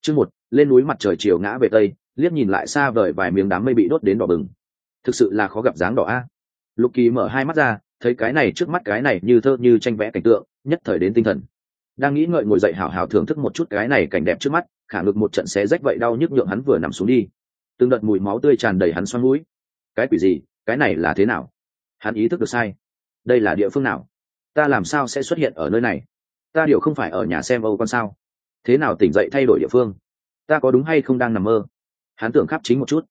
Chương 1, lên núi mặt trời chiều ngã về tây, liếc nhìn lại xa vời vài miếng đám mây bị đốt đến đỏ bừng. Thực sự là khó gặp dáng đỏ a. Lục Kỳ mở hai mắt ra, thấy cái này trước mắt cái này như thơ như tranh vẽ cảnh tượng, nhất thời đến tinh thần. Đang nghĩ ngợi ngồi dậy hảo hảo thưởng thức một chút cái này cảnh đẹp trước mắt, khả ngực một trận xé rách vậy đau nhức nhượng hắn vừa nằm xuống đi. Từng đợt mùi máu tươi tràn đầy hắn xoang mũi. Cái quỷ gì, cái này là thế nào? Hắn ý thức được sai. Đây là địa phương nào? Ta làm sao sẽ xuất hiện ở nơi này? Ta điều không phải ở nhà xem Âu con sao? Thế nào tỉnh dậy thay đổi địa phương? Ta có đúng hay không đang nằm mơ? Hắn tưởng khắp chính một chút.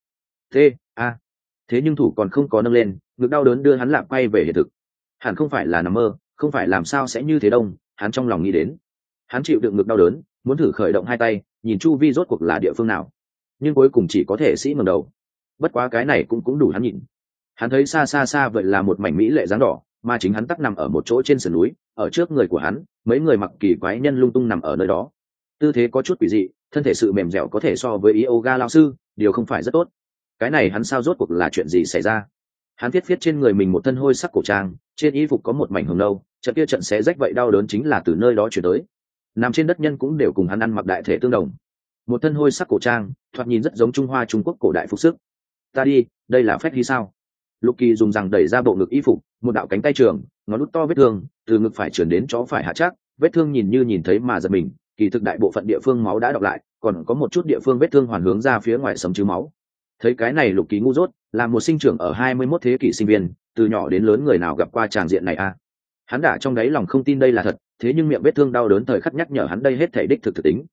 Thế nhưng thủ còn không có nâng lên, ngực đau đớn đưa hắn lạm quay về hiện thực. Hẳn không phải là nằm mơ, không phải làm sao sẽ như thế đông, hắn trong lòng nghĩ đến. Hắn chịu đựng ngực đau đớn, muốn thử khởi động hai tay, nhìn chu vi rốt cuộc là địa phương nào, nhưng cuối cùng chỉ có thể sĩ ngẩng đầu. Bất quá cái này cũng đủ hắn nhìn. Hắn thấy xa xa xa vậy là một mảnh mỹ lệ dáng đỏ, mà chính hắn tắc nằm ở một chỗ trên sườn núi, ở trước người của hắn, mấy người mặc kỳ quái nhân lung tung nằm ở nơi đó. Tư thế có chút quỷ dị, thân thể sự mềm dẻo có thể so với yoga lao sư, điều không phải rất tốt. Cái này hắn sao rốt cuộc là chuyện gì xảy ra? Hắn viết trên người mình một thân hôi sắc cổ trang, trên y phục có một mảnh hồng nâu, trận kia trận xé rách vậy đau đớn chính là từ nơi đó chuyển tới. Nằm trên đất nhân cũng đều cùng hắn ăn mặc đại thể tương đồng, một thân hôi sắc cổ trang, thoạt nhìn rất giống Trung Hoa Trung Quốc cổ đại phục sức. Ta đi, đây là phép đi sao? Lục Kỳ dùng rằng đẩy ra bộ ngực y phục, một đạo cánh tay trường, ngón út to vết thương, từ ngực phải chuyển đến chó phải hạ chắc, vết thương nhìn như nhìn thấy mà giật mình, kỳ thực đại bộ phận địa phương máu đã đọng lại, còn có một chút địa phương vết thương hoàn hướng ra phía ngoài sấm chứ máu. Thấy cái này Lục Kỳ ngu dốt, là một sinh trưởng ở 21 thế kỷ sinh viên, từ nhỏ đến lớn người nào gặp qua tràng diện này a? Hắn đã trong đáy lòng không tin đây là thật, thế nhưng miệng vết thương đau đớn thời khắc nhắc nhở hắn đây hết thể đích thực tính.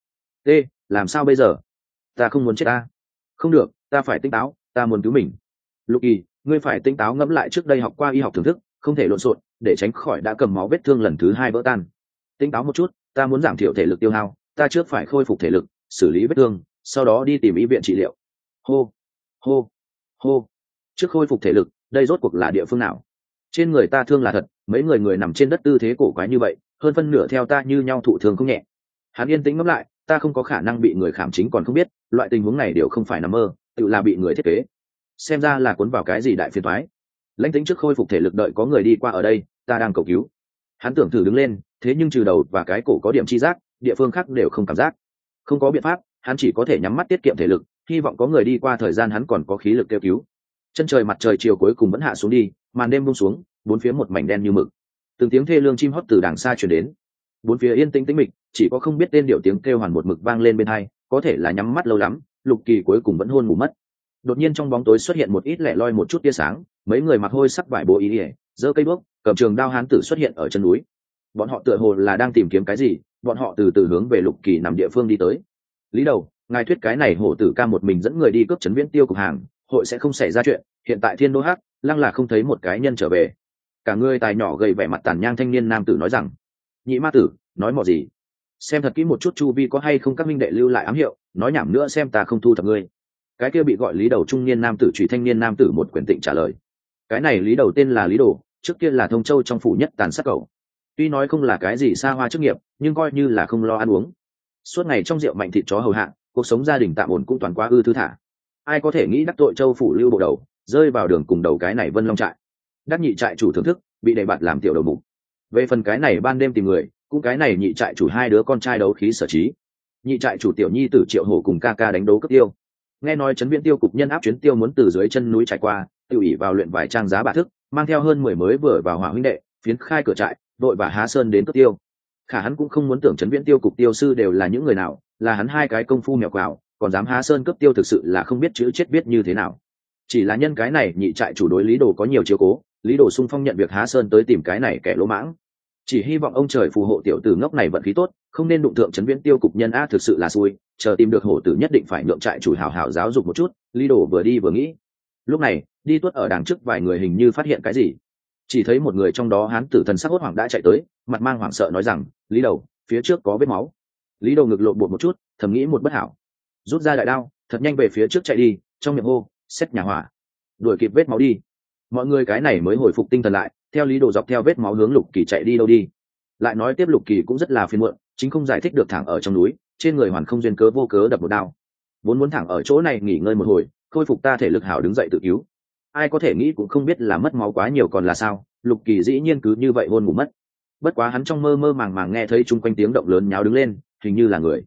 Làm sao bây giờ? Ta không muốn chết ta. Không được, ta phải tỉnh táo, ta muốn cứu mình. Lục Kỳ, ngươi phải tỉnh táo ngẫm lại trước đây học qua y học thưởng thức, không thể lộn xộn, để tránh khỏi đã cầm máu vết thương lần thứ 2 vỡ tan. Tỉnh táo một chút, ta muốn giảm thiểu thể lực tiêu hao, ta trước phải khôi phục thể lực, xử lý vết thương, sau đó đi tìm y viện trị liệu. Hô, hô, hô. Trước khôi phục thể lực, đây rốt cuộc là địa phương nào? Trên người ta thương là thật, mấy người nằm trên đất tư thế cổ quái như vậy, hơn phân nửa theo ta như nhau thụ thương không nhẹ. Hắn yên tĩnh ngẫm lại, ta không có khả năng bị người khảm chính còn không biết, loại tình huống này đều không phải nằm mơ, tự là bị người thiết kế. Xem ra là cuốn vào cái gì đại phiền toái. Lãnh tính trước khôi phục thể lực đợi có người đi qua ở đây, ta đang cầu cứu. Hắn tưởng thử đứng lên, thế nhưng trừ đầu và cái cổ có điểm chi giác, địa phương khác đều không cảm giác. Không có biện pháp, hắn chỉ có thể nhắm mắt tiết kiệm thể lực, hy vọng có người đi qua thời gian hắn còn có khí lực kêu cứu. Chân trời mặt trời chiều cuối cùng vẫn hạ xuống đi, màn đêm buông xuống, bốn phía một mảnh đen như mực. Từng tiếng thê lương chim hót từ đàng xa truyền đến. Bốn phía yên tĩnh tĩnh mịch, chỉ có không biết tên điệu tiếng kêu hoàn một mực vang lên bên tai, có thể là nhắm mắt lâu lắm, Lục Kỳ cuối cùng vẫn hôn ngủ mất. Đột nhiên trong bóng tối xuất hiện một ít lẻ loi một chút tia sáng, mấy người mặc hôi sắc vải bố ý ỉa, giơ cây đuốc, cầm trường đao hán tử xuất hiện ở chân núi. Bọn họ tựa hồ là đang tìm kiếm cái gì, bọn họ từ từ hướng về Lục Kỳ nằm địa phương đi tới. Lý đầu, ngài thuyết cái này hổ tử ca một mình dẫn người đi cướp trấn Viễn Tiêu cục hàng, hội sẽ không xảy ra chuyện, hiện tại Thiên Đô Hắc lăng là không thấy một cái nhân trở về. Cả người tài nhỏ gầy vẻ mặt tàn nhang thanh niên nam tử nói rằng. Nhị ma tử, nói mò gì? Xem thật kỹ một chút chu vi có hay không các minh đệ lưu lại ám hiệu, nói nhảm nữa xem ta không thu thập ngươi. Cái kia bị gọi Lý đầu trung niên nam tử chửi thanh niên nam tử một quyền tịnh trả lời. Cái này Lý đầu tên là Lý Đồ, trước kia là Thông Châu trong phủ nhất tàn sát cầu. Tuy nói không là cái gì xa hoa chức nghiệp, nhưng coi như là không lo ăn uống. Suốt ngày trong rượu mạnh thịt chó hầu hạ, cuộc sống gia đình tạm ổn cũng toàn quá ư thư thả. Ai có thể nghĩ đắc tội Châu phủ lưu bộ đầu, rơi vào đường cùng đầu cái này Vân Long trại. Đắc nhị trại chủ thưởng thức, bị đề bạt làm tiểu đầu mục. Về phần cái này ban đêm tìm người, cũng cái này nhị trại chủ hai đứa con trai đấu khí sở trí. Nhị trại chủ tiểu nhi tử Triệu Hổ cùng ca ca đánh đấu cấp tiêu. Nghe nói trấn Viễn Tiêu cục nhân áp chuyến tiêu muốn từ dưới chân núi trải qua, tiêu ỷ vào luyện vài trang giá bạ thức, mang theo hơn 10 mới vừa vào hỏa huynh đệ, phiến khai cửa trại, đội và há sơn đến cấp tiêu. Khả hắn cũng không muốn tưởng trấn Viễn Tiêu cục tiêu sư đều là những người nào, là hắn hai cái công phu mèo quào, còn dám há sơn cấp tiêu thực sự là không biết chữ chết biết như thế nào. Chỉ là nhân cái này nhị trại chủ đối Lý Đồ có nhiều chiếu cố, Lý Đồ xung phong nhận việc há sơn tới tìm cái này kẻ lỗ mãng. Chỉ hy vọng ông trời phù hộ tiểu tử ngốc này vận khí tốt, không nên đụng thượng trấn Viễn Tiêu cục nhân a thực sự là xui, chờ tìm được hổ tử nhất định phải nhượng trại chủ hảo hảo giáo dục một chút. Lý Đồ vừa đi vừa nghĩ. Lúc này đi tuốt ở đằng trước vài người hình như phát hiện cái gì, chỉ thấy một người trong đó hán tử thần sắc hốt hoảng đã chạy tới, mặt mang hoảng sợ nói rằng, Lý đầu, phía trước có vết máu. Lý đầu ngực lộn bột một chút, thầm nghĩ một bất hảo, rút ra đại đao thật nhanh về phía trước chạy đi, trong miệng hô, xét nhà hỏa, đuổi kịp vết máu đi. Mọi người cái này mới hồi phục tinh thần lại, theo Lý Đồ dọc theo vết máu hướng Lục Kỳ chạy đi đâu đi. Lại nói tiếp Lục Kỳ cũng rất là phiền muộn, chính không giải thích được thẳng ở trong núi, trên người hoàn không duyên cớ vô cớ đập một đao. Vốn muốn thẳng ở chỗ này nghỉ ngơi một hồi, khôi phục ta thể lực hảo đứng dậy tự cứu. Ai có thể nghĩ cũng không biết là mất máu quá nhiều còn là sao, Lục Kỳ dĩ nhiên cứ như vậy hôn ngủ mất. Bất quá hắn trong mơ mơ màng màng nghe thấy chung quanh tiếng động lớn nháo đứng lên, hình như là người.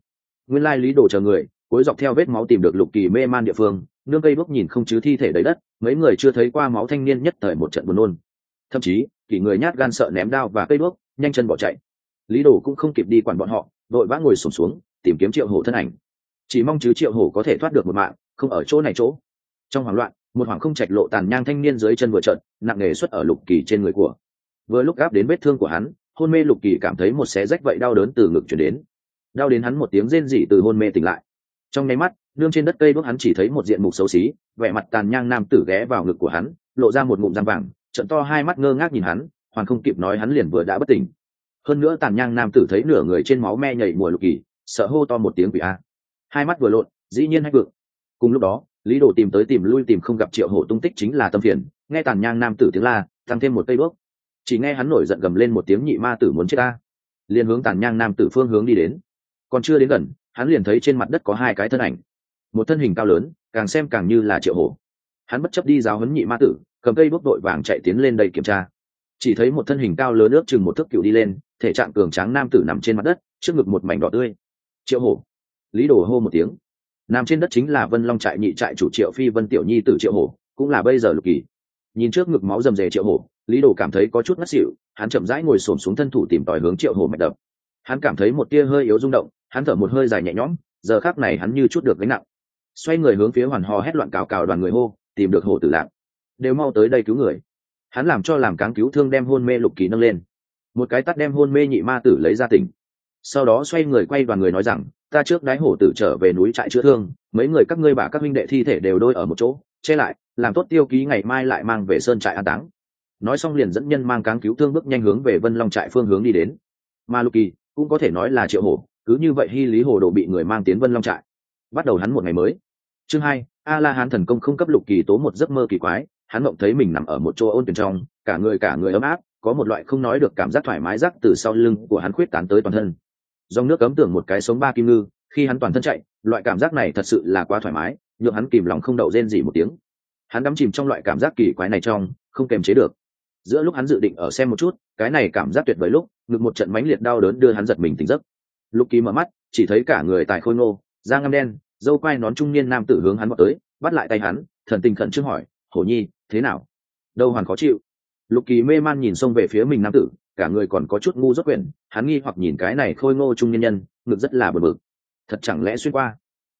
Nguyên lai Lý Đồ chờ người cuối dọc theo vết máu tìm được Lục Kỳ mê man địa phương, nương cây bước nhìn không chứ thi thể đầy đất, mấy người chưa thấy qua máu thanh niên nhất thời một trận buồn nôn. Thậm chí Kỳ người nhát gan sợ ném đao và cây đuốc nhanh chân bỏ chạy. Lý Đồ cũng không kịp đi quản bọn họ, đội vã ngồi xổm xuống tìm kiếm Triệu Hổ thân ảnh, chỉ mong chứ Triệu Hổ có thể thoát được một mạng, không ở chỗ này chỗ. Trong hoảng loạn, một hoàng không trạch lộ tàn nhang thanh niên dưới chân vừa trận nặng nề xuất ở Lục Kỳ trên người của. Vừa lúc áp đến vết thương của hắn, hôn mê Lục Kỳ cảm thấy một xé rách vậy đau đớn từ ngực truyền đến, đau đến hắn một tiếng rên rỉ từ hôn mê tỉnh lại. Trong nháy mắt, nương trên đất cây bước hắn chỉ thấy một diện mục xấu xí, vẻ mặt tàn nhang nam tử ghé vào ngực của hắn, lộ ra một ngụm răng vàng, trận to hai mắt ngơ ngác nhìn hắn, hoàn không kịp nói hắn liền vừa đã bất tỉnh. Hơn nữa tàn nhang nam tử thấy nửa người trên máu me nhảy mùa Lục Kỳ, sợ hô to một tiếng quỷ a. Hai mắt vừa lộn, dĩ nhiên hách vượng. Cùng lúc đó, Lý Đồ tìm tới tìm lui tìm không gặp Triệu Hổ tung tích chính là tâm phiền, nghe tàn nhang nam tử tiếng la, tăng thêm một cây bước. Chỉ nghe hắn nổi giận gầm lên một tiếng nhị ma tử muốn chết ta, liền hướng tàn nhang nam tử phương hướng đi đến. Còn chưa đến gần, hắn liền thấy trên mặt đất có hai cái thân ảnh, một thân hình cao lớn, càng xem càng như là Triệu Hổ. Hắn bất chấp đi giáo huấn nhị ma tử, cầm cây bước đội vàng chạy tiến lên đây kiểm tra. Chỉ thấy một thân hình cao lớn ước chừng một thước cựu đi lên, thể trạng cường tráng nam tử nằm trên mặt đất, trước ngực một mảnh đỏ tươi. Triệu Hổ. Lý Đồ hô một tiếng. Nằm trên đất chính là Vân Long trại nhị trại chủ Triệu Phi Vân tiểu nhi tử Triệu Hổ, cũng là bây giờ Lục Kỳ. Nhìn trước ngực máu rầm rề Triệu Hổ, Lý Đồ cảm thấy có chút ngất xỉu, hắn chậm rãi ngồi xổm xuống thân thủ tìm tòi hướng Triệu Hổ mạch đập. Hắn cảm thấy một tia hơi yếu rung động, hắn thở một hơi dài nhẹ nhõm, giờ khắc này hắn như chút được gánh nặng. Xoay người hướng phía hoàn hò hét loạn cào cào đoàn người hô, tìm được Hổ tử Lạc, đều mau tới đây cứu người. Hắn làm cho làm cáng cứu thương đem hôn mê Lục Kỳ nâng lên, một cái tát đem hôn mê nhị ma tử lấy ra tỉnh. Sau đó xoay người quay đoàn người nói rằng, ta trước đái Hổ tử trở về núi trại chữa thương, mấy người các ngươi bả các huynh đệ thi thể đều đôi ở một chỗ, che lại, làm tốt tiêu ký ngày mai lại mang về sơn trại an táng. Nói xong liền dẫn nhân mang cáng cứu thương bước nhanh hướng về Vân Long trại phương hướng đi đến. Mà Lục Kỳ cũng có thể nói là Triệu Hổ, cứ như vậy Hy Lý Hồ Đồ bị người mang tiến Vân Long trại. Bắt đầu hắn một ngày mới. Chương 2, A La Hán thần công không cấp Lục Kỳ tố một giấc mơ kỳ quái, hắn mộng thấy mình nằm ở một chỗ ôn tuyển trong, cả người ấm áp, có một loại không nói được cảm giác thoải mái rắc từ sau lưng của hắn khuyết tán tới toàn thân. Dòng nước cấm tưởng một cái sống ba kim ngư, khi hắn toàn thân chạy, loại cảm giác này thật sự là quá thoải mái, nhượng hắn kìm lòng không đậu rên rỉ một tiếng. Hắn đắm chìm trong loại cảm giác kỳ quái này trong, không kềm chế được. Giữa lúc hắn dự định ở xem một chút, cái này cảm giác tuyệt vời lúc, ngực một trận mãnh liệt đau đớn đưa hắn giật mình tỉnh giấc. Lục Kỳ mở mắt, chỉ thấy cả người tài khôi ngô, da ngăm đen, râu quai nón trung niên nam tử hướng hắn vọt tới, bắt lại tay hắn, thần tình khẩn trương hỏi, Hổ Nhi, thế nào? Đâu hoàn khó chịu? Lục Kỳ mê man nhìn xông về phía mình nam tử, cả người còn có chút ngu dốt quyển, hắn nghi hoặc nhìn cái này khôi ngô trung niên nhân, ngực rất là bực bực. Thật chẳng lẽ xuyên qua?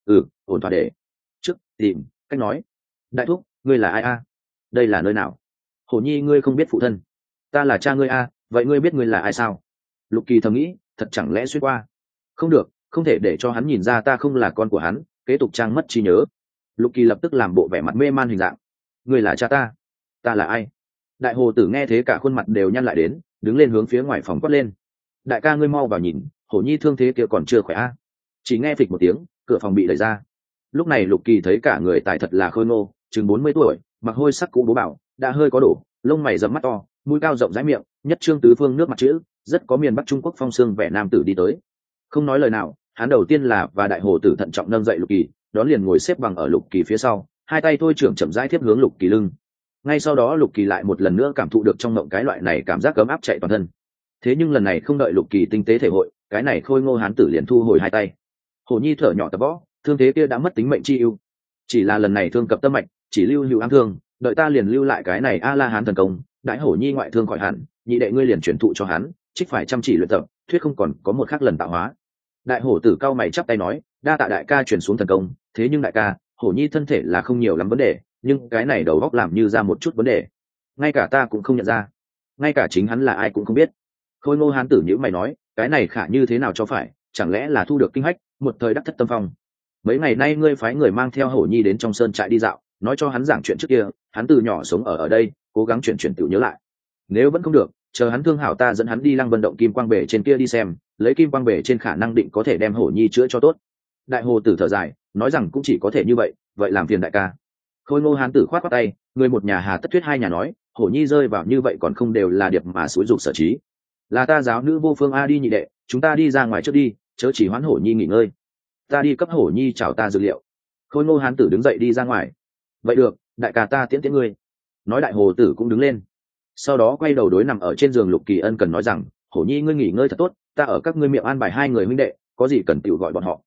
Ổn thỏa để. Trước tìm cách nói. Đại thúc, ngươi là ai a? Đây là nơi nào? Hổ Nhi, ngươi không biết phụ thân? Ta là cha ngươi a, vậy ngươi biết ngươi là ai sao? Lục Kỳ thầm nghĩ, thật chẳng lẽ xuyên qua? Không được, không thể để cho hắn nhìn ra ta không là con của hắn, kế tục trang mất trí nhớ. Lục Kỳ lập tức làm bộ vẻ mặt mê man hình dạng. Ngươi là cha ta? Ta là ai? Đại hồ tử nghe thế cả khuôn mặt đều nhăn lại đến, đứng lên hướng phía ngoài phòng quát lên. Đại ca, ngươi mau vào nhìn, Hổ Nhi thương thế kia còn chưa khỏe a. Chỉ nghe phịch một tiếng, cửa phòng bị đẩy ra. Lúc này Lục Kỳ thấy cả người tài thật là khôi ngô, chừng 40 tuổi, mặc hôi sắc cũ bố bảo, đã hơi có đổ, lông mày rậm mắt to, mũi cao rộng rãi miệng, nhất trương tứ phương nước mặt chữ, rất có miền Bắc Trung Quốc phong sương vẻ nam tử đi tới. Không nói lời nào, hắn đầu tiên là và đại hồ tử thận trọng nâng dậy Lục Kỳ, đón liền ngồi xếp bằng ở Lục Kỳ phía sau, hai tay thôi trưởng chậm rãi tiếp hướng Lục Kỳ lưng. Ngay sau đó Lục Kỳ lại một lần nữa cảm thụ được trong mộng cái loại này cảm giác ấm áp chạy toàn thân. Thế nhưng lần này không đợi Lục Kỳ tinh tế thể hội, cái này khôi ngô hán tử liền thu hồi hai tay. Hổ Nhi thở nhỏ tập võ, thương thế kia đã mất tính mệnh chi ưu, chỉ là lần này thương cập tâm mạch, chỉ lưu hữu ám thương, đợi ta liền lưu lại cái này A La Hán thần công, đại Hổ Nhi ngoại thương khỏi hẳn, nhị đệ ngươi liền truyền thụ cho hắn, trích phải chăm chỉ luyện tập, thuyết không còn có một khắc lần tạo hóa. Đại hổ tử cao mày chắp tay nói, đa tạ đại ca truyền xuống thần công, thế nhưng đại ca, Hổ Nhi thân thể là không nhiều lắm vấn đề, nhưng cái này đầu óc làm như ra một chút vấn đề, ngay cả ta cũng không nhận ra, ngay cả chính hắn là ai cũng không biết. Khôi ngô hán tử nhữ mày nói, cái này khả như thế nào cho phải, chẳng lẽ là thu được kinh hách, một thời đắc thất tâm phong. Mấy ngày nay ngươi phái người mang theo Hổ Nhi đến trong sơn trại đi dạo, nói cho hắn giảng chuyện trước kia, hắn từ nhỏ sống ở đây, cố gắng chuyển tiểu nhớ lại. Nếu vẫn không được, chờ hắn thương hảo ta dẫn hắn đi Lăng Vân động Kim Quang Bể trên kia đi xem, lấy Kim Quang Bể trên khả năng định có thể đem Hổ Nhi chữa cho tốt. Đại hồ tử thở dài, nói rằng cũng chỉ có thể như vậy, vậy làm phiền đại ca. Khôi ngô hán tử khoát khoát tay, người một nhà hà tất thuyết hai nhà nói, Hổ Nhi rơi vào như vậy còn không đều là điệp mà xúi dục sở trí. Là ta giáo nữ vô phương a đi nhị đệ, chúng ta đi ra ngoài trước đi, chớ chỉ hoán Hổ Nhi nghỉ ngơi. Ta đi cấp Hổ Nhi chào ta dược liệu. Khôi ngô hán tử đứng dậy đi ra ngoài. Vậy được, đại ca ta tiễn tiễn ngươi. Nói đại hồ tử cũng đứng lên. Sau đó quay đầu đối nằm ở trên giường Lục Kỳ ân cần nói rằng, Hổ Nhi ngươi nghỉ ngơi thật tốt, ta ở các ngươi miệng an bài hai người huynh đệ, có gì cần tiểu gọi bọn họ.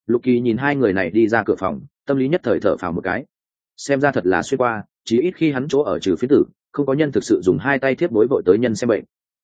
Lục Kỳ nhìn hai người này đi ra cửa phòng, tâm lý nhất thời thở phào một cái. Xem ra thật là xuyên qua, chí ít khi hắn chỗ ở trừ phiến tử, không có nhân thực sự dùng hai tay thiếp đối vội tới nhân xem bệnh.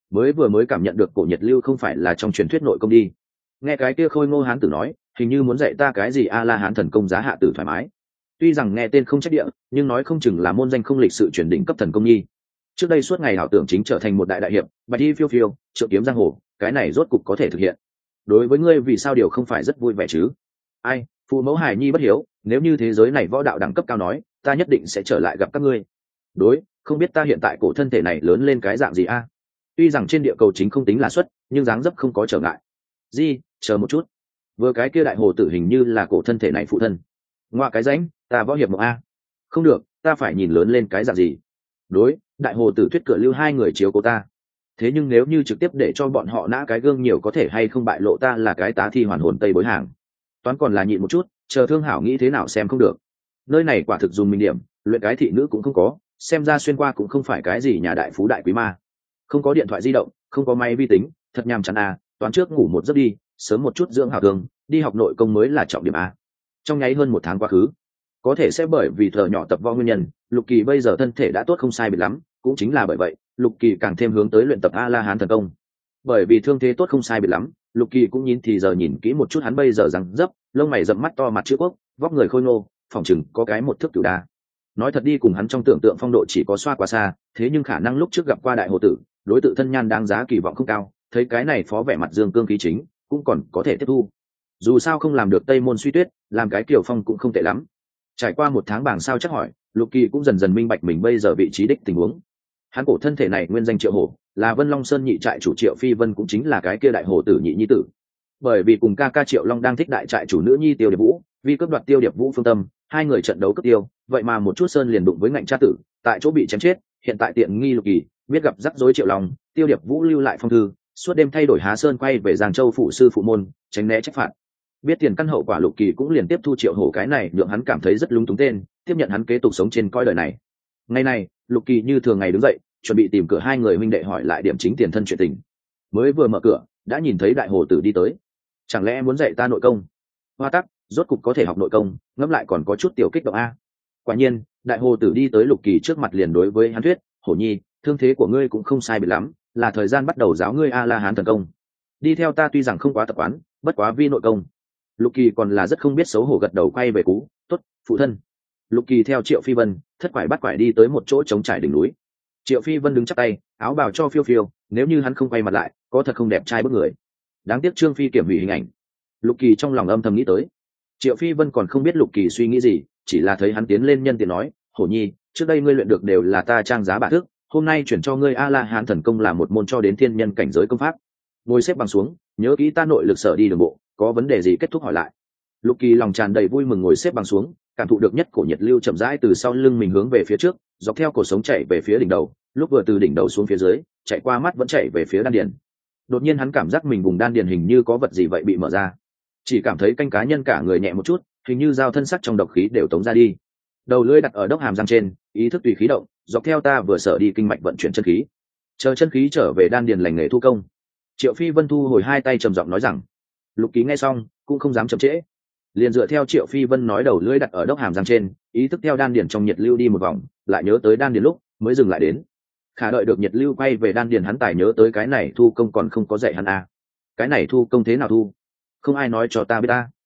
Mới cảm nhận được cổ nhiệt lưu không phải là trong truyền thuyết nội công đi. Nghe cái kia khôi ngô hán tử nói, hình như muốn dạy ta cái gì a la hán thần công giá hạ tử thoải mái. Tuy rằng nghe tên không trách địa, nhưng nói không chừng là môn danh không lịch sự truyền đỉnh cấp thần công nhi. Trước đây suốt ngày ảo tưởng chính trở thành một đại đại hiệp, bạch y phiêu phiêu, trượng kiếm giang hồ, cái này rốt cục có thể thực hiện. Đối với ngươi vì sao điều không phải rất vui vẻ chứ? Ai, phụ mẫu hài nhi bất hiếu, nếu như thế giới này võ đạo đẳng cấp cao nói, ta nhất định sẽ trở lại gặp các ngươi. Đối, không biết ta hiện tại cổ thân thể này lớn lên cái dạng gì a? Tuy rằng trên địa cầu chính không tính là xuất, nhưng dáng dấp không có trở ngại. Di, chờ một chút. Vừa cái kia đại hồ tử hình như là cổ thân thể này phụ thân. Ngoại cái rãnh, ta võ hiệp một a. Không được, ta phải nhìn lớn lên cái dạng gì. Đối, đại hồ tử thuyết cửa lưu hai người chiếu cố ta. Thế nhưng nếu như trực tiếp để cho bọn họ nã cái gương nhiều có thể hay không bại lộ ta là cái tá thi hoàn hồn tây bối hàng. Toán còn là nhịn một chút, chờ thương hảo nghĩ thế nào xem không được. Nơi này quả thực dùng mình điểm, luyện cái thị nữ cũng không có, xem ra xuyên qua cũng không phải cái gì nhà đại phú đại quý ma. Không có điện thoại di động, không có máy vi tính, thật nhàm chán à, toán trước ngủ một giấc đi, sớm một chút dưỡng hảo thương, đi học nội công mới là trọng điểm a. Trong nháy hơn một tháng quá khứ, có thể sẽ bởi vì thợ nhỏ tập võ nguyên nhân, Lục Kỳ bây giờ thân thể đã tốt không sai biệt lắm, cũng chính là bởi vậy, Lục Kỳ càng thêm hướng tới luyện tập A La Hán thần công. Bởi vì thương thế tốt không sai biệt lắm, Lục Kỳ cũng nhìn kỹ một chút hắn bây giờ rằng dấp, lông mày rậm mắt to mặt chữ quốc, vóc người khôi ngô, phỏng chừng có cái một thước cửu đa. Nói thật đi, cùng hắn trong tưởng tượng phong độ chỉ có xoa quá xa, thế nhưng khả năng lúc trước gặp qua đại hồ tử, đối tự thân nhan đáng giá kỳ vọng không cao, thấy cái này phó vẻ mặt dương cương khí chính, cũng còn có thể tiếp thu. Dù sao không làm được Tây Môn Suy Tuyết, làm cái Kiều Phong cũng không tệ lắm. Trải qua một tháng bảng sao chắc hỏi, Lục Kỳ cũng dần dần minh bạch mình bây giờ vị trí đích tình huống. Hắn cổ thân thể này nguyên danh Triệu Hổ, là Vân Long Sơn nhị trại chủ Triệu Phi Vân, cũng chính là cái kia đại hồ tử nhị nhi tử. Bởi vì cùng ca ca Triệu Long đang thích đại trại chủ nữ nhi Tiêu Điệp Vũ, vì cướp đoạt Tiêu Điệp Vũ phương tâm, hai người trận đấu cướp tiêu, vậy mà một chút sơn liền đụng với ngạnh cha tử, tại chỗ bị chém chết. Hiện tại tiện nghi Lục Kỳ biết gặp rắc rối Triệu Long, Tiêu Điệp Vũ lưu lại phong thư, suốt đêm thay đổi Há Sơn quay về Giang Châu phụ sư phụ môn, tránh né trách phạt. Biết tiền căn hậu quả, Lục Kỳ cũng liền tiếp thu Triệu Hổ cái này nhượng hắn cảm thấy rất lúng túng tên, tiếp nhận hắn kế tục sống trên cõi đời này. Ngày này, Lục Kỳ như thường ngày đứng dậy, chuẩn bị tìm cửa hai người huynh đệ hỏi lại điểm chính tiền thân chuyện tình. Mới vừa mở cửa, đã nhìn thấy đại hồ tử đi tới. Chẳng lẽ muốn dạy ta nội công? Hoa tắc, rốt cục có thể học nội công, ngẫm lại còn có chút tiểu kích động a. Quả nhiên, đại hồ tử đi tới Lục Kỳ trước mặt liền đối với hắn thuyết, "Hổ nhi, thương thế của ngươi cũng không sai biệt lắm, là thời gian bắt đầu giáo ngươi A La Hán thần công. Đi theo ta tuy rằng không quá tập quán, bất quá vi nội công." Lục Kỳ còn là rất không biết xấu hổ gật đầu quay về cú, "Tốt, phụ thân." Lục Kỳ theo Triệu Phi Vân thất quải bắt quải đi tới một chỗ trống trải đỉnh núi. Triệu Phi Vân đứng chắp tay, áo bào cho phiêu phiêu, nếu như hắn không quay mặt lại, có thật không đẹp trai bức người. Đáng tiếc Trương Phi kiểm hủy hình ảnh. Lục Kỳ trong lòng âm thầm nghĩ tới. Triệu Phi Vân còn không biết Lục Kỳ suy nghĩ gì, chỉ là thấy hắn tiến lên nhân tiện nói, "Hổ nhi, trước đây ngươi luyện được đều là ta trang giá bạ thức, hôm nay chuyển cho ngươi A La Hán thần công là một môn cho đến thiên nhân cảnh giới công pháp." Ngồi xếp bằng xuống, nhớ kỹ ta nội lực sở đi đường bộ, có vấn đề gì kết thúc hỏi lại. Lục Kỳ lòng tràn đầy vui mừng ngồi xếp bằng xuống, cảm thụ được nhất cổ nhiệt lưu chậm rãi từ sau lưng mình hướng về phía trước, dọc theo cổ sống chạy về phía đỉnh đầu, lúc vừa từ đỉnh đầu xuống phía dưới, chạy qua mắt vẫn chạy về phía đan điền. Đột nhiên hắn cảm giác mình vùng đan điền hình như có vật gì vậy bị mở ra, chỉ cảm thấy canh cá nhân cả người nhẹ một chút, hình như dao thân sắc trong độc khí đều tống ra đi. Đầu lưỡi đặt ở đốc hàm răng trên, ý thức tùy khí động, dọc theo ta vừa sở đi kinh mạch vận chuyển chân khí, chờ chân khí trở về đan điền lành nghề thu công. Triệu Phi Vân thu hồi hai tay trầm giọng nói rằng. Lục Ký nghe xong cũng không dám chậm trễ, liền dựa theo Triệu Phi Vân nói, đầu lưỡi đặt ở đốc hàm răng trên, ý thức theo đan điền trong nhiệt lưu đi một vòng, lại nhớ tới đan điền lúc mới dừng lại đến. Khả đợi được nhiệt lưu quay về đan điền, hắn tài nhớ tới cái này thu công còn không có dạy hắn à. Cái này thu công thế nào thu? Không ai nói cho ta biết ta.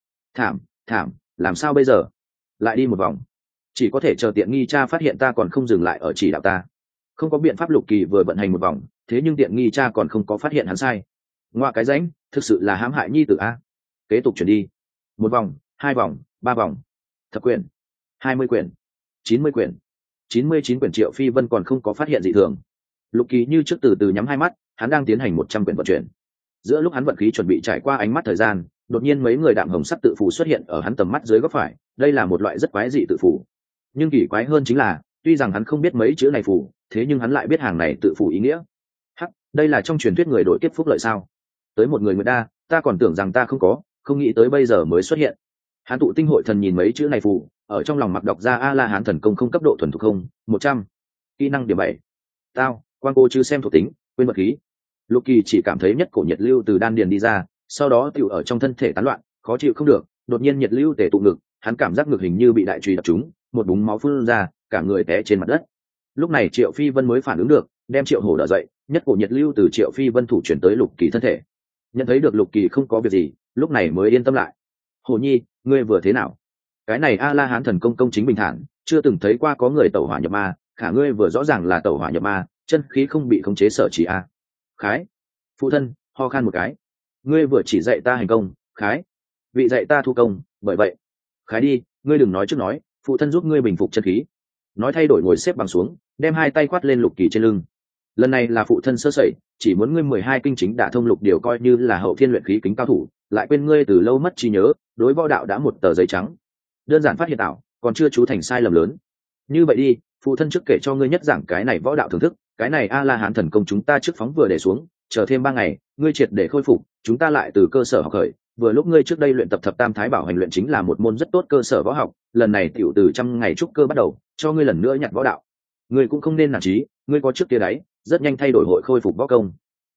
Thảm, làm sao bây giờ? Lại đi một vòng, chỉ có thể chờ tiện nghi cha phát hiện ta còn không dừng lại ở chỉ đạo ta. Không có biện pháp, Lục Kỳ vừa vận hành một vòng, thế nhưng tiện nghi cha còn không có phát hiện hắn sai. Ngoa cái rãnh, thực sự là hãm hại nhi tử a. Kế tục chuyển đi, một vòng, hai vòng, ba vòng, thập quyển, 20 quyển, 90 quyển, 99 quyển. Triệu Phi Vân còn không có phát hiện dị thường. Lục Kỳ như trước từ từ nhắm hai mắt, hắn đang tiến hành 100 quyển vận chuyển. Giữa lúc hắn vận khí chuẩn bị trải qua ánh mắt thời gian, đột nhiên mấy người đạm hồng sắc tự phù xuất hiện ở hắn tầm mắt dưới góc phải. Đây là một loại rất quái dị tự phù, nhưng kỳ quái hơn chính là, tuy rằng hắn không biết mấy chữ này phù, thế nhưng hắn lại biết hàng này tự phù ý nghĩa. Hắc, đây là trong truyền thuyết người đổi kiếp phúc lợi sao? Tới một người đa, ta còn tưởng rằng ta không nghĩ tới bây giờ mới xuất hiện. Hắn tụ tinh hội thần nhìn mấy chữ này phù, ở trong lòng mặc đọc ra A La Hán thần công không cấp độ thuần thục không 100. Kỹ năng điểm 7. Tao, quan cô chứ xem thuộc tính, quên vật khí. Lục Kỳ chỉ cảm thấy nhất cổ nhiệt lưu từ đan điền đi ra, sau đó tựu ở trong thân thể tán loạn, khó chịu không được, đột nhiên nhiệt lưu tề tụ ngực, hắn cảm giác ngực hình như bị đại chùy đập trúng, một búng máu phun ra, cả người té trên mặt đất. Lúc này Triệu Phi Vân mới phản ứng được, đem Triệu Hổ đỡ dậy, nhất cổ nhiệt lưu từ Triệu Phi Vân thủ chuyển tới Lục Kỳ thân thể. Nhận thấy được Lục Kỳ không có việc gì, lúc này mới yên tâm lại. Hồ Nhi, ngươi vừa thế nào? Cái này A La Hán thần công công chính bình thản, chưa từng thấy qua có người tẩu hỏa nhập ma, khả ngươi vừa rõ ràng là tẩu hỏa nhập ma, chân khí không bị khống chế sở chỉ a. Khái, phụ thân, ho khan một cái. Ngươi vừa chỉ dạy ta hành công, khái, vị dạy ta thu công, bởi vậy, khái đi, ngươi đừng nói trước nói, phụ thân giúp ngươi bình phục chân khí. Nói thay đổi ngồi xếp bằng xuống, đem hai tay quát lên Lục Kỳ trên lưng. Lần này là phụ thân sơ sẩy, chỉ muốn ngươi 12 kinh chính đả thông lục điều coi như là hậu thiên luyện khí kính cao thủ, lại quên ngươi từ lâu mất trí nhớ, đối võ đạo đã một tờ giấy trắng. Đơn giản phát hiện ảo, còn chưa chú thành sai lầm lớn. Như vậy đi, phụ thân trước kể cho ngươi nhất giảng cái này võ đạo thưởng thức, cái này A La Hán thần công chúng ta trước phóng vừa để xuống, chờ thêm 3 ngày, ngươi triệt để khôi phục, chúng ta lại từ cơ sở học khởi. Vừa lúc ngươi trước đây luyện tập thập tam thái bảo hành luyện chính là một môn rất tốt cơ sở võ học, lần này tiểu từ 100 ngày trúc cơ bắt đầu, cho ngươi lần nữa nhặt võ đạo. Ngươi cũng không nên nản chí, ngươi có trước kia đấy, rất nhanh thay đổi hội khôi phục võ công.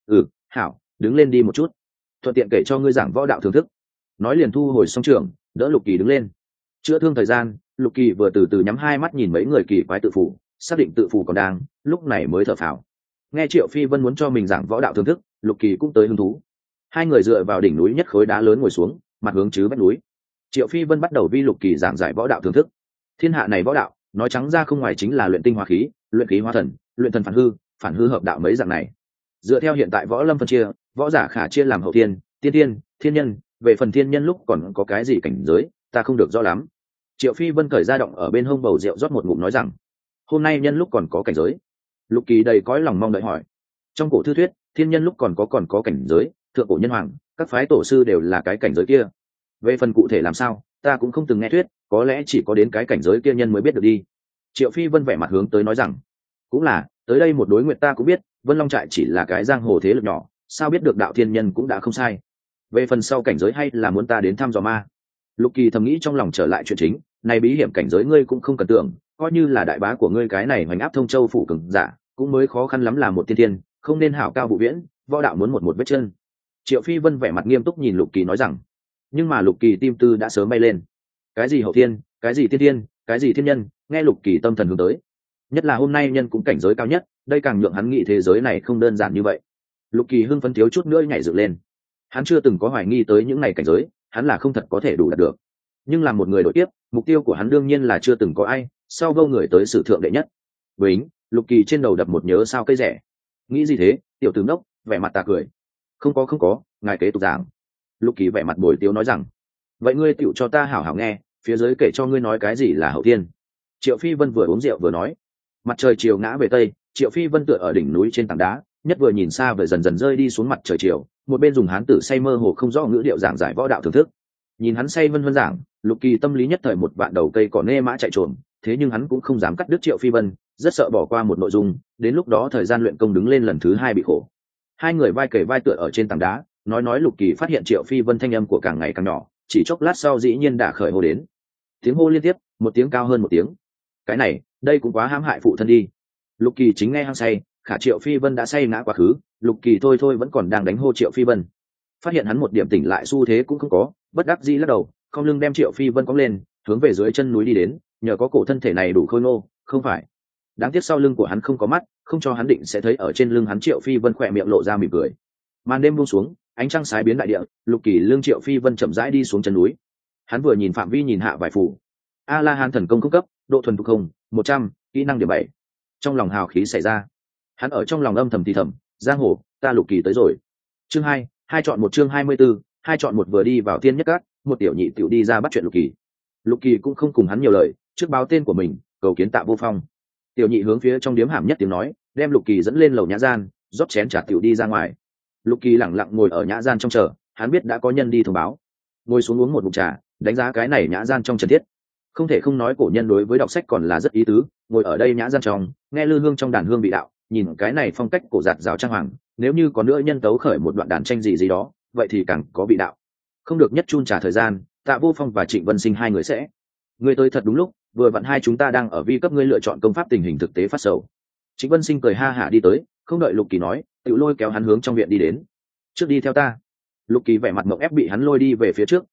Hảo, đứng lên đi một chút, thuận tiện kể cho ngươi giảng võ đạo thưởng thức. Nói liền thu hồi song trường, đỡ Lục Kỳ đứng lên. Chữa thương thời gian, Lục Kỳ vừa từ từ nhắm hai mắt nhìn mấy người kỳ quái tự phủ, xác định tự phủ còn đang, lúc này mới thở phào. Nghe Triệu Phi Vân muốn cho mình giảng võ đạo thưởng thức, Lục Kỳ cũng tới hứng thú. Hai người dựa vào đỉnh núi nhất khối đá lớn ngồi xuống, mặt hướng chứ vách núi. Triệu Phi Vân bắt đầu vi Lục Kỳ giảng giải võ đạo thưởng thức. Thiên hạ này võ đạo, nói trắng ra không ngoài chính là luyện tinh hóa khí, luyện khí hóa thần, luyện thần phản hư hợp đạo mấy dạng này. Dựa theo hiện tại võ lâm phân chia, võ giả khả chia làm hậu thiên, tiên tiên, thiên nhân, về phần thiên nhân lúc còn có cái gì cảnh giới, ta không được rõ lắm. Triệu Phi Vân cởi ra động ở bên hông bầu rượu rót một ngụm nói rằng, hôm nay nhân lúc còn có cảnh giới. Lục Kỳ đầy cõi lòng mong đợi hỏi. Trong cổ thư thuyết, thiên nhân lúc còn có cảnh giới, thượng cổ nhân hoàng, các phái tổ sư đều là cái cảnh giới kia. Về phần cụ thể làm sao, ta cũng không từng nghe thuyết, có lẽ chỉ có đến cái cảnh giới kia nhân mới biết được đi. Triệu Phi Vân vẻ mặt hướng tới nói rằng, cũng là, tới đây một đối nguyện ta cũng biết, Vân Long trại chỉ là cái giang hồ thế lực nhỏ, sao biết được đạo thiên nhân cũng đã không sai. Về phần sau cảnh giới hay là muốn ta đến thăm dò ma. Lục Kỳ thầm nghĩ trong lòng trở lại chuyện chính, này bí hiểm cảnh giới ngươi cũng không cần tưởng, coi như là đại bá của ngươi cái này hoành áp thông châu phủ cường giả, cũng mới khó khăn lắm là một tiên tiên, không nên hảo cao vụ viễn, võ đạo muốn một vết chân. Triệu Phi Vân vẻ mặt nghiêm túc nhìn Lục Kỳ nói rằng, nhưng mà Lục Kỳ tim tư đã sớm bay lên. Cái gì hậu thiên, cái gì tiên tiên, cái gì thiên nhân, nghe Lục Kỳ tâm thần hướng tới. Nhất là hôm nay nhân cũng cảnh giới cao nhất, đây càng nhượng hắn nghĩ thế giới này không đơn giản như vậy. Lục Kỳ hưng phấn thiếu chút nữa nhảy dựng lên. Hắn chưa từng có hoài nghi tới những ngày cảnh giới, hắn là không thật có thể đủ đạt được. Nhưng làm một người đổi tiếp, mục tiêu của hắn đương nhiên là chưa từng có ai, sau vô người tới sử thượng đệ nhất. Bính, Lục Kỳ trên đầu đập một nhớ sao cây rẻ. Nghĩ gì thế, tiểu tướng đốc, vẻ mặt ta cười. Không có, ngài kế tục giảng. Lục Kỳ vẻ mặt bồi tiếu nói rằng, vậy ngươi tựu cho ta hảo hảo nghe, phía dưới kể cho ngươi nói cái gì là hậu thiên. Triệu Phi Vân vừa uống rượu vừa nói. Mặt trời chiều ngã về tây, Triệu Phi Vân tựa ở đỉnh núi trên tảng đá, nhất vừa nhìn xa vừa dần dần rơi đi xuống mặt trời chiều, một bên dùng hán tử say mơ hồ không rõ ngữ điệu giảng giải võ đạo thưởng thức. Nhìn hắn say vân vân giảng, Lục Kỳ tâm lý nhất thời một vạn đầu cây cỏ nê mã chạy trộm, thế nhưng hắn cũng không dám cắt đứt Triệu Phi Vân, rất sợ bỏ qua một nội dung, đến lúc đó thời gian luyện công đứng lên lần thứ 2 bị khổ. Hai người vai kề vai tựa ở trên tảng đá, nói Lục Kỳ phát hiện Triệu Phi Vân thanh âm của càng ngày càng nhỏ, chỉ chốc lát sau dĩ nhiên đã khởi hô đến. Tiếng hô liên tiếp, một tiếng cao hơn một tiếng. Cái này, đây cũng quá hãm hại phụ thân đi. Lục Kỳ chính nghe hăng say, khả Triệu Phi Vân đã say ngã quá khứ, Lục Kỳ thôi vẫn còn đang đánh hô Triệu Phi Vân. Phát hiện hắn một điểm tỉnh lại xu thế cũng không có, bất đắc dĩ lắc đầu, không lưng đem Triệu Phi Vân cõng lên, hướng về dưới chân núi đi đến, nhờ có cổ thân thể này đủ khôi ngô, không phải. Đáng tiếc sau lưng của hắn không có mắt, không cho hắn định sẽ thấy ở trên lưng hắn Triệu Phi Vân khỏe miệng lộ ra mỉm cười. Màn đêm buông xuống, ánh trăng sái biến đại địa, Lục Kỳ lưng Triệu Phi Vân chậm rãi đi xuống chân núi. Hắn vừa nhìn phạm vi nhìn hạ vài phủ. A La Hán thần công cấp, độ thuần thục không, 100, kỹ năng điểm 7. Trong lòng hào khí xảy ra. Hắn ở trong lòng âm thầm thì thầm, giang hồ, ta Lục Kỳ tới rồi. Chương 2, hai chọn một chương 24, hai chọn một vừa đi vào thiên nhất cát, một tiểu nhị tiểu đi ra bắt chuyện Lục Kỳ. Lục Kỳ cũng không cùng hắn nhiều lời, trước báo tên của mình, cầu kiến Tạ Vô Phong. Tiểu nhị hướng phía trong điếm hàm nhất tiếng nói, đem Lục Kỳ dẫn lên lầu nhã gian, rót chén trà tiểu đi ra ngoài. Lục Kỳ lẳng lặng ngồi ở nhã gian trong chờ, hắn biết đã có nhân đi thông báo. Ngồi xuống uống một ngụm trà, đánh giá cái này nhã gian trong trần thiết. Không thể không nói cổ nhân đối với đọc sách còn là rất ý tứ, ngồi ở đây nhã gian trong, nghe lư hương trong đàn hương vị đạo, nhìn cái này phong cách cổ giạt rào trang hoàng, nếu như có nữa nhân tấu khởi một đoạn đàn tranh gì đó, vậy thì càng có vị đạo. Không được nhất chun trả thời gian, Tạ Vô Phong và Trịnh Vân Sinh hai người sẽ. Ngươi tới thật đúng lúc, vừa vặn hai chúng ta đang ở vi cấp ngươi lựa chọn công pháp tình hình thực tế phát sầu. Trịnh Vân Sinh cười ha hả đi tới, không đợi Lục Kỳ nói, tự lôi kéo hắn hướng trong viện đi đến. Trước đi theo ta. Lục Kỳ vẻ mặt mộng ép bị hắn lôi đi về phía trước,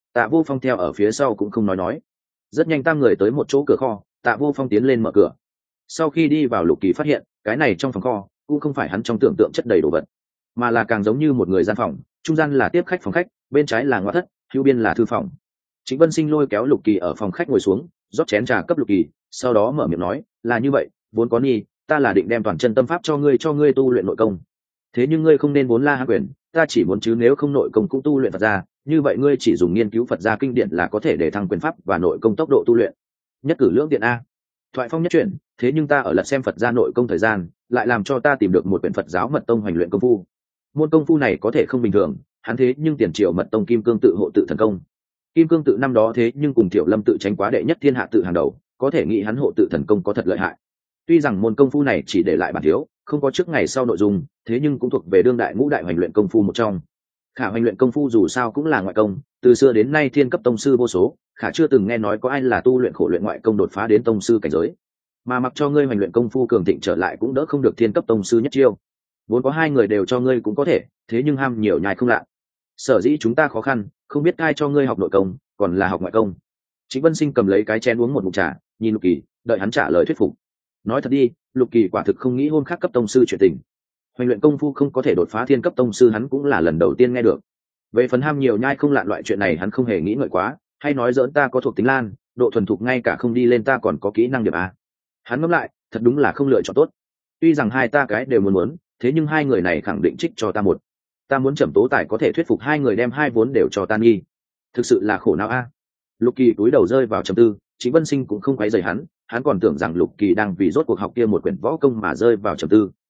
Tạ Vô Phong theo ở phía sau cũng không nói. Rất nhanh tam người tới một chỗ cửa kho, Tạ Vô Phong tiến lên mở cửa. Sau khi đi vào, Lục Kỳ phát hiện cái này trong phòng kho cũng không phải hắn trong tưởng tượng chất đầy đồ vật, mà là càng giống như một người gian phòng, trung gian là tiếp khách phòng khách, bên trái là ngoại thất, hữu biên là thư phòng. Trịnh Vân Sinh lôi kéo Lục Kỳ ở phòng khách ngồi xuống, rót chén trà cấp Lục Kỳ, sau đó mở miệng nói, là như vậy, vốn có nghi, ta là định đem toàn chân tâm pháp cho ngươi tu luyện nội công. Thế nhưng ngươi không nên vốn la hán quyền, ta chỉ muốn chứ nếu không nội công cũng tu luyện Phật gia, như vậy ngươi chỉ dùng nghiên cứu Phật gia kinh điển là có thể để thăng quyền pháp và nội công tốc độ tu luyện. Nhất cử lưỡng tiện a. Thoại phong nhất chuyển, thế nhưng ta ở lật xem Phật gia nội công thời gian, lại làm cho ta tìm được một quyển Phật giáo mật tông hoành luyện công phu. Môn công phu này có thể không bình thường, hắn thế nhưng tiền triệu mật tông kim cương tự hộ tự thần công. Kim cương tự năm đó thế nhưng cùng Thiệu Lâm tự tránh quá đệ nhất thiên hạ tự hàng đầu, có thể nghĩ hắn hộ tự thần công có thật lợi hại. Tuy rằng môn công phu này chỉ để lại bản thiếu, không có trước ngày sau nội dung, thế nhưng cũng thuộc về đương đại ngũ đại hoành luyện công phu một trong. Khả hoành luyện công phu dù sao cũng là ngoại công, từ xưa đến nay thiên cấp tông sư vô số, khả chưa từng nghe nói có ai là tu luyện khổ luyện ngoại công đột phá đến tông sư cảnh giới. Mà mặc cho ngươi hoành luyện công phu cường thịnh trở lại cũng đỡ không được thiên cấp tông sư nhất chiêu. Vốn có hai người đều cho ngươi cũng có thể, thế nhưng ham nhiều nhai không lạ. Sở dĩ chúng ta khó khăn, không biết ai cho ngươi học nội công, còn là học ngoại công. Trịnh Vân Sinh cầm lấy cái chén uống một ngụm trà, nhìn Lục Kỳ, đợi hắn trả lời thuyết phục. Nói thật đi, Lục Kỳ quả thực không nghĩ hôn khác cấp tông sư chuyện tình. Hoành luyện công phu không có thể đột phá thiên cấp tông sư hắn cũng là lần đầu tiên nghe được. Về phần ham nhiều nhai không lạ loại chuyện này hắn không hề nghĩ ngợi quá, hay nói dỡn ta có thuộc tính lan, độ thuần thục ngay cả không đi lên ta còn có kỹ năng điểm a. Hắn ngẫm lại, thật đúng là không lựa chọn tốt. Tuy rằng hai ta cái đều muốn, thế nhưng hai người này khẳng định trích cho ta một. Ta muốn Trầm Tố Tài có thể thuyết phục hai người đem hai vốn đều cho ta nghi. Thực sự là khổ não a. Lục Kỳ túi đầu rơi vào trầm tư, Trịnh Vân Sinh cũng không quấy rầy hắn còn tưởng rằng Lục Kỳ đang vì rốt cuộc học kia một quyển võ công mà rơi vào trầm tư.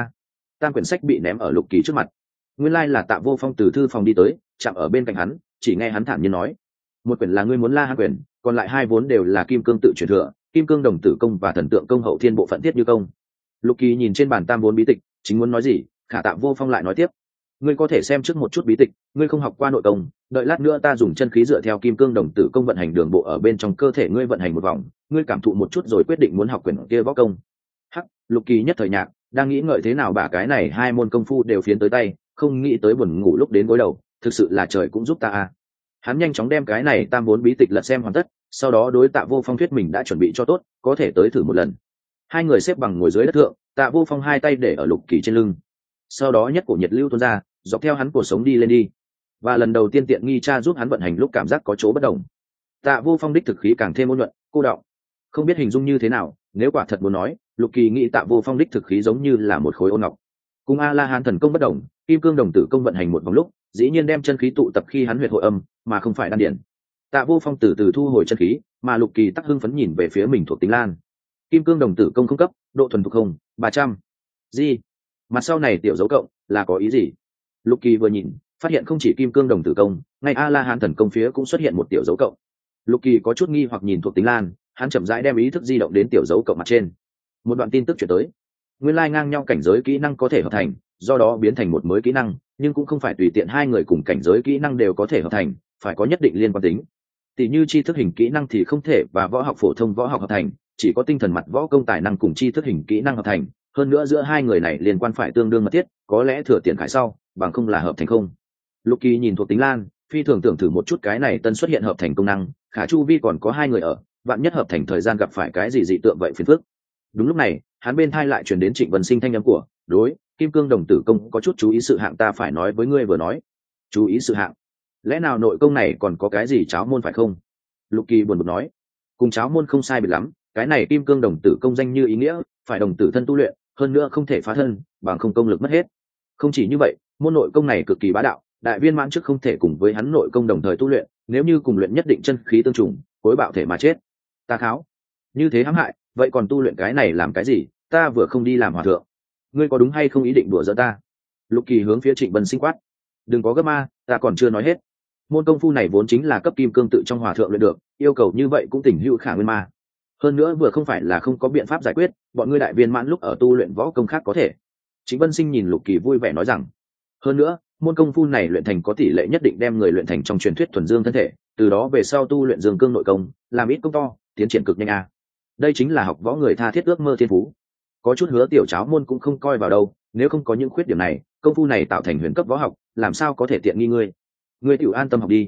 Tam quyển sách bị ném ở Lục Kỳ trước mặt. Nguyên lai là Tạ Vô Phong từ thư phòng đi tới, chạm ở bên cạnh hắn, chỉ nghe hắn thản nhiên nói: một quyển là ngươi muốn la hán quyển, còn lại hai vốn đều là kim cương tự truyền thừa, kim cương đồng tử công và thần tượng công hậu thiên bộ phận thiết như công. Lục Kỳ nhìn trên bàn tam vốn bí tịch, chính muốn nói gì, khả Tạ Vô Phong lại nói tiếp: ngươi có thể xem trước một chút bí tịch, ngươi không học qua nội công, đợi lát nữa ta dùng chân khí dựa theo kim cương đồng tử công vận hành đường bộ ở bên trong cơ thể ngươi vận hành một vòng, ngươi cảm thụ một chút rồi quyết định muốn học quyển kia võ công. Lục Kỳ nhất thời nhạc, đang nghĩ ngợi thế nào bả cái này hai môn công phu đều phiến tới tay, không nghĩ tới buồn ngủ lúc đến gối đầu, thực sự là trời cũng giúp ta a. Hắn nhanh chóng đem cái này tam vốn bí tịch lật xem hoàn tất, sau đó đối Tạ Vô Phong thuyết mình đã chuẩn bị cho tốt, có thể tới thử một lần. Hai người xếp bằng ngồi dưới đất thượng, Tạ Vô Phong hai tay để ở Lục Kỳ trên lưng, sau đó nhất cổ nhiệt lưu tuôn ra, dọc theo hắn cuộc sống đi lên đi. Và lần đầu tiên tiện nghi cha giúp hắn vận hành lúc cảm giác có chỗ bất đồng. Tạ Vô Phong đích thực khí càng thêm ôn nhuận, cô đọng, không biết hình dung như thế nào. Nếu quả thật muốn nói, Lục Kỳ nghĩ Tạ Vô Phong đích thực khí giống như là một khối ôn ngọc. Cùng A La Hán thần công bất đồng, kim cương đồng tử công vận hành một vòng lúc, dĩ nhiên đem chân khí tụ tập khi hắn huyệt hội âm, mà không phải đan điển. Tạ Vô Phong từ từ thu hồi chân khí, mà Lục Kỳ tắc hưng phấn nhìn về phía mình thuộc tính lan. Kim cương đồng tử công không cấp, độ thuần thục không 300. Gì? Mặt sau này tiểu dấu cộng là có ý gì? Lục Kỳ vừa nhìn, phát hiện không chỉ kim cương đồng tử công, ngay A La Hán thần công phía cũng xuất hiện một tiểu dấu cộng. Lục Kỳ có chút nghi hoặc nhìn thuộc tính lan, hắn chậm rãi đem ý thức di động đến tiểu dấu cộng mặt trên. Một đoạn tin tức chuyển tới. Nguyên lai ngang nhau cảnh giới kỹ năng có thể hợp thành, do đó biến thành một mới kỹ năng, nhưng cũng không phải tùy tiện hai người cùng cảnh giới kỹ năng đều có thể hợp thành, phải có nhất định liên quan tính. Tỷ như tri thức hình kỹ năng thì không thể và võ học phổ thông võ học hợp thành, chỉ có tinh thần mặt võ công tài năng cùng tri thức hình kỹ năng hợp thành, hơn nữa giữa hai người này liên quan phải tương đương mật thiết, có lẽ thừa tiền khải sau, bằng không là hợp thành không. Lục Kỳ nhìn thuộc tính lan, phi thường tưởng thử một chút cái này tân xuất hiện hợp thành công năng, khả chu vi còn có hai người ở, vạn nhất hợp thành thời gian gặp phải cái gì dị tượng vậy phiền phức. Đúng lúc này, hắn bên thai lại truyền đến Trịnh Vân Sinh thanh âm của: đối, kim cương đồng tử công có chút chú ý sự hạng ta phải nói với ngươi vừa nói. Chú ý sự hạng? Lẽ nào nội công này còn có cái gì cháo môn phải không? Lục Kỳ buồn bực nói. Cùng cháo môn không sai biệt lắm, cái này kim cương đồng tử công danh như ý nghĩa, phải đồng tử thân tu luyện, hơn nữa không thể phá thân, bằng không công lực mất hết. Không chỉ như vậy, môn nội công này cực kỳ bá đạo, đại viên mãn trước không thể cùng với hắn nội công đồng thời tu luyện, nếu như cùng luyện nhất định chân khí tương trùng, cối bạo thể mà chết. Ta kháo, như thế hãm hại, vậy còn tu luyện cái này làm cái gì? Ta vừa không đi làm hòa thượng, ngươi có đúng hay không ý định đùa giỡn ta? Lục Kỳ hướng phía Trịnh Vân Sinh quát. Đừng có gấp ma, ta còn chưa nói hết. Môn công phu này vốn chính là cấp kim cương tự trong hòa thượng luyện được, yêu cầu như vậy cũng tình hữu khả nguyên ma. Hơn nữa vừa không phải là không có biện pháp giải quyết, bọn ngươi đại viên mãn lúc ở tu luyện võ công khác có thể. Trịnh Vân Sinh nhìn Lục Kỳ vui vẻ nói rằng, hơn nữa môn công phu này luyện thành có tỷ lệ nhất định đem người luyện thành trong truyền thuyết thuần dương thân thể, từ đó về sau tu luyện dương cương nội công, làm ít công to, tiến triển cực nhanh a. Đây chính là học võ người tha thiết ước mơ thiên phú. Có chút hứa tiểu cháo môn cũng không coi vào đâu, nếu không có những khuyết điểm này, công phu này tạo thành huyền cấp võ học, làm sao có thể tiện nghi ngươi? Ngươi tiểu an tâm học đi.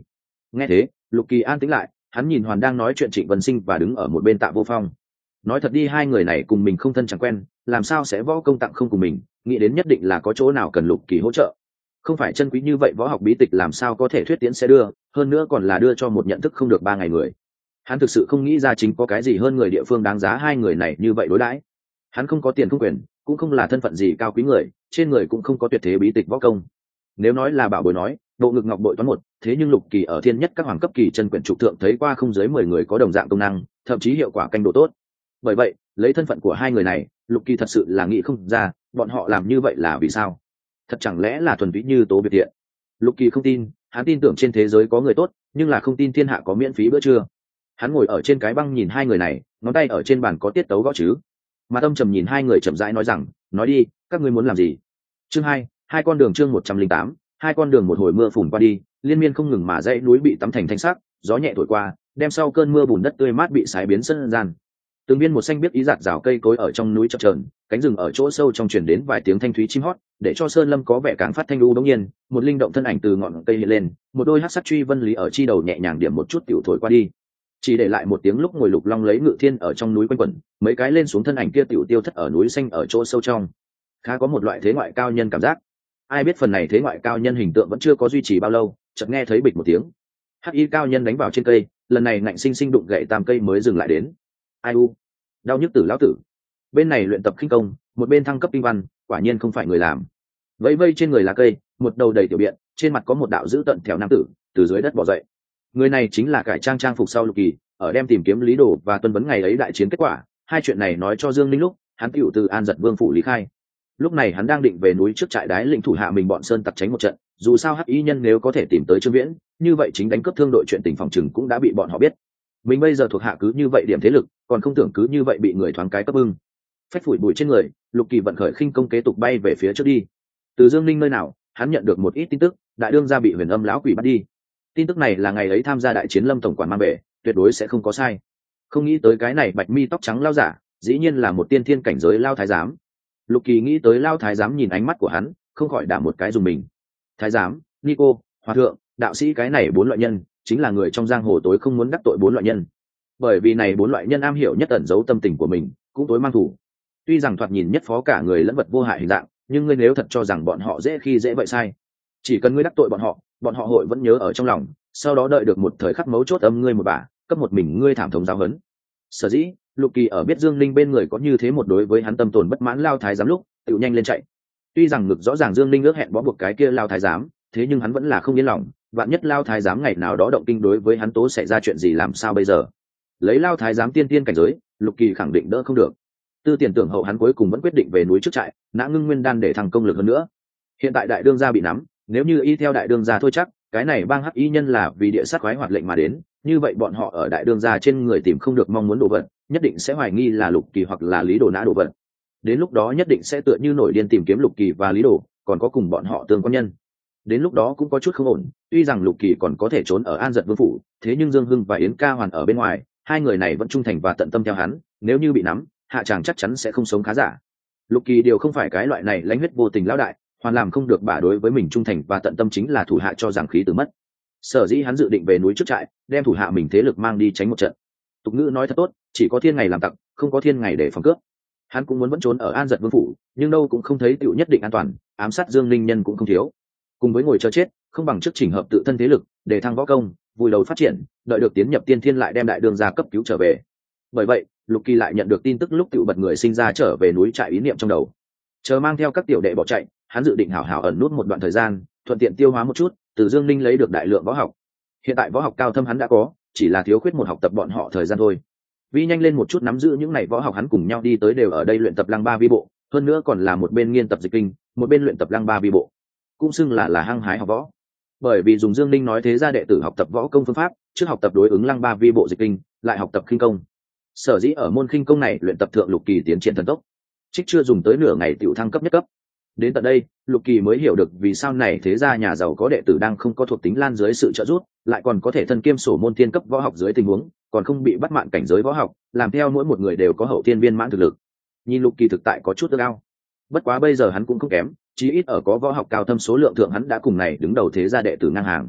Nghe thế, Lục Kỳ an tĩnh lại, hắn nhìn Hoàn đang nói chuyện Trịnh Vân Sinh và đứng ở một bên Tạ Vô Phong. Nói thật đi, hai người này cùng mình không thân chẳng quen, làm sao sẽ võ công tặng không cùng mình, nghĩ đến nhất định là có chỗ nào cần Lục Kỳ hỗ trợ. Không phải chân quý như vậy võ học bí tịch làm sao có thể thuyết tiễn sẽ đưa, hơn nữa còn là đưa cho một nhận thức không được 3 ngày người. Hắn thực sự không nghĩ ra chính có cái gì hơn người địa phương đáng giá hai người này như vậy đối đãi. Hắn không có tiền không quyền, cũng không là thân phận gì cao quý người, trên người cũng không có tuyệt thế bí tịch võ công. Nếu nói là bảo bối nói, bộ ngực ngọc bội toán một, thế nhưng Lục Kỳ ở thiên nhất các hoàng cấp kỳ chân quyển trục thượng thấy qua không dưới 10 người có đồng dạng công năng, thậm chí hiệu quả canh độ tốt. Bởi vậy, lấy thân phận của hai người này, Lục Kỳ thật sự là nghĩ không ra, bọn họ làm như vậy là vì sao? Thật chẳng lẽ là thuần túy như tố biệt thiện? Lục Kỳ không tin, hắn tin tưởng trên thế giới có người tốt, nhưng là không tin thiên hạ có miễn phí bữa trưa. Hắn ngồi ở trên cái băng nhìn hai người này, ngón tay ở trên bàn có tiết tấu gõ chứ. Mà Tâm Trầm nhìn hai người chậm rãi nói rằng, nói đi, các ngươi muốn làm gì? Chương 2, hai con đường chương 108, hai con đường một hồi mưa phùn qua đi, liên miên không ngừng mà dãy núi bị tắm thành thanh sắc, gió nhẹ thổi qua, đem sau cơn mưa bùn đất tươi mát bị sái biến sân gian. Từng viên một xanh biết ý giạt rào cây cối ở trong núi chập chờn, cánh rừng ở chỗ sâu trong truyền đến vài tiếng thanh thúy chim hót, để cho sơn lâm có vẻ càng phát thanh u. Đống nhiên, một linh động thân ảnh từ ngọn cây hiện lên, một đôi hắc sắc truy vân lý ở chi đầu nhẹ nhàng điểm một chút tiểu thổi qua đi, chỉ để lại một tiếng lúc ngồi Lục Long lấy ngự thiên ở trong núi quanh quẩn, mấy cái lên xuống thân ảnh kia tiểu tiêu thất ở núi xanh ở chỗ sâu trong. Khá có một loại thế ngoại cao nhân cảm giác. Ai biết phần này thế ngoại cao nhân hình tượng vẫn chưa có duy trì bao lâu, chợt nghe thấy bịch một tiếng, hắc y cao nhân đánh vào trên cây, lần này ngạnh sinh sinh đụng gãy tam cây mới dừng lại đến. Ai u, đau nhức tử lão tử. Bên này luyện tập khinh công, một bên thăng cấp kinh văn, quả nhiên không phải người làm. Vẫy vây trên người là cây, một đầu đầy tiểu biện, trên mặt có một đạo dữ tận thèo nam tử từ dưới đất bò dậy. Người này chính là cải trang trang phục sau Lục Kỳ ở đem tìm kiếm Lý Đồ và tuân vấn ngày ấy đại chiến kết quả. Hai chuyện này nói cho Dương Linh lúc hắn tựu từ An Giật Vương phủ lý khai. Lúc này hắn đang định về núi trước trại đái lĩnh thủ hạ mình bọn sơn tặc tránh một trận, dù sao hắc y nhân nếu có thể tìm tới Trương Viễn, như vậy chính đánh cướp thương đội chuyện tình phòng chừng cũng đã bị bọn họ biết. Mình bây giờ thuộc hạ cứ như vậy điểm thế lực, còn không tưởng cứ như vậy bị người thoáng cái cấp bưng. Phách phủi bụi trên người, Lục Kỳ vận khởi khinh công kế tục bay về phía trước đi. Từ Dương Linh nơi nào, hắn nhận được một ít tin tức, đại đương gia bị Huyền Âm lão quỷ bắt đi. Tin tức này là ngày ấy tham gia đại chiến Lâm tổng quản mang về, tuyệt đối sẽ không có sai. Không nghĩ tới cái này bạch mi tóc trắng lao giả, dĩ nhiên là một tiên thiên cảnh giới lao thái giám. Lục Kỳ nghĩ tới lao thái giám nhìn ánh mắt của hắn, không khỏi đả một cái dùng mình. Thái giám, Nico, hòa thượng, đạo sĩ, cái này 4 loại nhân, chính là người trong giang hồ tối không muốn đắc tội 4 loại nhân. Bởi vì này 4 loại nhân am hiểu nhất ẩn giấu tâm tình của mình, cũng tối mang thủ. Tuy rằng thoạt nhìn nhất phó cả người lẫn vật vô hại hình dạng, nhưng ngươi nếu thật cho rằng bọn họ dễ khi dễ vậy sai. Chỉ cần ngươi đắc tội bọn họ hội vẫn nhớ ở trong lòng, sau đó đợi được một thời khắc mấu chốt âm ngươi một bả, cấp một mình ngươi thảm thống giáo huấn. Sở dĩ, Lục Kỳ ở biết Dương Linh bên người có như thế một đối với hắn tâm tồn bất mãn lao thái giám lúc, tự nhanh lên chạy. Tuy rằng ngực rõ ràng Dương Linh ước hẹn bó buộc cái kia lao thái giám, thế nhưng hắn vẫn là không yên lòng, vạn nhất lao thái giám ngày nào đó động kinh đối với hắn tố xảy ra chuyện gì làm sao bây giờ. Lấy lao thái giám tiên tiên cảnh giới, Lục Kỳ khẳng định đỡ không được. Tư tiền tưởng hậu hắn cuối cùng vẫn quyết định về núi trước trại, nã ngưng nguyên đan để thăng công lực hơn nữa. Hiện tại đại đương gia bị nắm, nếu như y theo đại đương gia thôi chắc cái này bang hắc y nhân là vì địa sát khoái hoạt lệnh mà đến, như vậy bọn họ ở đại đương gia trên người tìm không được mong muốn đồ vật, nhất định sẽ hoài nghi là Lục Kỳ hoặc là Lý Đồ nã đồ vật. Đến lúc đó nhất định sẽ tựa như nổi điên tìm kiếm Lục Kỳ và Lý Đồ, còn có cùng bọn họ tương quan nhân. Đến lúc đó cũng có chút không ổn, tuy rằng Lục Kỳ còn có thể trốn ở An Giật Vương phủ, thế nhưng Dương Hưng và Yến Ca Hoàn ở bên ngoài, hai người này vẫn trung thành và tận tâm theo hắn, nếu như bị nắm, hạ chàng chắc chắn sẽ không sống khá giả. Lục Kỳ điều không phải cái loại này lãnh huyết vô tình lão đại, hoàn làm không được bả đối với mình trung thành và tận tâm chính là thủ hạ cho rằng khí từ mất. Sở dĩ hắn dự định về núi trước trại, đem thủ hạ mình thế lực mang đi tránh một trận. Tục ngữ nói thật tốt, chỉ có thiên ngày làm tặc, không có thiên ngày để phòng cướp. Hắn cũng muốn vẫn trốn ở An Giật Vương phủ, nhưng đâu cũng không thấy tựu nhất định an toàn, ám sát Dương Linh nhân cũng không thiếu. Cùng với ngồi chờ chết, không bằng trước chỉnh hợp tự thân thế lực, để thăng võ công, vùi đầu phát triển, đợi được tiến nhập tiên thiên lại đem đại đường gia cấp cứu trở về. Bởi vậy, Lục Kỳ lại nhận được tin tức lúc tựu bật người sinh ra trở về núi trại ý niệm trong đầu. Chờ mang theo các tiểu đệ bỏ chạy, hắn dự định hảo hảo ẩn nút một đoạn thời gian, thuận tiện tiêu hóa một chút, từ Dương Linh lấy được đại lượng võ học. Hiện tại võ học cao thâm hắn đã có, chỉ là thiếu khuyết một học tập bọn họ thời gian thôi. Vì nhanh lên một chút nắm giữ những này võ học hắn cùng nhau đi tới đều ở đây luyện tập Lăng Ba Vi bộ, hơn nữa còn là một bên nghiên tập dịch kinh, một bên luyện tập Lăng Ba Vi bộ. Cũng xưng là hăng hái học võ. Bởi vì dùng Dương Linh nói thế ra đệ tử học tập võ công phương pháp, trước học tập đối ứng Lăng Ba Vi bộ dịch kinh, lại học tập khinh công. Sở dĩ ở môn khinh công này luyện tập thượng Lục Kỳ tiến triển thần tốc, trích chưa dùng tới nửa ngày tiểu thăng cấp nhất cấp. Đến tận đây, Lục Kỳ mới hiểu được vì sao này thế gia nhà giàu có đệ tử đang không có thuộc tính lan dưới sự trợ giúp, lại còn có thể thân kiêm sổ môn thiên cấp võ học dưới tình huống, còn không bị bắt mạn cảnh giới võ học, làm theo mỗi một người đều có hậu thiên viên mãn thực lực. Nhìn Lục Kỳ thực tại có chút ước ao. Bất quá bây giờ hắn cũng không kém, chí ít ở có võ học cao thâm số lượng thượng hắn đã cùng này đứng đầu thế gia đệ tử ngang hàng.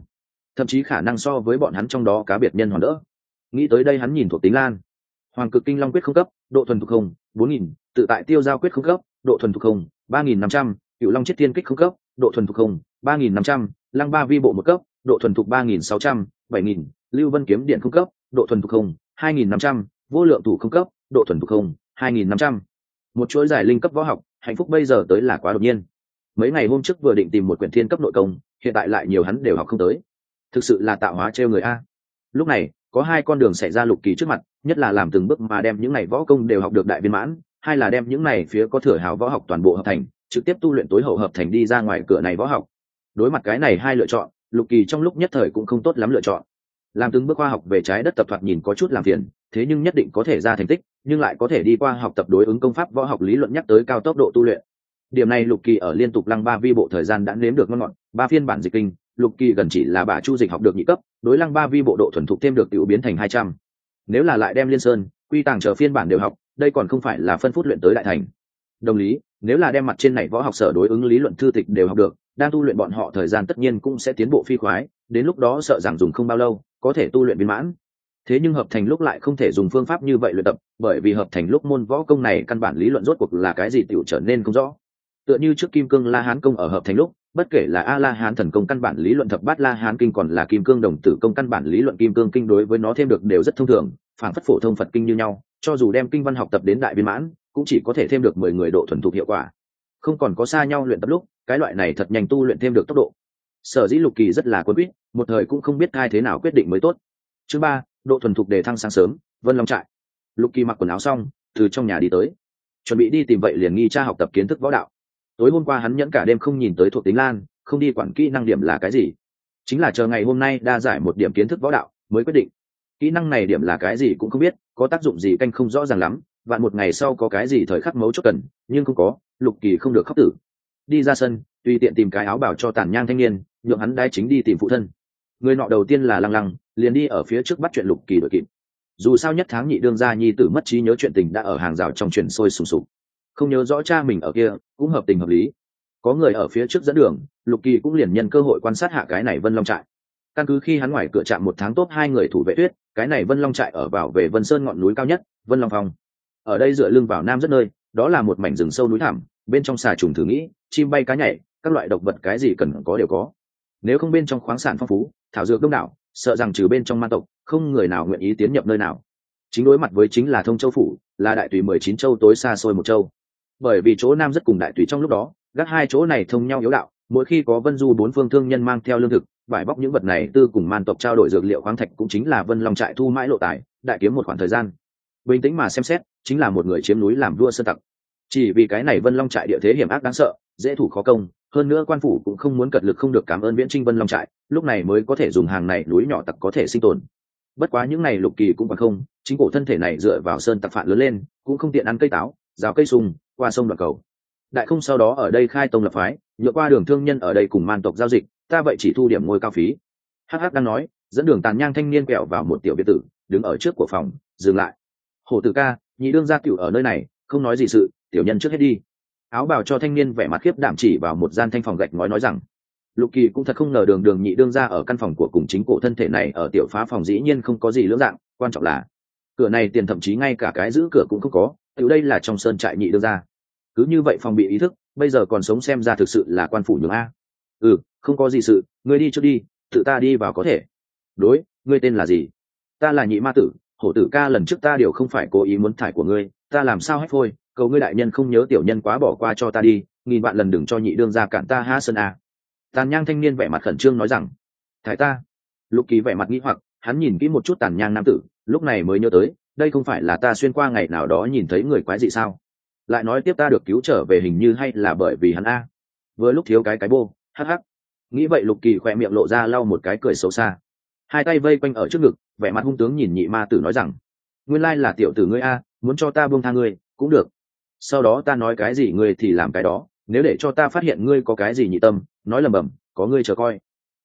thậm chí khả năng so với bọn hắn trong đó cá biệt nhân hoàn đỡ. Nghĩ tới đây hắn nhìn thuộc tính lan. Hoàng cực kinh long quyết không cấp, độ thuần thục không 4000, tự tại tiêu giao quyết không cấp, độ thuần thục không 3500, cựu long chiết thiên kích không cấp, độ thuần thục không 3500, lăng ba vi bộ một cấp, độ thuần thục 3600, 7000, lưu vân kiếm điện không cấp, độ thuần thục không 2500, vô lượng thủ không cấp, độ thuần thục không 2500. Một chuỗi giải linh cấp võ học, hạnh phúc bây giờ tới là quá đột nhiên. Mấy ngày hôm trước vừa định tìm một quyển thiên cấp nội công, hiện tại lại nhiều hắn đều học không tới. Thực sự là tạo hóa trêu người a. Lúc này, có hai con đường xảy ra Lục Kỳ trước mặt, nhất là làm từng bước mà đem những này võ công đều học được đại viên mãn, hai là đem những này phía có thừa hào võ học toàn bộ hợp thành, trực tiếp tu luyện tối hậu hợp thành đi ra ngoài cửa này võ học. Đối mặt cái này hai lựa chọn, Lục Kỳ trong lúc nhất thời cũng không tốt lắm lựa chọn. Làm từng bước khoa học về trái đất tập thoạt nhìn có chút làm phiền, thế nhưng nhất định có thể ra thành tích, nhưng lại có thể đi qua học tập đối ứng công pháp võ học lý luận nhắc tới cao tốc độ tu luyện. Điểm này Lục Kỳ ở liên tục lăng ba vi bộ thời gian đã nếm được ngon ngọt, ba phiên bản dịch kinh, Lục Kỳ gần chỉ là bà chu dịch học được nhị cấp, đối lăng ba vi bộ độ thuần thục thêm được tiểu biến thành 200. Nếu là lại đem liên sơn, quy tàng chờ phiên bản đều học, đây còn không phải là phân phút luyện tới đại thành. Đồng lý, nếu là đem mặt trên này võ học sở đối ứng lý luận thư tịch đều học được, đang tu luyện bọn họ thời gian tất nhiên cũng sẽ tiến bộ phi khoái, đến lúc đó sợ rằng dùng không bao lâu, có thể tu luyện viên mãn. Thế nhưng hợp thành lúc lại không thể dùng phương pháp như vậy luyện tập, bởi vì hợp thành lúc môn võ công này căn bản lý luận rốt cuộc là cái gì tiểu trở nên không rõ. Tựa như trước Kim Cương La Hán công ở hợp thành lúc, bất kể là A La Hán thần công căn bản lý luận thập bát La Hán kinh còn là Kim Cương đồng tử công căn bản lý luận Kim Cương kinh đối với nó thêm được đều rất thông thường, phản phất phổ thông Phật kinh như nhau, cho dù đem kinh văn học tập đến đại viên mãn, cũng chỉ có thể thêm được 10 người độ thuần thục hiệu quả. Không còn có xa nhau luyện tập lúc, cái loại này thật nhanh tu luyện thêm được tốc độ. Sở dĩ Lục Kỳ rất là cuốn quýt, một thời cũng không biết ai thế nào quyết định mới tốt. Chương 3, độ thuần thục đề thăng sáng sớm, Vân Long trại. Lục Kỳ mặc quần áo xong, từ trong nhà đi tới, chuẩn bị đi tìm vậy liền nghi tra học tập kiến thức võ đạo. Tối hôm qua hắn nhẫn cả đêm không nhìn tới thuộc tính lan, không đi quản kỹ năng điểm là cái gì, chính là chờ ngày hôm nay đa giải một điểm kiến thức võ đạo mới quyết định. Kỹ năng này điểm là cái gì cũng không biết, có tác dụng gì canh không rõ ràng lắm, vạn một ngày sau có cái gì thời khắc mấu chốt cần, nhưng không có, Lục Kỳ không được khóc tử. Đi ra sân, tùy tiện tìm cái áo bào cho tàn nhang thanh niên, nhượng hắn đai chính đi tìm phụ thân. Người nọ đầu tiên là Lăng Lăng, liền đi ở phía trước bắt chuyện Lục Kỳ đội kịp. Dù sao nhất tháng nhị đương gia nhi tử mất trí nhớ chuyện tình đã ở hàng rào trong truyền sôi sùng sục, không nhớ rõ cha mình ở kia cũng hợp tình hợp lý. Có người ở phía trước dẫn đường, Lục Kỳ cũng liền nhân cơ hội quan sát hạ cái này Vân Long trại. Căn cứ khi hắn ngoài cửa trạm một tháng tốt hai người thủ vệ tuyết, cái này Vân Long trại ở bảo vệ Vân Sơn ngọn núi cao nhất, Vân Long Phong. Ở đây dựa lưng vào nam rất nơi, đó là một mảnh rừng sâu núi thẳm, bên trong xà trùng thử nghĩ, chim bay cá nhảy, các loại độc vật cái gì cần có đều có. Nếu không bên trong khoáng sản phong phú, thảo dược đông đảo, sợ rằng trừ bên trong man tộc, không người nào nguyện ý tiến nhập nơi nào. Chính đối mặt với chính là Thông Châu phủ, là đại tùy 19 châu tối xa xôi một châu. Bởi vì chỗ nam rất cùng đại tùy trong lúc đó, gác hai chỗ này thông nhau yếu đạo, mỗi khi có vân du bốn phương thương nhân mang theo lương thực, vải bóc những vật này tư cùng man tộc trao đổi dược liệu khoáng thạch cũng chính là Vân Long trại thu mãi lộ tài, đại kiếm một khoảng thời gian. Bình tĩnh mà xem xét, chính là một người chiếm núi làm vua sơn tặc. Chỉ vì cái này Vân Long trại địa thế hiểm ác đáng sợ, dễ thủ khó công, hơn nữa quan phủ cũng không muốn cật lực không được cảm ơn Viễn Trinh Vân Long trại, lúc này mới có thể dùng hàng này núi nhỏ tặc có thể sinh tồn. Bất quá những này Lục Kỳ cũng bằng không, chính cổ thân thể này dựa vào sơn tặc phản lớn lên, cũng không tiện ăn cây táo, rào cây sung, qua sông đoạn cầu. Đại không sau đó ở đây khai tông lập phái, nhựa qua đường thương nhân ở đây cùng man tộc giao dịch, ta vậy chỉ thu điểm ngôi cao phí. Hắc đang nói, dẫn đường tàn nhang thanh niên quẹo vào một tiểu biệt tử, đứng ở trước của phòng, dừng lại. Hổ tử ca, nhị đương gia tiểu ở nơi này, không nói gì sự, tiểu nhân trước hết đi. Áo bào cho thanh niên vẻ mặt khiếp đảm chỉ vào một gian thanh phòng gạch ngói nói rằng, Lục Kỳ cũng thật không ngờ đường nhị đương gia ở căn phòng của cùng chính cổ thân thể này ở tiểu phá phòng dĩ nhiên không có gì lưỡng dạng, quan trọng là cửa này tiền thậm chí ngay cả cái giữ cửa cũng không có, tiểu đây là trong sơn trại nhị đương gia. Cứ như vậy phòng bị ý thức, bây giờ còn sống xem ra thực sự là quan phủ nhường a. Không có gì sự, ngươi đi trước đi, tự ta đi vào có thể. Đối, ngươi tên là gì? Ta là Nhị Ma Tử, Hổ tử ca lần trước ta điều không phải cố ý muốn thải của ngươi, ta làm sao hết phôi, cầu ngươi đại nhân không nhớ tiểu nhân quá bỏ qua cho ta đi, nghìn vạn lần đừng cho nhị đương gia cản ta ha sơn a. Tàn nhang thanh niên vẻ mặt khẩn trương nói rằng, thải ta. Lục Kỳ vẻ mặt nghĩ hoặc, hắn nhìn kỹ một chút tàn nhang nam tử, lúc này mới nhớ tới, đây không phải là ta xuyên qua ngày nào đó nhìn thấy người quái dị sao? Lại nói tiếp ta được cứu trở về hình như hay là bởi vì hắn a. Vừa lúc thiếu cái bô, hắc hắc. Nghĩ vậy Lục Kỳ khỏe miệng lộ ra lau một cái cười xấu xa, hai tay vây quanh ở trước ngực, vẻ mặt hung tướng nhìn Nhị Ma Tử nói rằng, nguyên lai là tiểu tử ngươi a, muốn cho ta buông tha ngươi cũng được, sau đó ta nói cái gì ngươi thì làm cái đó, nếu để cho ta phát hiện ngươi có cái gì nhị tâm, nói lầm bầm, có ngươi chờ coi.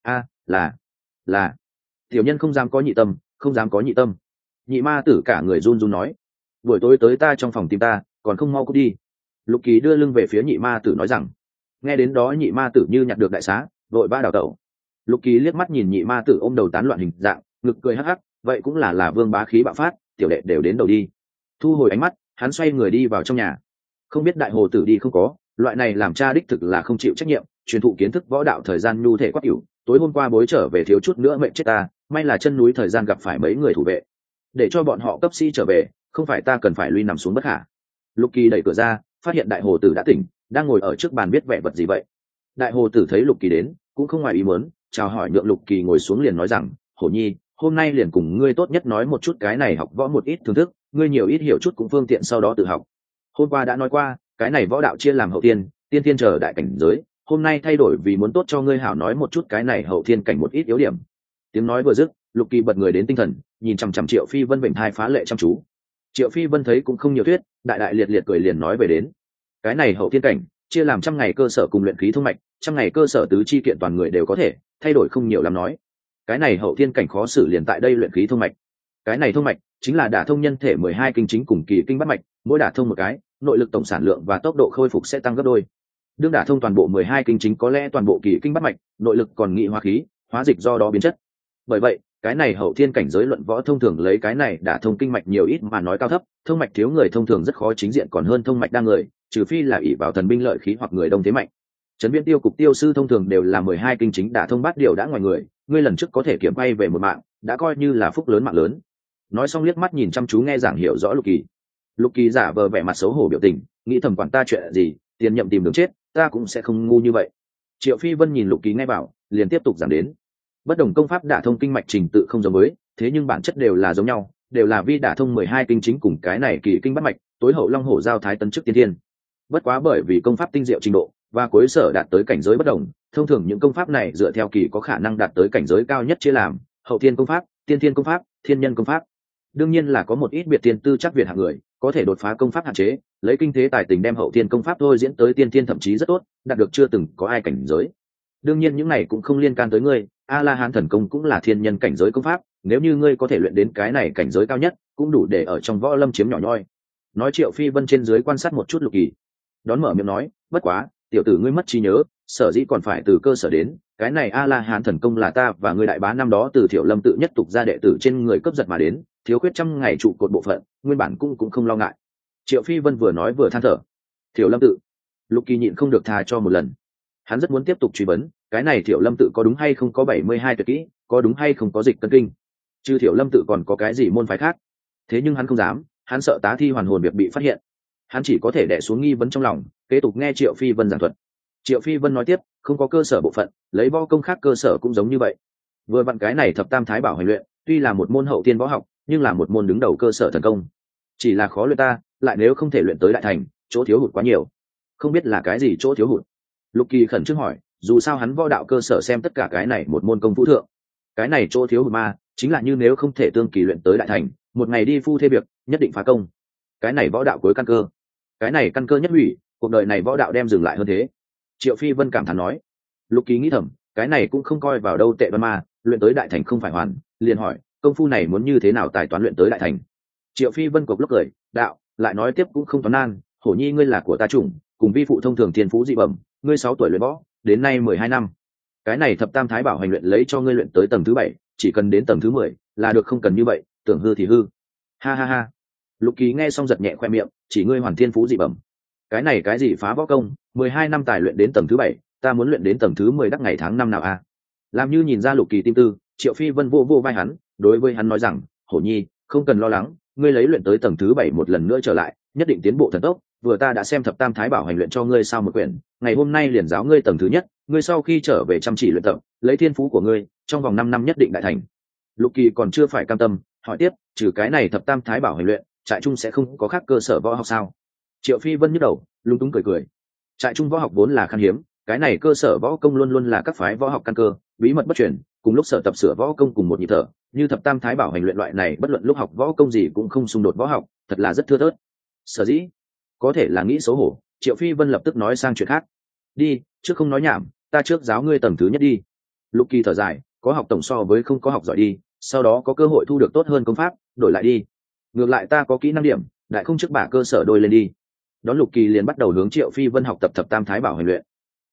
Là tiểu nhân không dám có nhị tâm, không dám có nhị tâm. Nhị Ma Tử cả người run run nói, buổi tối tới ta trong phòng tìm ta, còn không mau cút đi. Lục Kỳ đưa lưng về phía Nhị Ma Tử nói rằng. Nghe đến đó Nhị Ma Tử như nhặt được đại xá, vội vã đào tẩu. Lục Kỳ liếc mắt nhìn nhị ma tử ôm đầu tán loạn hình dạng, ngực cười hắc hắc, vậy cũng là vương bá khí bạo phát, tiểu đệ đều đến đầu đi. Thu hồi ánh mắt, hắn xoay người đi vào trong nhà. Không biết đại hồ tử đi không có, loại này làm cha đích thực là không chịu trách nhiệm, truyền thụ kiến thức võ đạo thời gian nhu thể quắc cửu, tối hôm qua bối trở về thiếu chút nữa mệnh chết ta, may là chân núi thời gian gặp phải mấy người thủ vệ, để cho bọn họ cấp sĩ trở về, không phải ta cần phải lui nằm xuống bất khả. Lục Kỳ đẩy cửa ra, phát hiện đại hồ tử đã tỉnh, đang ngồi ở trước bàn biết vẻ vật gì vậy. Đại hồ tử thấy Lục Kỳ đến, cũng không ngoài ý muốn, chào hỏi nhượng Lục Kỳ ngồi xuống, liền nói rằng, Hổ Nhi, hôm nay liền cùng ngươi tốt nhất nói một chút cái này học võ một ít thưởng thức, ngươi nhiều ít hiểu chút cũng phương tiện sau đó tự học. Hôm qua đã nói qua, cái này võ đạo chia làm hậu tiên, tiên tiên chờ đại cảnh giới, hôm nay thay đổi vì muốn tốt cho ngươi hảo nói một chút cái này hậu thiên cảnh một ít yếu điểm. Tiếng nói vừa dứt, Lục Kỳ bật người đến tinh thần, nhìn chằm chằm Triệu Phi Vân vịnh hai phá lệ chăm chú. Triệu Phi Vân thấy cũng không nhiều thuyết, đại đại liệt liệt cười liền nói về đến. Cái này hậu thiên cảnh, chia làm 100 ngày cơ sở cùng luyện khí thông mạch, 100 ngày cơ sở tứ chi kiện toàn người đều có thể, thay đổi không nhiều lắm nói. Cái này hậu thiên cảnh khó xử liền tại đây luyện khí thông mạch. Cái này thông mạch chính là đả thông nhân thể 12 kinh chính cùng kỳ kinh bát mạch, mỗi đả thông một cái, nội lực tổng sản lượng và tốc độ khôi phục sẽ tăng gấp đôi. Đương đả thông toàn bộ 12 kinh chính có lẽ toàn bộ kỳ kinh bát mạch, nội lực còn nghị hóa khí, hóa dịch do đó biến chất. Bởi vậy, cái này hậu thiên cảnh giới luận võ thông thường lấy cái này đả thông kinh mạch nhiều ít mà nói cao thấp, thông mạch thiếu người thông thường rất khó chính diện còn hơn thông mạch đa người, trừ phi là ỷ vào thần binh lợi khí hoặc người đông thế mạnh. Trấn Viễn Tiêu cục tiêu sư thông thường đều là 12 kinh chính đả thông bát điều đã ngoài người, ngươi lần trước có thể kiểm quay về một mạng, đã coi như là phúc lớn mạng lớn. Nói xong liếc mắt nhìn chăm chú nghe giảng hiểu rõ Lục Kỳ. Lục Kỳ giả vờ vẻ mặt xấu hổ biểu tình, nghĩ thầm quản ta chuyện gì, tiền nhậm tìm đường chết, ta cũng sẽ không ngu như vậy. Triệu Phi Vân nhìn Lục Kỳ nghe bảo, liền tiếp tục giảng đến. Bất đồng công pháp đả thông kinh mạch trình tự không giống với, thế nhưng bản chất đều là giống nhau, đều là vi đả thông 12 kinh chính cùng cái này kỳ kinh bát mạch, tối hậu long hổ giao thái tấn chức tiên thiên. Bất quá bởi vì công pháp tinh diệu trình độ và cuối sở đạt tới cảnh giới bất đồng, thông thường những công pháp này dựa theo kỳ có khả năng đạt tới cảnh giới cao nhất chia làm hậu thiên công pháp, tiên thiên công pháp, thiên nhân công pháp. Đương nhiên là có một ít biệt tiên tư chắc việt hạng người có thể đột phá công pháp hạn chế, lấy kinh thế tài tình đem hậu thiên công pháp thôi diễn tới tiên thiên thậm chí rất tốt, đạt được chưa từng có ai cảnh giới. Đương nhiên những này cũng không liên can tới ngươi, A La Hán thần công cũng là thiên nhân cảnh giới công pháp, nếu như ngươi có thể luyện đến cái này cảnh giới cao nhất, cũng đủ để ở trong võ lâm chiếm nhỏ nhoi. Nói Triệu Phi Vân trên dưới quan sát một chút Lục Kỳ, đón mở miệng nói, bất quá tiểu tử ngươi mất trí nhớ, sở dĩ còn phải từ cơ sở đến, cái này A La Hán thần công là ta và ngươi đại bá năm đó từ Thiểu Lâm tự nhất tục ra đệ tử trên người cấp giật mà đến, thiếu khuyết 100 ngày trụ cột bộ phận, nguyên bản cũng không lo ngại. Triệu Phi Vân vừa nói vừa than thở. Thiểu Lâm tự. Lục Kỳ nhịn không được tha cho một lần. Hắn rất muốn tiếp tục truy vấn, cái này Thiểu Lâm tự có đúng hay không có 72 tuyệt kỹ, có đúng hay không có dịch cân kinh, chứ Thiểu Lâm tự còn có cái gì môn phái khác. Thế nhưng hắn không dám, hắn sợ tá thi hoàn hồn việc bị phát hiện. Hắn chỉ có thể đè xuống nghi vấn trong lòng, kế tục nghe Triệu Phi Vân giảng thuật. Triệu Phi Vân nói tiếp, không có cơ sở bộ phận, lấy võ công khác cơ sở cũng giống như vậy. Vừa vặn cái này thập tam thái bảo hành luyện, tuy là một môn hậu tiên võ học, nhưng là một môn đứng đầu cơ sở thần công. Chỉ là khó luyện ta, lại nếu không thể luyện tới đại thành, chỗ thiếu hụt quá nhiều. Không biết là cái gì chỗ thiếu hụt. Lục Kỳ khẩn trương hỏi, dù sao hắn võ đạo cơ sở xem tất cả cái này một môn công phu thượng. Cái này chỗ thiếu hụt ma, chính là như nếu không thể tương kỳ luyện tới đại thành, một ngày đi phu thê việc, nhất định phá công. Cái này võ đạo cuối căn cơ. Cái này căn cơ nhất hủy, cuộc đời này võ đạo đem dừng lại hơn thế. Triệu Phi Vân cảm thán nói. Lục Kỳ nghĩ thầm, cái này cũng không coi vào đâu tệ đoan ma, luyện tới đại thành không phải hoàn, liền hỏi, công phu này muốn như thế nào tài toán luyện tới đại thành. Triệu Phi Vân cộc lốc cười, đạo, lại nói tiếp cũng không toán nan, Hổ Nhi ngươi là của ta chủng, cùng vi phụ thông thường thiên phú dị bẩm, ngươi 6 tuổi luyện võ, đến nay 12 năm. Cái này thập tam thái bảo hành luyện lấy cho ngươi luyện tới tầng thứ 7, chỉ cần đến tầng thứ 10 là được, không cần như vậy, tưởng hư thì hư. Ha ha ha. Lục Kỳ nghe xong giật nhẹ khoe miệng, chỉ ngươi hoàn thiên phú dị bẩm. Cái này cái gì phá võ công, 12 năm tài luyện đến tầng thứ 7, ta muốn luyện đến tầng thứ 10 đắc ngày tháng năm nào a? Làm như nhìn ra Lục Kỳ tim tư, Triệu Phi Vân vô vai hắn, đối với hắn nói rằng, Hổ Nhi, không cần lo lắng, ngươi lấy luyện tới tầng thứ 7 một lần nữa trở lại, nhất định tiến bộ thần tốc, vừa ta đã xem thập tam thái bảo hành luyện cho ngươi sao một quyển, ngày hôm nay liền giáo ngươi tầng thứ nhất, ngươi sau khi trở về chăm chỉ luyện tập, lấy thiên phú của ngươi, trong vòng 5 năm nhất định đại thành. Lục Kỳ còn chưa phải cam tâm, hỏi tiếp, trừ cái này thập tam thái bảo hành luyện, trại trung sẽ không có khác cơ sở võ học sao? Triệu Phi Vân nhức đầu, lúng túng cười. Trại trung võ học vốn là khan hiếm, cái này cơ sở võ công luôn luôn là các phái võ học căn cơ, bí mật bất truyền, cùng lúc sở tập sửa võ công cùng một nhịp thở, như thập tam thái bảo hành luyện loại này bất luận lúc học võ công gì cũng không xung đột võ học, thật là rất thưa thớt. Sở dĩ có thể là nghĩ xấu hổ, Triệu Phi Vân lập tức nói sang chuyện khác. Đi, trước không nói nhảm, ta trước giáo ngươi tầng thứ nhất đi. Lục Kỳ thở dài, có học tổng so với không có học giỏi đi, sau đó có cơ hội thu được tốt hơn công pháp, đổi lại đi. Ngược lại ta có kỹ năng điểm, đại không trước bả cơ sở đôi lên đi. Đón Lục Kỳ liền bắt đầu hướng Triệu Phi Vân học tập thập tam thái bảo hành luyện.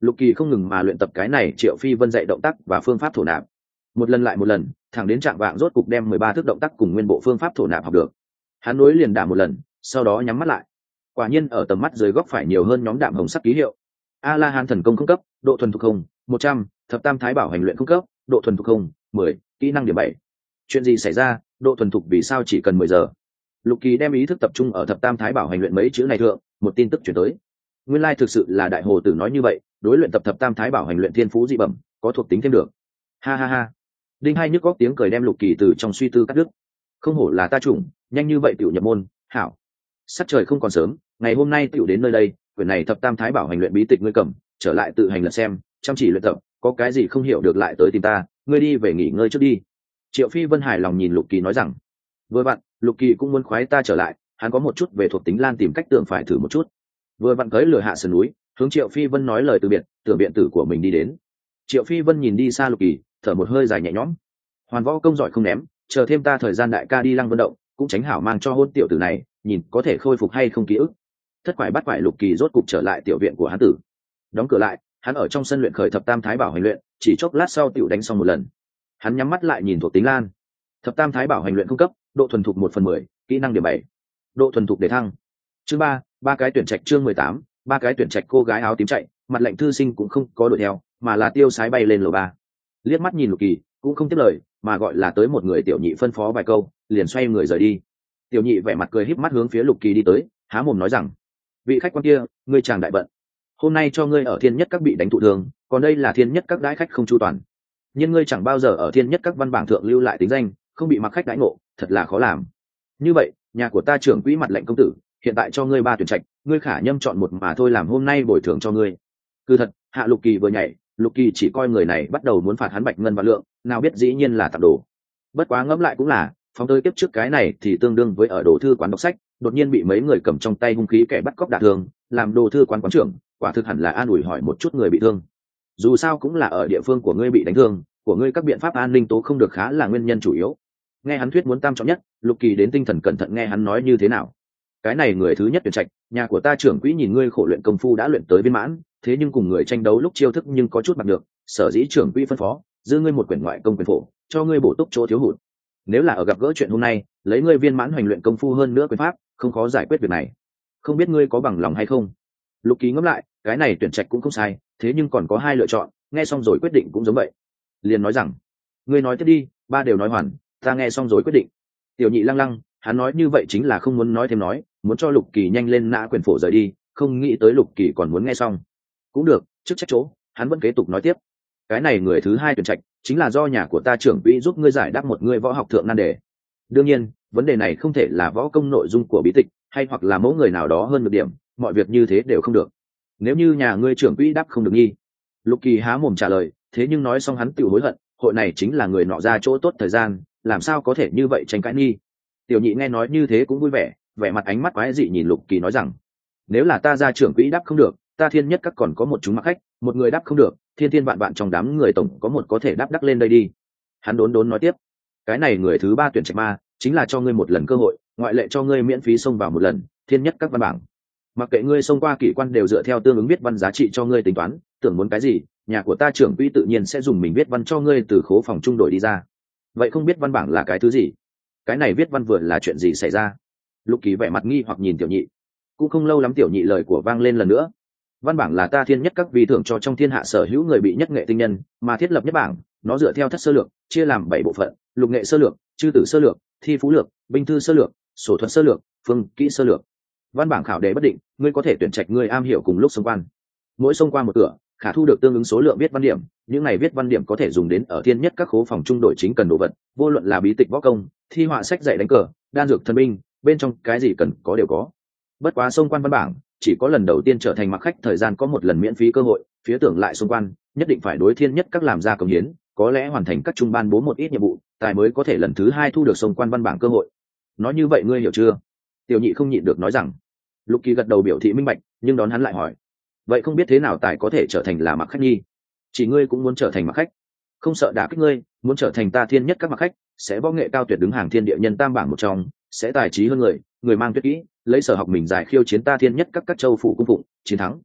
Lục Kỳ không ngừng mà luyện tập cái này Triệu Phi Vân dạy động tác và phương pháp thổ nạp, một lần lại một lần, thẳng đến trạng vạng rốt cục đem 13 thức động tác cùng nguyên bộ phương pháp thổ nạp học được. Hắn nối liền đả một lần, sau đó nhắm mắt lại. Quả nhiên ở tầm mắt dưới góc phải nhiều hơn nhóm đạm hồng sắc ký hiệu. A La Hán thần công không cấp, độ thuần thục không 100, thập tam thái bảo hành luyện không cấp, độ thuần thục không 10, kỹ năng điểm 7. Chuyện gì xảy ra, độ thuần thục vì sao chỉ cần 10 giờ? Lục Kỳ đem ý thức tập trung ở thập tam thái bảo hành luyện mấy chữ này thượng, một tin tức chuyển tới. Nguyên lai thực sự là đại hồ tử nói như vậy, đối luyện tập thập tam thái bảo hành luyện thiên phú dị bẩm, có thuộc tính thêm được. Ha ha ha. Đinh Hai nhức góc tiếng cười đem Lục Kỳ từ trong suy tư cắt đứt. Không hổ là ta chủng, nhanh như vậy tiểu nhập môn, hảo. Sắc trời không còn sớm, ngày hôm nay tiểu đến nơi đây, quyển này thập tam thái bảo hành luyện bí tịch ngươi cầm, trở lại tự hành lật xem, chăm chỉ luyện tập, có cái gì không hiểu được lại tới tìm ta, ngươi đi về nghỉ ngơi trước đi. Triệu Phi Vân hài lòng nhìn Lục Kỳ nói rằng, vừa vặn, Lục Kỳ cũng muốn khoái ta trở lại, hắn có một chút về thuộc tính lan tìm cách tưởng phải thử một chút. Vừa vặn tới lửa hạ sườn núi, hướng Triệu Phi Vân nói lời từ biệt, tưởng biện tử của mình đi đến. Triệu Phi Vân nhìn đi xa Lục Kỳ, thở một hơi dài nhẹ nhõm. Hoàn võ công giỏi không ném, chờ thêm ta thời gian đại ca đi Lăng Vân động, cũng tránh hảo mang cho hôn tiểu tử này, nhìn có thể khôi phục hay không ký ức. Thất quải bắt quải Lục Kỳ rốt cục trở lại tiểu viện của hắn tử. Đóng cửa lại, hắn ở trong sân luyện khởi thập tam thái bảo hành luyện, chỉ chốc lát sau tiểu đánh xong một lần. Hắn nhắm mắt lại nhìn thuộc tính lan. Thập tam thái bảo hành luyện không cấp, độ thuần thục 1/10, kỹ năng điểm 7. Độ thuần thục để thăng. Chương 3, ba cái tuyển trạch chương 18, ba cái tuyển trạch cô gái áo tím chạy, mặt lệnh thư sinh cũng không có đuổi theo, mà là tiêu sái bay lên lầu 3. Liếc mắt nhìn Lục Kỳ, cũng không tiếp lời, mà gọi là tới một người tiểu nhị phân phó vài câu, liền xoay người rời đi. Tiểu nhị vẻ mặt cười híp mắt hướng phía Lục Kỳ đi tới, há mồm nói rằng: vị khách quan kia, ngươi chàng đại bận, hôm nay cho ngươi ở thiên nhất các bị đánh thụ thương, còn đây là thiên nhất các đãi khách không chu toàn, nhưng ngươi chẳng bao giờ ở thiên nhất các văn bảng thượng lưu lại tính danh, không bị mặc khách đãi ngộ, thật là khó làm. Như vậy, nhà của ta trưởng quỹ mặt lệnh công tử, hiện tại cho ngươi 3 tuyển trạch, ngươi khả nhâm chọn một mà thôi, làm hôm nay bồi thường cho ngươi. Cứ thật, hạ Lục Kỳ vừa nhảy, Lục Kỳ chỉ coi người này bắt đầu muốn phạt hắn bạch ngân và lượng, nào biết dĩ nhiên là tặng đồ. Bất quá ngẫm lại cũng là, phóng tới kiếp trước cái này thì tương đương với ở đồ thư quán đọc sách, đột nhiên bị mấy người cầm trong tay hung khí kẻ bắt cóc đả thương, làm đồ thư quán quán trưởng, quả thực hẳn là an ủi hỏi một chút người bị thương. Dù sao cũng là ở địa phương của ngươi bị đánh thương, của ngươi các biện pháp an ninh tố không được khá là nguyên nhân chủ yếu. Nghe hắn thuyết muốn tam trọng nhất, Lục Kỳ đến tinh thần cẩn thận nghe hắn nói như thế nào. Cái này người thứ nhất tuyển trạch, nhà của ta trưởng quỹ nhìn ngươi khổ luyện công phu đã luyện tới viên mãn, thế nhưng cùng người tranh đấu lúc chiêu thức nhưng có chút bạc được, sở dĩ trưởng quỹ phân phó giữ ngươi một quyển ngoại công quyền phổ, cho ngươi bổ túc chỗ thiếu hụt. Nếu là ở gặp gỡ chuyện hôm nay, lấy ngươi viên mãn hoành luyện công phu hơn nữa quyền pháp, không khó giải quyết việc này. Không biết ngươi có bằng lòng hay không? Lục Kỳ ngẫm lại, cái này tuyển trạch cũng không sai, thế nhưng còn có 2 lựa chọn, nghe xong rồi quyết định cũng giống vậy. Liền nói rằng: ngươi nói tiếp đi, 3 đều nói hoàn, ta nghe xong rồi quyết định. Tiểu nhị lăng lăng, hắn nói như vậy chính là không muốn nói thêm nói, muốn cho Lục Kỳ nhanh lên nã quyền phổ rời đi, không nghĩ tới Lục Kỳ còn muốn nghe xong. Cũng được, trước trách chỗ, hắn vẫn kế tục nói tiếp. Cái này người thứ 2 tuyển trạch, chính là do nhà của ta trưởng quỹ giúp ngươi giải đáp một ngươi võ học thượng nan đề. Đương nhiên, vấn đề này không thể là võ công nội dung của bí tịch, hay hoặc là mẫu người nào đó hơn một điểm, mọi việc như thế đều không được. Nếu như nhà ngươi trưởng quỹ đáp không được nghi. Lục Kỳ há mồm trả lời, thế nhưng nói xong hắn tự hối hận, hội này chính là người nọ ra chỗ tốt thời gian, làm sao có thể như vậy tranh cãi nghi. Tiểu nhị nghe nói như thế cũng vui vẻ, vẻ mặt ánh mắt quái dị nhìn Lục Kỳ nói rằng: nếu là ta ra trưởng quỹ đáp không được, ta thiên nhất các còn có một chúng mặc khách, một người đáp không được, thiên thiên vạn vạn trong đám người tổng có một có thể đáp đắc lên đây đi. Hắn đốn đốn nói tiếp: cái này người thứ 3 tuyển trạch ma, chính là cho ngươi một lần cơ hội, ngoại lệ cho ngươi miễn phí xông vào một lần thiên nhất các văn bảng, mặc kệ ngươi xông qua kỷ quan đều dựa theo tương ứng viết văn giá trị cho ngươi tính toán, tưởng muốn cái gì, nhà của ta trưởng quỹ tự nhiên sẽ dùng mình viết văn cho ngươi từ khố phòng trung đổi đi ra. Vậy không biết văn bảng là cái thứ gì? Cái này viết văn vừa là chuyện gì xảy ra? Lục Kỳ vẻ mặt nghi hoặc nhìn tiểu nhị. Cũng không lâu lắm tiểu nhị lời của vang lên lần nữa: văn bảng là ta thiên nhất các vì thưởng cho trong thiên hạ sở hữu người bị nhất nghệ tinh nhân mà thiết lập nhất bảng, nó dựa theo thất sơ lược chia làm 7 bộ phận: lục nghệ sơ lược, chư tử sơ lược, thi phú lược, binh thư sơ lược, sổ thuật sơ lược, phương kỹ sơ lược. Văn bảng khảo đề bất định, ngươi có thể tuyển trạch ngươi am hiểu cùng lúc xông quan. Mỗi xông qua một cửa, khả thu được tương ứng số lượng viết văn điểm, những này viết văn điểm có thể dùng đến ở thiên nhất các khố phòng trung đội chính cần đồ vật, vô luận là bí tịch võ công, thi họa sách dạy đánh cờ, đan dược thần binh, bên trong cái gì cần có đều có. Bất quá xông quan văn bảng chỉ có lần đầu tiên trở thành mặc khách thời gian có một lần miễn phí cơ hội, phía tưởng lại xông quan nhất định phải đối thiên nhất các làm ra công hiến, có lẽ hoàn thành các trung ban bố một ít nhiệm vụ, tài mới có thể lần thứ 2 thu được xông quan văn bảng cơ hội. Nói như vậy ngươi hiểu chưa? Tiểu nhị không nhịn được nói rằng. Lục Kỳ gật đầu biểu thị minh bạch, nhưng đón hắn lại hỏi: vậy không biết thế nào tài có thể trở thành là mặc khách nghi? Chỉ ngươi cũng muốn trở thành mặc khách? Không sợ đả kích ngươi, muốn trở thành ta thiên nhất các mặc khách, sẽ võ nghệ cao tuyệt đứng hàng thiên địa nhân tam bảng một trong, sẽ tài trí hơn người, người mang tuyệt kỹ, lấy sở học mình giải khiêu chiến ta thiên nhất các châu phủ cung phụng, chiến thắng.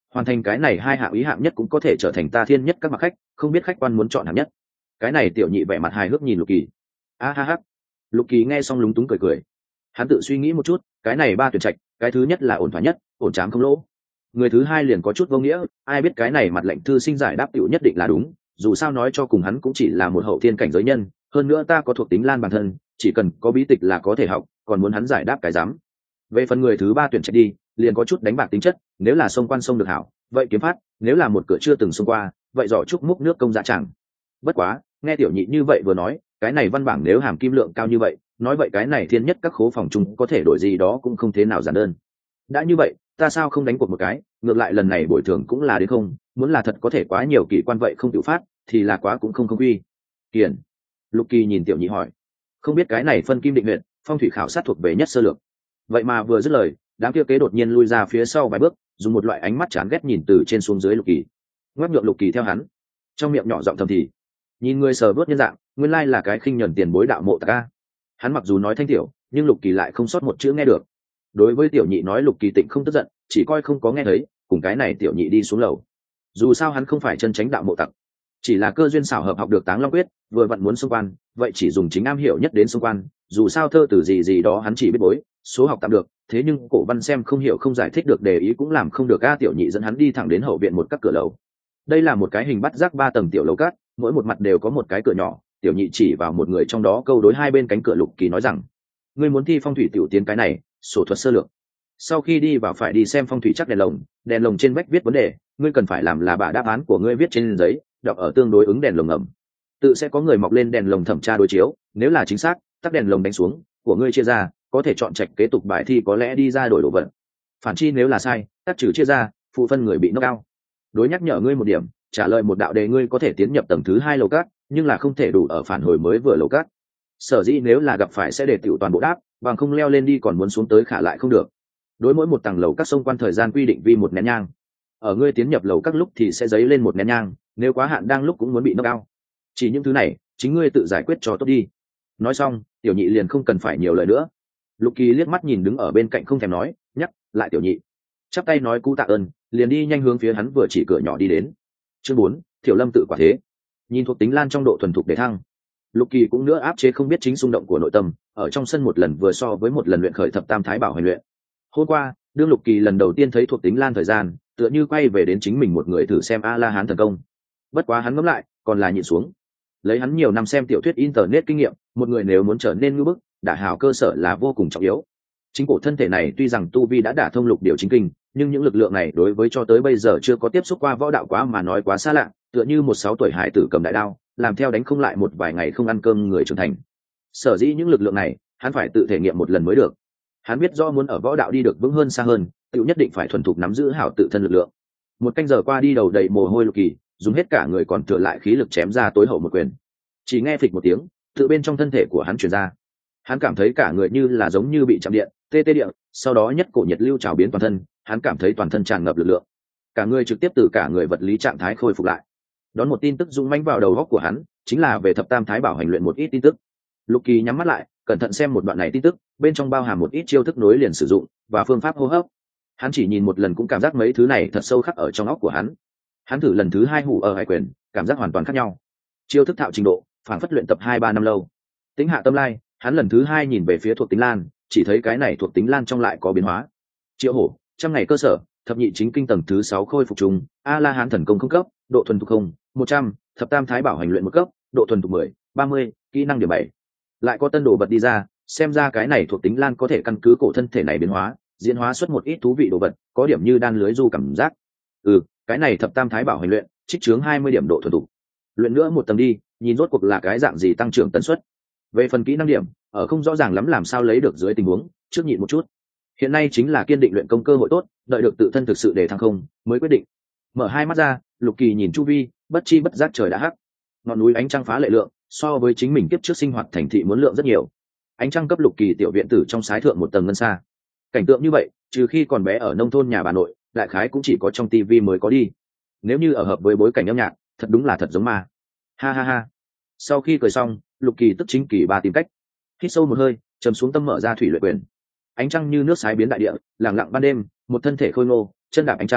hoàn thành cái này 2 hạng ý hạng nhất cũng có thể trở thành ta thiên nhất các mặt khách, không biết khách quan muốn chọn hạng nhất. Cái này tiểu nhị vẻ mặt hài hước nhìn Lục Kỳ. A ha ha. Lục Kỳ nghe xong lúng túng cười cười. Hắn tự suy nghĩ một chút, cái này 3 tuyển trạch, cái thứ nhất là ổn thỏa nhất, ổn trám không lỗ. Người thứ hai liền có chút vô nghĩa, ai biết cái này mặt lệnh thư sinh giải đáp tiểu nhất định là đúng, dù sao nói cho cùng hắn cũng chỉ là một hậu thiên cảnh giới nhân, hơn nữa ta có thuộc tính lan bản thân, chỉ cần có bí tịch là có thể học, còn muốn hắn giải đáp cái dám. Về phần người thứ ba tuyển trạch đi, liền có chút đánh bạc tính chất, nếu là sông quan sông được hảo, vậy kiếm phát, nếu là một cửa chưa từng xông qua, vậy giỏ chúc múc nước công dạ chẳng. Bất quá, nghe tiểu nhị như vậy vừa nói, cái này văn bảng nếu hàm kim lượng cao như vậy, nói vậy cái này thiên nhất các khố phòng chung có thể đổi gì đó cũng không thế nào giản đơn. Đã như vậy, ta sao không đánh cuộc một cái, ngược lại lần này bồi thường cũng là đến không, muốn là thật có thể quá nhiều kỳ quan vậy không tự phát, thì là quá cũng không quy. Kiền. Lục Kỳ nhìn tiểu nhị hỏi, không biết cái này phân kim định huyện, phong thủy khảo sát thuộc về nhất sơ lược. Vậy mà vừa dứt lời, đám kia kế đột nhiên lui ra phía sau vài bước, dùng một loại ánh mắt chán ghét nhìn từ trên xuống dưới Lục Kỳ, ngoắc nhượng Lục Kỳ theo hắn, trong miệng nhỏ giọng thầm thì, nhìn người sờ bước nhân dạng, nguyên lai là cái khinh nhẫn tiền bối đạo mộ ta. Hắn mặc dù nói thanh tiểu, nhưng Lục Kỳ lại không sót một chữ nghe được. Đối với tiểu nhị nói Lục Kỳ tịnh không tức giận, chỉ coi không có nghe thấy, cùng cái này tiểu nhị đi xuống lầu. Dù sao hắn không phải chân chánh đạo mộ tặc, chỉ là cơ duyên xảo hợp học được Táng Long Quyết, vừa vặn muốn xung quan, vậy chỉ dùng chính am hiểu nhất đến xung quan, dù sao thơ từ gì đó hắn chỉ biết bối, số học tạm được, thế nhưng cổ văn xem không hiểu không giải thích được đề ý cũng làm không được. A tiểu nhị dẫn hắn đi thẳng đến hậu viện một các cửa lầu. Đây là một cái hình bắt giác 3 tầng tiểu lầu cát, mỗi một mặt đều có một cái cửa nhỏ, tiểu nhị chỉ vào một người trong đó câu đối hai bên cánh cửa. Lục Kỳ nói rằng, ngươi muốn thi phong thủy tiểu tiến cái này, sổ thuật sơ lược. Sau khi đi vào phải đi xem phong thủy chắc đèn lồng trên vách viết vấn đề, ngươi cần phải làm là bà đáp án của ngươi viết trên giấy, đọc ở tương đối ứng đèn lồng ngầm. Tự sẽ có người mọc lên đèn lồng thẩm tra đối chiếu, nếu là chính xác, tắt đèn lồng đánh xuống, của ngươi chia ra, có thể chọn trạch kế tục bài thi có lẽ đi ra đổi đồ vật. Phản chi nếu là sai, tắt trừ chia ra, phụ phân người bị knock out. Đối nhắc nhở ngươi một điểm, trả lời một đạo đề ngươi có thể tiến nhập tầng thứ 2 lầu cát, nhưng là không thể đủ ở phản hồi mới vừa lầu cát. Sở dĩ nếu là gặp phải sẽ để tiểu toàn bộ đáp, bằng không leo lên đi còn muốn xuống tới khả lại không được. Đối mỗi một tầng lầu các xung quan thời gian quy định vi 1 nén nhang. Ở ngươi tiến nhập lầu các lúc thì sẽ giấy lên 1 nén nhang, nếu quá hạn đang lúc cũng muốn bị knock out. Chỉ những thứ này, chính ngươi tự giải quyết cho tốt đi. Nói xong, tiểu nhị liền không cần phải nhiều lời nữa. Lục Kỳ liếc mắt nhìn đứng ở bên cạnh không thèm nói, nhắc lại tiểu nhị, chắp tay nói cú tạ ơn, liền đi nhanh hướng phía hắn vừa chỉ cửa nhỏ đi đến. Chương 4, Thiểu Lâm tự quả thế. Nhìn thuộc tính lan trong độ thuần thục để thăng, Lục Kỳ cũng nữa áp chế không biết chính xung động của nội tâm, ở trong sân một lần vừa so với một lần luyện khởi thập tam thái bảo hành luyện. Hôm qua, đương Lục Kỳ lần đầu tiên thấy thuộc tính lan thời gian, tựa như quay về đến chính mình một người thử xem A La Hán thần công. Bất quá hắn ngẫm lại, còn là nhịn xuống. Lấy hắn nhiều năm xem tiểu thuyết internet kinh nghiệm, một người nếu muốn trở nên ngưu bức, đả hào cơ sở là vô cùng trọng yếu. Chính cổ thân thể này tuy rằng tu vi đã đả thông lục điều chính kinh, nhưng những lực lượng này đối với cho tới bây giờ chưa có tiếp xúc qua võ đạo quá mà nói quá xa lạ, tựa như một 6 tuổi hải tử cầm đại đao, làm theo đánh không lại một vài ngày không ăn cơm người trưởng thành. Sở dĩ những lực lượng này, hắn phải tự thể nghiệm một lần mới được. Hắn biết do muốn ở võ đạo đi được vững hơn xa hơn, tự nhất định phải thuần thục nắm giữ hảo tự thân lực lượng. Một canh giờ qua đi, đầu đầy mồ hôi Lục Kỳ dùng hết cả người còn thừa lại khí lực chém ra tối hậu một quyền. Chỉ nghe phịch một tiếng, tự bên trong thân thể của hắn truyền ra. Hắn cảm thấy cả người như là giống như bị chạm điện, tê tê điện, sau đó nhất cổ nhiệt lưu trào biến toàn thân, hắn cảm thấy toàn thân tràn ngập lực lượng, cả người trực tiếp từ cả người vật lý trạng thái khôi phục lại. Đón một tin tức dũng mãnh vào đầu óc của hắn, chính là về thập tam thái bảo hành luyện một ít tin tức. Lục Kỳ nhắm mắt lại, cẩn thận xem một đoạn này tin tức, bên trong bao hàm một ít chiêu thức nối liền sử dụng và phương pháp hô hấp. Hắn chỉ nhìn một lần cũng cảm giác mấy thứ này thật sâu khắc ở trong óc của hắn. Hắn thử lần thứ 2 hủ ở hải quyền, cảm giác hoàn toàn khác nhau. Chiêu thức thạo trình độ, phản phất luyện tập 2-3 năm lâu. Tính hạ tâm lai, hắn lần thứ 2 nhìn về phía thuộc tính lan, chỉ thấy cái này thuộc tính lan trong lại có biến hóa. Triệu hổ, 100 ngày cơ sở, thập nhị chính kinh tầng thứ 6 khôi phục trùng, A La Hán thần công không cấp, độ thuần thục 0, 100, thập tam thái bảo hành luyện 1 cấp, độ thuần thục 10, 30, kỹ năng điểm 7. Lại có tân đồ bật đi ra, xem ra cái này thuộc tính lan có thể căn cứ cổ thân thể này biến hóa, diễn hóa xuất một ít thú vị đồ vật, có điểm như đan lưới du cảm giác. Cái này thập tam thái bảo hành luyện, trích chướng 20 điểm độ thuần thục. Luyện nữa một tầng đi, nhìn rốt cuộc là cái dạng gì tăng trưởng tần suất. Về phần kỹ năng điểm, ở không rõ ràng lắm làm sao lấy được dưới tình huống, trước nhịn một chút. Hiện nay chính là kiên định luyện công cơ hội tốt, đợi được tự thân thực sự để thăng không, mới quyết định. Mở hai mắt ra, Lục Kỳ nhìn chu vi, bất chi bất giác trời đã hắc. Ngọn núi ánh trăng phá lệ lượng, so với chính mình kiếp trước sinh hoạt thành thị muốn lượng rất nhiều. Ánh trăng cấp Lục Kỳ tiểu viện tử trong sái thượng một tầng ngân xa. Cảnh tượng như vậy, trừ khi còn bé ở nông thôn nhà bà nội, đại khái cũng chỉ có trong tivi mới có đi. Nếu như ở hợp với bối cảnh âm nhạc, thật đúng là thật giống ma. Ha ha ha. Sau khi cười xong, Lục Kỳ tức chính kỳ ba tìm cách. Hít sâu một hơi, trầm xuống tâm mở ra thủy luyện quyền. Ánh trăng như nước sái biến đại địa, lặng lặng ban đêm, một thân thể khôi ngô, chân đạp ánh trăng,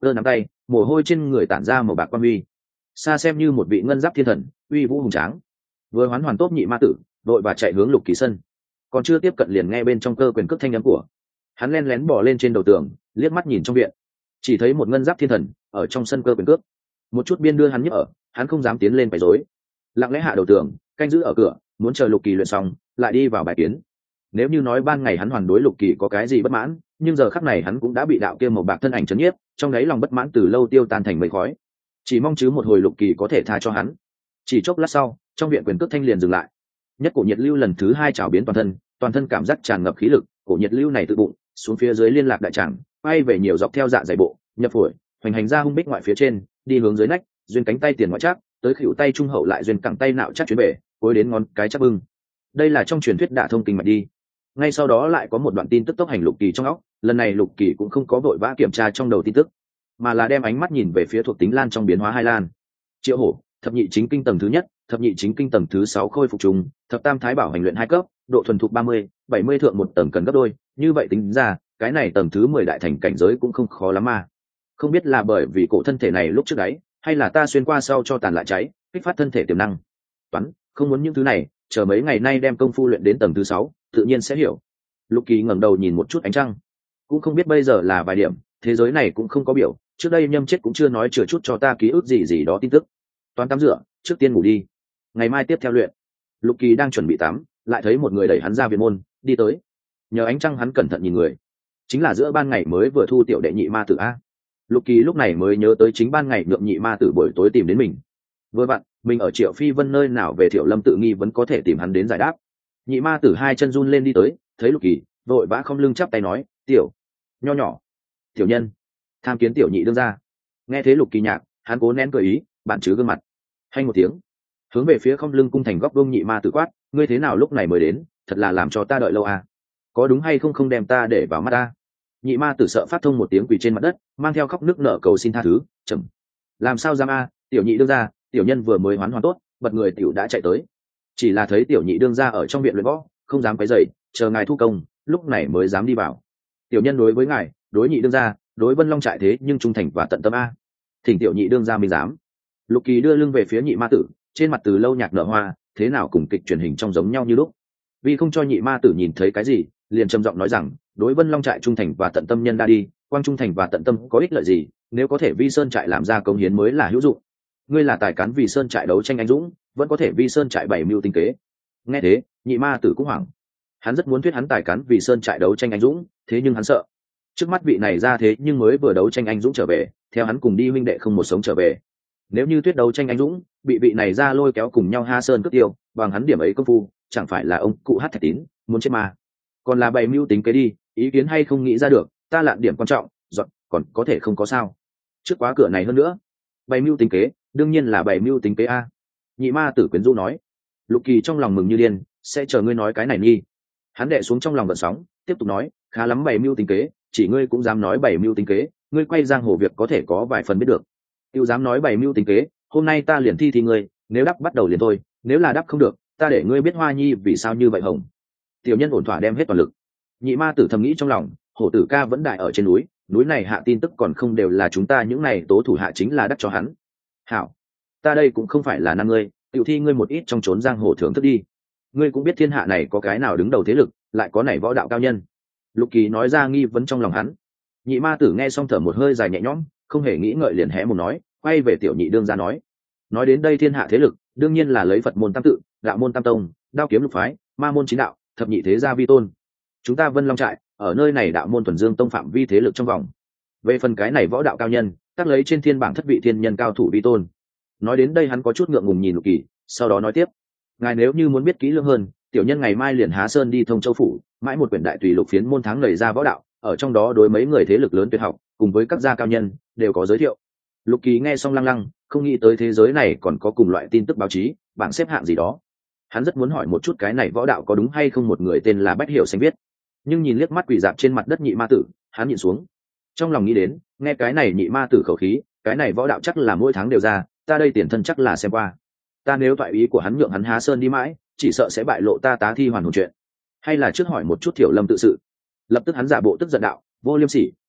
cơ nắm tay, mồ hôi trên người tản ra màu bạc quan huy, xa xem như một vị ngân giáp thiên thần, uy vũ hùng tráng. Vừa hoán hoàn tốt nhị ma tử, đội và chạy hướng Lục Kỳ sân. Còn chưa tiếp cận liền nghe bên trong cơ quyền cước thanh âm của hắn, len lén bò lên trên đầu tường, liếc mắt nhìn trong viện, chỉ thấy một ngân giáp thiên thần ở trong sân cơ quyền cước, một chút biên đưa hắn nhức ở, hắn không dám tiến lên quấy rối, lặng lẽ hạ đầu tường, canh giữ ở cửa, muốn chờ Lục Kỳ luyện xong lại đi vào bài kiến. Nếu như nói ban ngày hắn hoàn đối Lục Kỳ có cái gì bất mãn, nhưng giờ khắc này hắn cũng đã bị đạo kia màu bạc thân ảnh chấn nhiếp, trong đấy lòng bất mãn từ lâu tiêu tan thành mây khói, chỉ mong chứ một hồi Lục Kỳ có thể tha cho hắn. Chỉ chốc lát sau, trong viện quyền cước thanh liền dừng lại, nhất cổ nhiệt lưu lần thứ hai trào biến toàn thân cảm giác tràn ngập khí lực, cổ nhiệt lưu này tự bụng xuống phía dưới liên lạc đại tràng, quay về nhiều dọc theo dạ dày bộ nhập phổi, hoành hành ra hung bích ngoại phía trên, đi hướng dưới nách, duyên cánh tay tiền ngoại chắc tới khuỷu tay trung hậu, lại duyên cẳng tay nạo chắc chuyến về cuối đến ngón cái chắc bưng. Đây là trong truyền thuyết đả thông kinh mạch đi. Ngay sau đó lại có một đoạn tin tức tốc hành Lục Kỳ trong óc, lần này Lục Kỳ cũng không có vội vã kiểm tra trong đầu tin tức, mà là đem ánh mắt nhìn về phía thuộc tính lan trong biến hóa hai lan. Triệu hổ, thập nhị chính kinh tầng thứ nhất, thập nhị chính kinh tầng thứ 6 khôi phục trùng, thập tam thái bảo hành luyện 2 cấp, độ thuần thục 70 thượng một tầng cần gấp đôi, như vậy tính ra, cái này tầng thứ 10 đại thành cảnh giới cũng không khó lắm mà. Không biết là bởi vì cổ thân thể này lúc trước đấy, hay là ta xuyên qua sau cho tàn lại cháy, kích phát thân thể tiềm năng. Toán, không muốn những thứ này, chờ mấy ngày nay đem công phu luyện đến tầng thứ 6, tự nhiên sẽ hiểu. Lục Kỳ ngẩng đầu nhìn một chút ánh trăng, cũng không biết bây giờ là vài điểm, thế giới này cũng không có biểu, trước đây Nhâm Chết cũng chưa nói chừa chút cho ta ký ức gì đó tin tức. Toán tắm rửa, trước tiên ngủ đi, ngày mai tiếp theo luyện. Lục Kỳ đang chuẩn bị tắm, lại thấy một người đẩy hắn ra viện môn đi tới. Nhờ ánh trăng hắn cẩn thận nhìn người, chính là giữa ban ngày mới vừa thu tiểu đệ nhị ma tử a. Lục Kỳ lúc này mới nhớ tới chính ban ngày nhượng nhị ma tử buổi tối tìm đến mình. Vừa vặn mình ở Triệu Phi Vân nơi nào về Thiệu Lâm tự nghi vẫn có thể tìm hắn đến giải đáp. Nhị ma tử hai chân run lên đi tới, thấy Lục Kỳ vội vã không lưng chắp tay nói: tiểu nho nhỏ tiểu nhân tham kiến tiểu nhị đương ra. Nghe thế Lục Kỳ nhạc, hắn cố nén cười ý, bạn chứ gương mặt hay một tiếng, hướng về phía không lưng cung thành góc đông nhị ma tử quát: ngươi thế nào lúc này mới đến, thật là làm cho ta đợi lâu à, có đúng hay không đem ta để vào mắt ta. Nhị ma tử sợ phát thông một tiếng quỳ trên mặt đất, mang theo khóc nước nở cầu xin tha thứ. Chậm, làm sao dám a, tiểu nhị đương ra, tiểu nhân vừa mới hoán hoàn tốt, bật người tiểu đã chạy tới, chỉ là thấy tiểu nhị đương ra ở trong viện luyện võ, không dám quấy rầy, chờ ngài thu công lúc này mới dám đi vào. Tiểu nhân đối với ngài, đối nhị đương ra, đối Vân Long trại thế nhưng trung thành và tận tâm a, thỉnh tiểu nhị đương ra mình dám. Lục Kỳ đưa lưng về phía nhị ma tử, trên mặt từ lâu nhạc nở hoa, thế nào cùng kịch truyền hình trong giống nhau như lúc. Vì không cho nhị ma tử nhìn thấy cái gì, liền trầm giọng nói rằng: đối Vân Long trại trung thành và tận tâm nhân đa đi, quang trung thành và tận tâm có ích lợi gì, nếu có thể vi sơn trại làm ra công hiến mới là hữu dụng. Ngươi là tài cán vì sơn trại đấu tranh anh dũng, vẫn có thể vi sơn trại bày mưu tinh kế. Nghe thế, nhị ma tử cũng hoảng, hắn rất muốn thuyết hắn tài cán vì sơn trại đấu tranh anh dũng, thế nhưng hắn sợ trước mắt vị này ra thế nhưng mới vừa đấu tranh anh dũng trở về, theo hắn cùng đi huynh đệ không một sống trở về. Nếu như thuyết đấu tranh anh dũng bị vị này ra lôi kéo cùng nhau ha sơn cướp tiêu, bằng hắn điểm ấy công phu, chẳng phải là ông cụ hát thạch tín muốn chết mà. Còn là bày mưu tính kế đi, ý kiến hay không nghĩ ra được, ta lạn điểm quan trọng dọn, còn có thể không có sao, trước quá cửa này hơn nữa. Bày mưu tính kế, đương nhiên là bày mưu tính kế a. Nhị ma tử quyến rũ nói. Lục Kỳ trong lòng mừng như điên, sẽ chờ ngươi nói cái này nghi. Hắn đệ xuống trong lòng gợn sóng, tiếp tục nói: khá lắm bày mưu tính kế, chỉ ngươi cũng dám nói bày mưu tính kế, ngươi quay giang hồ việc có thể có vài phần biết được. Tiêu dám nói bày mưu tính kế, hôm nay ta liền thi ngươi, nếu đáp bắt đầu liền thôi, nếu là đáp không được, ta để ngươi biết Hoa Nhi vì sao như vậy hồng. Tiểu nhân ổn thỏa đem hết toàn lực. Nhị ma tử thầm nghĩ trong lòng, hổ tử ca vẫn đại ở trên núi, núi này hạ tin tức còn không đều là chúng ta những này tố thủ hạ chính là đắc cho hắn. Hảo, ta đây cũng không phải là năng ngươi, tiểu thi ngươi một ít trong trốn giang hồ thưởng thức đi. Ngươi cũng biết thiên hạ này có cái nào đứng đầu thế lực, lại có nảy võ đạo cao nhân. Lục Kỳ nói ra nghi vấn trong lòng hắn. Nhị ma tử nghe xong thở một hơi dài nhẹ nhõm, không hề nghĩ ngợi liền hé một nói, quay về tiểu nhị đương ra nói đến đây thiên hạ thế lực đương nhiên là lấy Phật môn tam tự, đạo môn tam tông, đao kiếm lục phái, ma môn chín đạo, thập nhị thế gia vi tôn. Chúng ta Vân Long trại ở nơi này đạo môn thuần dương tông phạm vi thế lực trong vòng. Về phần cái này võ đạo cao nhân, tác lấy trên thiên bảng thất vị thiên nhân cao thủ vi tôn. Nói đến đây hắn có chút ngượng ngùng nhìn Lục Kỳ, sau đó nói tiếp: ngài nếu như muốn biết kỹ lưỡng hơn, tiểu nhân ngày mai liền há sơn đi Thông Châu phủ, mãi một quyển đại tùy lục phiến môn tháng lầy ra võ đạo, ở trong đó đối mấy người thế lực lớn tuyệt học cùng với các gia cao nhân đều có giới thiệu. Lục Kỳ nghe xong lăng lăng, không nghĩ tới thế giới này còn có cùng loại tin tức báo chí, bảng xếp hạng gì đó. Hắn rất muốn hỏi một chút cái này võ đạo có đúng hay không một người tên là Bách Hiểu Xanh viết, nhưng nhìn liếc mắt quỷ dạp trên mặt đất nhị ma tử, hắn nhịn xuống. Trong lòng nghĩ đến, nghe cái này nhị ma tử khẩu khí, cái này võ đạo chắc là mỗi tháng đều ra, ta đây tiền thân chắc là xem qua. Ta nếu thoại ý của hắn nhượng hắn há sơn đi mãi, chỉ sợ sẽ bại lộ ta tá thi hoàn hồn chuyện. Hay là trước hỏi một chút Thiểu Lâm tự sự. Lập tức hắn giả bộ tức giận đạo: vô liêm sỉ,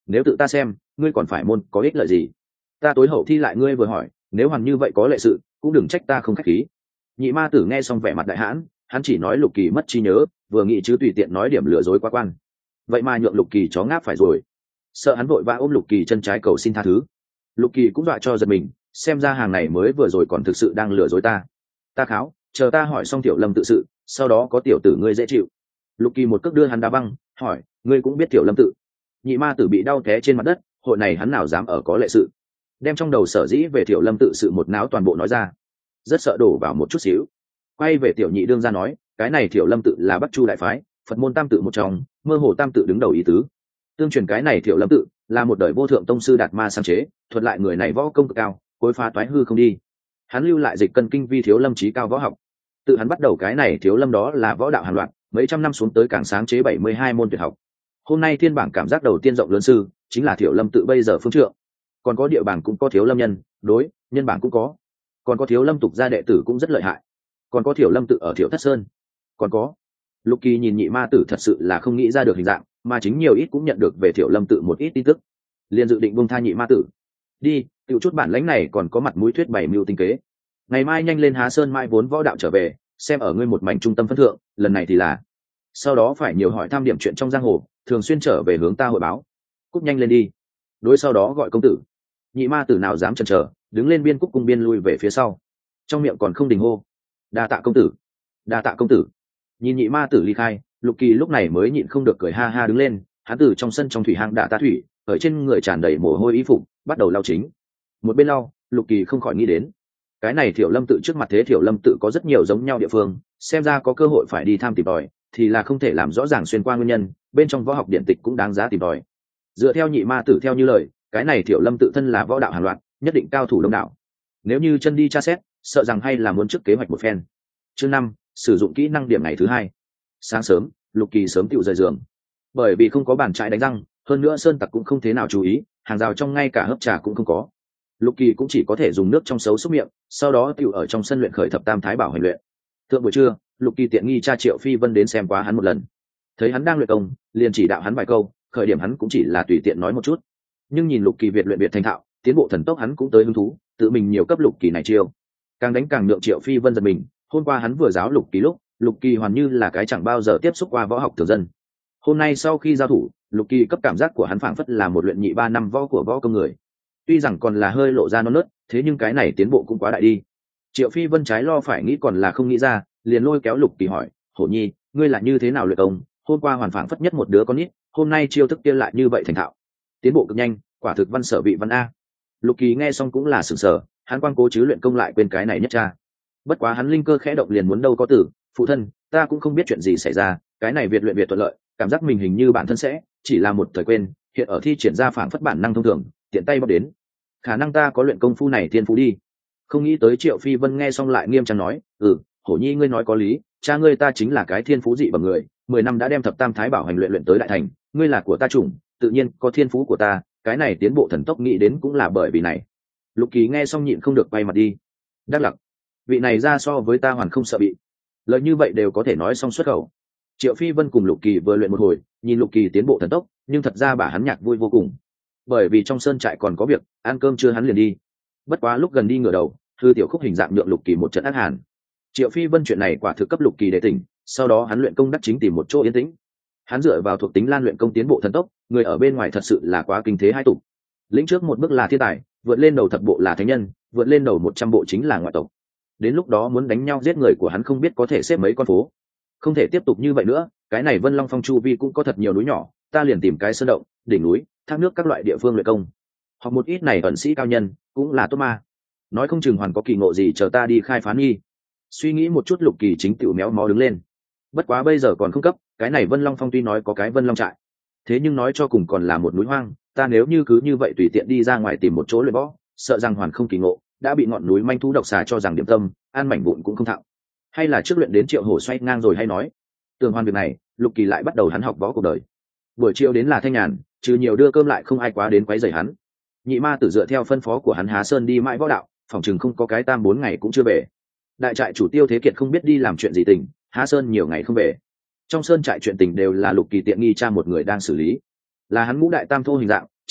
nếu tự ta xem ngươi còn phải môn có ích lợi gì? Ta tối hậu thi lại ngươi vừa hỏi, nếu hoàn như vậy có lệ sự cũng đừng trách ta không khách khí. Nhị ma tử nghe xong vẻ mặt đại hãn, hắn chỉ nói Lục Kỳ mất trí nhớ, vừa nghĩ chứ tùy tiện nói điểm lừa dối quá quan, vậy mà nhượng Lục Kỳ chó ngáp phải rồi. Sợ hắn vội vã ôm Lục Kỳ chân trái cầu xin tha thứ. Lục Kỳ cũng dọa cho giật mình, xem ra hàng này mới vừa rồi còn thực sự đang lừa dối ta. Ta kháo, chờ ta hỏi xong Tiểu Lâm tự sự, sau đó có tiểu tử ngươi dễ chịu. Lục Kỳ một cước đưa hắn đá văng, hỏi, ngươi cũng biết Tiểu Lâm tự? Nhị ma tử bị đau té trên mặt đất, hội này hắn nào dám ở có lệ sự, đem trong đầu sở dĩ về Tiểu Lâm tự sự một náo toàn bộ nói ra, rất sợ đổ vào một chút xíu. Quay về Tiểu Nhị đương ra nói, cái này Tiểu Lâm tự là Bắc Chu đại phái, Phật môn tam tự một trong, mơ hồ tam tự đứng đầu ý tứ. Tương truyền cái này Tiểu Lâm tự là một đời vô thượng tông sư Đạt Ma sáng chế, thuật lại người này võ công cực cao, cối phá toái hư không đi. Hắn lưu lại dịch cân kinh vi Thiếu Lâm trí cao võ học. Tự hắn bắt đầu cái này Thiếu Lâm đó là võ đạo hàn loạn, mấy trăm năm xuống tới càng sáng chế 72 môn tuyệt học. Hôm nay thiên bảng cảm giác đầu tiên rộng lớn sư chính là Tiểu Lâm tự bây giờ phương trượng. Còn có địa bảng cũng có Thiếu Lâm nhân, đối, nhân bảng cũng có. Còn có Thiếu Lâm tục gia đệ tử cũng rất lợi hại. Còn có Tiểu Lâm tự ở Thiểu Thất Sơn. Còn có. Lục Kỳ nhìn nhị ma tử thật sự là không nghĩ ra được hình dạng, mà chính nhiều ít cũng nhận được về Tiểu Lâm tự một ít tin tức. Liền dự định buông tha nhị ma tử. Đi, tiểu chút bản lãnh này còn có mặt mũi thuyết bảy mưu tinh kế. Ngày mai nhanh lên Há Sơn mai vốn võ đạo trở về, xem ở ngươi một mảnh trung tâm phân thượng, lần này thì là. Sau đó phải nhiều hỏi thăm điểm chuyện trong giang hồ, thường xuyên trở về hướng ta hội báo. Cúp nhanh lên đi. Đối sau đó gọi công tử. Nhị ma tử nào dám chần chờ, đứng lên biên cúc cung biên lui về phía sau. Trong miệng còn không đình hô. Đa tạ công tử. Đa tạ công tử. Nhìn nhị ma tử ly khai, Lục Kỳ lúc này mới nhịn không được cười ha ha đứng lên, hắn từ trong sân trong thủy hang đạ ta thủy, ở trên người tràn đầy mồ hôi y phục, bắt đầu lau chính. Một bên lau, Lục Kỳ không khỏi nghĩ đến, cái này Thiểu Lâm tự trước mặt thế Thiểu Lâm tự có rất nhiều giống nhau địa phương, xem ra có cơ hội phải đi tham tìm tòi, thì là không thể làm rõ ràng xuyên qua nguyên nhân, bên trong võ học điện tịch cũng đáng giá tìm tòi. Dựa theo nhị ma tử theo như lời, cái này Thiểu Lâm tự thân là võ đạo hàn loạn, nhất định cao thủ đông đảo. Nếu như chân đi tra xét, sợ rằng hay là muốn trước kế hoạch một phen. Chương 5, sử dụng kỹ năng điểm ngày thứ 2. Sáng sớm, Lục Kỳ sớm tựu rời giường. Bởi vì không có bàn trại đánh răng, hơn nữa sơn tặc cũng không thế nào chú ý, hàng rào trong ngay cả hớp trà cũng không có. Lục Kỳ cũng chỉ có thể dùng nước trong xấu xúc miệng, sau đó tựu ở trong sân luyện khởi thập tam thái bảo hành luyện. Thượng buổi trưa, Lục Kỳ tiện nghi cha Triệu Phi Vân đến xem quá hắn một lần. Thấy hắn đang luyện công, liền chỉ đạo hắn vài câu, khởi điểm hắn cũng chỉ là tùy tiện nói một chút. Nhưng nhìn Lục Kỳ việt luyện việt thành thạo, tiến bộ thần tốc hắn cũng tới hứng thú, tự mình nhiều cấp Lục Kỳ này chiêu. Càng đánh càng nhượng Triệu Phi Vân giật mình, hôm qua hắn vừa giáo Lục Kỳ lúc, Lục Kỳ hoàn như là cái chẳng bao giờ tiếp xúc qua võ học thường dân. Hôm nay sau khi giao thủ, Lục Kỳ cấp cảm giác của hắn phảng phất là một luyện nhị 3 năm võ của võ công người. Tuy rằng còn là hơi lộ ra non nớt, thế nhưng cái này tiến bộ cũng quá đại đi. Triệu Phi Vân trái lo phải nghĩ còn là không nghĩ ra, liền lôi kéo Lục Kỳ hỏi, "Hổ Nhi, ngươi là như thế nào luyện công? Hôm qua hoàn phảng phất nhất một đứa con nít, hôm nay chiêu thức kia lại như vậy thành thạo, tiến bộ cực nhanh, quả thực văn sở vị văn a." Lục Kỳ nghe xong cũng là sửng sở, hắn quan cố chứ luyện công lại quên cái này nhất cha. Bất quá hắn linh cơ khẽ động liền muốn đâu có tử, "Phụ thân, ta cũng không biết chuyện gì xảy ra, cái này việt luyện việt thuận lợi, cảm giác mình hình như bản thân sẽ chỉ là một thời quên, hiện ở thi triển ra phảng phất bản năng thông thường, tiện tay bóc đến. Khả năng ta có luyện công phu này thiên phú đi." Không nghĩ tới Triệu Phi Vân nghe xong lại nghiêm trang nói, Hổ Nhi ngươi nói có lý, cha ngươi ta chính là cái thiên phú dị bằng người, 10 năm đã đem thập tam thái bảo hành luyện tới đại thành, ngươi là của ta chủng, tự nhiên có thiên phú của ta, cái này tiến bộ thần tốc nghĩ đến cũng là bởi vì này." Lục Kỳ nghe xong nhịn không được quay mặt đi. Đắc lặc, vị này ra so với ta hoàn không sợ bị. Lời như vậy đều có thể nói xong xuất khẩu. Triệu Phi Vân cùng Lục Kỳ vừa luyện một hồi, nhìn Lục Kỳ tiến bộ thần tốc, nhưng thật ra bà hắn nhạc vui vô cùng. Bởi vì trong sơn trại còn có việc, ăn cơm chưa hắn liền đi. Bất quá lúc gần đi ngửa đầu, thư tiểu khúc hình dạng nhượng Lục Kỳ một trận ác hàn. Triệu Phi Vân chuyện này quả thực cấp Lục Kỳ để tỉnh, sau đó hắn luyện công đắc chính tìm một chỗ yên tĩnh. Hắn dựa vào thuộc tính lan luyện công tiến bộ thần tốc, người ở bên ngoài thật sự là quá kinh thế hai tục. Lĩnh trước một bước là thiên tài, vượt lên đầu thập bộ là thánh nhân, vượt lên đầu 100 bộ chính là ngoại tộc. Đến lúc đó muốn đánh nhau giết người của hắn không biết có thể xếp mấy con phố. Không thể tiếp tục như vậy nữa, cái này Vân Long Phong chu vi cũng có thật nhiều núi nhỏ, ta liền tìm cái sơn động, đỉnh núi, thác nước các loại địa phương luyện công. Hoặc một ít này ẩn sĩ cao nhân, cũng là tốt mà. Nói không chừng hoàn có kỳ ngộ gì chờ ta đi khai phá nghi. Suy nghĩ một chút Lục Kỳ chính tiểu méo mó đứng lên. Bất quá bây giờ còn không cấp, cái này Vân Long Phong tuy nói có cái Vân Long trại, thế nhưng nói cho cùng còn là một núi hoang, ta nếu như cứ như vậy tùy tiện đi ra ngoài tìm một chỗ luyện võ, sợ rằng hoàn không kỳ ngộ, đã bị ngọn núi manh thú độc xà cho rằng điểm tâm, ăn mảnh vụn cũng không thạo. Hay là trước luyện đến Triệu Hổ xoay ngang rồi hay nói. Tường hoàn việc này, Lục Kỳ lại bắt đầu hắn học võ cuộc đời. Buổi chiều đến là thanh nhàn, trừ nhiều đưa cơm lại không ai quá đến quấy rầy hắn. Nhị ma tử dựa theo phân phó của hắn Há Sơn đi mãi võ đạo, phòng chừng không có cái 3-4 ngày cũng chưa về. Đại trại chủ Tiêu Thế Kiệt không biết đi làm chuyện gì tình, Há Sơn nhiều ngày không về. Trong sơn trại chuyện tình đều là Lục Kỳ tiện nghi cha một người đang xử lý. Là hắn ngũ đại tam thô hình dạng,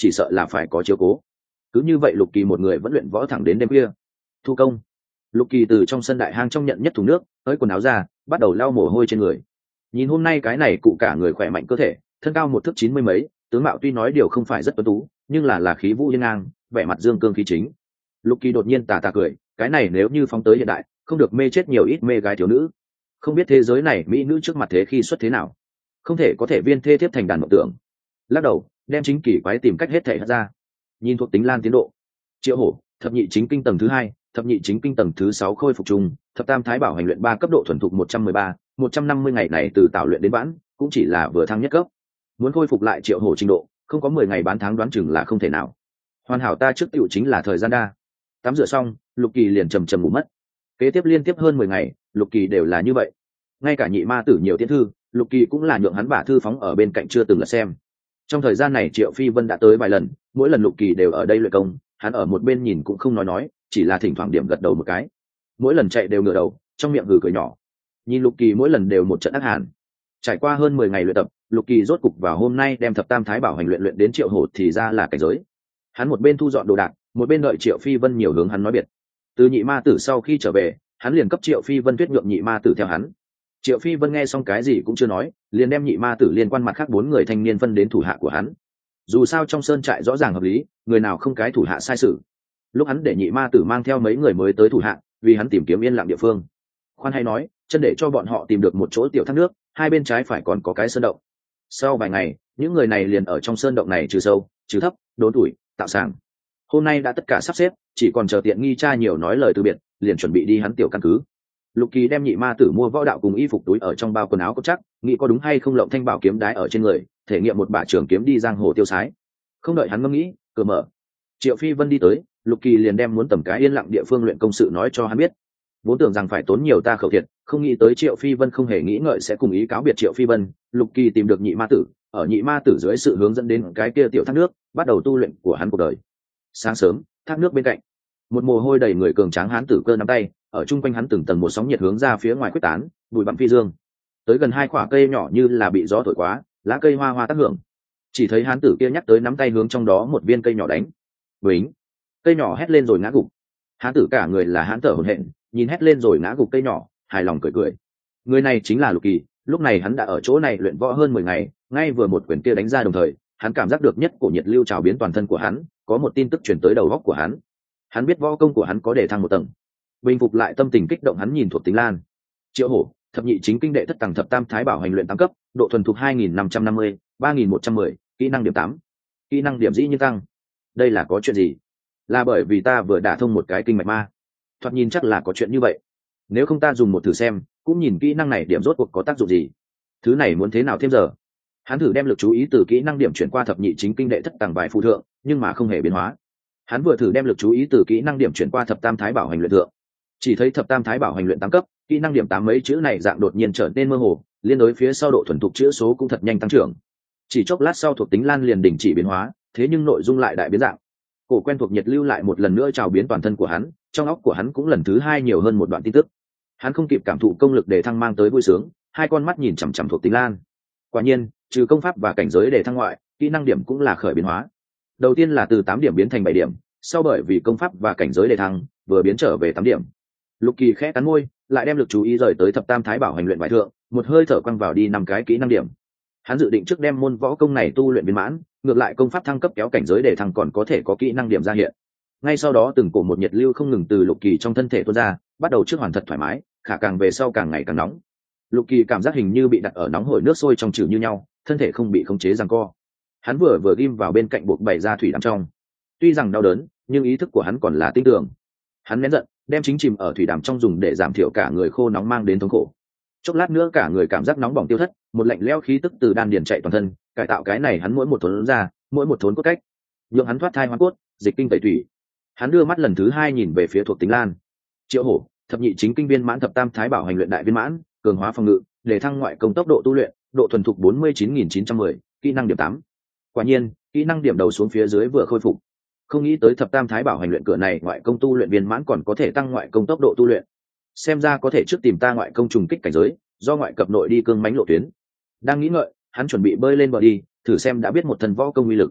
chỉ sợ là phải có chiếu cố. Cứ như vậy Lục Kỳ một người vẫn luyện võ thẳng đến đêm khuya. Thu công. Lục Kỳ từ trong sân đại hang trong nhận nhất thùng nước, tới quần áo ra, bắt đầu lau mồ hôi trên người. Nhìn hôm nay cái này cụ cả người khỏe mạnh cơ thể, thân cao 1 thước 90 mấy, tướng mạo tuy nói điều không phải rất tuấn tú, nhưng là khí vũ hiên ngang, vẻ mặt dương cương khí chính. Lục Kỳ đột nhiên tà tà cười, cái này nếu như phóng tới hiện đại, không được mê chết nhiều ít mê gái thiếu nữ. Không biết thế giới này mỹ nữ trước mặt thế khi xuất thế nào, không thể có thể viên thê tiếp thành đàn mộng tưởng. Lắc đầu, đem chính kỳ quái tìm cách hết thể hất ra. Nhìn thuộc tính lan tiến độ. Triệu Hổ, thập nhị chính kinh tầng thứ 2, thập nhị chính kinh tầng thứ 6 khôi phục chung, thập tam thái bảo hành luyện 3 cấp độ thuần thục 113, 150 ngày này từ tạo luyện đến vãn, cũng chỉ là vừa thăng nhất cấp. Muốn khôi phục lại Triệu Hổ trình độ, không có 10 ngày bán tháng đoán chừng là không thể nào. Hoàn hảo ta trước tiểu chính là thời gian đa. Tắm rửa xong, Lục Kỳ liền trầm trầm ngủ mất. Kế tiếp liên tiếp hơn 10 ngày, Lục Kỳ đều là như vậy. Ngay cả nhị ma tử nhiều tiến thư, Lục Kỳ cũng là nhượng hắn bả thư phóng ở bên cạnh chưa từng lật xem. Trong thời gian này Triệu Phi Vân đã tới vài lần, mỗi lần Lục Kỳ đều ở đây luyện công, hắn ở một bên nhìn cũng không nói, chỉ là thỉnh thoảng điểm gật đầu một cái. Mỗi lần chạy đều ngửa đầu, trong miệng hừ cười nhỏ. Nhìn Lục Kỳ mỗi lần đều một trận ác hàn. Trải qua hơn 10 ngày luyện tập, Lục Kỳ rốt cục vào hôm nay đem thập tam thái bảo hành luyện đến Triệu Hổ thì ra là cảnh giới. Hắn một bên thu dọn đồ đạc, một bên đợi Triệu Phi Vân nhiều hướng hắn nói biệt. Từ nhị ma tử sau khi trở về, hắn liền cấp Triệu Phi Vân tuyết nhượng nhị ma tử theo hắn. Triệu Phi Vân nghe xong cái gì cũng chưa nói, liền đem nhị ma tử liên quan mặt khác 4 người thanh niên phân đến thủ hạ của hắn. Dù sao trong sơn trại rõ ràng hợp lý, người nào không cái thủ hạ sai sự. Lúc hắn để nhị ma tử mang theo mấy người mới tới thủ hạ, vì hắn tìm kiếm yên lặng địa phương. Khoan hay nói, chân để cho bọn họ tìm được một chỗ tiểu thác nước, hai bên trái phải còn có cái sơn động. Sau vài ngày, những người này liền ở trong sơn động này trừ sâu, trừ thấp, đốn tuổi, tạo sàng. Hôm nay đã tất cả sắp xếp, chỉ còn chờ tiện nghi cha nhiều nói lời từ biệt, liền chuẩn bị đi hắn tiểu căn cứ. Lục Kỳ đem nhị ma tử mua võ đạo cùng y phục túi ở trong bao quần áo có chắc, nghĩ có đúng hay không lộng thanh bảo kiếm đái ở trên người, thể nghiệm một bả trường kiếm đi giang hồ tiêu sái. Không đợi hắn ngẫm nghĩ, cửa mở. Triệu Phi Vân đi tới, Lục Kỳ liền đem muốn tầm cái yên lặng địa phương luyện công sự nói cho hắn biết. Vốn tưởng rằng phải tốn nhiều ta khẩu thiệt, không nghĩ tới Triệu Phi Vân không hề nghĩ ngợi sẽ cùng ý cáo biệt Triệu Phi Vân. Lục Kỳ tìm được nhị ma tử, ở nhị ma tử dưới sự hướng dẫn đến cái kia tiểu thác nước, bắt đầu tu luyện của hắn cuộc đời. Sáng sớm, thác nước bên cạnh, một mồ hôi đầy người cường tráng hán tử cơ nắm tay, ở chung quanh hắn từng tầng một sóng nhiệt hướng ra phía ngoài quyết tán, bụi bặm phi dương. Tới gần 2 quả cây nhỏ như là bị gió thổi quá, lá cây hoa hoa tác hưởng. Chỉ thấy hán tử kia nhắc tới nắm tay hướng trong đó một viên cây nhỏ đánh. Bính, cây nhỏ hét lên rồi ngã gục. Hán tử cả người là hán thở hổn hển, nhìn hét lên rồi ngã gục cây nhỏ, hài lòng cười cười. Người này chính là Lục Kỳ, lúc này hắn đã ở chỗ này luyện võ hơn 10 ngày, ngay vừa một quyền kia đánh ra đồng thời, hắn cảm giác được nhất cổ nhiệt lưu trào biến toàn thân của hắn, có một tin tức truyền tới đầu óc của hắn. Hắn biết võ công của hắn có để thăng một tầng. Bình phục lại tâm tình kích động, hắn nhìn thuộc tính lan. Triệu Hổ, thập nhị chính kinh đệ thất tầng thập tam thái bảo hành luyện 8 cấp, độ thuần thục 2550, 3110, kỹ năng điểm 8. Kỹ năng điểm dĩ nhiên tăng. Đây là có chuyện gì? Là bởi vì ta vừa đả thông một cái kinh mạch ma. Thoạt nhìn chắc là có chuyện như vậy. Nếu không ta dùng một thử xem, cũng nhìn kỹ năng này điểm rốt cuộc có tác dụng gì. Thứ này muốn thế nào thêm giờ? Hắn thử đem lực chú ý từ kỹ năng điểm chuyển qua thập nhị chính kinh đệ thất tầng vài phụ thượng, nhưng mà không hề biến hóa. Hắn vừa thử đem lực chú ý từ kỹ năng điểm chuyển qua thập tam thái bảo hành luyện thượng, chỉ thấy thập tam thái bảo hành luyện 8 cấp, kỹ năng điểm 8 mấy chữ này dạng đột nhiên trở nên mơ hồ, liên đối phía sau độ thuần thục chữ số cũng thật nhanh tăng trưởng. Chỉ chốc lát sau thuộc tính lan liền đình chỉ biến hóa, thế nhưng nội dung lại đại biến dạng. Cổ quen thuộc nhiệt lưu lại một lần nữa trào biến toàn thân của hắn, trong óc của hắn cũng lần thứ 2 nhiều hơn một đoạn tin tức. Hắn không kịp cảm thụ công lực để thăng mang tới vui sướng, 2 con mắt nhìn chằm chằm thuộc tính lan. Quả nhiên, trừ công pháp và cảnh giới để thăng ngoại, kỹ năng điểm cũng là khởi biến hóa. Đầu tiên là từ 8 điểm biến thành 7 điểm, sau bởi vì công pháp và cảnh giới để thăng, vừa biến trở về 8 điểm. Lục Kỳ khẽ cắn môi, lại đem lực chú ý rời tới thập tam thái bảo hành luyện vài thượng, một hơi thở quăng vào đi 5 cái kỹ năng điểm. Hắn dự định trước đem môn võ công này tu luyện viên mãn, ngược lại công pháp thăng cấp kéo cảnh giới để thăng còn có thể có kỹ năng điểm ra hiện. Ngay sau đó từng cổ một nhiệt lưu không ngừng từ Lục Kỳ trong thân thể tuôn ra, bắt đầu trước hoàn thật thoải mái, khả càng về sau càng ngày càng nóng. Lục Kỳ cảm giác hình như bị đặt ở nóng hổi nước sôi trong chử như nhau, thân thể không bị khống chế giằng co. Hắn vừa ghim vào bên cạnh buộc bày ra thủy đàm trong. Tuy rằng đau đớn, nhưng ý thức của hắn còn là tinh tường. Hắn nén giận, đem chính chìm ở thủy đàm trong dùng để giảm thiểu cả người khô nóng mang đến thống khổ. Chốc lát nữa cả người cảm giác nóng bỏng tiêu thất, một lạnh lẽo khí tức từ đan điền chạy toàn thân, cải tạo cái này hắn mỗi một thốn ra, mỗi một thốn cốt cách, nhượng hắn thoát thai hóa cốt, dịch kinh tẩy thủy. Hắn đưa mắt lần thứ 2 nhìn về phía thuộc tính lan. Triệu Hổ, thập nhị chính kinh viên mãn thập tam thái bảo hành luyện đại viên mãn, cường hóa phòng ngự, để thăng ngoại công tốc độ tu luyện, độ thuần thục 49910, kỹ năng điểm 8. Quả nhiên, kỹ năng điểm đầu xuống phía dưới vừa khôi phục. Không nghĩ tới thập tam thái bảo hành luyện cửa này ngoại công tu luyện viên mãn còn có thể tăng ngoại công tốc độ tu luyện. Xem ra có thể trước tìm ta ngoại công trùng kích cảnh giới, do ngoại cập nội đi cương mãnh lộ tuyến. Đang nghĩ ngợi, hắn chuẩn bị bơi lên bờ đi, thử xem đã biết một thân võ công uy lực.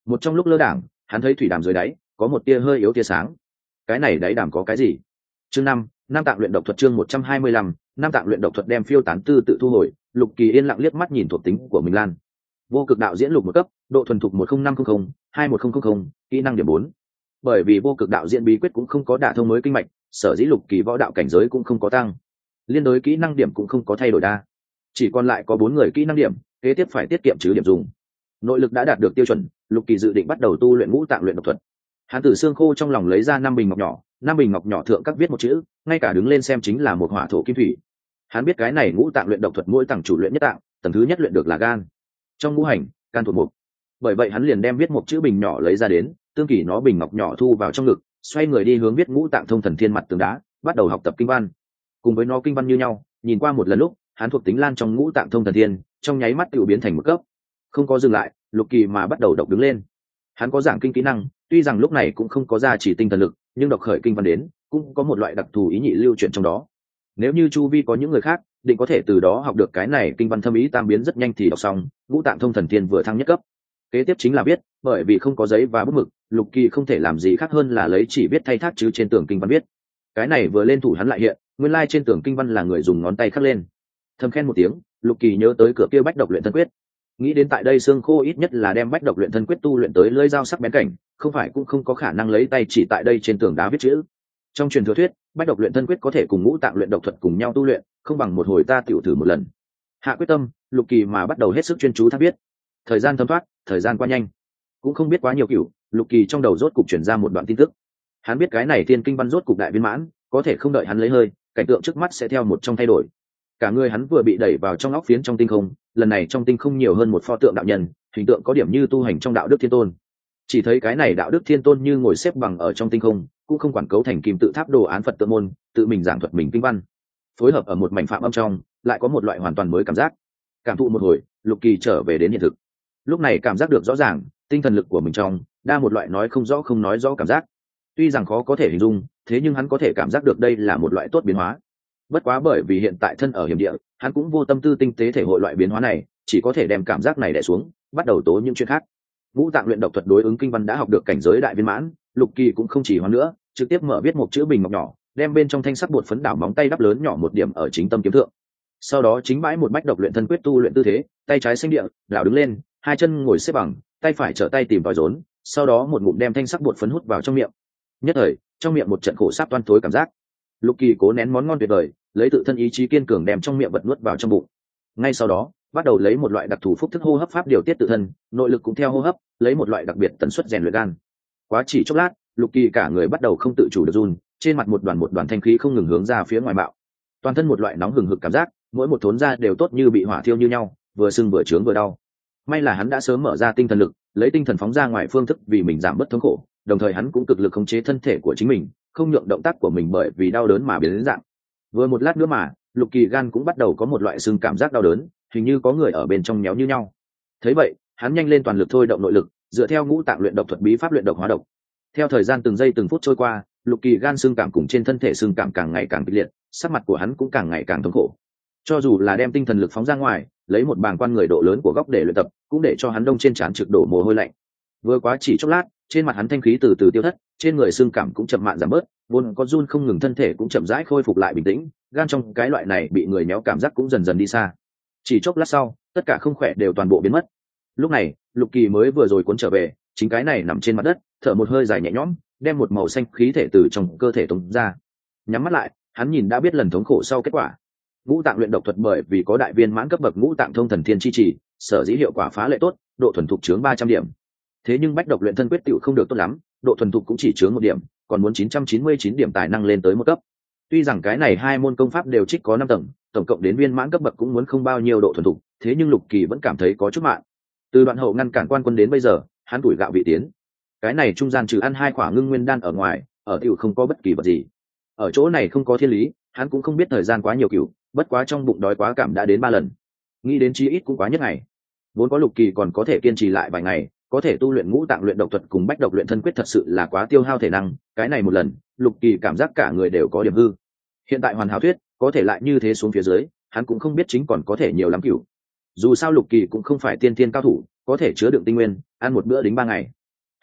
Một trong lúc lơ đảng, hắn thấy thủy đàm dưới đáy có một tia hơi yếu tia sáng. Cái này đáy đàm có cái gì? Chương 5, Nam Tạng luyện độc thuật chương 125, Nam Tạng luyện độc thuật đem phiêu tán tư tự thu hồi, Lục Kỳ yên lặng liếc mắt nhìn thuộc tính của mình lan. Vô cực đạo diễn lục một cấp, độ thuần thục 10500, 21000, kỹ năng điểm 4. Bởi vì vô cực đạo diễn bí quyết cũng không có đả thông mới kinh mạch, sở dĩ Lục Kỳ võ đạo cảnh giới cũng không có tăng. Liên đối kỹ năng điểm cũng không có thay đổi đa. Chỉ còn lại có 4 người kỹ năng điểm, kế tiếp phải tiết kiệm trừ điểm dùng. Nội lực đã đạt được tiêu chuẩn, Lục Kỳ dự định bắt đầu tu luyện ngũ tạng luyện độc thuật. Hắn từ xương khô trong lòng lấy ra 5 bình ngọc nhỏ, 5 bình ngọc nhỏ thượng các viết một chữ, ngay cả đứng lên xem chính là một hỏa thổ kim thủy. Hắn biết cái này ngũ tạng luyện độc thuật mỗi tầng chủ luyện nhất tạng, tầng thứ nhất luyện được là gan. Trong ngũ hành, can thuộc mục. Bởi vậy hắn liền đem viết một chữ bình nhỏ lấy ra đến, tương kỳ nó bình ngọc nhỏ thu vào trong ngực, xoay người đi hướng viết ngũ tạng thông thần thiên mặt tường đá, bắt đầu học tập kinh văn. Cùng với nó kinh văn như nhau, nhìn qua một lần lúc, hắn thuộc tính lan trong ngũ tạng thông thần thiên, trong nháy mắt tự biến thành một cấp. Không có dừng lại, Lục Kỳ mà bắt đầu đọc đứng lên. Hắn có giảng kinh kỹ năng, tuy rằng lúc này cũng không có ra chỉ tinh thần lực, nhưng đọc khởi kinh văn đến, cũng có một loại đặc thù ý nhị lưu chuyển trong đó. Nếu như chu vi có những người khác, định có thể từ đó học được cái này kinh văn thâm ý tam biến rất nhanh thì đọc xong, ngũ tạng thông thần thiên vừa thăng nhất cấp. Kế tiếp chính là viết, bởi vì không có giấy và bút mực, Lục Kỳ không thể làm gì khác hơn là lấy chỉ viết thay thác chứ trên tường kinh văn viết. Cái này vừa lên thủ hắn lại hiện, nguyên lai trên tường kinh văn là người dùng ngón tay khắc lên. Thầm khen một tiếng, Lục Kỳ nhớ tới cửa kia bách độc luyện thân quyết. Nghĩ đến tại đây xương khô ít nhất là đem bách độc luyện thân quyết tu luyện tới lưỡi dao sắc bén cảnh, không phải cũng không có khả năng lấy tay chỉ tại đây trên tường đá viết chữ. Trong truyền thừa thuyết, bách độc luyện thân quyết có thể cùng ngũ tạng luyện độc thuật cùng nhau tu luyện, không bằng một hồi ta tiểu thử một lần. Hạ quyết tâm, Lục Kỳ mà bắt đầu hết sức chuyên chú thác viết. Thời gian thấm thoát, thời gian qua nhanh, cũng không biết quá nhiều kiểu, Lục Kỳ trong đầu rốt cục truyền ra một đoạn tin tức. Hắn biết cái này thiên kinh văn rốt cục đại viên mãn, có thể không đợi hắn lấy hơi, cảnh tượng trước mắt sẽ theo một trong thay đổi. Cả người hắn vừa bị đẩy vào trong óc phiến trong tinh không, lần này trong tinh không nhiều hơn một pho tượng đạo nhân, hình tượng có điểm như tu hành trong đạo đức thiên tôn. Chỉ thấy cái này đạo đức thiên tôn như ngồi xếp bằng ở trong tinh không, cũng không quản cấu thành kim tự tháp đồ án Phật tượng môn, tự mình giảng thuật mình kinh văn, phối hợp ở một mảnh phạm âm trong, lại có một loại hoàn toàn mới cảm giác. Cảm thụ một hồi, Lục Kỳ trở về đến hiện thực. Lúc này cảm giác được rõ ràng, tinh thần lực của mình trong đa một loại nói không rõ không nói rõ cảm giác. Tuy rằng khó có thể hình dung, thế nhưng hắn có thể cảm giác được đây là một loại tốt biến hóa. Bất quá bởi vì hiện tại thân ở hiểm địa, hắn cũng vô tâm tư tinh tế thể hội loại biến hóa này, chỉ có thể đem cảm giác này đè xuống, bắt đầu tố những chuyện khác. Ngũ tạng luyện độc thuật đối ứng kinh văn đã học được cảnh giới đại viên mãn, Lục Kỳ cũng không chỉ hoãn nữa, trực tiếp mở viết một chữ bình ngọc nhỏ, đem bên trong thanh sắc bột phấn đảo móng tay đắp lớn nhỏ một điểm ở chính tâm kiếm thượng. Sau đó chính bãi một bách độc luyện thân quyết tu luyện tư thế, tay trái xanh địa, đảo đứng lên, hai chân ngồi xếp bằng, tay phải trở tay tìm tòi rốn, sau đó một ngụm đem thanh sắc bột phấn hút vào trong miệng. Nhất thời, trong miệng một trận khổ sáp toan thối cảm giác. Lục Kỳ cố nén món ngon tuyệt vời, lấy tự thân ý chí kiên cường đem trong miệng vật nuốt vào trong bụng. Ngay sau đó, bắt đầu lấy một loại đặc thù phúc thức hô hấp pháp điều tiết tự thân, nội lực cũng theo hô hấp, lấy một loại đặc biệt tần suất rèn luyện gan. Quá chỉ chốc lát, Lục Kỳ cả người bắt đầu không tự chủ được run, trên mặt một đoàn thanh khí không ngừng hướng ra phía ngoài bạo. Toàn thân một loại nóng hừng hực cảm giác, mỗi một thốn da đều tốt như bị hỏa thiêu như nhau, vừa sưng vừa trướng vừa đau. May là hắn đã sớm mở ra tinh thần lực, lấy tinh thần phóng ra ngoài phương thức vì mình giảm bớt thống khổ, đồng thời hắn cũng cực lực khống chế thân thể của chính mình, không nhượng động tác của mình bởi vì đau đớn mà biến đến dạng. Vừa một lát nữa mà, Lục Kỳ gan cũng bắt đầu có một loại sưng cảm giác đau đớn, hình như có người ở bên trong méo như nhau. Thấy vậy, hắn nhanh lên toàn lực thôi động nội lực, dựa theo ngũ tạng luyện độc thuật bí pháp luyện độc hóa độc. Theo thời gian từng giây từng phút trôi qua, Lục Kỳ gan sưng cảm cùng trên thân thể sưng cảm càng ngày càng kịch liệt, sắc mặt của hắn cũng càng ngày càng thống khổ. Cho dù là đem tinh thần lực phóng ra ngoài, lấy một bàng quan người độ lớn của góc để luyện tập, cũng để cho hắn đông trên trán trực đổ mồ hôi lạnh. Vừa quá chỉ chốc lát, trên mặt hắn thanh khí từ từ tiêu thất, trên người sưng cảm cũng chậm mạn giảm bớt, vốn có run không ngừng thân thể cũng chậm rãi khôi phục lại bình tĩnh, gan trong cái loại này bị người méo cảm giác cũng dần dần đi xa. Chỉ chốc lát sau, tất cả không khỏe đều toàn bộ biến mất. Lúc này, Lục Kỳ mới vừa rồi cuốn trở về, chính cái này nằm trên mặt đất, thở một hơi dài nhẹ nhõm, đem một màu xanh khí thể từ trong cơ thể tung ra. Nhắm mắt lại, hắn nhìn đã biết lần thống khổ sau kết quả. Ngũ tạng luyện độc thuật bởi vì có đại viên mãn cấp bậc ngũ tạng thông thần thiên chi trì, sở dĩ hiệu quả phá lệ tốt, độ thuần thục chướng 300 điểm. Thế nhưng bách độc luyện thân quyết tựu không được tốt lắm, độ thuần thục cũng chỉ chướng 1 điểm, còn muốn 999 điểm tài năng lên tới 1 cấp. Tuy rằng cái này hai môn công pháp đều trích có 5 tầng, tổng cộng đến viên mãn cấp bậc cũng muốn không bao nhiêu độ thuần thục, thế nhưng Lục Kỳ vẫn cảm thấy có chút mạn. Từ đoạn hậu ngăn cản quan quân đến bây giờ, hắn tuổi gạo vị tiến. Cái này trung gian trừ ăn 2 quả ngưng nguyên đan ở ngoài, ở tiểu không có bất kỳ vật gì. Ở chỗ này không có thiên lý, hắn cũng không biết thời gian quá nhiều cửu, bất quá trong bụng đói quá cảm đã đến 3 lần. Nghĩ đến chí ít cũng quá nhất ngày. Vốn có Lục Kỳ còn có thể kiên trì lại vài ngày, có thể tu luyện ngũ tạng luyện độc thuật cùng bách độc luyện thân quyết thật sự là quá tiêu hao thể năng, cái này một lần, Lục Kỳ cảm giác cả người đều có điểm hư. Hiện tại hoàn hảo thuyết, có thể lại như thế xuống phía dưới, hắn cũng không biết chính còn có thể nhiều lắm cửu. Dù sao Lục Kỳ cũng không phải tiên thiên cao thủ, có thể chứa đựng tinh nguyên, ăn một bữa đính 3 ngày.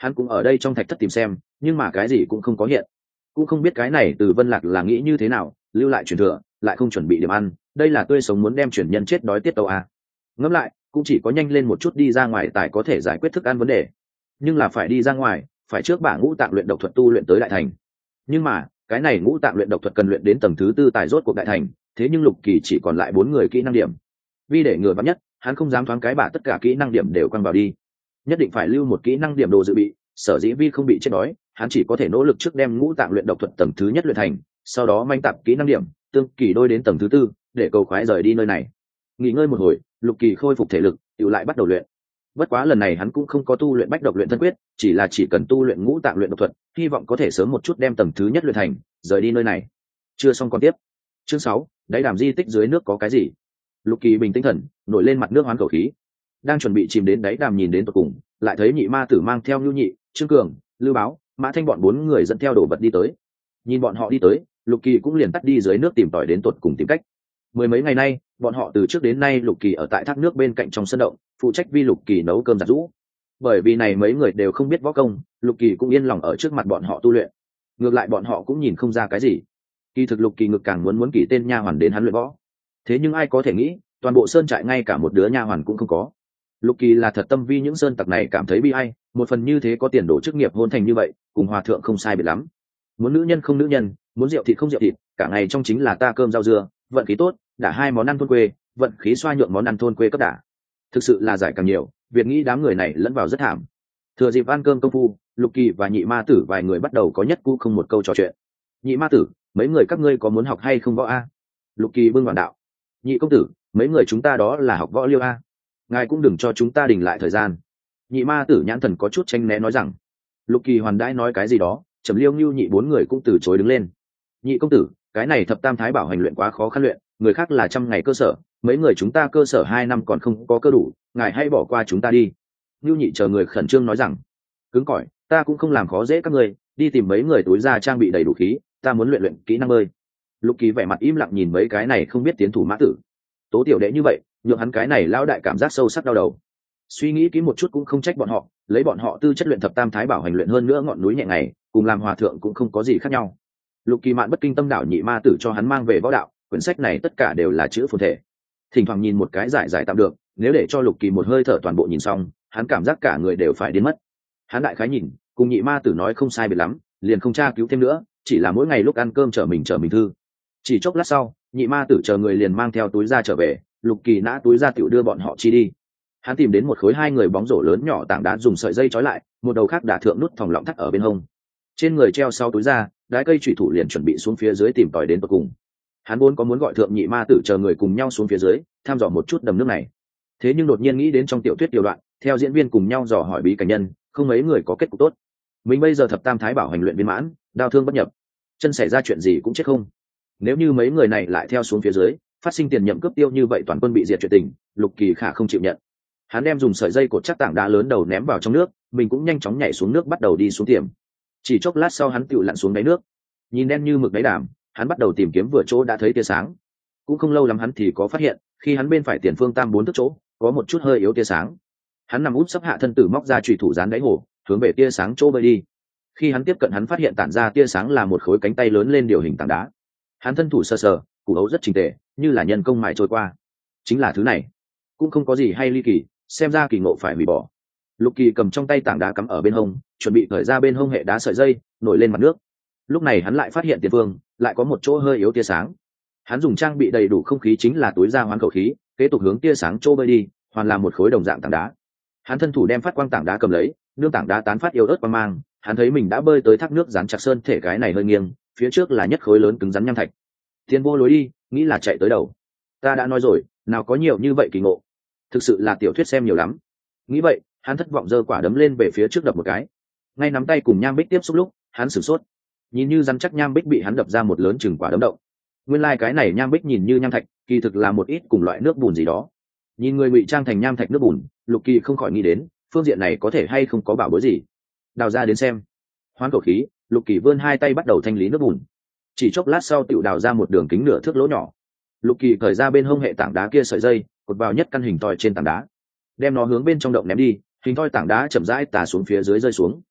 hắn cũng ở đây trong thạch thất tìm xem, nhưng mà cái gì cũng không có hiện. Cũng không biết cái này Từ Vân Lạc là nghĩ như thế nào, lưu lại truyền thừa lại không chuẩn bị điểm ăn, đây là tươi sống muốn đem truyền nhân chết đói tiết tấu à. Ngẫm lại cũng chỉ có nhanh lên một chút đi ra ngoài tài có thể giải quyết thức ăn vấn đề, nhưng là phải đi ra ngoài phải trước bả ngũ tạng luyện độc thuật tu luyện tới đại thành. Nhưng mà cái này ngũ tạng luyện độc thuật cần luyện đến tầng thứ tư tài rốt cuộc đại thành, thế nhưng Lục Kỳ chỉ còn lại 4 người kỹ năng điểm. Vì để ngừa vắn nhất, hắn không dám thoáng cái bả tất cả kỹ năng điểm đều quăng vào đi, nhất định phải lưu một kỹ năng điểm đồ dự bị. Sở dĩ Vi không bị chết đói, hắn chỉ có thể nỗ lực trước đem ngũ tạng luyện độc thuật tầng thứ nhất luyện thành, sau đó manh tạp kỹ năng điểm tương kỳ đôi đến tầng thứ tư để cầu khoái rời đi nơi này. Nghỉ ngơi một hồi, Lục Kỳ khôi phục thể lực, tự lại bắt đầu luyện. Bất quá lần này hắn cũng không có tu luyện bách độc luyện thân quyết, chỉ cần tu luyện ngũ tạng luyện độc thuật, hy vọng có thể sớm một chút đem tầng thứ nhất luyện thành, rời đi nơi này. Chưa xong còn tiếp. Chương 6, đáy đàm di tích dưới nước có cái gì? Lục Kỳ bình tĩnh thần, nổi lên mặt nước hoán khẩu khí, đang chuẩn bị chìm đến đáy đàm nhìn đến tận cùng, lại thấy Nhị Ma Tử mang theo Nưu Nhị, Trương Cường, Lưu Báo, Mã Thanh bọn 4 người dẫn theo đồ vật đi tới. Nhìn bọn họ đi tới, Lục Kỳ cũng liền tắt đi dưới nước tìm tòi đến tận cùng tìm cách. Mười mấy ngày nay, bọn họ từ trước đến nay Lục Kỳ ở tại thác nước bên cạnh trong sân động, phụ trách vi Lục Kỳ nấu cơm giặt giũ. Bởi vì này mấy người đều không biết võ công, Lục Kỳ cũng yên lòng ở trước mặt bọn họ tu luyện. Ngược lại bọn họ cũng nhìn không ra cái gì. Kỳ thực Lục Kỳ ngực càng muốn kỳ tên nha hoàn đến hắn luyện võ. Thế nhưng ai có thể nghĩ, toàn bộ sơn trại ngay cả một đứa nha hoàn cũng không có. Lục Kỳ là thật tâm vi những sơn tặc này cảm thấy bi ai, một phần như thế có tiền đồ chức nghiệp hôn thành như vậy, cùng hòa thượng không sai biệt lắm. Muốn nữ nhân không nữ nhân, muốn rượu thịt không rượu thịt, cả ngày trong chính là ta cơm rau dưa, vận khí tốt, đã 2 món ăn thôn quê, vận khí xoa nhượng món ăn thôn quê cấp đả. Thực sự là giải càng nhiều, việc nghĩ đám người này lẫn vào rất thảm. Thừa dịp ăn cơm công phu, Lục Kỳ và Nhị Ma Tử vài người bắt đầu có nhất cũ không một câu trò chuyện. Nhị Ma Tử, mấy người các ngươi có muốn học hay không võ a? Lục Kỳ bưng bản đạo. Nhị công tử, mấy người chúng ta đó là học võ liêu a, ngài cũng đừng cho chúng ta đình lại thời gian. Nhị Ma Tử nhãn thần có chút tranh né nói rằng. Lục Kỳ hoàn đãi nói cái gì đó, Trầm Liêu Nưu Nhị 4 người cũng từ chối đứng lên. Nhị công tử, cái này thập tam thái bảo hành luyện quá khó khăn luyện, người khác là 100 ngày cơ sở, mấy người chúng ta cơ sở 2 năm còn không có cơ đủ, ngài hãy bỏ qua chúng ta đi. Nưu Nhị chờ người khẩn trương nói rằng. Cứng cỏi, ta cũng không làm khó dễ các ngươi, đi tìm mấy người túi ra trang bị đầy đủ khí, ta muốn luyện kỹ năng bơi. Lục Kỳ vẻ mặt im lặng nhìn mấy cái này không biết tiến thủ mã tử. Tố tiểu đệ như vậy, nhượng hắn cái này lão đại cảm giác sâu sắc đau đầu. Suy nghĩ kỹ một chút cũng không trách bọn họ, lấy bọn họ tư chất luyện thập tam thái bảo hành luyện hơn nữa ngọn núi nhẹ ngày, cùng làm hòa thượng cũng không có gì khác nhau. Lục Kỳ mạn bất kinh tâm đảo Nhị Ma Tử cho hắn mang về võ đạo, quyển sách này tất cả đều là chữ phồn thể. Thỉnh thoảng nhìn một cái giải tạm được, nếu để cho Lục Kỳ một hơi thở toàn bộ nhìn xong, hắn cảm giác cả người đều phải điên mất. Hắn đại khái nhìn, cùng Nhị Ma Tử nói không sai biệt lắm, liền không tra cứu thêm nữa, chỉ là mỗi ngày lúc ăn cơm chở mình thư. Chỉ chốc lát sau, Nhị Ma Tử chờ người liền mang theo túi ra trở về, Lục Kỳ nã túi ra tiểu đưa bọn họ chi đi. Hắn tìm đến một khối 2 người bóng rổ lớn nhỏ tảng đá dùng sợi dây trói lại, một đầu khác đả thượng nút thòng lọng thắt ở bên hông. Trên người treo sau túi ra, đái cây chủy thủ liền chuẩn bị xuống phía dưới tìm tòi đến tận cùng. Hắn vốn có muốn gọi thượng Nhị Ma Tử chờ người cùng nhau xuống phía dưới, tham dò một chút đầm nước này. Thế nhưng đột nhiên nghĩ đến trong tiểu thuyết tiểu đoạn, theo diễn viên cùng nhau dò hỏi bí cảnh nhân, không mấy người có kết cục tốt. Mình bây giờ thập tam thái bảo hành luyện viên mãn, đau thương bất nhập, chân xảy ra chuyện gì cũng chết không. Nếu như mấy người này lại theo xuống phía dưới, phát sinh tiền nhậm cướp tiêu như vậy toàn quân bị diệt chuyện tình, Lục Kỳ khả không chịu nhận. Hắn đem dùng sợi dây cột chắc tảng đá lớn đầu ném vào trong nước, mình cũng nhanh chóng nhảy xuống nước bắt đầu đi xuống tiềm. Chỉ chốc lát sau hắn tựu lặn xuống đáy nước, nhìn đen như mực đáy đàm, hắn bắt đầu tìm kiếm vừa chỗ đã thấy tia sáng. Cũng không lâu lắm hắn thì có phát hiện, khi hắn bên phải tiền phương tam 4 thước chỗ, có một chút hơi yếu tia sáng. Hắn nằm úp sấp hạ thân tử móc ra chùy thủ dán đáy hồ, hướng về tia sáng chỗ bơi đi. Khi hắn tiếp cận hắn phát hiện tản ra tia sáng là một khối cánh tay lớn lên điều hình tảng đá. Hắn thân thủ sờ sờ, củ hấu rất chỉnh tề, như là nhân công mài trôi qua. Chính là thứ này, cũng không có gì hay ly kỳ, xem ra kỳ ngộ phải hủy bỏ. Lục Kỳ cầm trong tay tảng đá cắm ở bên hông, chuẩn bị cởi ra bên hông hệ đá sợi dây, nổi lên mặt nước. Lúc này hắn lại phát hiện tiền phương lại có một chỗ hơi yếu tia sáng. Hắn dùng trang bị đầy đủ không khí chính là túi ra hoán khẩu khí, kế tục hướng tia sáng chỗ bơi đi, hoàn làm một khối đồng dạng tảng đá. Hắn thân thủ đem phát quang tảng đá cầm lấy, nương tảng đá tán phát yếu ớt quang mang. Hắn thấy mình đã bơi tới thác nước dán chặt sơn thể cái này hơi nghiêng, phía trước là nhất khối lớn cứng rắn nham thạch. Thiên vô lối đi, nghĩ là chạy tới đầu. Ta đã nói rồi, nào có nhiều như vậy kỳ ngộ. Thực sự là tiểu thuyết xem nhiều lắm. Nghĩ vậy, hắn thất vọng giơ quả đấm lên về phía trước đập một cái. Ngay nắm tay cùng nham bích tiếp xúc lúc, hắn sửng sốt. Nhìn như rắn chắc nham bích bị hắn đập ra một lớn chừng quả đấm động. Nguyên lai cái này nham bích nhìn như nham thạch, kỳ thực là một ít cùng loại nước bùn gì đó. Nhìn người ngụy trang thành nham thạch nước bùn, Lục Kỳ không khỏi nghĩ đến, phương diện này có thể hay không có bảo bối gì. Đào ra đến xem. Hoán khẩu khí, Lục Kỳ vươn 2 tay bắt đầu thanh lý nước bùn. Chỉ chốc lát sau tựu đào ra một đường kính nửa thước lỗ nhỏ. Lục Kỳ cởi ra bên hông hệ tảng đá kia sợi dây, cột vào nhất căn hình thoi trên tảng đá, đem nó hướng bên trong động ném đi. Hình thoi tảng đá chậm rãi tà xuống phía dưới rơi xuống.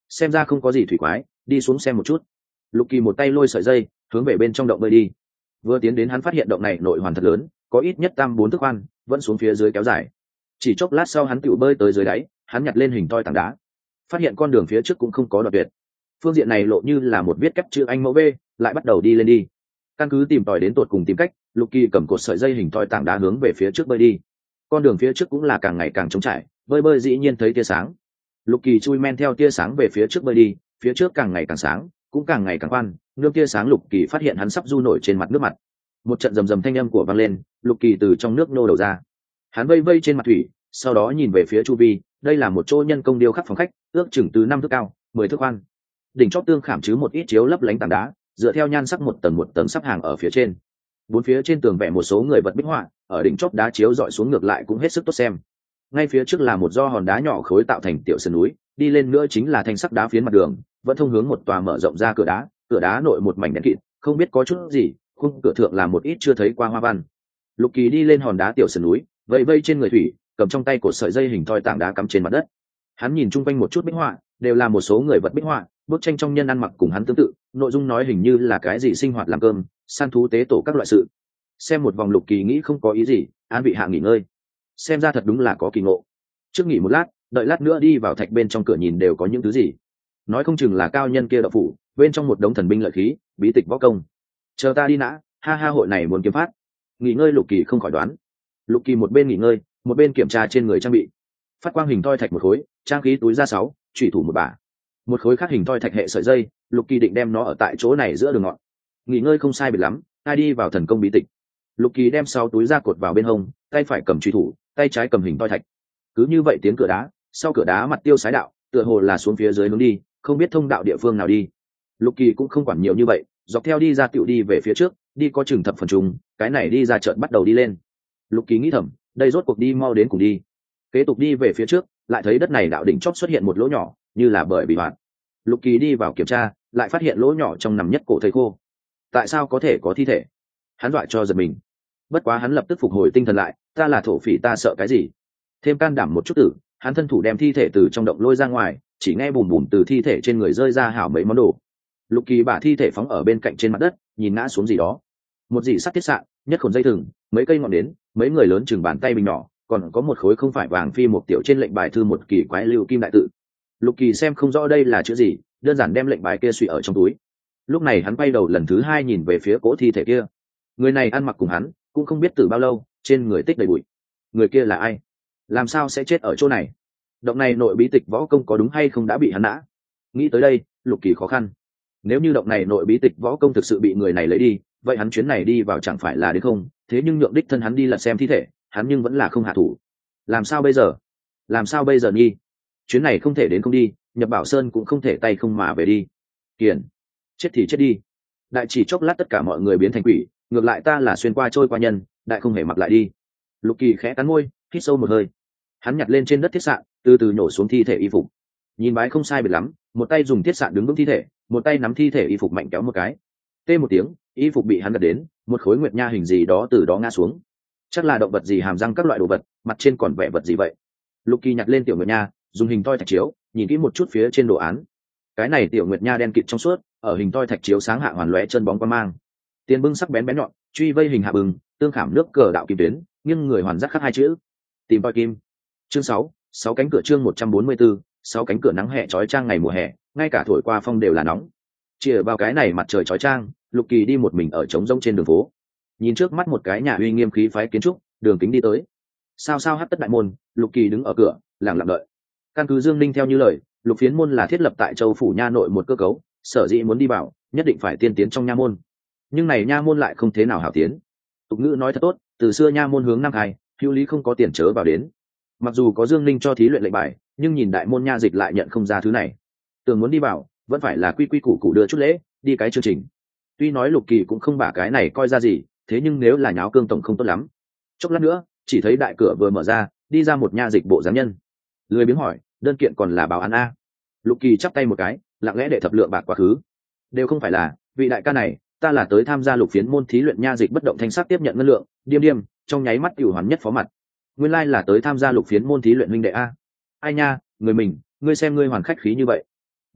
xem ra không có gì thủy quái, đi xuống xem một chút. Lục Kỳ một tay lôi sợi dây hướng về bên trong động bơi đi. Vừa tiến đến hắn phát hiện động này nội hoàn thật lớn, có ít nhất tam bốn thước khoan, vẫn xuống phía dưới kéo dài. Chỉ chốc lát sau hắn tự bơi tới dưới đáy, hắn nhặt lên hình toi tảng đá, phát hiện con đường phía trước cũng không có đoạn tuyệt. Phương diện này lộ như là một viết kép chữ anh mẫu V, lại bắt đầu đi lên đi. Căn cứ tìm tòi đến tột cùng tìm cách, Lục Kỳ cầm cột sợi dây hình toi tảng đá hướng về phía trước bơi đi. Con đường phía trước cũng là càng ngày càng trống trải, bơi bơi dĩ nhiên thấy tia sáng. Lục Kỳ chui men theo tia sáng về phía trước bơi đi, phía trước càng ngày càng sáng, cũng càng ngày càng khoan. Nương tia sáng Lục Kỳ phát hiện hắn sắp du nổi trên mặt nước mặt. Một trận rầm rầm thanh âm của vang lên, Lục Kỳ từ trong nước nô đầu ra. Hắn vây vây trên mặt thủy, sau đó nhìn về phía chu vi. Đây là một chỗ nhân công điêu khắc phòng khách, ước chừng từ 5 thước cao, 10 thước khoan. Đỉnh chóp tương khảm chứ một ít chiếu lấp lánh tảng đá, dựa theo nhan sắc một tầng sắp hàng ở phía trên. Bốn phía trên tường vẽ một số người vật bích họa, ở đỉnh chóp đá chiếu dọi xuống ngược lại cũng hết sức tốt xem. Ngay phía trước là một do hòn đá nhỏ khối tạo thành tiểu sườn núi, đi lên nữa chính là thanh sắc đá phiến mặt đường, vẫn thông hướng một tòa mở rộng ra cửa đá nội một mảnh đen kịt, không biết có chút gì, khung cửa thượng là một ít chưa thấy qua hoa văn. Lục Kỳ đi lên hòn đá tiểu sườn núi, vẫy vây trên người thủy, cầm trong tay cột sợi dây hình thoi tảng đá cắm trên mặt đất. Hắn nhìn chung quanh một chút bích họa, đều là một số người vật bích họa, bức tranh trong nhân ăn mặc cùng hắn tương tự, nội dung nói hình như là cái gì sinh hoạt làm cơm, săn thú tế tổ các loại sự. Xem một vòng Lục Kỳ nghĩ không có ý gì, an vị hạ nghỉ ngơi. Xem ra thật đúng là có kỳ ngộ. Trước nghỉ một lát, đợi lát nữa đi vào thạch bên trong cửa nhìn đều có những thứ gì. Nói không chừng là cao nhân kia đậu phủ, bên trong một đống thần binh lợi khí, bí tịch võ công. Chờ ta đi nã, ha ha, hội này muốn kiếm phát. Nghỉ ngơi Lục Kỳ không khỏi đoán. Lục Kỳ một bên nghỉ ngơi, một bên kiểm tra trên người trang bị. Phát quang hình thoi thạch một khối, trang khí túi da 6, chủy thủ một bả. Một khối khác hình thoi thạch hệ sợi dây, Lục Kỳ định đem nó ở tại chỗ này giữa đường ngọn. Nghỉ ngơi không sai biệt lắm, ai đi vào thần công bí tịch. Lục Kỳ đem 6 túi da cột vào bên hông, tay phải cầm chủy thủ, tay trái cầm hình thoi thạch. Cứ như vậy tiến cửa đá, sau cửa đá mặt tiêu sái đạo, tựa hồ là xuống phía dưới hướng đi, không biết thông đạo địa phương nào đi. Lục Kỳ cũng không quản nhiều như vậy, dọc theo đi ra tiểu đi về phía trước, đi có chừng thập phần trùng, cái này đi ra chợt bắt đầu đi lên. Lục Kỳ nghĩ thầm, đây rốt cuộc đi mau đến cùng đi. Kế tục đi về phía trước, lại thấy đất này đạo đỉnh chót xuất hiện một lỗ nhỏ, như là bởi bị hoạt. Lục Kỳ đi vào kiểm tra, lại phát hiện lỗ nhỏ trong nằm nhất cổ thây khô. Tại sao có thể có thi thể? Hắn dọa cho giật mình. Bất quá hắn lập tức phục hồi tinh thần lại, ta là thổ phỉ, ta sợ cái gì? Thêm can đảm một chút tử, hắn thân thủ đem thi thể từ trong động lôi ra ngoài, chỉ nghe bùm bùm từ thi thể trên người rơi ra hảo mấy món đồ. Lục Kỳ bả thi thể phóng ở bên cạnh trên mặt đất, nhìn ngã xuống gì đó. Một dì sắt thiết sạn, nhất khổn dây thừng, mấy cây ngọn nến, mấy người lớn chừng bàn tay bình nhỏ, còn có một khối không phải vàng phi một tiểu trên lệnh bài thư một kỳ quái lưu kim đại tự. Lục Kỳ xem không rõ đây là chữ gì, đơn giản đem lệnh bài kia suy ở trong túi. Lúc này hắn quay đầu lần thứ hai nhìn về phía cỗ thi thể kia. Người này ăn mặc cùng hắn, cũng không biết từ bao lâu, trên người tích đầy bụi. Người kia là ai? Làm sao sẽ chết ở chỗ này? Động này nội bí tịch võ công có đúng hay không đã bị hắn nã? Nghĩ tới đây, Lục Kỳ khó khăn. Nếu như động này nội bí tịch võ công thực sự bị người này lấy đi, vậy hắn chuyến này đi vào chẳng phải là đến không? Thế nhưng nhượng đích thân hắn đi lật xem thi thể, hắn nhưng vẫn là không hạ thủ. Làm sao bây giờ? Làm sao bây giờ nhi? Chuyến này không thể đến không đi, nhập Bảo Sơn cũng không thể tay không mà về đi. Kiền, chết thì chết đi. Đại chỉ chốc lát tất cả mọi người biến thành quỷ, ngược lại ta là xuyên qua trôi qua nhân, đại không hề mặc lại đi. Lục Kỳ khẽ cắn môi, hít sâu một hơi. Hắn nhặt lên trên đất thiết sạn, từ từ nhổ xuống thi thể y phục. Nhìn bái không sai biệt lắm, một tay dùng thiết sạn đứng vững thi thể, một tay nắm thi thể y phục mạnh kéo một cái. Tê một tiếng, y phục bị hắn gật đến, một khối nguyệt nha hình gì đó từ đó ngã xuống. Chắc là động vật gì hàm răng các loại đồ vật, mặt trên còn vẽ vật gì vậy? Lục Kỳ nhặt lên tiểu nguyệt nha, dùng hình toi thạch chiếu, nhìn kỹ một chút phía trên đồ án. Cái này tiểu nguyệt nha đen kịt trong suốt, ở hình toi thạch chiếu sáng hạ hoàn lóe chân bóng quan mang. Tiền bưng sắc bén bén nhọn, truy vây hình hạ bừng, tương khảm nước cờ đạo kim tuyến, nhưng người hoàn giác khắc hai chữ. Tìm voi kim. Chương 6 cánh cửa, chương 144, 6 cánh cửa. Nắng hè chói chang ngày mùa hè, ngay cả thổi qua phong đều là nóng. Chìa vào cái này mặt trời chói chang, Lục Kỳ đi một mình ở trống rỗng trên đường phố. Nhìn trước mắt một cái nhà uy nghiêm khí phái kiến trúc, đường kính đi tới. Sao hắt tất đại môn, Lục Kỳ đứng ở cửa, lặng lặng đợi. Căn cứ Dương Ninh theo như lời, Lục Phiến môn là thiết lập tại Châu phủ nha nội một cơ cấu, sở dĩ muốn đi vào, nhất định phải tiên tiến trong nha môn. Nhưng này nha môn lại không thế nào hảo tiến. Tục ngữ nói thật tốt, từ xưa nha môn hướng Nam Khai, hữu lý không có tiền chớ vào đến. Mặc dù có Dương Ninh cho thí luyện lệnh bài, nhưng nhìn đại môn nha dịch lại nhận không ra thứ này. Tưởng muốn đi vào, vẫn phải là quy quy củ củ đưa chút lễ, đi cái chương trình. Tuy nói Lục Kỳ cũng không bả cái này coi ra gì, thế nhưng nếu là nháo cương tổng không tốt lắm. Chốc lát nữa, chỉ thấy đại cửa vừa mở ra, đi ra một nha dịch bộ dáng nhân. Lười biếng hỏi, đơn kiện còn là báo án a? Lục Kỳ chắp tay một cái, lặng lẽ để thập lượng bạc quá khứ. Đều không phải là, vị đại ca này, ta là tới tham gia Lục Phiến môn thí luyện nha dịch bất động thanh sắc tiếp nhận ngân lượng, điềm điềm, trong nháy mắt tiểu hoàn nhất phó mặt. Nguyên lai là tới tham gia Lục Phiến môn thí luyện huynh đệ a. Ai nha, người mình, ngươi xem ngươi hoàn khách khí như vậy.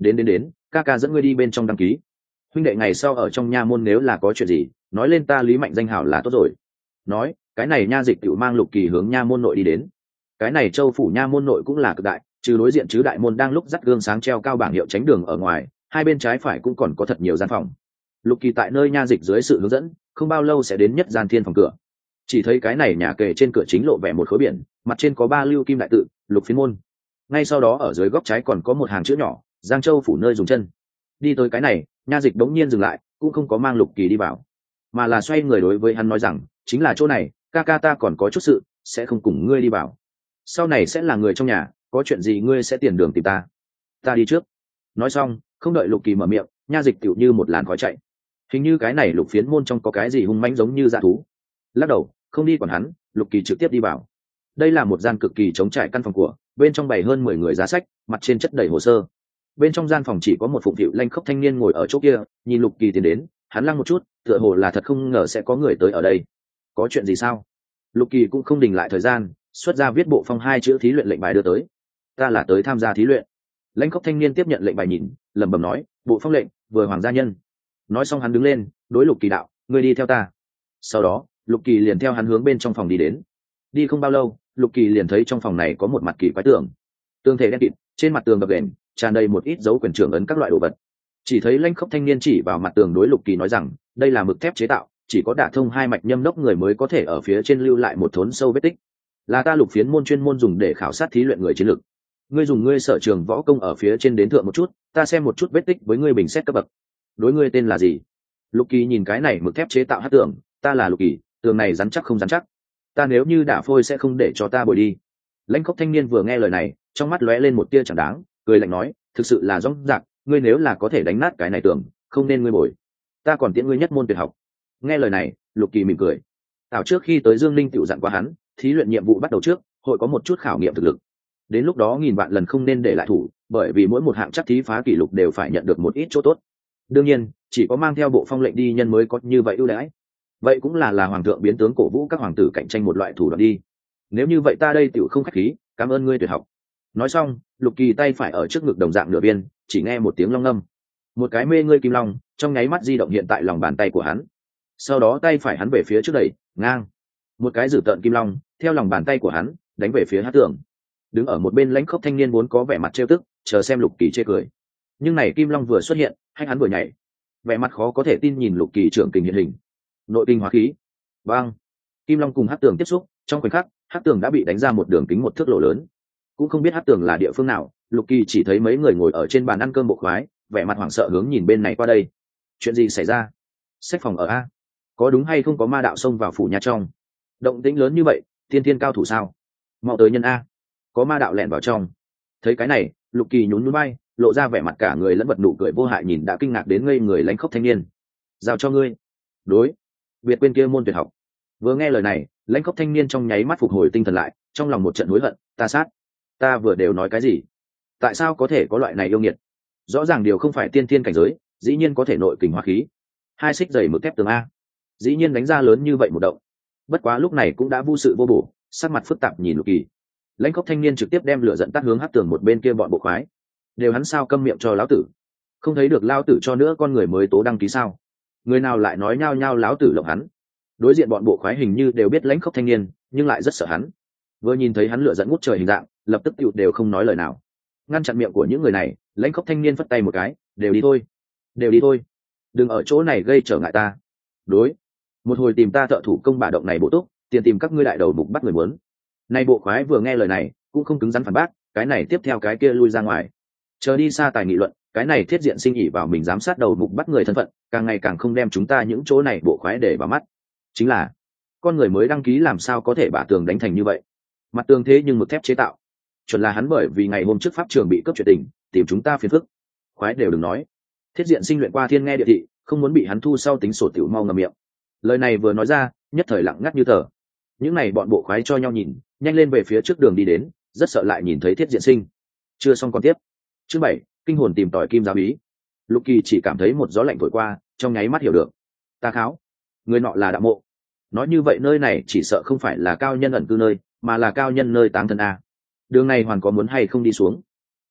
Đến, ca ca dẫn ngươi đi bên trong đăng ký. Huynh đệ ngày sau ở trong nha môn nếu là có chuyện gì nói lên ta Lý Mạnh danh hảo là tốt rồi. Nói cái này nha dịch tự mang Lục Kỳ hướng nha môn nội đi đến. Cái này châu phủ nha môn nội cũng là cực đại, trừ đối diện chứ đại môn đang lúc dắt gương sáng treo cao bảng hiệu tránh đường ở ngoài, hai bên trái phải cũng còn có thật nhiều gian phòng. Lục Kỳ tại nơi nha dịch dưới sự hướng dẫn không bao lâu sẽ đến nhất gian thiên phòng cửa. Chỉ thấy cái này nhà kề trên cửa chính lộ vẻ một khối biển, mặt trên có 3 lưu kim đại tự Lục Phiến môn. Ngay sau đó ở dưới góc trái còn có một hàng chữ nhỏ Giang Châu phủ nơi dùng chân. Đi tới cái này, nha dịch đống nhiên dừng lại, cũng không có mang Lục Kỳ đi vào, mà là xoay người đối với hắn nói rằng chính là chỗ này, ca ca ta còn có chút sự sẽ không cùng ngươi đi vào, sau này sẽ là người trong nhà, có chuyện gì ngươi sẽ tiền đường tìm ta đi trước. Nói xong không đợi Lục Kỳ mở miệng, nha dịch tựu như một làn khói chạy. Hình như cái này Lục Phiến môn trong có cái gì hung mãnh giống như dã thú. Lắc đầu không đi còn hắn, Lục Kỳ trực tiếp đi vào. Đây là một gian cực kỳ trống trải căn phòng của, bên trong bày hơn 10 người giá sách, mặt trên chất đầy hồ sơ. Bên trong gian phòng chỉ có một phụng phịu lanh khốc thanh niên ngồi ở chỗ kia, nhìn Lục Kỳ tiến đến, hắn lăng một chút, tựa hồ là thật không ngờ sẽ có người tới ở đây. Có chuyện gì sao? Lục Kỳ cũng không đình lại thời gian, xuất ra viết bộ phong 2 chữ thí luyện lệnh bài đưa tới. Ta là tới tham gia thí luyện. Lãnh khốc thanh niên tiếp nhận lệnh bài nhìn, lẩm bẩm nói, bộ phong lệnh, vừa hoàng gia nhân. Nói xong hắn đứng lên, đối Lục Kỳ đạo, ngươi đi theo ta. Sau đó Lục Kỳ liền theo hắn hướng bên trong phòng đi đến. Đi không bao lâu, Lục Kỳ liền thấy trong phòng này có một mặt kỳ quái tường. Tường thể đen kịt, trên mặt tường gập ghềnh, tràn đầy một ít dấu quyền trưởng ấn các loại đồ vật. Chỉ thấy Lãnh khốc thanh niên chỉ vào mặt tường đối Lục Kỳ nói rằng, đây là mực thép chế tạo, chỉ có đả thông 2 mạch nhâm đốc người mới có thể ở phía trên lưu lại một thốn sâu vết tích, là ta Lục Phiến môn chuyên môn dùng để khảo sát thí luyện người chiến lược. Ngươi dùng ngươi sở trường võ công ở phía trên đến thượng một chút, ta xem một chút vết tích với ngươi bình xét cấp bậc. Đối ngươi tên là gì? Lục Kỳ nhìn cái này mực thép chế tạo hát tường, ta là Lục Kỳ, tường này rắn chắc không rắn chắc, ta nếu như đả phôi sẽ không để cho ta bồi đi. Lãnh khốc thanh niên vừa nghe lời này, trong mắt lóe lên một tia chẳng đáng, cười lạnh nói, thực sự là rõ ràng, ngươi nếu là có thể đánh nát cái này tường, không nên ngươi bồi, ta còn tiễn ngươi nhất môn tuyệt học. Nghe lời này, Lục Kỳ mỉm cười. Tảo trước khi tới Dương Ninh tiểu dặn qua hắn, thí luyện nhiệm vụ bắt đầu trước, hội có một chút khảo nghiệm thực lực. Đến lúc đó nghìn vạn lần không nên để lại thủ, bởi vì mỗi một hạng chắc thí phá kỷ lục đều phải nhận được một ít chỗ tốt. Đương nhiên, chỉ có mang theo bộ phong lệnh đi nhân mới có như vậy ưu đãi. Vậy cũng là hoàng thượng biến tướng cổ vũ các hoàng tử cạnh tranh một loại thủ đoạn đi. Nếu như vậy ta đây tiểu không khách khí, cảm ơn ngươi tuyệt học. Nói xong, Lục Kỳ tay phải ở trước ngực đồng dạng nửa viên, chỉ nghe một tiếng long ngâm, một cái mê ngươi kim long trong nháy mắt di động hiện tại lòng bàn tay của hắn. Sau đó tay phải hắn về phía trước đẩy ngang, một cái dử tợn kim long theo lòng bàn tay của hắn đánh về phía hát tường. Đứng ở một bên Lãnh khốc thanh niên vốn có vẻ mặt trêu tức, chờ xem Lục Kỳ chê cười, nhưng này kim long vừa xuất hiện, hay hắn vừa nhảy, vẻ mặt khó có thể tin nhìn Lục Kỳ trưởng kình hiện hình, nội kinh hóa khí, băng, kim long cùng hát tường tiếp xúc, trong khoảnh khắc hát tường đã bị đánh ra một đường kính 1 thước lỗ lớn. Cũng không biết hát tường là địa phương nào, Lục Kỳ chỉ thấy mấy người ngồi ở trên bàn ăn cơm bộ khoái, vẻ mặt hoảng sợ hướng nhìn bên này qua đây. Chuyện gì xảy ra? Sách phòng ở a? Có đúng hay không có ma đạo xông vào phủ nhà trong? Động tĩnh lớn như vậy, tiên thiên cao thủ sao? Mau tới nhân a, có ma đạo lẻn vào trong. Thấy cái này, Lục Kỳ nhún nhún vai, lộ ra vẻ mặt cả người lẫn vật nụ cười vô hại nhìn đã kinh ngạc đến ngây người Lãnh khốc thanh niên. Giao cho ngươi. Đối, Việt quên kia môn tuyệt học. Vừa nghe lời này, Lãnh khốc thanh niên trong nháy mắt phục hồi tinh thần lại, trong lòng một trận hối hận, ta sát, ta vừa đều nói cái gì? Tại sao có thể có loại này yêu nghiệt? Rõ ràng điều không phải tiên thiên cảnh giới, dĩ nhiên có thể nội kình hóa khí, 2 xích dày mực thép tường a, dĩ nhiên đánh ra lớn như vậy một động. Bất quá lúc này cũng đã vô sự vô bổ, sắc mặt phức tạp nhìn Lục Kỳ. Lãnh khốc thanh niên trực tiếp đem lửa dẫn tắt hướng hát tường một bên kia bọn bộ khoái, đều hắn sao câm miệng cho lão tử, không thấy được lão tử cho nữa con người mới tố đăng ký sao? Người nào lại nói nhao nhao lão tử lộng hắn. Đối diện bọn bộ khoái hình như đều biết Lãnh khốc thanh niên, nhưng lại rất sợ hắn. Vừa nhìn thấy hắn lửa dẫn ngút trời hình dạng, lập tức tựu đều không nói lời nào, ngăn chặn miệng của những người này. Lãnh khốc thanh niên phất tay một cái, đều đi thôi, đều đi thôi, đừng ở chỗ này gây trở ngại ta. Đối, một hồi tìm ta thợ thủ công bả động này bộ túc, tiền tìm các ngươi đại đầu mục bắt người muốn. Nay bộ khoái vừa nghe lời này cũng không cứng rắn phản bác, cái này tiếp theo cái kia lui ra ngoài, chờ đi xa tài nghị luận. Cái này thiết diện sinh ỉ vào mình giám sát đầu mục bắt người thân phận, càng ngày càng không đem chúng ta những chỗ này bộ khoái để vào mắt. Chính là con người mới đăng ký làm sao có thể bả tường đánh thành như vậy, mặt tường thế nhưng mực thép chế tạo, chuẩn là hắn bởi vì ngày hôm trước pháp trường bị cướp chuyện tình tìm chúng ta phiền phức. Khoái đều đừng nói, thiết diện sinh luyện qua thiên nghe địa thị, không muốn bị hắn thu sau tính sổ tiểu mau ngậm miệng. Lời này vừa nói ra, nhất thời lặng ngắt như tờ. Những này bọn bộ khoái cho nhau nhìn, nhanh lên về phía trước đường đi đến, rất sợ lại nhìn thấy thiết diện sinh. Chưa xong còn tiếp. Chương 7, kinh hồn tìm tòi kim giáo ý. Lục Kỳ chỉ cảm thấy một gió lạnh thổi qua, trong nháy mắt hiểu được. Ta kháo, người nọ là đạo mộ. Nói như vậy nơi này chỉ sợ không phải là cao nhân ẩn cư nơi, mà là cao nhân nơi táng thân a. Đường này hoàn có muốn hay không đi xuống?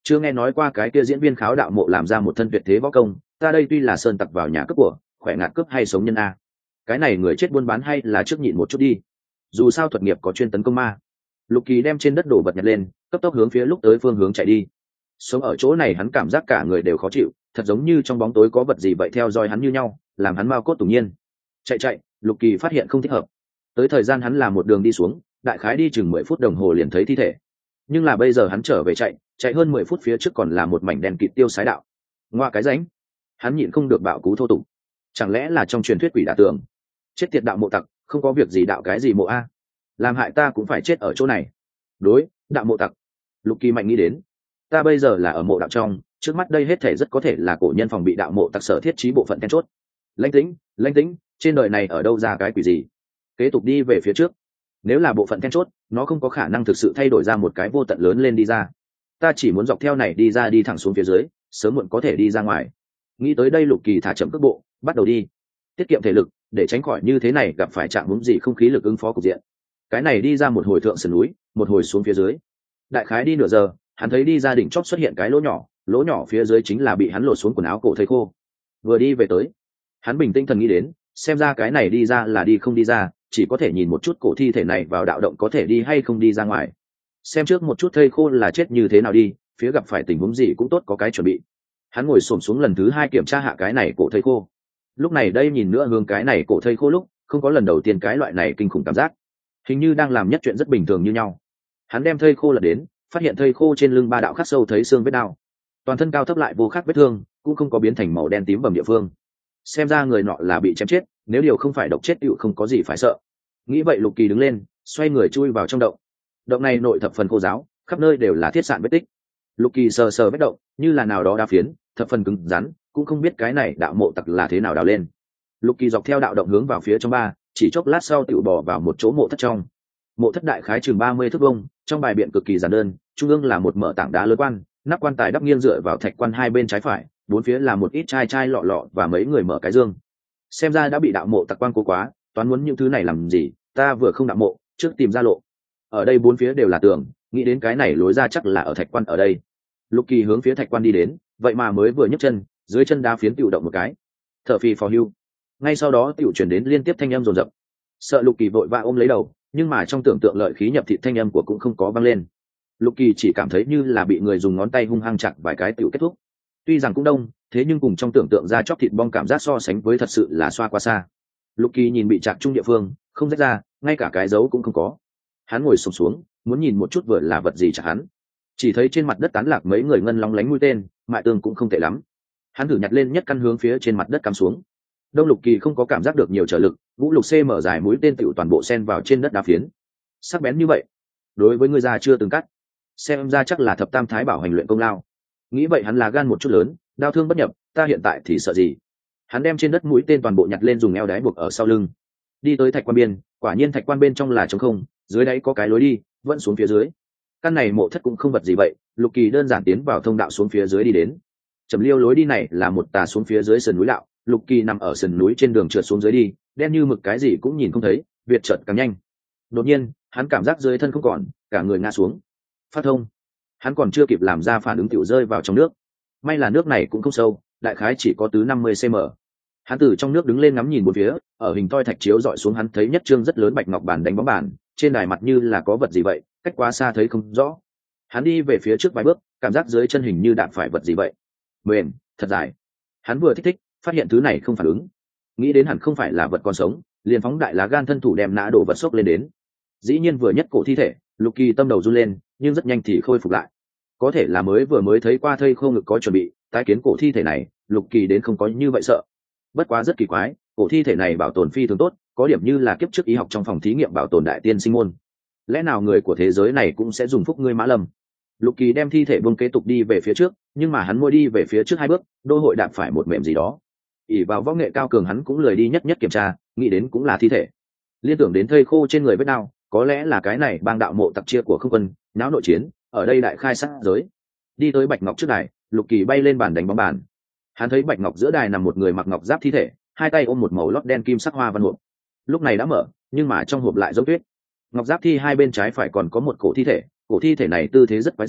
chưa nghe nói qua cái kia diễn viên kháo đạo mộ làm ra một thân tuyệt thế võ công, ta đây tuy là sơn tặc vào nhà cướp của, khỏe ngạt cướp hay sống nhân a. Cái này người chết buôn bán hay là trước nhịn một chút đi, dù sao thuật nghiệp có chuyên tấn công ma. Lục Kỳ đem trên đất đổ vật nhặt lên, cấp tốc hướng phía lúc tới phương hướng chạy đi. Sống ở chỗ này hắn cảm giác cả người đều khó chịu, thật giống như trong bóng tối có vật gì vậy theo dõi hắn như nhau, làm hắn mao cốt tủng nhiên. Chạy, Lục Kỳ phát hiện không thích hợp. Tới thời gian hắn là một đường đi xuống, đại khái đi chừng 10 phút đồng hồ liền thấy thi thể. Nhưng là bây giờ hắn trở về chạy hơn 10 phút phía trước còn là một mảnh đen kịt tiêu sái đạo. Ngoa cái rãnh, hắn nhịn không được bạo cú thô tục. Chẳng lẽ là trong truyền thuyết quỷ đả tường? Chết tiệt đạo mộ tặc, không có việc gì đạo cái gì mộ a, làm hại ta cũng phải chết ở chỗ này. Đối, đạo mộ tặc. Lục Kỳ mạnh nghĩ đến, ta bây giờ là ở mộ đạo trong, trước mắt đây hết thể rất có thể là cổ nhân phòng bị đạo mộ tặc sở thiết trí bộ phận then chốt. Lãnh tĩnh, trên đời này ở đâu ra cái quỷ gì? Kế tục đi về phía trước. Nếu là bộ phận then chốt, nó không có khả năng thực sự thay đổi ra một cái vô tận lớn lên đi ra. Ta chỉ muốn dọc theo này đi ra, đi thẳng xuống phía dưới, sớm muộn có thể đi ra ngoài. Nghĩ tới đây Lục Kỳ thả chậm cước bộ, bắt đầu đi, tiết kiệm thể lực để tránh khỏi như thế này gặp phải trạng huống gì không khí lực ứng phó cục diện. Cái này đi ra một hồi thượng sườn núi, một hồi xuống phía dưới, đại khái đi nửa giờ, hắn thấy đi ra đỉnh chót xuất hiện cái lỗ nhỏ phía dưới chính là bị hắn lột xuống quần áo cổ thây khô. Vừa đi về tới, hắn bình tinh thần nghĩ đến, xem ra cái này đi ra là đi không đi ra, chỉ có thể nhìn một chút cổ thi thể này vào đạo động có thể đi hay không đi ra ngoài, xem trước một chút thây khô là chết như thế nào đi, phía gặp phải tình huống gì cũng tốt có cái chuẩn bị. Hắn ngồi xổm xuống lần thứ hai kiểm tra hạ cái này cổ thây khô. Lúc này đây nhìn nữa hướng cái này cổ thây khô lúc không có lần đầu tiên cái loại này kinh khủng cảm giác, hình như đang làm nhất chuyện rất bình thường như nhau. Hắn đem thây khô lật đến, phát hiện thây khô trên lưng 3 đạo khắc sâu thấy xương vết đao, toàn thân cao thấp lại vô khác vết thương, cũng không có biến thành màu đen tím bầm địa phương. Xem ra người nọ là bị chém chết, nếu điều không phải độc chết tựu không có gì phải sợ. Nghĩ vậy Lục Kỳ đứng lên, xoay người chui vào trong động. Động này nội thập phần khô ráo, khắp nơi đều là thiết sạn vết tích. Lục Kỳ sờ vết động, như là nào đó đá phiến, thập phần cứng rắn, cũng không biết cái này đạo mộ tặc là thế nào đào lên. Lục Kỳ dọc theo đạo động hướng vào phía trong ba, chỉ chốc lát sau tựu bò vào một chỗ mộ thất trong. Mộ thất đại khái chừng 30 thước vuông, trong bài biện cực kỳ giản đơn, trung ương là một mở tảng đá lớn quan, nắp quan tài đắp nghiêng dựa vào thạch quan hai bên trái phải, bốn phía là một ít chai lọ và mấy người mở cái dương. Xem ra đã bị đạo mộ tặc quan cố quá, toán muốn những thứ này làm gì, ta vừa không đạo mộ, trước tìm ra lộ. Ở đây bốn phía đều là tường, nghĩ đến cái này lối ra chắc là ở thạch quan ở đây. Lục Kỳ hướng phía thạch quan đi đến, vậy mà mới vừa nhấc chân, dưới chân đá phiến tựu động một cái, thở phì phò hưu. Ngay sau đó tựu chuyển đến liên tiếp thanh âm rồn rập. Sợ Lục Kỳ vội vã ôm lấy đầu, nhưng mà trong tưởng tượng lợi khí nhập thịt thanh âm của cũng không có vang lên. Lục Kỳ chỉ cảm thấy như là bị người dùng ngón tay hung hăng chặt vài cái tựu kết thúc. Tuy rằng cũng đông, thế nhưng cùng trong tưởng tượng ra chóc thịt bong cảm giác so sánh với thật sự là xoa quá xa. Lục Kỳ nhìn bị chặt trung địa phương, không rách ra, ngay cả cái dấu cũng không có. Hắn ngồi xổm xuống, muốn nhìn một chút vừa là vật gì chặt hắn. Chỉ thấy trên mặt đất tán lạc mấy người ngân lóng lánh mũi tên, mại tương cũng không tệ lắm. Hắn thử nhặt lên nhất căn hướng phía trên mặt đất cắm xuống. Đông Lục Kỳ không có cảm giác được nhiều trở lực, ngũ lục c mở dài mũi tên tựu toàn bộ sen vào trên đất đá phiến. Sắc bén như vậy, đối với người già chưa từng cắt, xem ra chắc là thập tam thái bảo hành luyện công lao. Nghĩ vậy hắn là gan một chút lớn, đao thương bất nhập, ta hiện tại thì sợ gì. Hắn đem trên đất mũi tên toàn bộ nhặt lên dùng eo đáy buộc ở sau lưng. Đi tới thạch quan biên, quả nhiên thạch quan bên trong là trống không, dưới đáy có cái lối đi, vẫn xuống phía dưới. Căn này mộ thất cũng không vật gì vậy, Lục Kỳ đơn giản tiến vào thông đạo xuống phía dưới đi đến. Trầm liêu lối đi này là một tà xuống phía dưới sườn núi đạo, Lục Kỳ nằm ở sườn núi trên đường trượt xuống dưới đi, đen như mực cái gì cũng nhìn không thấy, việt chợt càng nhanh. Đột nhiên, hắn cảm giác dưới thân không còn, cả người ngã xuống. Phát thông. Hắn còn chưa kịp làm ra phản ứng tiểu rơi vào trong nước. May là nước này cũng không sâu, đại khái chỉ có tứ 50 cm. Hắn từ trong nước đứng lên ngắm nhìn bốn phía, ở hình toi thạch chiếu dọi xuống hắn thấy nhất trương rất lớn bạch ngọc bàn đánh bóng bàn, trên đài mặt như là có vật gì vậy, cách quá xa thấy không rõ. Hắn đi về phía trước vài bước, cảm giác dưới chân hình như đạp phải vật gì vậy, mềm, thật dài. Hắn vừa thích, phát hiện thứ này không phản ứng, nghĩ đến hẳn không phải là vật còn sống, liền phóng đại lá gan thân thủ đem nã đổ vật xốc lên đến. Dĩ nhiên vừa nhất cổ thi thể, Lục Kỳ tâm đầu run lên, nhưng rất nhanh thì khôi phục lại. Có thể là mới thấy qua thây khô ngực có chuẩn bị, tái kiến cổ thi thể này, Lục Kỳ đến không có như vậy sợ. Bất quá rất kỳ quái, cổ thi thể này bảo tồn phi thường tốt, có điểm như là kiếp trước y học trong phòng thí nghiệm bảo tồn đại tiên sinh môn. Lẽ nào người của thế giới này cũng sẽ dùng phúc ngươi mã lâm? Lục Kỳ đem thi thể buông kế tục đi về phía trước, nhưng mà hắn môi đi về phía trước 2 bước, đôi hội đạp phải một mềm gì đó. ỷ vào võ nghệ cao cường hắn cũng lười đi nhất kiểm tra, nghĩ đến cũng là thi thể. Liên tưởng đến thây khô trên người vết đao, có lẽ là cái này bang đạo mộ tặc chia của không quân, náo nội chiến, ở đây đại khai sát giới. Đi tới bạch ngọc trước đài, Lục Kỳ bay lên bàn đánh bóng bàn. Hắn thấy bạch ngọc giữa đài nằm một người mặc ngọc giáp thi thể, hai tay ôm một màu lót đen kim sắc hoa văn hộp. Lúc này đã mở, nhưng mà trong hộp lại giống tuyết. Ngọc giáp thi hai bên trái phải còn có một cổ thi thể này tư thế rất quái dị,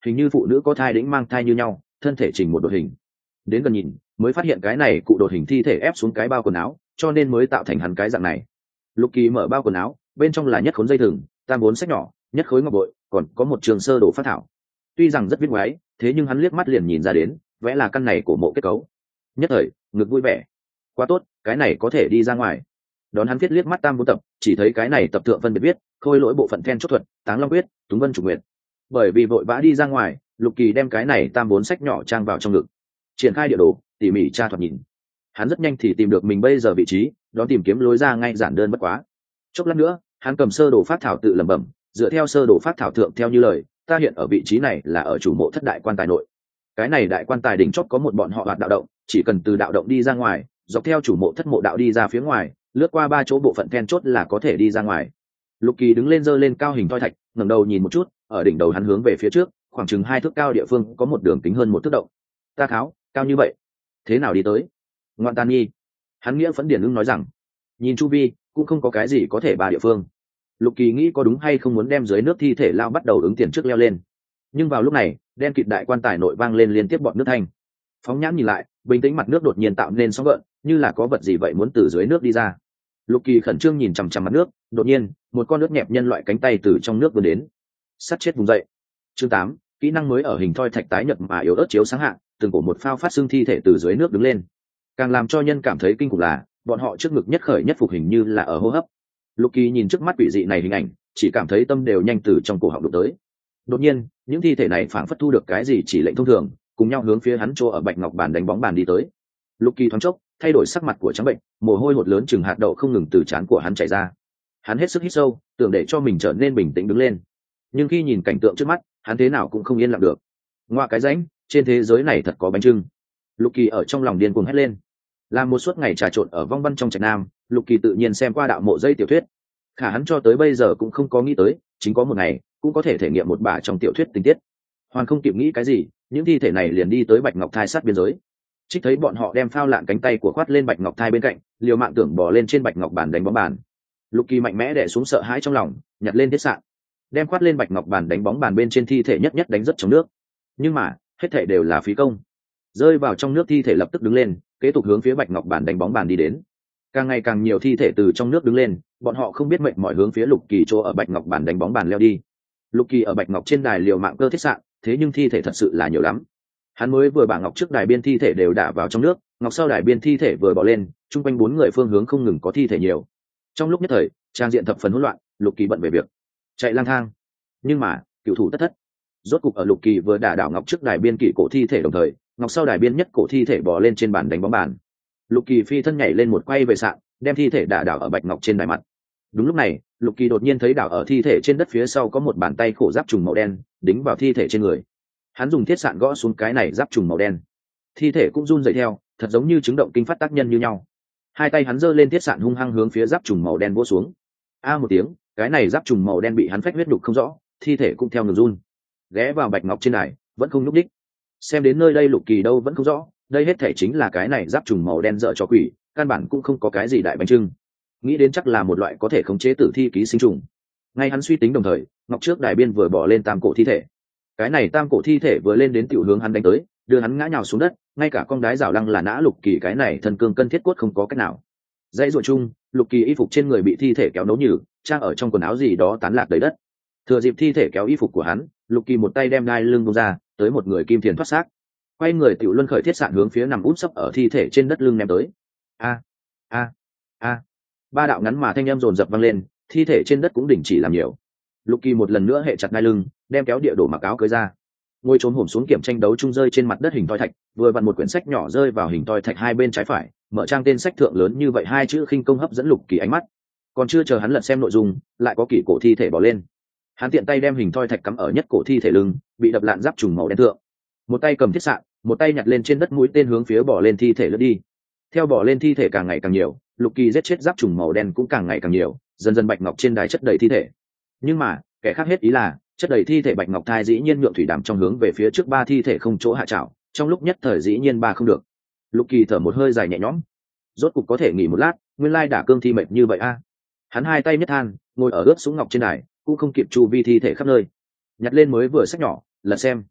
hình như phụ nữ có thai đĩnh mang thai như nhau, thân thể chỉnh một đội hình. Đến gần nhìn mới phát hiện cái này cụ đột hình thi thể ép xuống cái bao quần áo, cho nên mới tạo thành hắn cái dạng này. Lục Kỳ mở bao quần áo, bên trong là nhất khối dây thừng, tam bốn sách nhỏ, nhất khối ngọc bội, còn có một trường sơ đồ phát thảo. Tuy rằng rất viết ngoái, thế nhưng hắn liếc mắt liền nhìn ra đến, vẽ là căn này của mộ kết cấu. Nhất thời ngực vui vẻ, quá tốt, cái này có thể đi ra ngoài. Đón hắn viết liếc mắt tam bốn tập, chỉ thấy cái này tập thượng phân biệt viết khôi lỗi bộ phận then chốt thuật, táng long quyết, túng vân chủ nguyện. Bởi vì vội vã đi ra ngoài, Lục Kỳ đem cái này tam bốn sách nhỏ trang vào trong ngực, triển khai địa đồ tỉ mỉ tra thoạt nhìn. Hắn rất nhanh thì tìm được mình bây giờ vị trí, đón tìm kiếm lối ra ngay giản đơn bất quá. Chốc lát nữa hắn cầm sơ đồ phát thảo tự lẩm bẩm, dựa theo sơ đồ phát thảo thượng theo như lời, ta hiện ở vị trí này là ở chủ mộ thất đại quan tài nội. Cái này đại quan tài đỉnh chót có một bọn họ hoạt đạo động, chỉ cần từ đạo động đi ra ngoài, dọc theo chủ mộ thất mộ đạo đi ra phía ngoài, lướt qua 3 chỗ bộ phận then chốt là có thể đi ra ngoài. Lục Kỳ đứng lên giơ lên cao hình thoi thạch, ngẩng đầu nhìn một chút, ở đỉnh đầu hắn hướng về phía trước, khoảng chừng 2 thước cao địa phương có một đường kính hơn 1 thước động. Ta kháo, cao như vậy, thế nào đi tới? Ngoạn tàn nhi. Hắn nghĩa phẫn điển ưng nói rằng, nhìn chu vi cũng không có cái gì có thể bà địa phương. Lục Kỳ nghĩ có đúng hay không muốn đem dưới nước thi thể lao bắt đầu ứng tiền trước leo lên. Nhưng vào lúc này, đen kịt đại quan tài nội vang lên liên tiếp bọn nước thanh. Phóng nhãn nhìn lại, bình tĩnh mặt nước đột nhiên tạo nên sóng gợn, như là có vật gì vậy muốn từ dưới nước đi ra. Lục Kỳ khẩn trương nhìn chằm chằm mặt nước, đột nhiên một con nước nhẹp nhân loại cánh tay từ trong nước vươn đến, sắt chết vùng dậy. Chương 8, kỹ năng mới ở hình thoi thạch tái nhật mà yếu ớt chiếu sáng hạ, từng cổ một phao phát xương thi thể từ dưới nước đứng lên. Càng làm cho nhân cảm thấy kinh khủng là, bọn họ trước ngực nhất khởi nhất phục hình như là ở hô hấp. Lục Kỳ nhìn trước mắt quỷ dị này hình ảnh, chỉ cảm thấy tâm đều nhanh từ trong cổ họng đụng tới. Đột nhiên, những thi thể này phảng phất thu được cái gì chỉ lệnh thông thường, cùng nhau hướng phía hắn chỗ ở bạch ngọc bàn đánh bóng bàn đi tới. Lục Kỳ thoáng chốc thay đổi sắc mặt của trắng bệnh, mồ hôi hột lớn chừng hạt đậu không ngừng từ trán của hắn chảy ra. Hắn hết sức hít sâu, tưởng để cho mình trở nên bình tĩnh đứng lên. Nhưng khi nhìn cảnh tượng trước mắt, hắn thế nào cũng không yên lặng được. Ngoa cái rãnh, trên thế giới này thật có bánh trưng. Lục Kỳ ở trong lòng điên cuồng hét lên. Làm một suốt ngày trà trộn ở vong văn trong trạch nam, Lục Kỳ tự nhiên xem qua đạo mộ dây tiểu thuyết. Khả hắn cho tới bây giờ cũng không có nghĩ tới, chính có một ngày cũng có thể thể nghiệm một bả trong tiểu thuyết tình tiết. Hoàn không kịp nghĩ cái gì, những thi thể này liền đi tới bạch ngọc thai sát biên giới. Trích thấy bọn họ đem phao lạn cánh tay của khoát lên bạch ngọc thai bên cạnh, liều mạng tưởng bò lên trên bạch ngọc bàn đánh bóng bàn. Lục Kỳ mạnh mẽ đè xuống sợ hãi trong lòng, nhặt lên thiết sạn, đem khoát lên bạch ngọc bàn đánh bóng bàn bên trên thi thể nhất nhất đánh rất trong nước. Nhưng mà hết thể đều là phí công. Rơi vào trong nước thi thể lập tức đứng lên, kế tục hướng phía bạch ngọc bàn đánh bóng bàn đi đến. Càng ngày càng nhiều thi thể từ trong nước đứng lên, bọn họ không biết mệnh mỏi hướng phía Lục Kỳ chỗ ở bạch ngọc bàn đánh bóng bàn leo đi. Lục Kỳ ở bạch ngọc trên đài liều mạng cơ thiết sạn, thế nhưng thi thể thật sự là nhiều lắm. Hắn mới vừa bả ngọc trước đài biên thi thể đều đả vào trong nước, ngọc sau đài biên thi thể vừa bỏ lên, chung quanh 4 người phương hướng không ngừng có thi thể nhiều. Trong lúc nhất thời, trang diện thập phần hỗn loạn, Lục Kỳ bận về việc chạy lang thang. Nhưng mà cựu thủ tất thất. Rốt cục ở Lục Kỳ vừa đả đảo ngọc trước đài biên kỷ cổ thi thể đồng thời, ngọc sau đài biên nhất cổ thi thể bò lên trên bàn đánh bóng bàn. Lục Kỳ phi thân nhảy lên một quay về sạn, đem thi thể đả đảo ở bạch ngọc trên đài mặt. Đúng lúc này, Lục Kỳ đột nhiên thấy đảo ở thi thể trên đất phía sau có một bàn tay khổ giáp trùng màu đen đính vào thi thể trên người. Hắn dùng thiết sạn gõ xuống cái này giáp trùng màu đen, thi thể cũng run dậy theo, thật giống như chứng động kinh phát tác nhân như nhau. Hai tay hắn giơ lên thiết sạn hung hăng hướng phía giáp trùng màu đen vỗ xuống. A một tiếng, cái này giáp trùng màu đen bị hắn phách huyết đục không rõ, thi thể cũng theo ngừng run. Ghé vào bạch ngọc trên đài, vẫn không nhúc đích. Xem đến nơi đây Lục Kỳ đâu vẫn không rõ, đây hết thể chính là cái này giáp trùng màu đen dợ cho quỷ, căn bản cũng không có cái gì đại bánh trưng. Nghĩ đến chắc là một loại có thể khống chế tử thi ký sinh trùng. Ngay hắn suy tính đồng thời, ngọc trước đài biên vừa bỏ lên tam cổ thi thể. Cái này tam cổ thi thể vừa lên đến tiểu hướng hắn đánh tới, đưa hắn ngã nhào xuống đất, ngay cả con đái rào lăng là nã Lục Kỳ cái này thân cương cân thiết cốt không có cách nào. Dãy ruột chung, Lục Kỳ y phục trên người bị thi thể kéo nấu nhừ, trang ở trong quần áo gì đó tán lạc đầy đất. Thừa dịp thi thể kéo y phục của hắn, Lục Kỳ một tay đem đai lưng bung ra, tới một người kim thiền thoát xác. Quay người tiểu luân khởi thiết sạn hướng phía nằm úp sấp ở thi thể trên đất lưng ném tới. A a a, 3 đạo ngắn mà thanh âm dồn dập vang lên, thi thể trên đất cũng đình chỉ làm nhiều. Lục Kỳ một lần nữa hệ chặt đai lưng, đem kéo địa đổ mặc áo cưới ra, ngồi trốn hổm xuống kiểm tranh đấu chung rơi trên mặt đất hình thoi thạch, vừa vặn một quyển sách nhỏ rơi vào hình thoi thạch hai bên trái phải, mở trang tên sách thượng lớn như vậy 2 chữ khinh công hấp dẫn Lục Kỳ ánh mắt. Còn chưa chờ hắn lật xem nội dung, lại có kỷ cổ thi thể bỏ lên. Hắn tiện tay đem hình thoi thạch cắm ở nhất cổ thi thể lưng, bị đập lạn giáp trùng màu đen thượng. Một tay cầm thiết sạn, một tay nhặt lên trên đất mũi tên hướng phía bỏ lên thi thể lướt đi. Theo bỏ lên thi thể càng ngày càng nhiều, Lục Kỳ giết chết giáp trùng màu đen cũng càng ngày càng nhiều, dần dần bạch ngọc trên đài chất đầy thi thể. Nhưng mà kẻ khác hết ý là, chất đầy thi thể bạch ngọc thai dĩ nhiên nhượng thủy đàm trong hướng về phía trước 3 thi thể không chỗ hạ trảo, trong lúc nhất thời dĩ nhiên 3 không được. Lục Kỳ thở một hơi dài nhẹ nhõm, rốt cục có thể nghỉ một lát, nguyên lai đả cương thi mệt như vậy a. Hắn hai tay nhất than, ngồi ở ướt súng ngọc trên đài, cũng không kịp chu vi thi thể khắp nơi. Nhặt lên mới vừa sách nhỏ, lật xem,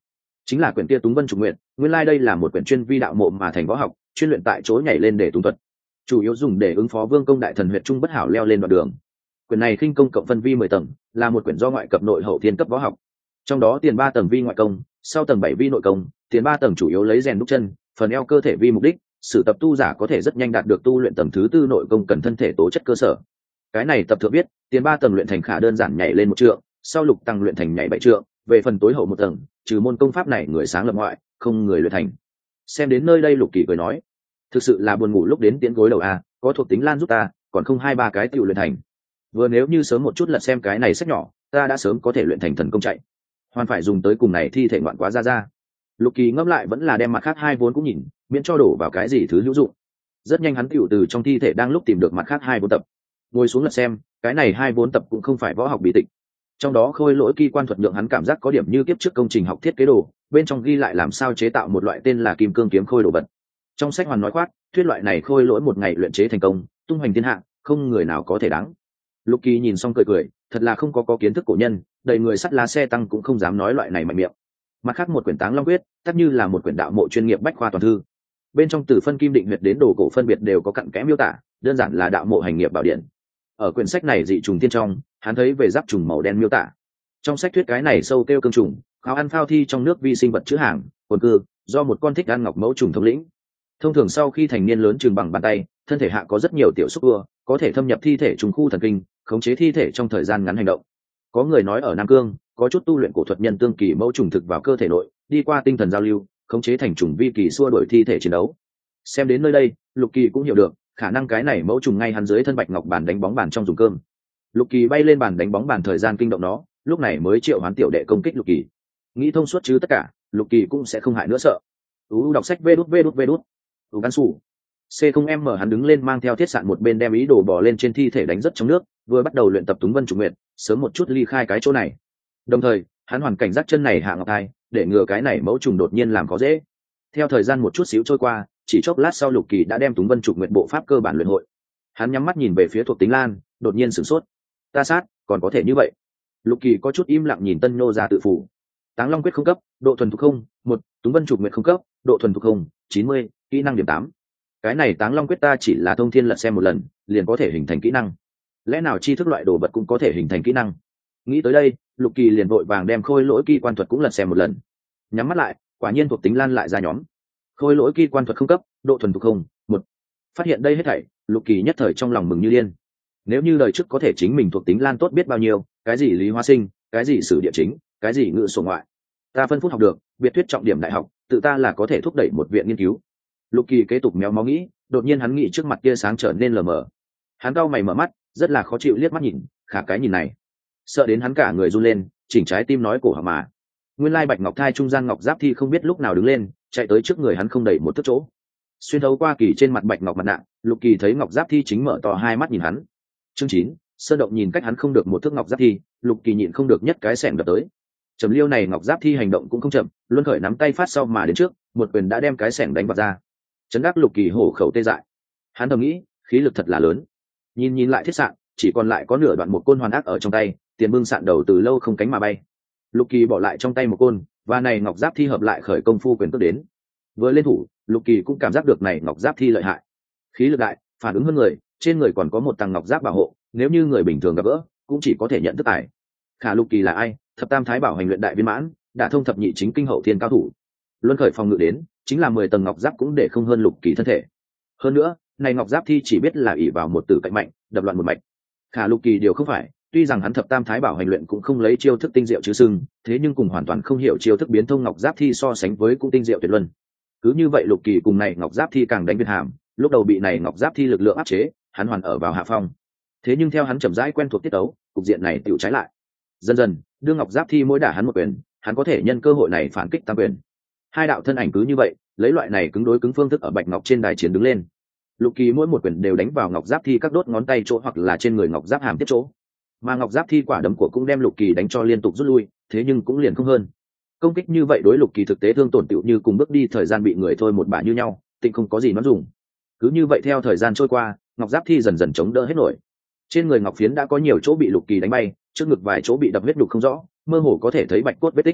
chính là quyển kia Túng Vân Trục Nguyện. Nguyên lai、like、đây là một quyển chuyên vi đạo mộ mà thành võ học, chuyên luyện tại chỗ nhảy lên để túng thuật, chủ yếu dùng để ứng phó vương công đại thần huyện trung bất hảo leo lên đoạn đường. Quyển này khinh công cộng phân vi 10 tầng, là một quyển do ngoại cập nội hậu thiên cấp võ học. Trong đó tiền 3 tầng vi ngoại công, sau tầng 7 vi nội công, tiền 3 tầng chủ yếu lấy rèn đúc chân, phần eo cơ thể vi mục đích. Sử tập tu giả có thể rất nhanh đạt được tu luyện tầng thứ 4 nội công cần thân thể tố chất cơ sở. Cái này tập thượng biết, tiền 3 tầng luyện thành khả đơn giản nhảy lên 1 trượng, sau lục tăng luyện thành nhảy 7 trượng, về phần tối hậu 1 tầng, trừ môn công pháp này người sáng lập ngoại, không người luyện thành. Xem đến nơi đây Lục Kỳ cười nói, thực sự là buồn ngủ lúc đến tiễn gối đầu a, có thuộc tính lan giúp ta, còn không 2-3 cái tiểu luyện thành. Vừa nếu như sớm một chút lật xem cái này sách nhỏ, ta đã sớm có thể luyện thành thần công chạy. Hoàn phải dùng tới cùng này thi thể ngoạn quá ra. Lục Kỳ ngẫm lại vẫn là đem mặt khác hai vốn cũng nhìn, miễn cho đổ vào cái gì thứ hữu dụng. Rất nhanh hắn tiểu từ trong thi thể đang lúc tìm được mặt khác hai vốn tập. Ngồi xuống lật xem, cái này hai vốn tập cũng không phải võ học bí tịch. Trong đó khôi lỗi kỳ quan thuật nhượng hắn cảm giác có điểm như kiếp trước công trình học thiết kế đồ, bên trong ghi lại làm sao chế tạo một loại tên là kim cương kiếm khôi đồ vật. Trong sách hoàn nói khoác, thuyết loại này khôi lỗi một ngày luyện chế thành công, tung hoành thiên hạ, không người nào có thể đáng. Lục Kỳ nhìn xong cười, thật là không có kiến thức cổ nhân, đầy người sắt lá xe tăng cũng không dám nói loại này mạnh miệng. Mặt khác một quyển Táng Long Quyết, tất như là một quyển đạo mộ chuyên nghiệp bách khoa toàn thư. Bên trong từ phân kim định huyệt đến đồ cổ phân biệt đều có cặn kẽ miêu tả, đơn giản là đạo mộ hành nghiệp bảo điển. Ở quyển sách này dị trùng tiên trong, hắn thấy về giáp trùng màu đen miêu tả. Trong sách thuyết cái này sâu kêu cương trùng, khao ăn phao thi trong nước vi sinh vật chữ hàng, quần cư, do một con thích ăn ngọc mẫu trùng thống lĩnh. Thông thường sau khi thành niên lớn chừng bằng bàn tay, thân thể hạ có rất nhiều tiểu xúc ưa, có thể thâm nhập thi thể trùng khu thần kinh, khống chế thi thể trong thời gian ngắn hành động. Có người nói ở Nam Cương, có chút tu luyện cổ thuật nhân tương kỳ mẫu trùng thực vào cơ thể nội, đi qua tinh thần giao lưu, khống chế thành trùng vi kỳ xua đuổi thi thể chiến đấu. Xem đến nơi đây, Lục Kỳ cũng hiểu được, khả năng cái này mẫu trùng ngay hắn dưới thân bạch ngọc bàn đánh bóng bàn trong dùng cơm. Lục Kỳ bay lên bàn đánh bóng bàn thời gian kinh động nó, lúc này mới triệu hoán tiểu đệ công kích Lục Kỳ. Nghĩ thông suốt chứ tất cả, Lục Kỳ cũng sẽ không hại nữa sợ. Đọc sách vê đút. Gắn sủ. C0M hắn đứng lên mang theo thiết sạn một bên đem ý đồ bò lên trên thi thể đánh rất trong nước, vừa bắt đầu luyện tập Túng Vân Trục Nguyệt, sớm một chút ly khai cái chỗ này. Đồng thời, hắn hoàn cảnh giác chân này hạ ngọc thai, để ngừa cái này mẫu trùng đột nhiên làm khó dễ. Theo thời gian một chút xíu trôi qua, chỉ chốc lát sau Lục Kỳ đã đem Túng Vân Trục Nguyệt bộ pháp cơ bản luyện hội. Hắn nhắm mắt nhìn về phía thuộc tính lan, đột nhiên sửng sốt. Ta sát, còn có thể như vậy? Lục Kỳ có chút im lặng nhìn Tân Nô ra tự phủ. Táng Long Quyết không cấp, độ thuần thục không, 1, Túng Vân Trục Nguyệt không cấp, độ thuần thục không, 90, kỹ năng điểm 8. Cái này Táng Long Quyết ta chỉ là thông thiên lật xem một lần, liền có thể hình thành kỹ năng. Lẽ nào tri thức loại đồ vật cũng có thể hình thành kỹ năng? Nghĩ tới đây, Lục Kỳ liền vội vàng đem khôi lỗi kỳ quan thuật cũng lật xem một lần. Nhắm mắt lại, quả nhiên thuộc tính lan lại ra nhóm. Khôi lỗi kỳ quan thuật không cấp, độ thuần thục không, 1. Phát hiện đây hết thảy, Lục Kỳ nhất thời trong lòng mừng như điên. Nếu như đời trước có thể chính mình thuộc tính lan tốt biết bao nhiêu, cái gì lý hóa sinh, cái gì sử địa chính, cái gì ngữ sổ ngoại, ta phân phút học được, biệt thuyết trọng điểm đại học, tự ta là có thể thúc đẩy một viện nghiên cứu. Lục Kỳ kế tục méo mó nghĩ, đột nhiên hắn nghĩ trước mặt kia sáng trở nên lờ mờ. Hắn cau mày mở mắt, rất là khó chịu liếc mắt nhìn, khả cái nhìn này, sợ đến hắn cả người run lên, chỉnh trái tim nói cổ họng mà. Nguyên lai bạch ngọc thai trung gian ngọc giáp thi không biết lúc nào đứng lên, chạy tới trước người hắn không đầy một thước chỗ. Xuyên thấu qua kỳ trên mặt bạch ngọc mặt nạ, Lục Kỳ thấy ngọc giáp thi chính mở to hai mắt nhìn hắn. Chương 9, Sơn Động nhìn cách hắn không được một thước ngọc giáp thi, Lục Kỳ nhịn không được nhất cái xẻng đập tới. Trầm Liêu này ngọc giáp thi hành động cũng không chậm, luân khởi nắm tay phát sau mà đến trước, một quyền đã đem cái xẻng đánh vào ra. Chấn đắc Lục Kỳ hổ khẩu tê dại. Hắn thầm nghĩ, khí lực thật là lớn. Nhìn lại thiết sạn, chỉ còn lại có nửa đoạn một côn hoàn ác ở trong tay, tiền bưng sạn đầu từ lâu không cánh mà bay. Lục Kỳ bỏ lại trong tay một côn, và này ngọc giáp thi hợp lại khởi công phu quyền cước đến. Vừa lên thủ, Lục Kỳ cũng cảm giác được này ngọc giáp thi lợi hại. Khí lực đại, phản ứng hơn người, trên người còn có một tầng ngọc giáp bảo hộ, nếu như người bình thường gặp gỡ, cũng chỉ có thể nhận thức tài. Khả Lục Kỳ là ai? Thập tam thái bảo hành luyện đại viên mãn, đã thông thập nhị chính kinh hậu thiên cao thủ. Luân khởi phòng ngự đến, chính là 10 tầng ngọc giáp cũng để không hơn Lục Kỳ thân thể. Hơn nữa, này ngọc giáp thi chỉ biết là ỷ vào một tử cạnh mạnh, đập loạn một mạch. Khả Lục Kỳ điều không phải, tuy rằng hắn thập tam thái bảo hành luyện cũng không lấy chiêu thức tinh diệu chứ sưng, thế nhưng cùng hoàn toàn không hiểu chiêu thức biến thông ngọc giáp thi so sánh với cũng tinh diệu tuyệt luân. Cứ như vậy Lục Kỳ cùng này ngọc giáp thi càng đánh biệt hàm, lúc đầu bị này ngọc giáp thi lực lượng áp chế, hắn hoàn ở vào hạ phong. Thế nhưng theo hắn chậm rãi quen thuộc tiết tấu, cục diện này tựu trái lại. Dần dần, đưa ngọc giáp thi mỗi đả hắn một quyền, hắn có thể nhân cơ hội này phản kích tam quyền. Hai đạo thân ảnh cứ như vậy, lấy loại này cứng đối cứng phương thức ở bạch ngọc trên đài chiến đứng lên. Lục Kỳ mỗi một quyền đều đánh vào ngọc giáp thi các đốt ngón tay chỗ hoặc là trên người ngọc giáp hàm tiếp chỗ, mà ngọc giáp thi quả đấm của cũng đem Lục Kỳ đánh cho liên tục rút lui, thế nhưng cũng liền không hơn. Công kích như vậy đối Lục Kỳ thực tế thương tổn tựu như cùng bước đi thời gian bị người thôi một bả như nhau, tịnh không có gì nó dùng. Cứ như vậy theo thời gian trôi qua, ngọc giáp thi dần dần chống đỡ hết nổi. Trên người ngọc phiến đã có nhiều chỗ bị Lục Kỳ đánh bay, trước ngực vài chỗ bị đập huyết đục không rõ, mơ hồ có thể thấy bạch cốt vết tích.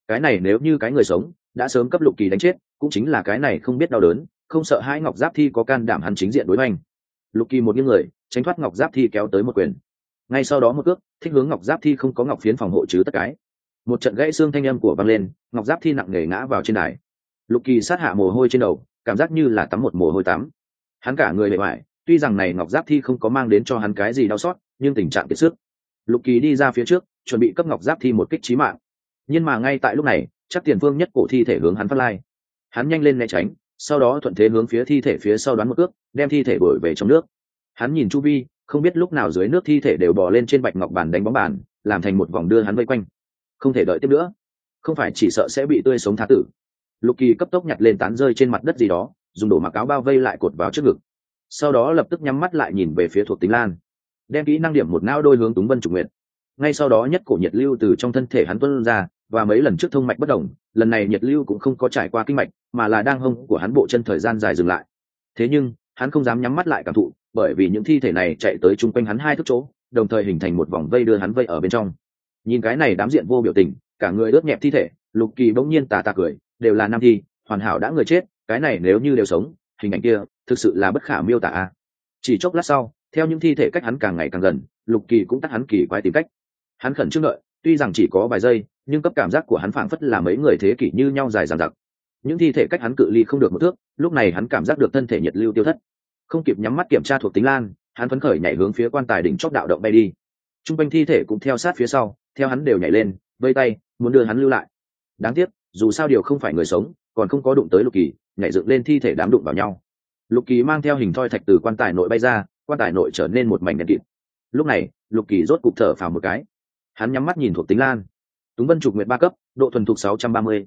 cái này nếu như cái người sống đã sớm cấp Lục Kỳ đánh chết, cũng chính là cái này không biết đau đớn, không sợ hãi Ngọc Giáp Thi có can đảm hắn chính diện đối hoành. Lục Kỳ một nghiêng người tránh thoát Ngọc Giáp Thi kéo tới một quyền, ngay sau đó một cước thích hướng Ngọc Giáp Thi không có ngọc phiến phòng hộ chứ tất cái. Một trận gãy xương thanh âm của vang lên, Ngọc Giáp Thi nặng nề ngã vào trên đài. Lục Kỳ sát hạ mồ hôi trên đầu, cảm giác như là tắm một mồ hôi tắm. Hắn cả người bề ngoài, tuy rằng này Ngọc Giáp Thi không có mang đến cho hắn cái gì đau xót, nhưng tình trạng kiệt sức. Lục Kỳ đi ra phía trước, chuẩn bị cấp Ngọc Giáp Thi một kích chí mạng. Nhưng mà ngay tại lúc này, chắc Tiền Vương nhất cổ thi thể hướng hắn phát lai. Hắn nhanh lên né tránh, sau đó thuận thế hướng phía thi thể phía sau đoán một cước, đem thi thể đuổi về trong nước. Hắn nhìn chu vi, không biết lúc nào dưới nước thi thể đều bò lên trên bạch ngọc bàn đánh bóng bàn, làm thành một vòng đưa hắn vây quanh. Không thể đợi tiếp nữa, không phải chỉ sợ sẽ bị tươi sống tha tử. Lục Kỳ cấp tốc nhặt lên tán rơi trên mặt đất gì đó, dùng đồ mặc áo bao vây lại cột vào trước ngực. Sau đó lập tức nhắm mắt lại nhìn về phía Thuộc Tính Lan, đem kỹ năng điểm một não đôi hướng Túng Vân Trục Nguyệt. Ngay sau đó nhất cổ nhiệt lưu từ trong thân thể hắn tuôn ra, và mấy lần trước thông mạch bất động, lần này nhiệt lưu cũng không có trải qua kinh mạch, mà là đang hông của hắn bộ chân thời gian dài dừng lại. Thế nhưng hắn không dám nhắm mắt lại cảm thụ, bởi vì những thi thể này chạy tới chung quanh hắn 2 thước chỗ, đồng thời hình thành một vòng vây đưa hắn vây ở bên trong. Nhìn cái này đám diện vô biểu tình, cả người ướt nhẹp thi thể, Lục Kỳ bỗng nhiên tà tà cười, đều là nam thi, hoàn hảo đã người chết, cái này nếu như đều sống, hình ảnh kia thực sự là bất khả miêu tả a. Chỉ chốc lát sau, theo những thi thể cách hắn càng ngày càng gần, Lục Kỳ cũng tắt hắn kỳ quái tìm cách. Hắn khẩn trương đợi, tuy rằng chỉ có vài giây, nhưng cấp cảm giác của hắn phảng phất là mấy người thế kỷ như nhau dài dằng dặc. Những thi thể cách hắn cự ly không được một thước, lúc này hắn cảm giác được thân thể nhiệt lưu tiêu thất. Không kịp nhắm mắt kiểm tra Thuộc Tính Lan, hắn phấn khởi nhảy hướng phía quan tài đỉnh chóp đạo động bay đi. Trung quanh thi thể cũng theo sát phía sau, theo hắn đều nhảy lên, vây tay, muốn đưa hắn lưu lại. Đáng tiếc, dù sao điều không phải người sống, còn không có đụng tới Lục Kỳ, nhảy dựng lên thi thể đám đụng vào nhau. Lục Kỳ mang theo hình thoi thạch từ quan tài nội bay ra, quan tài nội trở nên một mảnh đen kịt. Lúc này, Lục Kỳ rốt cục thở phào một cái. Hắn nhắm mắt nhìn Thuộc Tính Lan. Túng Vân Trục Nguyệt 3 cấp, độ thuần thục 630,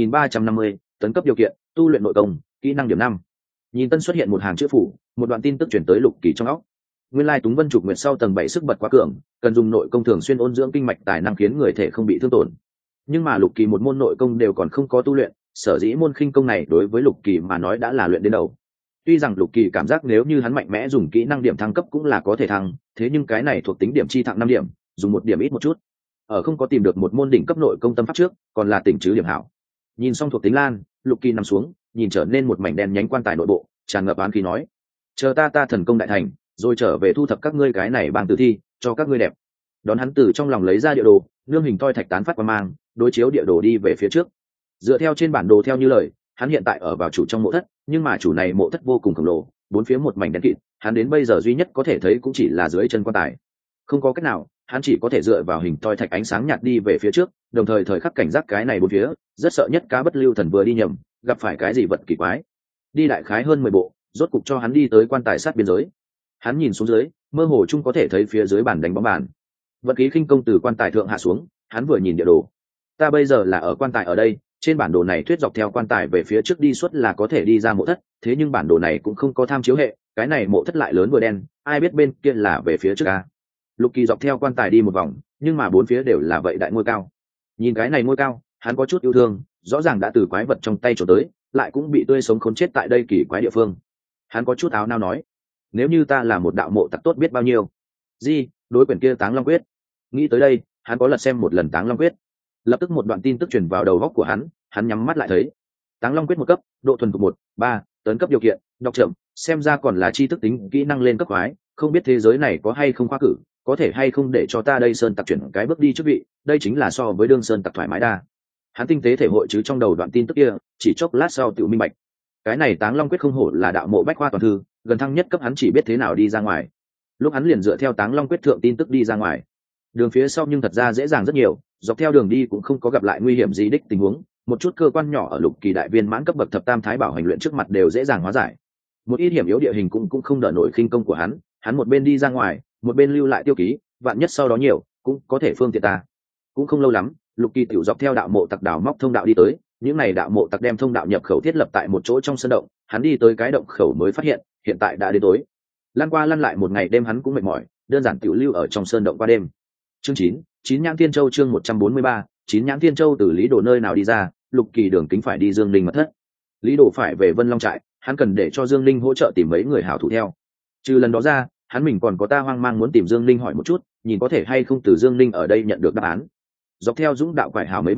1350, tấn cấp điều kiện, tu luyện nội công, kỹ năng điểm 5. Nhìn tân xuất hiện một hàng chữ phủ, một đoạn tin tức chuyển tới Lục Kỳ trong óc. Nguyên lai Túng Vân Trục Nguyệt sau tầng 7 sức bật quá cường, cần dùng nội công thường xuyên ôn dưỡng kinh mạch tài năng khiến người thể không bị thương tổn. Nhưng mà Lục Kỳ một môn nội công đều còn không có tu luyện, sở dĩ môn khinh công này đối với Lục Kỳ mà nói đã là luyện đến đầu. Tuy rằng Lục Kỳ cảm giác nếu như hắn mạnh mẽ dùng kỹ năng điểm thăng cấp cũng là có thể thăng, thế nhưng cái này thuộc tính điểm chi thăng 5 điểm, dùng 1 điểm ít một chút. Ở không có tìm được một môn đỉnh cấp nội công tâm pháp trước, còn là tỉnh chứ điểm hảo. Nhìn xong Thuộc Tính Lan, Lục Kỳ nằm xuống, nhìn trở nên một mảnh đen nhánh quan tài nội bộ, tràn ngập oán khí nói: "Chờ ta thần công đại thành, rồi trở về thu thập các ngươi cái này bang tử thi, cho các ngươi đẹp." Đón hắn từ trong lòng lấy ra địa đồ, nương hình toi thạch tán phát qua mang, đối chiếu địa đồ đi về phía trước. Dựa theo trên bản đồ theo như lời, hắn hiện tại ở vào chủ trong mộ thất, nhưng mà chủ này mộ thất vô cùng khổng lồ, bốn phía một mảnh đen kịt, hắn đến bây giờ duy nhất có thể thấy cũng chỉ là dưới chân quan tài. Không có cách nào, hắn chỉ có thể dựa vào hình toi thạch ánh sáng nhạt đi về phía trước, đồng thời thời khắc cảnh giác cái này bốn phía, rất sợ nhất cá bất lưu thần vừa đi nhầm, gặp phải cái gì vật kỳ quái. Đi đại khái hơn 10 bộ, rốt cục cho hắn đi tới quan tài sát biên giới. Hắn nhìn xuống dưới, mơ hồ chung có thể thấy phía dưới bàn đánh bóng bàn. Vật khí khinh công từ quan tài thượng hạ xuống, hắn vừa nhìn địa đồ. Ta bây giờ là ở quan tài ở đây, trên bản đồ này thuyết dọc theo quan tài về phía trước đi suốt là có thể đi ra mộ thất, thế nhưng bản đồ này cũng không có tham chiếu hệ, cái này mộ thất lại lớn vừa đen, ai biết bên kia là về phía trước à. Lục Kỳ dọc theo quan tài đi một vòng, nhưng mà bốn phía đều là vậy đại ngôi cao. Nhìn cái này ngôi cao, hắn có chút yêu thương, rõ ràng đã từ quái vật trong tay trốn tới, lại cũng bị tươi sống khốn chết tại đây kỳ quái địa phương. Hắn có chút áo nao nói: "Nếu như ta là một đạo mộ tặc tốt biết bao nhiêu." Gì? Đối quyển kia Táng Long Quyết. Nghĩ tới đây, hắn có lật xem một lần Táng Long Quyết. Lập tức một đoạn tin tức truyền vào đầu óc của hắn nhắm mắt lại thấy: Táng Long Quyết 1 cấp, độ thuần thục 1-3, tấn cấp điều kiện, đọc chậm, xem ra còn là tri thức tính kỹ năng lên cấp khoái, không biết thế giới này có hay không khoa cử, có thể hay không để cho ta đây sơn tặc chuyển cái bước đi chức vị, đây chính là so với đương sơn tặc thoải mái đa. Hắn tinh tế thể hội chứ trong đầu đoạn tin tức kia, chỉ chốc lát sau tự minh bạch. Cái này Táng Long Quyết không hổ là đạo mộ bách khoa toàn thư, gần thăng nhất cấp hắn chỉ biết thế nào đi ra ngoài. Lúc hắn liền dựa theo Táng Long Quyết thượng tin tức đi ra ngoài. Đường phía sau nhưng thật ra dễ dàng rất nhiều, dọc theo đường đi cũng không có gặp lại nguy hiểm gì đích tình huống, một chút cơ quan nhỏ ở Lục Kỳ đại viên mãn cấp bậc thập tam thái bảo hành luyện trước mặt đều dễ dàng hóa giải. Một ít hiểm yếu địa hình cũng không đỡ nổi khinh công của hắn một bên đi ra ngoài, một bên lưu lại tiêu ký, vạn nhất sau đó nhiều, cũng có thể phương tiện ta. Cũng không lâu lắm, Lục Kỳ tiểu dọc theo đạo mộ tặc đào móc thông đạo đi tới, những này đạo mộ tặc đem thông đạo nhập khẩu thiết lập tại một chỗ trong sân động, hắn đi tới cái động khẩu mới phát hiện, hiện tại đã đến tối. Lăn qua lăn lại một ngày đêm hắn cũng mệt mỏi, đơn giản tiểu lưu ở trong sơn động qua đêm. Chương 9 Nhãn Thiên Châu chương 143, 9 Nhãn Thiên Châu từ Lý Đồ nơi nào đi ra, Lục Kỳ đường kính phải đi Dương Linh mật thất. Lý Đồ phải về Vân Long trại, hắn cần để cho Dương Linh hỗ trợ tìm mấy người hảo thủ theo. Trừ lần đó ra, hắn mình còn có ta hoang mang muốn tìm Dương Linh hỏi một chút, nhìn có thể hay không từ Dương Linh ở đây nhận được đáp án. Dọc theo dũng đạo quải hào mấy vòng,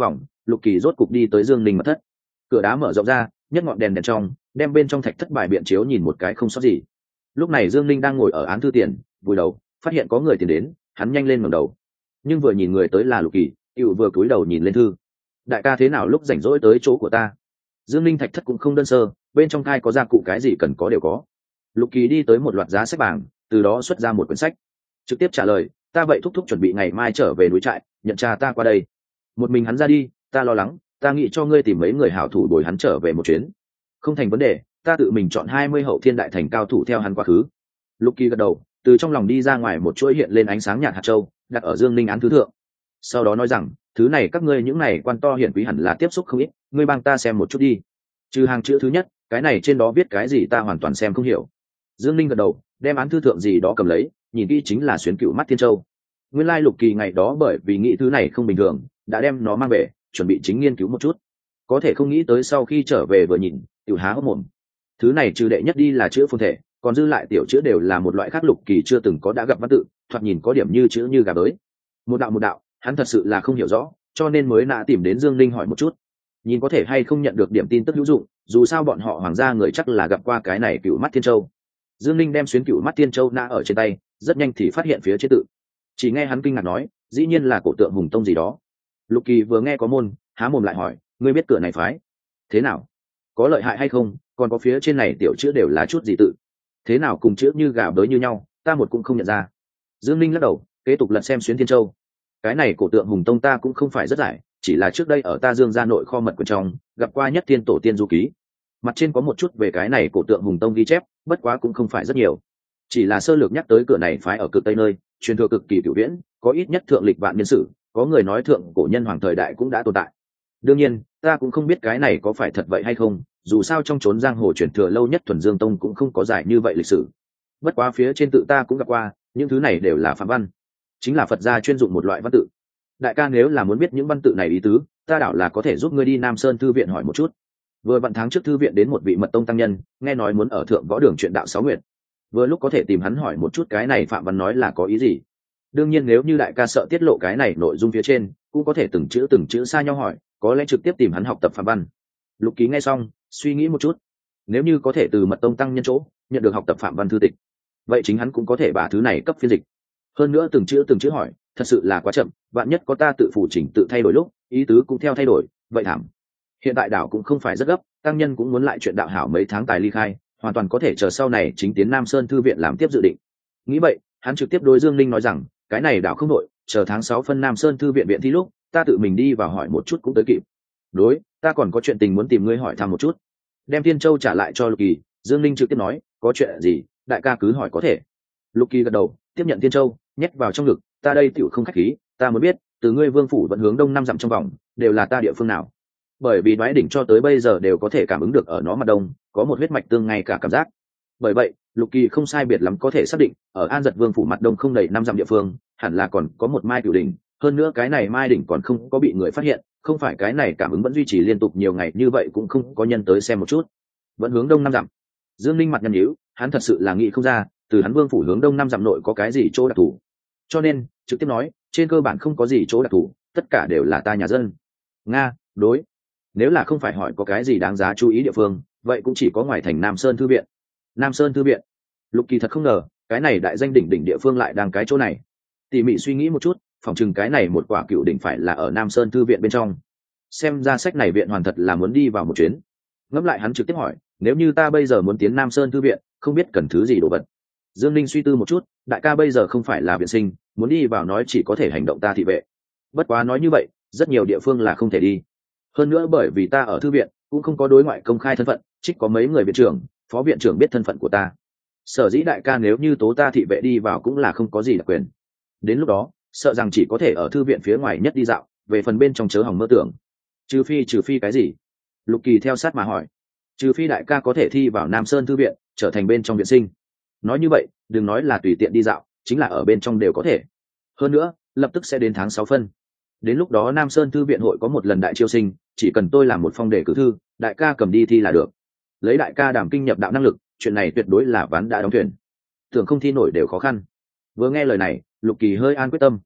Lục Kỳ rốt cục đi tới Dương Ninh mật thất. Cửa đá mở rộng ra, nhất ngọn đèn trong, đem bên trong thạch thất bài biện chiếu nhìn một cái không sót gì. Lúc này Dương Ninh đang ngồi ở án thư tiền, vùi đầu, phát hiện có người tiến đến, hắn nhanh lên ngẩng đầu. Nhưng vừa nhìn người tới là Lục Kỳ, Cựu vừa cúi đầu nhìn lên thư. Đại ca thế nào lúc rảnh rỗi tới chỗ của ta? Dương Ninh thạch thất cũng không đơn sơ, bên trong thai có gia cụ cái gì cần có đều có. Lục Kỳ đi tới một loạt giá sách bảng, từ đó xuất ra một quyển sách, trực tiếp trả lời, ta vậy thúc thúc chuẩn bị ngày mai trở về núi trại, nhận cha ta qua đây. Một mình hắn ra đi, ta lo lắng, ta nghĩ cho ngươi tìm mấy người hảo thủ bồi hắn trở về một chuyến. Không thành vấn đề, ta tự mình chọn 20 hậu thiên đại thành cao thủ theo hắn quá khứ. Lục Kỳ gật đầu, từ trong lòng đi ra ngoài một chuỗi hiện lên ánh sáng nhạt hạt châu, đặt ở Dương Ninh án thứ thượng. Sau đó nói rằng, thứ này các ngươi những này quan to hiển quý hẳn là tiếp xúc không ít, ngươi帮ta xem một chút đi. Trừ hàng chữ thứ nhất, cái này trên đó viết cái gì ta hoàn toàn xem không hiểu. Dương Ninh gật đầu, đem án thư thượng gì đó cầm lấy, nhìn kỹ chính là xuyến cựu mắt thiên châu. Nguyên lai Lục Kỳ ngày đó bởi vì nghĩ thứ này không bình thường, đã đem nó mang về, chuẩn bị chính nghiên cứu một chút. Có thể không nghĩ tới sau khi trở về vừa nhìn, tiểu há hốc mồm. Thứ này trừ đệ nhất đi là chữ phồn thể, còn dư lại tiểu chữ đều là một loại khác Lục Kỳ chưa từng có đã gặp văn tự, thoạt nhìn có điểm như chữ như gà bới. Một đạo, hắn thật sự là không hiểu rõ, cho nên mới nã tìm đến Dương Ninh hỏi một chút, nhìn có thể hay không nhận được điểm tin tức hữu dụng, dù sao bọn họ hoàng gia người chắc là gặp qua cái này cựu mắt thiên châu. Dương Ninh đem xuyến cựu mắt thiên châu nã ở trên tay, rất nhanh thì phát hiện phía trên tự. Chỉ nghe hắn kinh ngạc nói, dĩ nhiên là cổ tượng hùng tông gì đó. Lục Kỳ vừa nghe có môn, há mồm lại hỏi, ngươi biết cửa này phái thế nào, có lợi hại hay không, còn có phía trên này tiểu chữ đều là chút gì tự, thế nào cùng chữ như gà bới như nhau, ta một cũng không nhận ra. Dương Ninh lắc đầu, kế tục lật xem xuyến thiên châu. Cái này cổ tượng hùng tông ta cũng không phải rất giải, chỉ là trước đây ở ta Dương gia nội kho mật của trong gặp qua nhất thiên tổ tiên du ký, mặt trên có một chút về cái này cổ tượng hùng tông ghi chép, bất quá cũng không phải rất nhiều, chỉ là sơ lược nhắc tới cửa này phái ở cực tây nơi, truyền thừa cực kỳ cửu viễn, có ít nhất thượng lịch vạn niên sử, có người nói thượng cổ nhân hoàng thời đại cũng đã tồn tại. Đương nhiên ta cũng không biết cái này có phải thật vậy hay không, dù sao trong chốn giang hồ truyền thừa lâu nhất thuần dương tông cũng không có dài như vậy lịch sử. Bất quá phía trên tự ta cũng gặp qua, những thứ này đều là phạm văn, chính là Phật gia chuyên dụng một loại văn tự. Đại ca nếu là muốn biết những văn tự này ý tứ, ta đảo là có thể giúp ngươi đi Nam Sơn thư viện hỏi một chút. Vừa vặn tháng trước thư viện đến một vị mật tông tăng nhân, nghe nói muốn ở thượng võ đường chuyện đạo 6 nguyệt, vừa lúc có thể tìm hắn hỏi một chút cái này phạm văn nói là có ý gì. Đương nhiên nếu như đại ca sợ tiết lộ cái này nội dung phía trên, cũng có thể từng chữ xa nhau hỏi, có lẽ trực tiếp tìm hắn học tập phạm văn. Lục Ký nghe xong suy nghĩ một chút, nếu như có thể từ mật tông tăng nhân chỗ nhận được học tập phạm văn thư tịch, vậy chính hắn cũng có thể bả thứ này cấp phiên dịch. Hơn nữa từng chữ hỏi thật sự là quá chậm, vạn nhất có ta tự phủ chỉnh tự thay đổi lúc ý tứ cũng theo thay đổi, vậy thảm. Hiện tại đảo cũng không phải rất gấp, tăng nhân cũng muốn lại chuyện đạo hảo mấy tháng tài ly khai, hoàn toàn có thể chờ sau này chính tiến Nam Sơn thư viện làm tiếp dự định. Nghĩ vậy hắn trực tiếp đối Dương Linh nói rằng, cái này đảo không đội, chờ tháng 6 phân Nam Sơn thư viện viện thi lúc ta tự mình đi vào hỏi một chút cũng tới kịp. Đối, ta còn có chuyện tình muốn tìm ngươi hỏi thăm một chút. Đem Thiên Châu trả lại cho Lục Kỳ, Dương Linh trực tiếp nói, có chuyện gì đại ca cứ hỏi có thể. Lục Kỳ gật đầu, tiếp nhận Thiên Châu nhét vào trong ngực, ta đây tiểu không khách khí, ta muốn biết từ ngươi vương phủ vẫn hướng đông 5 dặm trong vòng đều là ta địa phương nào, bởi vì đoái đỉnh cho tới bây giờ đều có thể cảm ứng được ở nó mặt đông có một huyết mạch tương ngay cả cảm giác. Bởi vậy Lục Kỳ không sai biệt lắm có thể xác định ở An Giật vương phủ mặt đông không đầy 5 dặm địa phương hẳn là còn có một mai cửu đỉnh, hơn nữa cái này mai đỉnh còn không có bị người phát hiện, không phải cái này cảm ứng vẫn duy trì liên tục nhiều ngày như vậy cũng không có nhân tới xem một chút. Vẫn hướng đông 5 dặm. Dương Linh mặt nhăn nhíu, hắn thật sự là nghĩ không ra từ hắn vương phủ hướng đông 5 dặm nội có cái gì chỗ đặc thù, cho nên trực tiếp nói trên cơ bản không có gì chỗ đặc thù, tất cả đều là ta nhà dân. Nga, đối, nếu là không phải hỏi có cái gì đáng giá chú ý địa phương, vậy cũng chỉ có ngoài thành Nam Sơn thư viện. Nam Sơn thư viện. Lục Kỳ thật không ngờ cái này đại danh đỉnh địa phương lại đang cái chỗ này. Tỉ mỉ suy nghĩ một chút, phỏng chừng cái này một quả cựu đỉnh phải là ở Nam Sơn thư viện bên trong. Xem ra sách này viện hoàn thật là muốn đi vào một chuyến. Ngẫm lại hắn trực tiếp hỏi, nếu như ta bây giờ muốn tiến Nam Sơn thư viện, không biết cần thứ gì đồ vật. Dương Linh suy tư một chút, đại ca bây giờ không phải là viện sinh, muốn đi vào nói chỉ có thể hành động ta thị vệ. Bất quá nói như vậy rất nhiều địa phương là không thể đi, hơn nữa bởi vì ta ở thư viện cũng không có đối ngoại công khai thân phận, trích có mấy người viện trưởng phó viện trưởng biết thân phận của ta, sở dĩ đại ca nếu như tố ta thị vệ đi vào cũng là không có gì đặc quyền. Đến lúc đó sợ rằng chỉ có thể ở thư viện phía ngoài nhất đi dạo, về phần bên trong chớ hỏng mơ tưởng. Trừ phi cái gì? Lục Kỳ theo sát mà hỏi. Trừ phi đại ca có thể thi vào Nam Sơn thư viện trở thành bên trong viện sinh. Nói như vậy đừng nói là tùy tiện đi dạo, chính là ở bên trong đều có thể. Hơn nữa lập tức sẽ đến tháng 6 phân, đến lúc đó Nam Sơn thư viện hội có một lần đại chiêu sinh, chỉ cần tôi làm một phong đề cử thư, đại ca cầm đi thi là được. Lấy đại ca đảm kinh nhập đạo năng lực, chuyện này tuyệt đối là ván đã đóng thuyền, tưởng không thi nổi đều khó khăn. Vừa nghe lời này Lục Kỳ hơi an quyết tâm.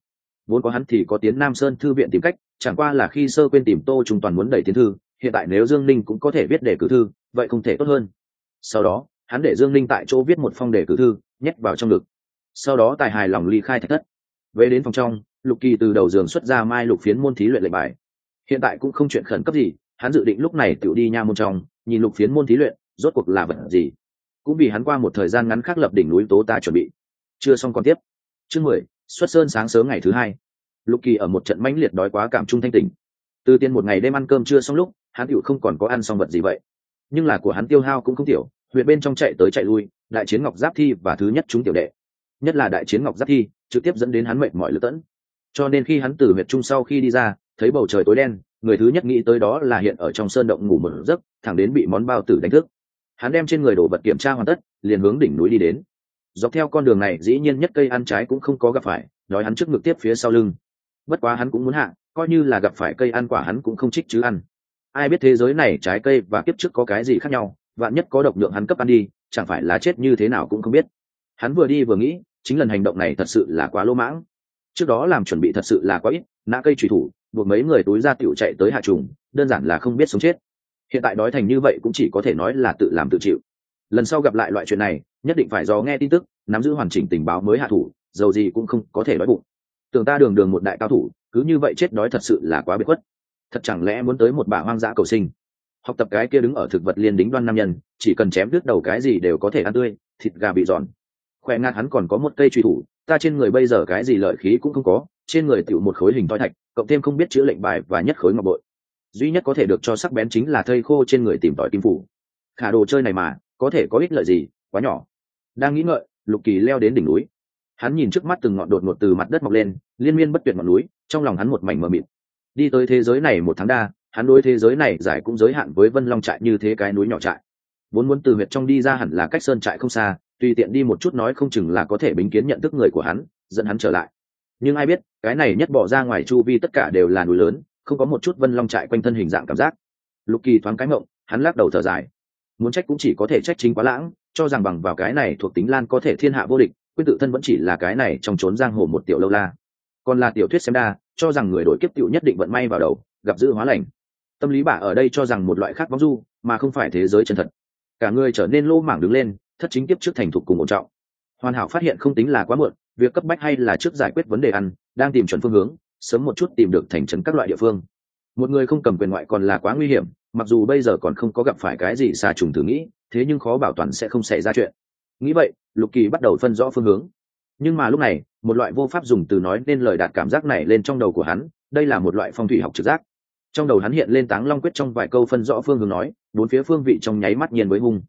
vốn có hắn thì có tiến Nam Sơn thư viện tìm cách, chẳng qua là khi sơ quên tìm Tô Trung Toàn muốn đẩy tiến thư, hiện tại nếu Dương Ninh cũng có thể viết đề cử thư, vậy không thể tốt hơn. Sau đó hắn để Dương Ninh tại chỗ viết một phong đề cử thư nhét vào trong ngực, sau đó tài hài lòng ly khai thạch thất. Về đến phòng trong, Lục Kỳ từ đầu giường xuất ra mai lục phiến môn thí luyện lệnh bài. Hiện tại cũng không chuyện khẩn cấp gì, hắn dự định lúc này tự đi nha môn trong nhìn lục phiến môn thí luyện rốt cuộc là vật gì, cũng vì hắn qua một thời gian ngắn khắc lập đỉnh núi Tố Ta chuẩn bị. Chưa xong còn tiếp. Chương 10, xuất sơn sáng sớm ngày thứ hai. Lục Kỳ ở một trận mãnh liệt đói quá cảm trung thanh tỉnh. Từ tiên một ngày đêm ăn cơm chưa xong lúc, hắn tựu không còn có ăn xong vật gì vậy. Nhưng là của hắn tiêu hao cũng không tiểu, huyện bên trong chạy tới chạy lui, đại chiến Ngọc Giáp Thi và thứ nhất chúng tiểu đệ. Nhất là đại chiến Ngọc Giáp Thi, trực tiếp dẫn đến hắn mệt mỏi lực tẫn. Cho nên khi hắn từ huyệt trung sau khi đi ra, thấy bầu trời tối đen, người thứ nhất nghĩ tới đó là hiện ở trong sơn động ngủ một giấc, thẳng đến bị món bao tử đánh thức. Hắn đem trên người đồ vật kiểm tra hoàn tất, liền hướng đỉnh núi đi đến. Dọc theo con đường này dĩ nhiên nhất cây ăn trái cũng không có gặp phải, nói hắn trước ngực tiếp phía sau lưng. Bất quá hắn cũng muốn hạ, coi như là gặp phải cây ăn quả hắn cũng không trích chứ ăn. Ai biết thế giới này trái cây và kiếp trước có cái gì khác nhau, vạn nhất có độc lượng hắn cấp ăn đi, chẳng phải là chết như thế nào cũng không biết. Hắn vừa đi vừa nghĩ, chính lần hành động này thật sự là quá lỗ mãng. Trước đó làm chuẩn bị thật sự là quá ít, nã cây chủy thủ, buộc mấy người túi ra tiểu chạy tới hạ trùng, đơn giản là không biết sống chết. Hiện tại đói thành như vậy cũng chỉ có thể nói là tự làm tự chịu. Lần sau gặp lại loại chuyện này, nhất định phải dò nghe tin tức, nắm giữ hoàn chỉnh tình báo mới hạ thủ, dầu gì cũng không có thể đói bụng. Tưởng ta đường đường một đại cao thủ, cứ như vậy chết đói thật sự là quá biệt khuất. Thật chẳng lẽ muốn tới một bả hoang dã cầu sinh? Học tập cái kia đứng ở thực vật liên đính đoan nam nhân, chỉ cần chém đứt đầu cái gì đều có thể ăn tươi, thịt gà bị giòn. Khỏe ngạt hắn còn có một cây truy thủ, ta trên người bây giờ cái gì lợi khí cũng không có, trên người tiểu một khối hình thoi thạch, cộng thêm không biết chữ lệnh bài và nhất khối ngọc bội. Duy nhất có thể được cho sắc bén chính là thây khô trên người tìm tỏi kim phủ. Khả đồ chơi này mà, có thể có ích lợi gì, quá nhỏ. Đang nghĩ ngợi, Lục Kỳ leo đến đỉnh núi. Hắn nhìn trước mắt từng ngọn đột ngột từ mặt đất mọc lên, liên miên bất tuyệt ngọn núi, trong lòng hắn một mảnh mờ mịt. Đi tới thế giới này một tháng đa, hắn đối thế giới này giải cũng giới hạn với Vân Long trại như thế cái núi nhỏ trại. Vốn muốn từ huyệt trong đi ra hẳn là cách sơn trại không xa, tùy tiện đi một chút nói không chừng là có thể bính kiến nhận thức người của hắn, dẫn hắn trở lại. Nhưng ai biết, cái này nhất bỏ ra ngoài chu vi tất cả đều là núi lớn, không có một chút Vân Long trại quanh thân hình dạng cảm giác. Lục Kỳ thoáng cái mộng, hắn lắc đầu thở dài. Muốn trách cũng chỉ có thể trách chính Quá Lãng, cho rằng bằng vào cái này thuộc tính lan có thể thiên hạ vô địch, quên tự thân vẫn chỉ là cái này trong trốn giang hồ một tiểu lâu la. Còn là tiểu thuyết xem đa, cho rằng người đổi kiếp tiểu nhất định vận may vào đầu, gặp dữ hóa lành. Tâm lý bả ở đây cho rằng một loại khác vong du, mà không phải thế giới chân thật. Cả người trở nên lô mảng đứng lên, thất chính tiếp trước thành thục cùng ổn trọng. Hoàn hảo phát hiện không tính là quá muộn, việc cấp bách hay là trước giải quyết vấn đề ăn, đang tìm chuẩn phương hướng, sớm một chút tìm được thành trấn các loại địa phương. Một người không cầm quyền ngoại còn là quá nguy hiểm, mặc dù bây giờ còn không có gặp phải cái gì xà trùng thử nghĩ, thế nhưng khó bảo toàn sẽ không xảy ra chuyện. Nghĩ vậy, Lục Kỳ bắt đầu phân rõ phương hướng. Nhưng mà lúc này, một loại vô pháp dùng từ nói nên lời đạt cảm giác này lên trong đầu của hắn, đây là một loại phong thủy học trực giác. Trong đầu hắn hiện lên Táng Long quyết trong vài câu phân rõ phương hướng nói, bốn phía phương vị trong nháy mắt nhiên với hung.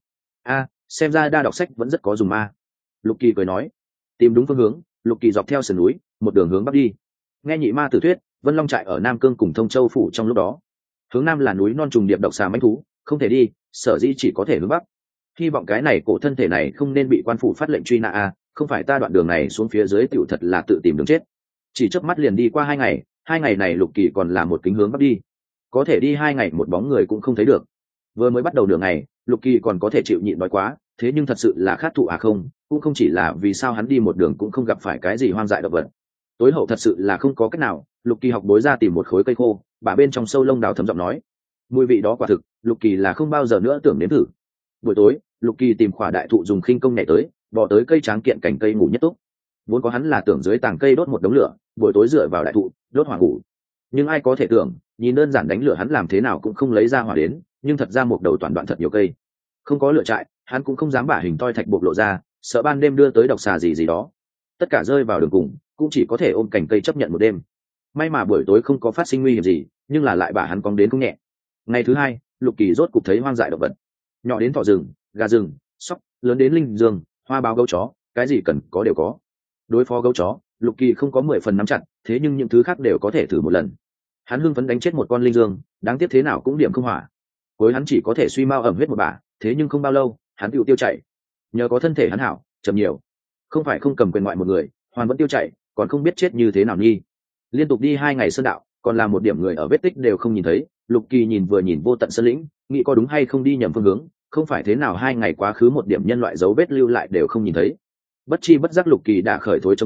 Xem ra đa đọc sách vẫn rất có dùng ma. Lục Kỳ cười nói. Tìm đúng phương hướng, Lục Kỳ dọc theo sườn núi, một đường hướng bắc đi. Nghe nhị ma tử thuyết, Vân Long trại ở Nam Cương cùng Thông Châu phủ trong lúc đó. Hướng nam là núi non trùng điệp độc xà mãnh thú, không thể đi, sở dĩ chỉ có thể hướng bắc. Hy vọng cái này cổ thân thể này không nên bị quan phủ phát lệnh truy nã không phải ta đoạn đường này xuống phía dưới tiểu thật là tự tìm đường chết. Chỉ chớp mắt liền đi qua 2 ngày này Lục Kỳ còn là một kính hướng bắc đi. Có thể đi 2 ngày một bóng người cũng không thấy được. Vừa mới bắt đầu đường này, Lục Kỳ còn có thể chịu nhịn đói quá, thế nhưng thật sự là khát thụ không, cũng không chỉ là vì sao hắn đi một đường cũng không gặp phải cái gì hoang dại động vật. Tối hậu thật sự là không có cách nào, Lục Kỳ học bối ra tìm một khối cây khô, bà bên trong sâu lông đào thấm giọng nói. Mùi vị đó quả thực, Lục Kỳ là không bao giờ nữa tưởng nếm thử. Buổi tối, Lục Kỳ tìm khỏa đại thụ dùng khinh công nhảy tới, bò tới cây tráng kiện cành cây ngủ nhất túc. Vốn có hắn là tưởng dưới tàng cây đốt một đống lửa, buổi tối dựa vào đại thụ, đốt hỏa ngủ. Nhưng ai có thể tưởng, nhìn đơn giản đánh lửa hắn làm thế nào cũng không lấy ra hỏa đến, nhưng thật ra một đầu toàn đoạn thật nhiều cây. Không có lửa trại, hắn cũng không dám bả hình toi thạch bộc lộ ra, sợ ban đêm đưa tới độc xà gì đó. Tất cả rơi vào đường cùng, cũng chỉ có thể ôm cành cây chấp nhận một đêm. May mà buổi tối không có phát sinh nguy hiểm gì, nhưng là lại bả hắn cong đến không nhẹ. Ngày thứ hai, Lục Kỳ rốt cục thấy hoang dại động vật. Nhỏ đến thỏ rừng, gà rừng, sóc, lớn đến linh dương, hoa báo gấu chó, cái gì cần có đều có. Đối phó gấu chó, Lục Kỳ không có 10 phần nắm chặt, thế nhưng những thứ khác đều có thể thử một lần. Hắn hưng phấn đánh chết một con linh dương, đáng tiếc thế nào cũng điểm không hỏa. Cuối hắn chỉ có thể suy mau ẩm huyết một bả, thế nhưng không bao lâu, hắn tiêu chảy. Nhờ có thân thể hắn hảo, chậm nhiều. Không phải không cầm quyền ngoại một người, hoàn vẫn tiêu chảy, còn không biết chết như thế nào nghi. Liên tục đi 2 ngày sơn đạo, còn là một điểm người ở vết tích đều không nhìn thấy. Lục Kỳ nhìn vừa nhìn vô tận sơn lĩnh, nghĩ có đúng hay không đi nhầm phương hướng, không phải thế nào 2 ngày quá khứ một điểm nhân loại dấu vết lưu lại đều không nhìn thấy. Bất chi bất giác Lục Kỳ đã khởi thối trông lớn,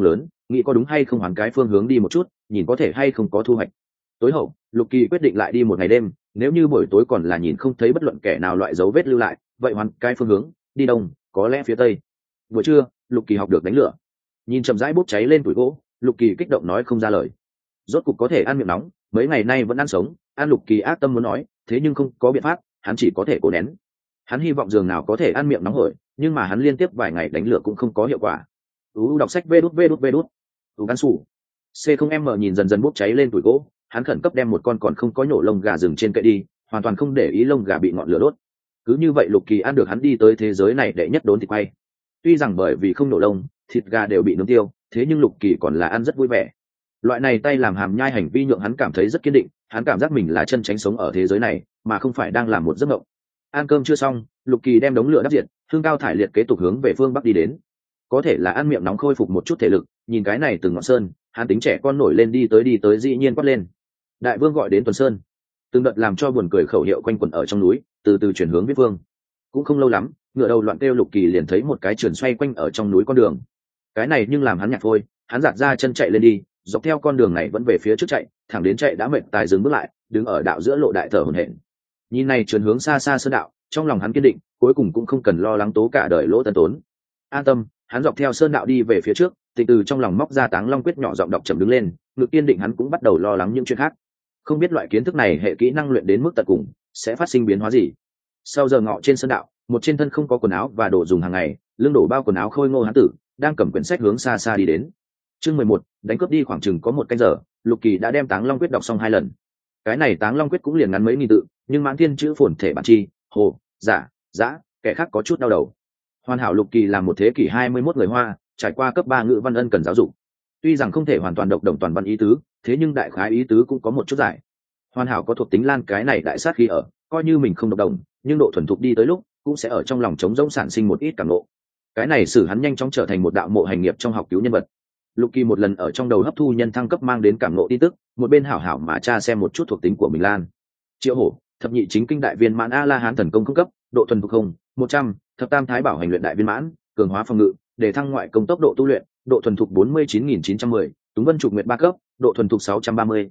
nghĩ có đúng hay không hoàn cái phương hướng đi một chút, nhìn có thể hay không có thu hoạch. Tối hậu, Lục Kỳ quyết định lại đi một ngày đêm, nếu như buổi tối còn là nhìn không thấy bất luận kẻ nào loại dấu vết lưu lại, vậy hoàn cái phương hướng đi đông, có lẽ phía tây. Buổi trưa, Lục Kỳ học được đánh lửa, nhìn chậm rãi bốc cháy lên tuổi gỗ, Lục Kỳ kích động nói không ra lời. Rốt cục có thể ăn miệng nóng, mấy ngày nay vẫn ăn sống, ăn. Lục Kỳ ác tâm muốn nói, thế nhưng không có biện pháp, hắn chỉ có thể cố nén. Hắn hy vọng giường nào có thể ăn miệng nóng hổi, nhưng mà hắn liên tiếp vài ngày đánh lửa cũng không có hiệu quả. Đọc sách vê đút gắn sủ c không m nhìn dần dần bốc cháy lên tuổi gỗ, hắn khẩn cấp đem một con còn không có nhổ lông gà rừng trên kệ đi, hoàn toàn không để ý lông gà bị ngọn lửa đốt. Cứ như vậy Lục Kỳ ăn được hắn đi tới thế giới này đệ nhất đốn thịt quay. Tuy rằng bởi vì không nổ lông, thịt gà đều bị nướng tiêu, thế nhưng Lục Kỳ còn là ăn rất vui vẻ. Loại này tay làm hàm nhai hành vi nhượng hắn cảm thấy rất kiên định, hắn cảm giác mình là chân tránh sống ở thế giới này, mà không phải đang làm một giấc mộng. Ăn cơm chưa xong, Lục Kỳ đem đống lửa đắp diệt, hương cao thải liệt kế tục hướng về phương bắc đi đến. Có thể là ăn miệng nóng khôi phục một chút thể lực, nhìn cái này từng ngọn sơn, hắn tính trẻ con nổi lên đi tới dĩ nhiên quát lên. Đại vương gọi đến Tuần Sơn. Từng đợt làm cho buồn cười khẩu hiệu quanh quẩn ở trong núi, từ từ chuyển hướng viết vương. Cũng không lâu lắm, ngựa đầu loạn kêu, Lục Kỳ liền thấy một cái chuyển xoay quanh ở trong núi con đường. Cái này nhưng làm hắn nhạt thôi, hắn giạt ra chân chạy lên đi, dọc theo con đường này vẫn về phía trước chạy, thẳng đến chạy đã mệt tài dừng bước lại, đứng ở đạo giữa lộ đại thở hổn hển. Nhìn này chuyển hướng xa xa sơn đạo, trong lòng hắn kiên định, cuối cùng cũng không cần lo lắng tố cả đời lỗ tân tốn. An tâm, hắn dọc theo sơn đạo đi về phía trước, từ trong lòng móc ra Táng Long Quyết nhỏ giọng đọc chậm đứng lên, ngực kiên định hắn cũng bắt đầu lo lắng những chuyện khác. Không biết loại kiến thức này hệ kỹ năng luyện đến mức tận cùng sẽ phát sinh biến hóa gì. Sau giờ ngọ trên sơn đạo, một trên thân không có quần áo và đồ dùng hàng ngày, lưng đổ bao quần áo khôi ngô hán tử đang cầm quyển sách hướng xa xa đi đến. Chương 11, đánh cướp đi khoảng chừng có một canh giờ, Lục Kỳ đã đem Táng Long Quyết đọc xong 2 lần. Cái này Táng Long Quyết cũng liền ngắn mấy nghìn tự, nhưng mãn thiên chữ phồn thể bản chi, hồ, giả, dã, kẻ khác có chút đau đầu. Hoàn hảo Lục Kỳ làm một thế kỷ 21 người Hoa, trải qua cấp 3 ngữ văn ân cần giáo dục. Tuy rằng không thể hoàn toàn đọc đồng toàn văn ý tứ, thế nhưng đại khái ý tứ cũng có một chút giải. Hoàn hảo có thuộc tính lan cái này đại sát khi ở, coi như mình không đọc đồng, nhưng độ thuần thục đi tới lúc cũng sẽ ở trong lòng trống rỗng sản sinh một ít cảm ngộ. Cái này xử hắn nhanh chóng trở thành một đạo mộ hành nghiệp trong học cứu nhân vật. Lục Kỳ một lần ở trong đầu hấp thu nhân thăng cấp mang đến cảm ngộ tin tức, một bên hảo hảo mà tra xem một chút thuộc tính của mình lan. Triệu Hổ, thập nhị chính kinh đại viên mãn A La Hán thần công cấp, độ thuần thục không 100, thập tam thái bảo hành luyện đại viên mãn, cường hóa phòng ngự, để thăng ngoại công tốc độ tu luyện, độ thuần thục 49.910, Túng Vân Trục Nguyệt 3 cấp, độ thuần thục 630,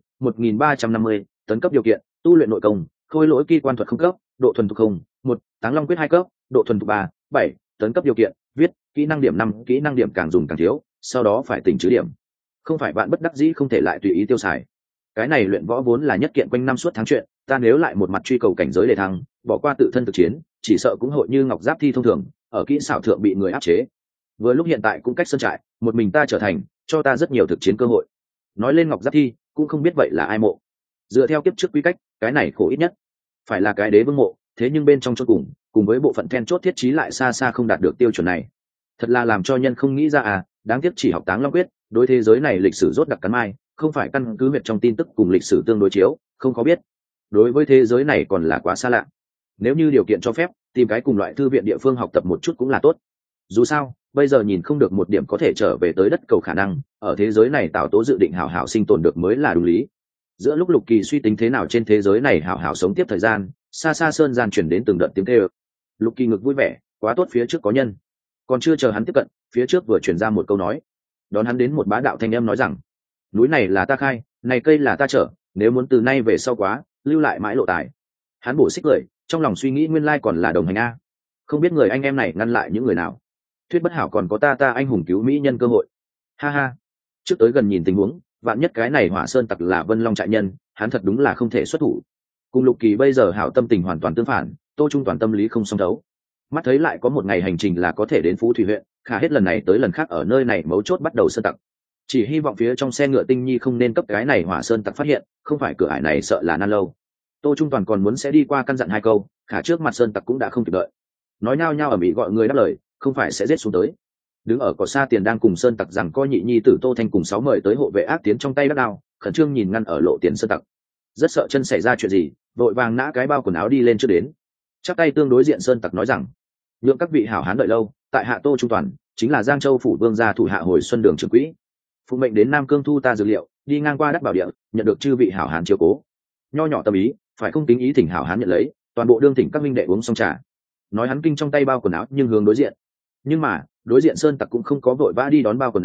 1350, tấn cấp điều kiện, tu luyện nội công, khôi lỗi kỳ quan thuật không cấp, độ thuần thục 1, Táng Long Quyết 2 cấp, độ thuần thục 3, 7, tấn cấp điều kiện, viết, kỹ năng điểm 5, kỹ năng điểm càng dùng càng thiếu, sau đó phải tỉnh trừ điểm. Không phải bạn bất đắc dĩ không thể lại tùy ý tiêu xài. Cái này luyện võ vốn là nhất kiện quanh năm suốt tháng chuyện, ta nếu lại một mặt truy cầu cảnh giới để thăng, bỏ qua tự thân thực chiến, chỉ sợ cũng hội như ngọc giáp thi thông thường, ở kỹ xảo thượng bị người áp chế. Vừa lúc hiện tại cũng cách sơn trại, một mình ta trở thành, cho ta rất nhiều thực chiến cơ hội. Nói lên ngọc giáp thi, cũng không biết vậy là ai mộ. Dựa theo kiếp trước quy cách, cái này khổ ít nhất phải là cái đế vương mộ, thế nhưng bên trong chốt cùng với bộ phận then chốt thiết trí lại xa xa không đạt được tiêu chuẩn này. Thật là làm cho nhân không nghĩ ra à, đáng tiếc chỉ học Táng Long Quyết, đối thế giới này lịch sử rốt đặc cắn mai, không phải căn cứ huyệt trong tin tức cùng lịch sử tương đối chiếu, không có biết. Đối với thế giới này còn là quá xa lạ. Nếu như điều kiện cho phép, tìm cái cùng loại thư viện địa phương học tập một chút cũng là tốt. Dù sao, bây giờ nhìn không được một điểm có thể trở về tới đất cầu khả năng, ở thế giới này Tào Tố dự định hảo hảo sinh tồn được mới là đúng lý. Giữa lúc Lục Kỳ suy tính thế nào trên thế giới này hảo hảo sống tiếp thời gian, xa xa sơn gian chuyển đến từng đợt tiếng kêu. Lục Kỳ ngực vui vẻ, quá tốt, phía trước có nhân. Còn chưa chờ hắn tiếp cận, phía trước vừa truyền ra một câu nói. Đón hắn đến một bá đạo thanh âm nói rằng: núi này là ta khai, này cây là ta trở, nếu muốn từ nay về sau quá, lưu lại mãi lộ tài. Hắn bổ xích cười, trong lòng suy nghĩ nguyên lai còn là đồng hành a. Không biết người anh em này ngăn lại những người nào. Thuyết bất hảo còn có ta anh hùng cứu mỹ nhân cơ hội. Ha ha. Trước tới gần nhìn tình huống, vạn nhất cái này Hỏa Sơn tặc là Vân Long trại nhân, hắn thật đúng là không thể xuất thủ. Cùng Lục Kỳ bây giờ hảo tâm tình hoàn toàn tương phản, Tô Trung toàn tâm lý không song đấu. Mắt thấy lại có một ngày hành trình là có thể đến Phú Thủy huyện, khả hết lần này tới lần khác ở nơi này mấu chốt bắt đầu sơn tặc. Chỉ hy vọng phía trong xe ngựa Tinh Nhi không nên cấp cái này Hỏa Sơn tặc phát hiện, không phải cửa ải này sợ là nan lâu. Tô Trung toàn còn muốn sẽ đi qua căn dặn 2 câu, khả trước mặt sơn tặc cũng đã không kịp đợi. Nói nhao nhao ở mỹ gọi người đáp lời, không phải sẽ giết xuống tới. Đứng ở cỏ xa tiền đang cùng sơn tặc rằng coi nhị nhi tử Tô Thanh cùng 6 mời tới hộ vệ ác tiến trong tay bắt đao, khẩn trương nhìn ngăn ở lộ tiền sơn tặc. Rất sợ chân xảy ra chuyện gì, vội vàng nã cái bao quần áo đi lên trước đến. Chắp tay tương đối diện sơn tặc nói rằng: nhượng các vị hảo hán đợi lâu, tại hạ Tô Trung toàn chính là Giang Châu phủ vương gia thủ hạ hồi xuân đường trưởng quỹ, phụ mệnh đến Nam Cương thu ta dược liệu, đi ngang qua Đắc Bảo Địa, nhận được chư vị hảo hán chiếu cố, nho nhỏ tâm ý, phải không tính ý thỉnh hảo hán nhận lấy, toàn bộ đương thỉnh các minh đệ uống xong trà. Nói hắn kinh trong tay bao quần áo nhưng hướng đối diện, nhưng mà đối diện sơn tặc cũng không có vội vã đi đón bao quần áo,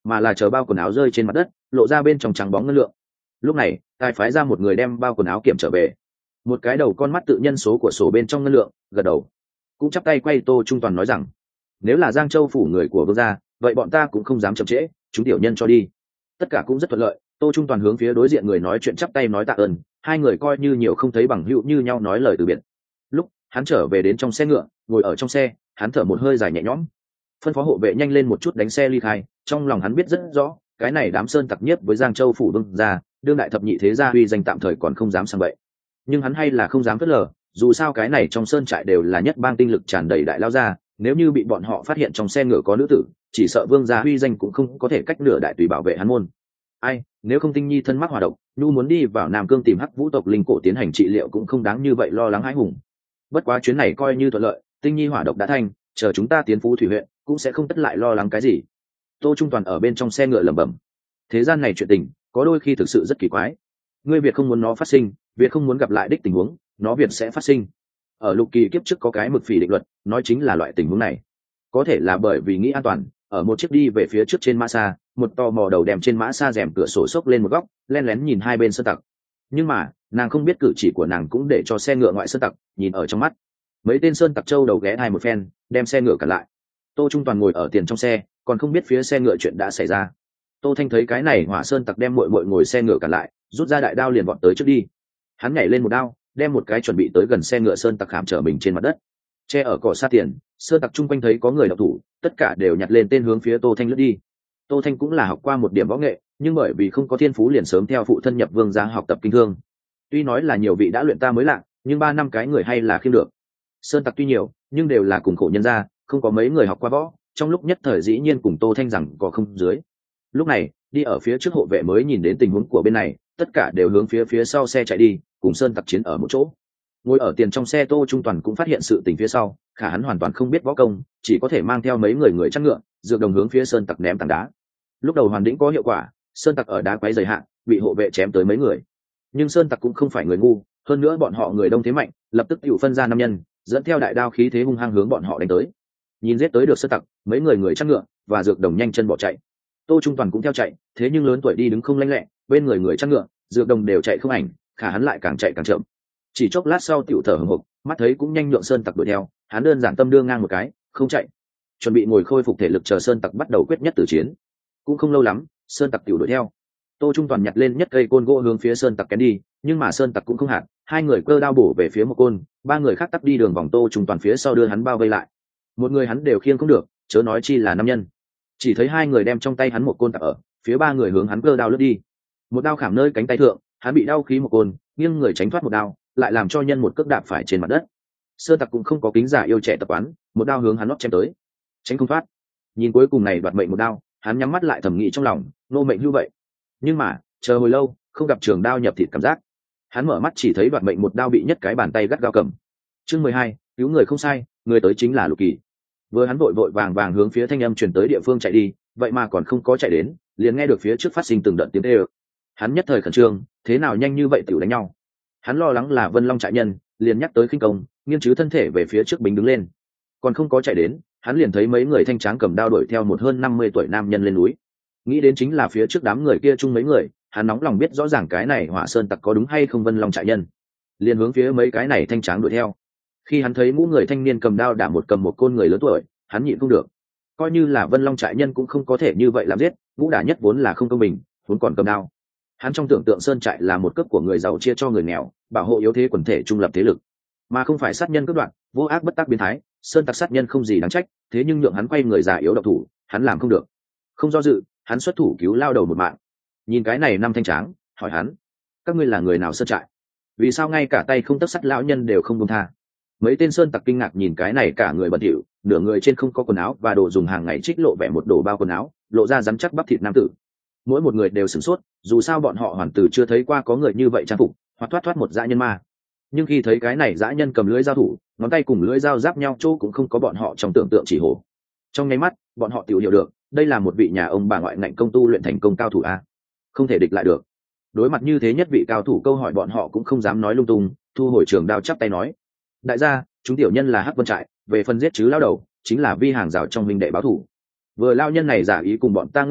mà là chờ bao quần áo rơi trên mặt đất, lộ ra bên trong trắng bóng ngân lượng. Lúc này tài phái ra một người đem bao quần áo kiểm trở về, một cái đầu con mắt tự nhân số của sổ bên trong ngân lượng, gật đầu cũng chắp tay quay Tô Trung Toàn nói rằng, nếu là Giang Châu phủ người của vương gia, vậy bọn ta cũng không dám chậm trễ, chúng tiểu nhân cho đi. Tất cả cũng rất thuận lợi. Tô Trung Toàn hướng phía đối diện người nói chuyện chắp tay nói tạ ơn, hai người coi như nhiều không thấy bằng hữu như nhau nói lời từ biệt. Lúc hắn trở về đến trong xe ngựa, ngồi ở trong xe, hắn thở một hơi dài nhẹ nhõm, phân phó hộ vệ nhanh lên một chút đánh xe ly khai. Trong lòng hắn biết rất rõ, cái này đám sơn tặc nhiếp với Giang Châu phủ vương gia, đương đại thập nhị thế gia uy danh tạm thời còn không dám sang bậy, nhưng hắn hay là không dám phớt lờ. Dù sao cái này trong sơn trại đều là nhất bang tinh lực tràn đầy đại lao gia, nếu như bị bọn họ phát hiện trong xe ngựa có nữ tử, chỉ sợ vương gia uy danh cũng không có thể cách nửa đại tùy bảo vệ hắn môn. Ai, nếu không Tinh Nhi thân mắc hỏa độc, nhu muốn đi vào Nam Cương tìm Hắc Vũ tộc linh cổ tiến hành trị liệu cũng không đáng như vậy lo lắng hãi hùng. Bất quá chuyến này coi như thuận lợi, Tinh Nhi hỏa độc đã thành, chờ chúng ta tiến Phú Thủy huyện, cũng sẽ không tất lại lo lắng cái gì. Tô Trung Toàn ở bên trong xe ngựa lẩm bẩm. Thế gian này chuyện tình, có đôi khi thực sự rất kỳ quái. Ngươi Việt không muốn nó phát sinh, Việt không muốn gặp lại đích tình huống, nó Việt sẽ phát sinh. Ở Lục Kỳ kiếp trước có cái mực phỉ định luật, nói chính là loại tình huống này. Có thể là bởi vì nghĩ an toàn, ở một chiếc đi về phía trước trên mã xa, một tò mò đầu đem trên mã xa rèm cửa sổ xốc lên một góc, len lén nhìn hai bên sơn tặc. Nhưng mà nàng không biết cử chỉ của nàng cũng để cho xe ngựa ngoại sơn tặc nhìn ở trong mắt. Mấy tên sơn tặc châu đầu ghé hai một phen, đem xe ngựa cản lại. Tô Trung Toàn ngồi ở tiền trong xe, còn không biết phía xe ngựa chuyện đã xảy ra. Tô Thanh thấy cái này hỏa sơn tặc đem muội muội ngồi xe ngựa cản lại, rút ra đại đao liền vọt tới trước đi. Hắn nhảy lên một đao, đem một cái chuẩn bị tới gần xe ngựa sơn tặc khảm trở mình trên mặt đất. Che ở cỏ sát tiền, sơn tặc chung quanh thấy có người độc thủ, tất cả đều nhặt lên tên hướng phía Tô Thanh lướt đi. Tô Thanh cũng là học qua một điểm võ nghệ, nhưng bởi vì không có thiên phú liền sớm theo phụ thân nhập vương gia học tập kinh thương. Tuy nói là nhiều vị đã luyện ta mới lạ, nhưng 3 năm cái người hay là khiêm được. Sơn tặc tuy nhiều, nhưng đều là cùng khổ nhân gia, không có mấy người học qua võ, trong lúc nhất thời dĩ nhiên cùng Tô Thanh rằng có không dưới. Lúc này, đi ở phía trước hộ vệ mới nhìn đến tình huống của bên này, tất cả đều hướng phía sau xe chạy đi, cùng sơn tặc chiến ở một chỗ. Ngồi ở tiền trong xe Tô Trung Toàn cũng phát hiện sự tình phía sau, khả hắn hoàn toàn không biết võ công, chỉ có thể mang theo mấy người chăn ngựa, dược đồng hướng phía sơn tặc ném tảng đá. Lúc đầu hoàn đĩnh có hiệu quả, sơn tặc ở đá quấy dày hạn, bị hộ vệ chém tới mấy người. Nhưng sơn tặc cũng không phải người ngu, hơn nữa bọn họ người đông thế mạnh, lập tức tự phân ra 5 nhân, dẫn theo đại đao khí thế hung hăng hướng bọn họ đánh tới. Nhìn giết tới được sơn tặc, mấy người chăn ngựa và dược đồng nhanh chân bỏ chạy. Tô Trung Toàn cũng theo chạy, thế nhưng lớn tuổi đi đứng không lanh lẹ, bên người chăn ngựa, dược đồng đều chạy không ảnh, khả hắn lại càng chạy càng chậm. Chỉ chốc lát sau tiểu thở hổn hộc, mắt thấy cũng nhanh nhượng sơn tặc đuổi theo, hắn đơn giản tâm đưa ngang một cái, không chạy, chuẩn bị ngồi khôi phục thể lực chờ sơn tặc bắt đầu quyết nhất tử chiến. Cũng không lâu lắm, sơn tặc tiểu đuổi theo. Tô Trung Toàn nhặt lên nhất cây côn gỗ hướng phía sơn tặc kén đi, nhưng mà sơn tặc cũng không hạn, hai người cơ đao bổ về phía một côn, 3 người khác tắt đi đường vòng Tô Trung Toàn phía sau đưa hắn bao vây lại. Một người hắn đều khiêng không được, chớ nói chi là 5 nhân. Chỉ thấy 2 người đem trong tay hắn một côn tặc ở, phía 3 người hướng hắn cơ đao lướt đi. Một đao khảm nơi cánh tay thượng, hắn bị đau khí một côn, nghiêng người tránh thoát một đao, lại làm cho nhân một cước đạp phải trên mặt đất. Sơn tặc cũng không có kính giả yêu trẻ tập quán, một đao hướng hắn nót chém tới, tránh không thoát. Nhìn cuối cùng này đoạt mệnh một đao, hắn nhắm mắt lại thầm nghĩ trong lòng, nô mệnh như vậy. Nhưng mà chờ hồi lâu, không gặp trường đao nhập thịt cảm giác. Hắn mở mắt chỉ thấy đoạt mệnh một đao bị nhất cái bàn tay gắt gao cầm. Chương 12, cứu người không sai, người tới chính là Lục Kỳ. Vừa hắn vội vàng hướng phía thanh âm truyền tới địa phương chạy đi, vậy mà còn không có chạy đến, liền nghe được phía trước phát sinh từng đợt tiếng kêu. Hắn nhất thời khẩn trương, thế nào nhanh như vậy tiểu đánh nhau. Hắn lo lắng là Vân Long trại nhân, liền nhắc tới khinh công, nghiêng chứ thân thể về phía trước bính đứng lên. Còn không có chạy đến, hắn liền thấy mấy người thanh tráng cầm đao đuổi theo một hơn 50 tuổi nam nhân lên núi. Nghĩ đến chính là phía trước đám người kia chung mấy người, hắn nóng lòng biết rõ ràng cái này Hỏa Sơn tặc có đúng hay không Vân Long trại nhân, liền hướng phía mấy cái này thanh tráng đuổi theo. Khi hắn thấy mũ người thanh niên cầm đao đả cầm một côn người lớn tuổi, hắn nhịn không được. Coi như là Vân Long trại nhân cũng không có thể như vậy làm giết, ngũ đả nhất vốn là không công bình, vốn còn cầm đao. Hắn trong tưởng tượng sơn trại là một cấp của người giàu chia cho người nghèo, bảo hộ yếu thế quần thể trung lập thế lực, mà không phải sát nhân cướp đoạt, vô ác bất tác biến thái. Sơn tặc sát nhân không gì đáng trách, thế nhưng nhượng hắn quay người già yếu độc thủ, hắn làm không được. Không do dự, hắn xuất thủ cứu lao đầu một mạng. Nhìn cái này năm thanh tráng, hỏi hắn: các ngươi là người nào sơn trại? Vì sao ngay cả tay không tấc sắt lão nhân đều không buông tha? Mấy tên sơn tặc kinh ngạc nhìn cái này cả người bẩn thỉu, nửa người trên không có quần áo và đồ dùng hàng ngày trích lộ vẻ một đồ bao quần áo, lộ ra rắn chắc bắp thịt nam tử. Mỗi một người đều sửng sốt, dù sao bọn họ hoàn toàn chưa thấy qua có người như vậy trang phục, hoặc thoát một dã nhân ma. Nhưng khi thấy cái này dã nhân cầm lưỡi dao thủ, ngón tay cùng lưỡi dao giáp nhau chỗ cũng không có bọn họ trong tưởng tượng chỉ hổ. Trong nháy mắt, bọn họ tự hiểu được, đây là một vị nhà ông bà ngoại ngạnh công tu luyện thành công cao thủ a, không thể địch lại được. Đối mặt như thế nhất vị cao thủ, câu hỏi bọn họ cũng không dám nói lung tung, thu hồi trường đao chắp tay nói: đại gia, chúng tiểu nhân là Hắc Vân trại, về phần giết chứ lao đầu, chính là vi hàng rào trong minh đệ báo thủ. Vừa lao nhân này giả ý cùng bọn ta ngân lượng,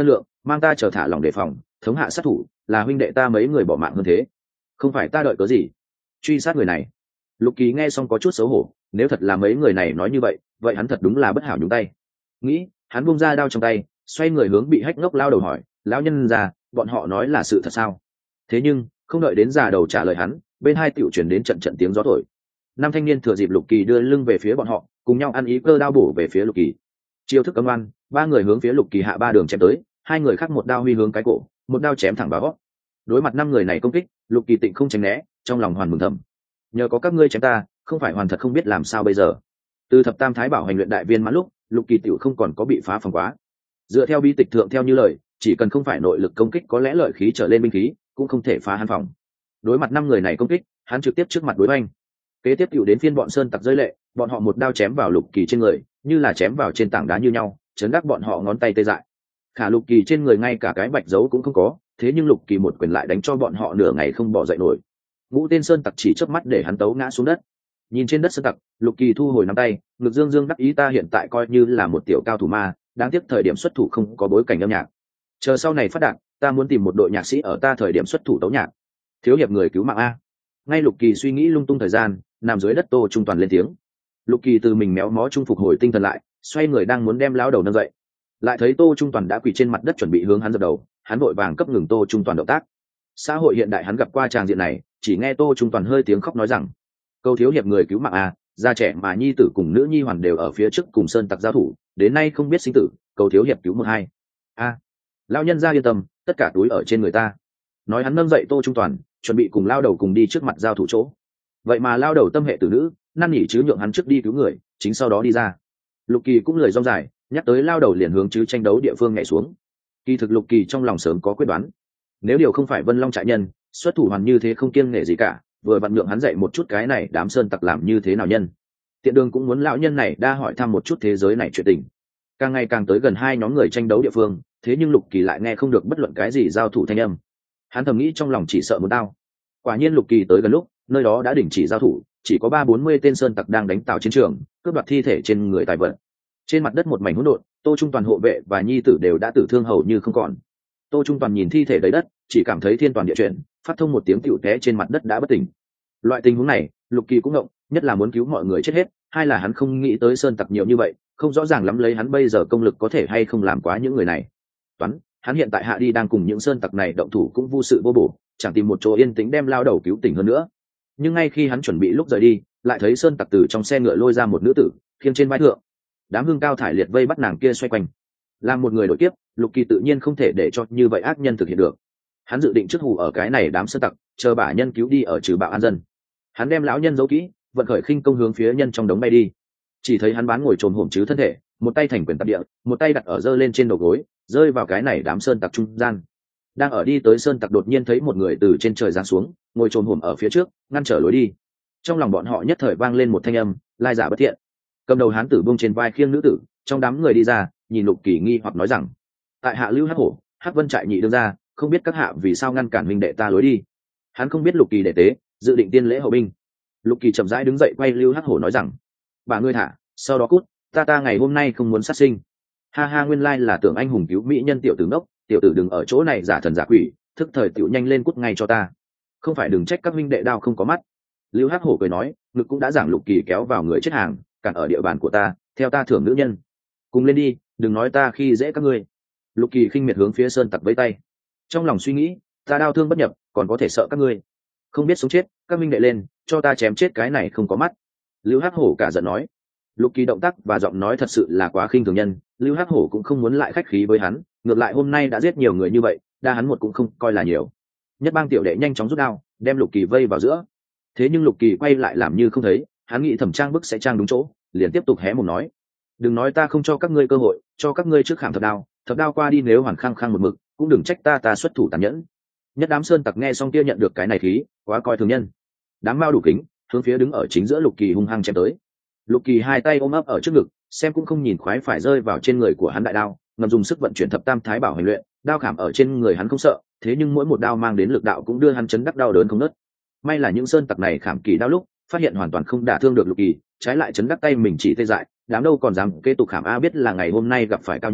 mang ta chờ thả lòng đề phòng, thống hạ sát thủ, là huynh đệ ta mấy người bỏ mạng hơn thế. Không phải ta đợi có gì truy sát người này. Lục Kỳ nghe xong có chút xấu hổ, nếu thật là mấy người này nói như vậy, vậy hắn thật đúng là bất hảo nhúng tay. Nghĩ, hắn buông ra đao trong tay, xoay người hướng bị hách ngốc lao đầu hỏi, lão nhân già, bọn họ nói là sự thật sao? Thế nhưng không đợi đến già đầu trả lời hắn, bên hai tiểu chuyển đến trận trận tiếng gió thổi. Năm thanh niên thừa dịp Lục Kỳ đưa lưng về phía bọn họ, cùng nhau ăn ý cơ đao bổ về phía Lục Kỳ. Chiêu thức cấm oan, ba người hướng phía Lục Kỳ hạ ba đường chém tới, hai người khác một đao huy hướng cái cổ, một đao chém thẳng vào gót. Đối mặt năm người này công kích, Lục Kỳ tịnh không tránh né, trong lòng hoàn mừng thầm, nhờ có các ngươi chém ta, không phải hoàn thật không biết làm sao bây giờ. Từ thập tam thái bảo hành luyện đại viên mãn lúc, Lục Kỳ tiểu không còn có bị phá phòng quá. Dựa theo bi tịch thượng theo như lời, chỉ cần không phải nội lực công kích có lẽ lợi khí trở lên binh khí, cũng không thể phá hắn phòng. Đối mặt năm người này công kích, hắn trực tiếp trước mặt đối oanh. Kế tiếp tiểu đến phiên bọn sơn tặc rơi lệ, bọn họ một đao chém vào Lục Kỳ trên người, như là chém vào trên tảng đá như nhau, chấn đắc bọn họ ngón tay tê dại. Khả Lục Kỳ trên người ngay cả cái bạch dấu cũng không có, thế nhưng Lục Kỳ một quyền lại đánh cho bọn họ nửa ngày không bỏ dậy nổi. Ngũ tên sơn tặc chỉ chớp mắt để hắn tấu ngã xuống đất. Nhìn trên đất sơn tặc, Lục Kỳ thu hồi nắm tay, ngực dương dương đắc ý, ta hiện tại coi như là một tiểu cao thủ ma, đáng tiếc thời điểm xuất thủ không có bối cảnh âm nhạc. Chờ sau này phát đạt, ta muốn tìm một đội nhạc sĩ ở ta thời điểm xuất thủ tấu nhạc. Thiếu hiệp người cứu mạng a. Ngay Lục Kỳ suy nghĩ lung tung thời gian, nằm dưới đất Tô Trung Toàn lên tiếng. Lục Kỳ từ mình méo mó trung phục hồi tinh thần lại, xoay người đang muốn đem lão đầu nâng dậy, lại thấy Tô Trung Toàn đã quỳ trên mặt đất chuẩn bị hướng hắn dập đầu, hắn vội vàng cấp ngừng Tô Trung Toàn động tác. Xã hội hiện đại hắn gặp qua tràng diện này, chỉ nghe Tô Trung Toàn hơi tiếng khóc nói rằng, câu thiếu hiệp người cứu mạng a, già trẻ mà nhi tử cùng nữ nhi hoàn đều ở phía trước cùng sơn tặc giao thủ, đến nay không biết sinh tử, cầu thiếu hiệp cứu một hai. A, lão nhân gia yên tâm, tất cả túi ở trên người ta. Nói hắn nâng dậy Tô Trung Toàn, chuẩn bị cùng lao đầu cùng đi trước mặt giao thủ chỗ. Vậy mà lao đầu tâm hệ tử nữ, năn nỉ chứ nhượng hắn trước đi cứu người, chính sau đó đi ra. Lục Kỳ cũng lười rong dài, nhắc tới lao đầu liền hướng chứ tranh đấu địa phương nhảy xuống. Kỳ thực Lục Kỳ trong lòng sớm có quyết đoán, nếu điều không phải Vân Long trại nhân, xuất thủ hoàn như thế không kiêng nể gì cả, vừa vặn nhượng hắn dạy một chút cái này đám sơn tặc làm như thế nào nhân. Tiện đường cũng muốn lão nhân này đa hỏi thăm một chút thế giới này chuyện tình. Càng ngày càng tới gần hai nhóm người tranh đấu địa phương, thế nhưng Lục Kỳ lại nghe không được bất luận cái gì giao thủ thanh âm. Hắn thầm nghĩ trong lòng chỉ sợ một đao. Quả nhiên Lục Kỳ tới gần lúc, nơi đó đã đình chỉ giao thủ, chỉ có 30-40 tên sơn tặc đang đánh tạo chiến trường, cướp đoạt thi thể trên người tài vật. Trên mặt đất một mảnh hỗn độn, Tô Trung Toàn hộ vệ và nhi tử đều đã tử thương hầu như không còn. Tô Trung Toàn nhìn thi thể đầy đất, chỉ cảm thấy thiên toàn địa chuyển, phát thông một tiếng tựu té trên mặt đất đã bất tỉnh. Loại tình huống này, Lục Kỳ cũng ngộng, nhất là muốn cứu mọi người chết hết, hai là hắn không nghĩ tới sơn tặc nhiều như vậy, không rõ ràng lắm lấy hắn bây giờ công lực có thể hay không làm quá những người này. Toán, hắn hiện tại hạ đi đang cùng những sơn tặc này động thủ cũng vô sự vô bổ, chẳng tìm một chỗ yên tĩnh đem lao đầu cứu tỉnh hơn nữa. Nhưng ngay khi hắn chuẩn bị lúc rời đi, lại thấy sơn tặc từ trong xe ngựa lôi ra một nữ tử, khiêng trên vai thượng. Đám hương cao thải liệt vây bắt nàng kia xoay quanh. Làm một người đổi tiếp, Lục Kỳ tự nhiên không thể để cho như vậy ác nhân thực hiện được. Hắn dự định trước hù ở cái này đám sơn tặc, chờ bả nhân cứu đi ở trừ bạo an dân. Hắn đem lão nhân giấu kỹ, vận khởi khinh công hướng phía nhân trong đống bay đi. Chỉ thấy hắn bán ngồi trồn hổm chứ thân thể, một tay thành quyền tập địa, một tay đặt ở giơ lên trên đầu gối, rơi vào cái này đám sơn tặc trung gian. Đang ở đi tới sơn tặc đột nhiên thấy một người từ trên trời giáng xuống, ngồi trồn hổm ở phía trước, ngăn trở lối đi. Trong lòng bọn họ nhất thời vang lên một thanh âm, lai giả bất thiện. Cầm đầu hán tử buông trên vai khiêng nữ tử, trong đám người đi ra, nhìn Lục Kỳ nghi hoặc nói rằng, tại hạ Lưu Hắc Hổ, Hắc Vân trại nhị đương ra, không biết các hạ vì sao ngăn cản huynh đệ ta lối đi. Hắn không biết Lục Kỳ đệ tế, dự định tiên lễ hậu binh. Lục Kỳ chậm rãi đứng dậy quay Lưu Hắc Hổ nói rằng, bà ngươi thả, sau đó cút, ta ngày hôm nay không muốn sát sinh. Ha ha, nguyên lai là tưởng anh hùng cứu mỹ nhân tiểu tử ngốc, tiểu tử đừng ở chỗ này giả thần giả quỷ, thức thời tiểu nhanh lên cút ngay cho ta. Không phải đừng trách các huynh đệ đao không có mắt. Lưu Hắc Hổ cười nói, ngực cũng đã giảng Lục Kỳ kéo vào người chết hàng, cản ở địa bàn của ta, theo ta thưởng nữ nhân. Cùng lên đi, đừng nói ta khi dễ các ngươi. Lục Kỳ khinh miệt hướng phía sơn tặc với tay, trong lòng suy nghĩ, ta đao thương bất nhập, còn có thể sợ các ngươi? Không biết sống chết, các minh đệ lên, cho ta chém chết cái này không có mắt. Lưu Hắc Hổ cả giận nói. Lục Kỳ động tác và giọng nói thật sự là quá khinh thường nhân, Lưu Hắc Hổ cũng không muốn lại khách khí với hắn, ngược lại hôm nay đã giết nhiều người như vậy, đa hắn một cũng không coi là nhiều. Nhất bang tiểu đệ nhanh chóng rút đao, đem Lục Kỳ vây vào giữa. Thế nhưng Lục Kỳ quay lại làm như không thấy, hắn nghĩ thẩm trang bức sẽ trang đúng chỗ, liền tiếp tục hé mồm nói, đừng nói ta không cho các ngươi cơ hội, cho các ngươi trước khảm thập đao qua đi, nếu hoàn khăng khăng một mực, cũng đừng trách ta xuất thủ tàn nhẫn. Nhất đám sơn tặc nghe xong kia nhận được cái này khí, quá coi thường nhân. Đám mao đủ kính, hướng phía đứng ở chính giữa Lục Kỳ hung hăng chém tới. Lục Kỳ hai tay ôm ấp ở trước ngực, xem cũng không nhìn khoái phải rơi vào trên người của hắn đại đao, ngầm dùng sức vận chuyển thập tam thái bảo hành luyện, đao khảm ở trên người hắn không sợ, thế nhưng mỗi một đao mang đến lực đạo cũng đưa hắn chấn đắc đau đớn không ngớt. May là những sơn tặc này khảm kỳ đao lúc, phát hiện hoàn toàn không đả thương được Lục Kỳ, trái lại chấn đắc tay mình chỉ tê dại, đám đâu còn dám kế tục khảm a, biết là ngày hôm nay gặp phải cao nhân,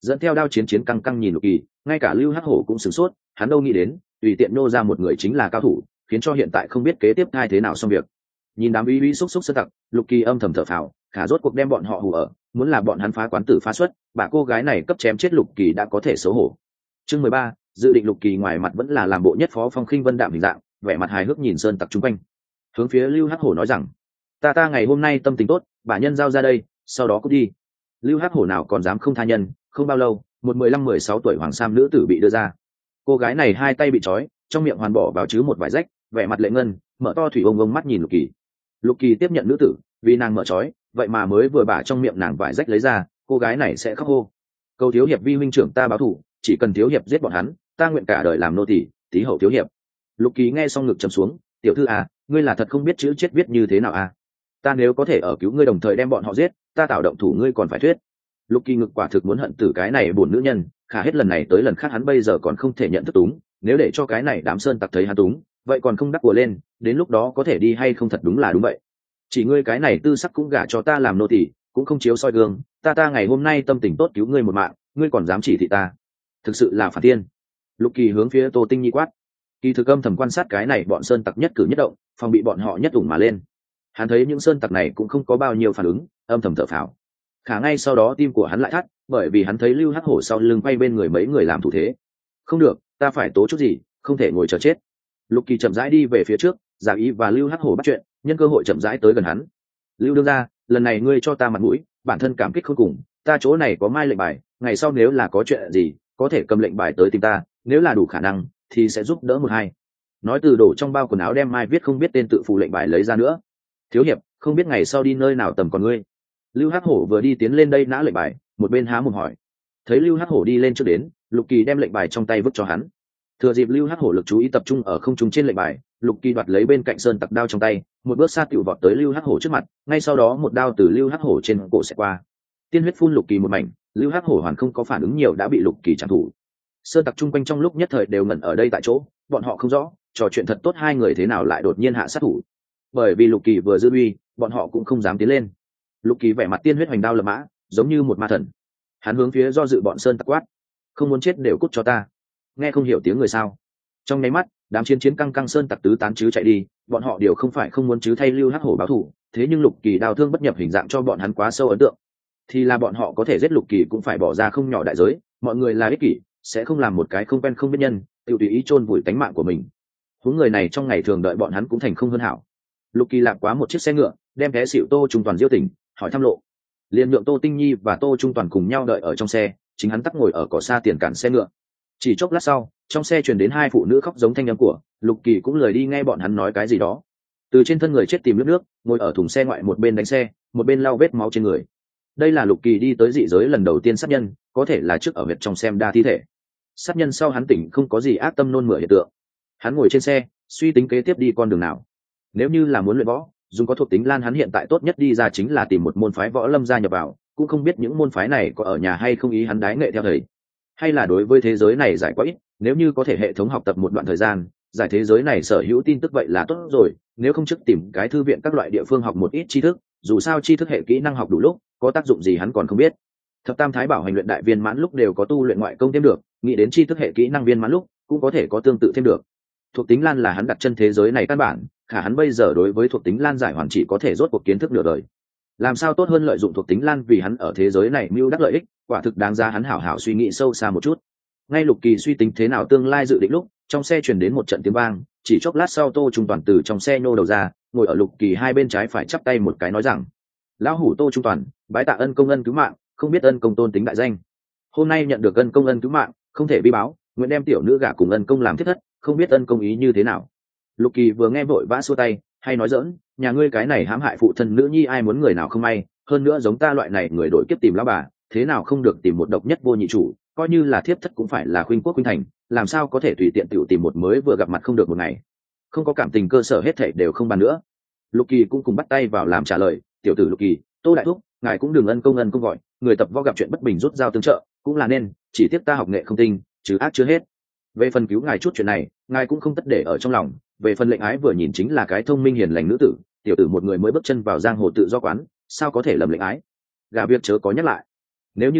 dẫn theo đao chiến chiến căng căng nhìn Lục Kỳ, ngay cả Lưu Hắc Hổ cũng sửng sốt, hắn đâu nghĩ đến tùy tiện nô ra một người chính là cao thủ, khiến cho hiện tại không biết kế tiếp ai thế nào xong việc. Nhìn đám uy uy xúc xúc sơn tặc, Lục Kỳ âm thầm thở phào, khả rốt cuộc đem bọn họ hù ở, muốn là bọn hắn phá quán tử phá xuất, bà cô gái này cấp chém chết Lục Kỳ đã có thể xấu hổ. Chương 13, dự định Lục Kỳ ngoài mặt vẫn là làm bộ nhất phó phong khinh vân đạm hình dạng, vẻ mặt hài hước nhìn sơn tặc chung quanh, hướng phía Lưu Hắc Hổ nói rằng: ta ngày hôm nay tâm tình tốt, bà nhân giao ra đây, sau đó cút đi. Lưu Hắc Hổ nào còn dám không tha nhân, không bao lâu, một 15-16 tuổi hoàng sam nữ tử bị đưa ra. Cô gái này hai tay bị trói, trong miệng hoàn bỏ vào chứ một vải rách, vẻ mặt lệ ngân, mở to thủy ông mắt nhìn Lục Kỳ. Lục Kỳ tiếp nhận nữ tử, vì nàng mở trói, vậy mà mới vừa bả trong miệng nàng vải rách lấy ra, cô gái này sẽ khóc hô: cầu thiếu hiệp vi huynh trưởng ta báo thù, chỉ cần thiếu hiệp giết bọn hắn, ta nguyện cả đời làm nô tỳ, tí hậu thiếu hiệp. Lục Kỳ nghe xong ngực trầm xuống: tiểu thư à, ngươi là thật không biết chữ chết viết như thế nào à? Ta nếu có thể ở cứu ngươi đồng thời đem bọn họ giết, ta tạo động thủ ngươi còn phải thuyết. Lục Kỳ ngực quả thực muốn hận tử cái này buồn nữ nhân, khả hết lần này tới lần khác hắn bây giờ còn không thể nhận thức túng, nếu để cho cái này đám sơn tặc thấy hắn túng, vậy còn không đắc của lên, đến lúc đó có thể đi hay không thật đúng là đúng vậy. Chỉ ngươi cái này tư sắc cũng gả cho ta làm nô tỳ, cũng không chiếu soi gương, ta ngày hôm nay tâm tình tốt cứu ngươi một mạng, ngươi còn dám chỉ thị ta, thực sự là phản tiên. Lục Kỳ hướng phía Tô Tinh Nhi quát. Kỳ thực âm thầm quan sát cái này bọn sơn tặc nhất cử nhất động, phòng bị bọn họ nhất ủng mà lên. Hắn thấy những sơn tặc này cũng không có bao nhiêu phản ứng, âm thầm thở phào. Khả ngay sau đó tim của hắn lại thắt, bởi vì hắn thấy Lưu Hắc Hổ sau lưng quay bên người mấy người làm thủ thế. Không được, ta phải tố chút gì, không thể ngồi chờ chết. Lục Kỳ chậm rãi đi về phía trước, Giả Ý và Lưu Hắc Hổ bắt chuyện, nhân cơ hội chậm rãi tới gần hắn. Lưu đương gia, lần này ngươi cho ta mặt mũi, bản thân cảm kích khôn cùng, ta chỗ này có mai lệnh bài, ngày sau nếu là có chuyện gì, có thể cầm lệnh bài tới tìm ta, nếu là đủ khả năng thì sẽ giúp đỡ một hai. Nói từ đổ trong bao quần áo đem mai viết không biết tên tự phụ lệnh bài lấy ra nữa. Thiếu hiệp, không biết ngày sau đi nơi nào tầm còn ngươi. Lưu Hắc Hổ vừa đi tiến lên đây nã lệnh bài, một bên há mồm hỏi. Thấy Lưu Hắc Hổ đi lên trước đến, Lục Kỳ đem lệnh bài trong tay vứt cho hắn. Thừa dịp Lưu Hắc Hổ lực chú ý tập trung ở không trung trên lệnh bài, Lục Kỳ đoạt lấy bên cạnh sơn tặc đao trong tay, một bước xa tiểu vọt tới Lưu Hắc Hổ trước mặt, ngay sau đó một đao từ Lưu Hắc Hổ trên cổ xẹt qua. Tiên huyết phun Lục Kỳ một mảnh, Lưu Hắc Hổ hoàn không có phản ứng nhiều đã bị Lục Kỳ chặn thủ. Sơn tặc chung quanh trong lúc nhất thời đều ngẩn ở đây tại chỗ, bọn họ không rõ trò chuyện thật tốt hai người thế nào lại đột nhiên hạ sát thủ. Bởi vì Lục Kỳ vừa dư uy, bọn họ cũng không dám tiến lên. Lục Kỳ vẻ mặt tiên huyết hoành đao lập mã, giống như một ma thần. Hắn hướng phía do dự bọn sơn tặc quát: không muốn chết đều cút cho ta. Nghe không hiểu tiếng người sao? Trong nháy mắt, đám chiến chiến căng căng sơn tặc tứ tán chứ chạy đi, bọn họ đều không phải không muốn chứ thay Lưu Hắc Hổ báo thù, thế nhưng Lục Kỳ đao thương bất nhập hình dạng cho bọn hắn quá sâu ấn tượng, thì là bọn họ có thể giết Lục Kỳ cũng phải bỏ ra không nhỏ đại giới, mọi người là ích kỷ, sẽ không làm một cái không quen không biết nhân, tự tùy ý chôn vùi tánh mạng của mình. Huống người này trong ngày thường đợi bọn hắn cũng thành không hơn hảo. Lục Kỳ lạc quá một chiếc xe ngựa, đem vé xịu Tô Trung Toàn diêu tỉnh, hỏi thăm lộ, liền nhượng Tô Tinh Nhi và Tô Trung Toàn cùng nhau đợi ở trong xe, chính hắn tắc ngồi ở cỏ xa tiền cản xe ngựa. Chỉ chốc lát sau, trong xe truyền đến hai phụ nữ khóc giống thanh âm của, Lục Kỳ cũng lười đi nghe bọn hắn nói cái gì đó. Từ trên thân người chết tìm nước, ngồi ở thùng xe ngoại một bên đánh xe, một bên lau vết máu trên người. Đây là Lục Kỳ đi tới dị giới lần đầu tiên sát nhân, có thể là trước ở huyệt trong xem đa thi thể. Sát nhân sau hắn tỉnh không có gì ác tâm nôn mửa hiện tượng. Hắn ngồi trên xe, suy tính kế tiếp đi con đường nào. Nếu như là muốn luyện võ, dùng có thuộc tính lan hắn hiện tại tốt nhất đi ra chính là tìm một môn phái võ lâm gia nhập vào, cũng không biết những môn phái này có ở nhà hay không ý hắn đái nghệ theo thầy. Hay là đối với thế giới này giải quá ít, nếu như có thể hệ thống học tập một đoạn thời gian, giải thế giới này sở hữu tin tức vậy là tốt rồi, nếu không trước tìm cái thư viện các loại địa phương học một ít tri thức, dù sao tri thức hệ kỹ năng học đủ lúc, có tác dụng gì hắn còn không biết. Thập Tam Thái Bảo hành luyện đại viên mãn lúc đều có tu luyện ngoại công thêm được, nghĩ đến tri thức hệ kỹ năng viên mãn lúc cũng có thể có tương tự thêm được. Thuộc tính lan là hắn đặt chân thế giới này căn bản, khả hắn bây giờ đối với thuộc tính lan giải hoàn chỉ có thể rốt cuộc kiến thức nửa đời. Làm sao tốt hơn lợi dụng thuộc tính lan vì hắn ở thế giới này mưu đắc lợi ích, quả thực đáng ra hắn hảo hảo suy nghĩ sâu xa một chút. Ngay Lục Kỳ suy tính thế nào tương lai dự định lúc, trong xe truyền đến một trận tiếng vang, chỉ chốc lát sau Tô Trung Toàn từ trong xe nhô đầu ra, ngồi ở Lục Kỳ hai bên trái phải chắp tay một cái nói rằng: lão hủ Tô Trung Toàn, bái tạ ân công ân cứu mạng, không biết ân công tôn tính đại danh. Hôm nay nhận được ân công ân cứu mạng, không thể vi báo, nguyện đem tiểu nữ gả cùng ân công làm thiết thất, không biết ân công ý như thế nào. Lục Kỳ vừa nghe vội vã xua tay, hay nói dỡn, nhà ngươi cái này hãm hại phụ thân nữ nhi ai muốn người nào không may, hơn nữa giống ta loại này người đổi kiếp tìm lão bà, thế nào không được tìm một độc nhất vô nhị chủ, coi như là thiếp thất cũng phải là khuynh quốc khuynh thành, làm sao có thể tùy tiện tiểu tìm một mới vừa gặp mặt không được một ngày. Không có cảm tình cơ sở hết thảy đều không bàn nữa. Lục Kỳ cũng cùng bắt tay vào làm trả lời, tiểu tử Lục Kỳ, Tô đại thúc, ngài cũng đừng ân công gọi, người tập võ gặp chuyện bất bình rút dao tương trợ, cũng là nên, chỉ tiếc ta học nghệ không tinh, chứ ác chưa hết. Về phần cứu ngài chút chuyện này, ngài cũng không tất để ở trong lòng, về phần lệnh ái vừa nhìn chính là cái thông minh hiền lành nữ tử, tiểu tử một người mới bước chân vào giang hồ tự do quán, sao có thể lầm lệnh ái. Gà việc chớ có nhắc lại. Nếu như thế,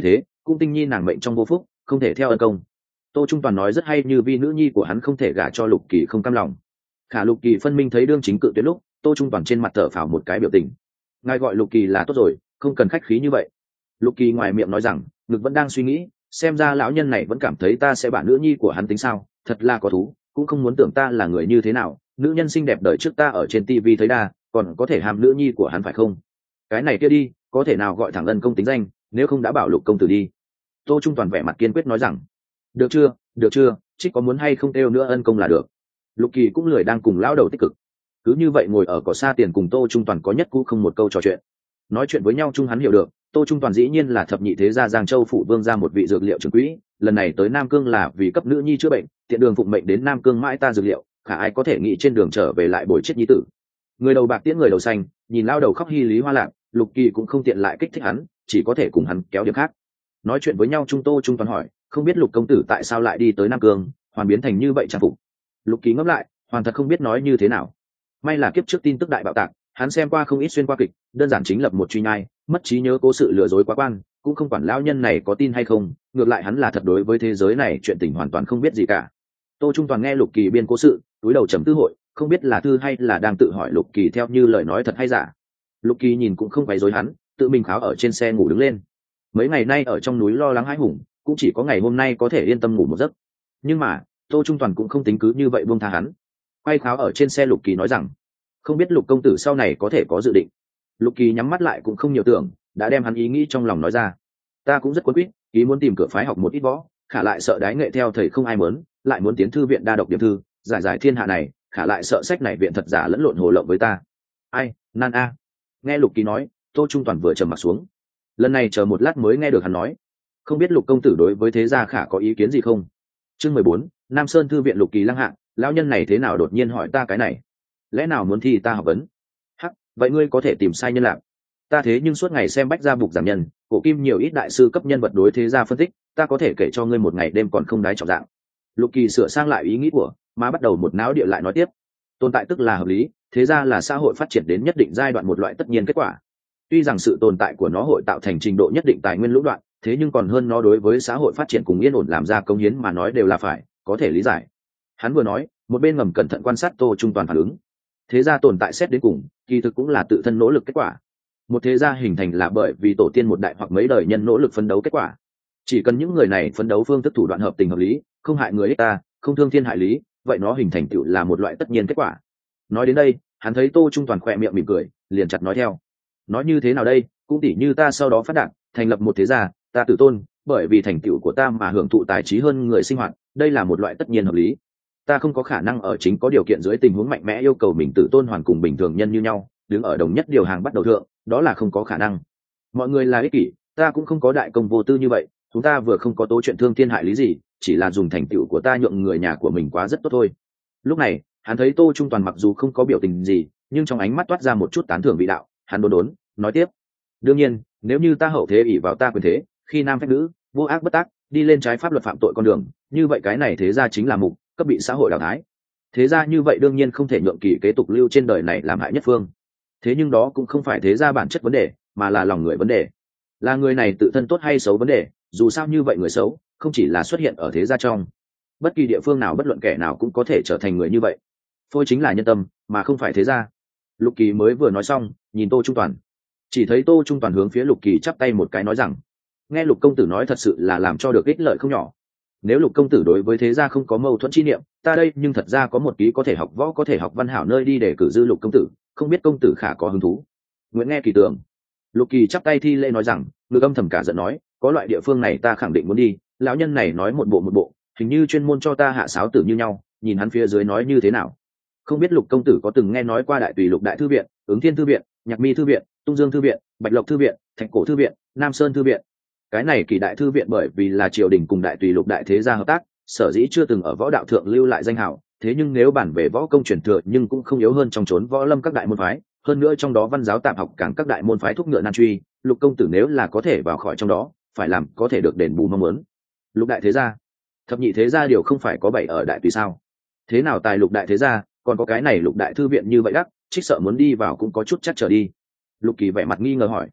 cung tinh nhi nàng mệnh trong vô phúc, không thể theo ân công. Tô Trung Toàn nói rất hay, như vi nữ nhi của hắn không thể gả cho Lục Kỳ không cam lòng. Khả Lục Kỳ phân minh thấy đương chính cự tuyệt lúc, Tô Trung Toàn trên mặt thở phào một cái biểu tình. Ngài gọi Lục Kỳ là tốt rồi, không cần khách khí như vậy. Lục Kỳ ngoài miệng nói rằng, ngực vẫn đang suy nghĩ, xem ra lão nhân này vẫn cảm thấy ta sẽ bả nữ nhi của hắn tính sao, thật là có thú, cũng không muốn tưởng ta là người như thế nào. Nữ nhân xinh đẹp đời trước ta ở trên tivi thấy đa, còn có thể hàm nữ nhi của hắn phải không? Cái này kia đi, có thể nào gọi thẳng ân công tính danh, nếu không đã bảo Lục công tử đi. Tô Trung Toàn vẻ mặt kiên quyết nói rằng, được chưa, được chưa, trích có muốn hay không kêu nữa ân công là được. Lục Kỳ cũng lười đang cùng lão đầu tích cực, cứ như vậy ngồi ở cỏ xa tiền cùng Tô Trung Toàn có nhất cũ không một câu trò chuyện. Nói chuyện với nhau chung hắn hiểu được, Tô Trung Toàn dĩ nhiên là thập nhị thế gia Giang Châu phủ vương ra một vị dược liệu trưởng quỹ, lần này tới Nam Cương là vì cấp nữ nhi chữa bệnh, tiện đường phụng mệnh đến Nam Cương mãi ta dược liệu, khả ai có thể nghĩ trên đường trở về lại bồi chết nhi tử. Người đầu bạc tiễn người đầu xanh, nhìn lao đầu khóc hy lý hoa lạc, Lục Kỳ cũng không tiện lại kích thích hắn, chỉ có thể cùng hắn kéo điểm khác. Nói chuyện với nhau chung Tô Trung Toàn hỏi, không biết Lục công tử tại sao lại đi tới Nam Cương, hoàn biến thành như vậy trang phục. Lục Kỳ ngẫm lại, hoàn thật không biết nói như thế nào. May là kiếp trước tin tức đại bạo tạc, hắn xem qua không ít xuyên qua kịch, đơn giản chính lập một truy nhai, mất trí nhớ cố sự lừa dối quá quan, cũng không quản lão nhân này có tin hay không, ngược lại hắn là thật đối với thế giới này chuyện tình hoàn toàn không biết gì cả. Tô Trung Toàn nghe Lục Kỳ biên cố sự, túi đầu trầm tư hội, không biết là thư hay là đang tự hỏi Lục Kỳ theo như lời nói thật hay giả. Lục Kỳ nhìn cũng không quấy rối hắn, tự mình kháo ở trên xe ngủ đứng lên. Mấy ngày nay ở trong núi lo lắng hãi hùng, cũng chỉ có ngày hôm nay có thể yên tâm ngủ một giấc. Nhưng mà Tô Trung Toàn cũng không tính cứ như vậy buông tha hắn. Quay kháo ở trên xe, Lục Kỳ nói rằng, không biết Lục công tử sau này có thể có dự định. Lục Kỳ nhắm mắt lại cũng không nhiều tưởng, đã đem hắn ý nghĩ trong lòng nói ra. Ta cũng rất quấn quýt, ý muốn tìm cửa phái học một ít võ, khả lại sợ đái nghệ theo thầy không ai muốn, lại muốn tiến thư viện đa độc điểm thư, giải giải thiên hạ này, khả lại sợ sách này viện thật giả lẫn lộn hồ lộng với ta. Ai, nan a. Nghe Lục Kỳ nói, Tô Trung Toàn vừa trầm mặt xuống. Lần này chờ một lát mới nghe được hắn nói, không biết Lục công tử đối với thế gia khả có ý kiến gì không. Chương 14, Nam Sơn thư viện. Lục Kỳ lăng hạ, lão nhân này thế nào đột nhiên hỏi ta cái này, lẽ nào muốn thi ta học vấn? Hắc, vậy ngươi có thể tìm sai nhân lạc. Ta thế nhưng suốt ngày xem bách gia bục giảm nhân, cổ kim nhiều ít đại sư cấp nhân vật đối thế gia phân tích, ta có thể kể cho ngươi một ngày đêm còn không đái trọng dạng. Lục Kỳ sửa sang lại ý nghĩ của, mà bắt đầu một não địa lại nói tiếp. Tồn tại tức là hợp lý, thế gia là xã hội phát triển đến nhất định giai đoạn một loại tất nhiên kết quả. Tuy rằng sự tồn tại của nó hội tạo thành trình độ nhất định tài nguyên lũng đoạn, thế nhưng còn hơn nó đối với xã hội phát triển cùng yên ổn làm ra công hiến mà nói đều là phải có thể lý giải. Hắn vừa nói, một bên ngầm cẩn thận quan sát Tô Trung Toàn phản ứng. Thế gia tồn tại xét đến cùng, kỳ thực cũng là tự thân nỗ lực kết quả. Một thế gia hình thành là bởi vì tổ tiên một đại hoặc mấy đời nhân nỗ lực phấn đấu kết quả. Chỉ cần những người này phấn đấu phương thức thủ đoạn hợp tình hợp lý, không hại người ích ta, không thương thiên hại lý, vậy nó hình thành tựu là một loại tất nhiên kết quả. Nói đến đây, hắn thấy Tô Trung Toàn khỏe miệng mỉm cười, liền chặt nói theo. Nói như thế nào đây, cũng tỉ như ta sau đó phát đạt, thành lập một thế gia, ta tự tôn, bởi vì thành tựu của ta mà hưởng thụ tài trí hơn người sinh hoạt, đây là một loại tất nhiên hợp lý. Ta không có khả năng ở chính có điều kiện dưới tình huống mạnh mẽ yêu cầu mình tự tôn hoàn cùng bình thường nhân như nhau, đứng ở đồng nhất điều hàng bắt đầu thượng, đó là không có khả năng. Mọi người là ích kỷ, ta cũng không có đại công vô tư như vậy, chúng ta vừa không có tố chuyện thương thiên hại lý gì, chỉ là dùng thành tựu của ta nhượng người nhà của mình quá rất tốt thôi. Lúc này hắn thấy Tô Trung Toàn mặc dù không có biểu tình gì, nhưng trong ánh mắt toát ra một chút tán thưởng vị đạo. Hắn đốn nói tiếp, đương nhiên nếu như ta hậu thế ỷ vào ta quyền thế, khi nam phách nữ, vô ác bất tác, đi lên trái pháp luật phạm tội con đường, như vậy cái này thế gia chính là mục cấp bị xã hội đào thái. Thế gia như vậy đương nhiên không thể nhượng kỳ kế tục lưu trên đời này làm hại nhất phương. Thế nhưng đó cũng không phải thế gia bản chất vấn đề, mà là lòng người vấn đề, là người này tự thân tốt hay xấu vấn đề. Dù sao như vậy người xấu không chỉ là xuất hiện ở thế gia trong, bất kỳ địa phương nào bất luận kẻ nào cũng có thể trở thành người như vậy. Phôi chính là nhân tâm mà không phải thế gia. Lục Kỳ mới vừa nói xong, nhìn Tô Trung Toàn, chỉ thấy Tô Trung Toàn hướng phía Lục Kỳ chắp tay một cái nói rằng, nghe Lục công tử nói thật sự là làm cho được ích lợi không nhỏ. Nếu Lục công tử đối với thế gia không có mâu thuẫn chi niệm, ta đây nhưng thật ra có một ký có thể học võ có thể học văn hảo nơi đi để cử dư Lục công tử, không biết công tử khả có hứng thú. Nguyễn nghe kỳ tưởng. Lục Kỳ chắp tay thi lễ nói rằng, ngực âm thầm cả giận nói, có loại địa phương này ta khẳng định muốn đi. Lão nhân này nói một bộ, hình như chuyên môn cho ta hạ sáo tử như nhau, nhìn hắn phía dưới nói như thế nào. Không biết Lục công tử có từng nghe nói qua Đại Tùy Lục Đại thư viện, Ứng Thiên thư viện, Nhạc Mi thư viện, Tung Dương thư viện, Bạch Lộc thư viện, Thạch Cổ thư viện, Nam Sơn thư viện. Cái này Kỳ đại thư viện bởi vì là triều đình cùng Đại Tùy Lục đại thế gia hợp tác, sở dĩ chưa từng ở võ đạo thượng lưu lại danh hào, thế nhưng nếu bản về võ công truyền thừa nhưng cũng không yếu hơn trong chốn võ lâm các đại môn phái, hơn nữa trong đó văn giáo tạp học càng các đại môn phái thúc ngựa nan truy. Lục công tử nếu là có thể vào khỏi trong đó, phải làm có thể được đền bù mong muốn. Lục đại thế gia, thập nhị thế gia điều không phải có 7 ở Đại Tùy sao? Thế nào tài Lục đại thế gia còn có cái này Lục đại thư viện như vậy đắc, trích sợ muốn đi vào cũng có chút chắc trở đi. Lục Kỳ vẻ mặt nghi ngờ hỏi.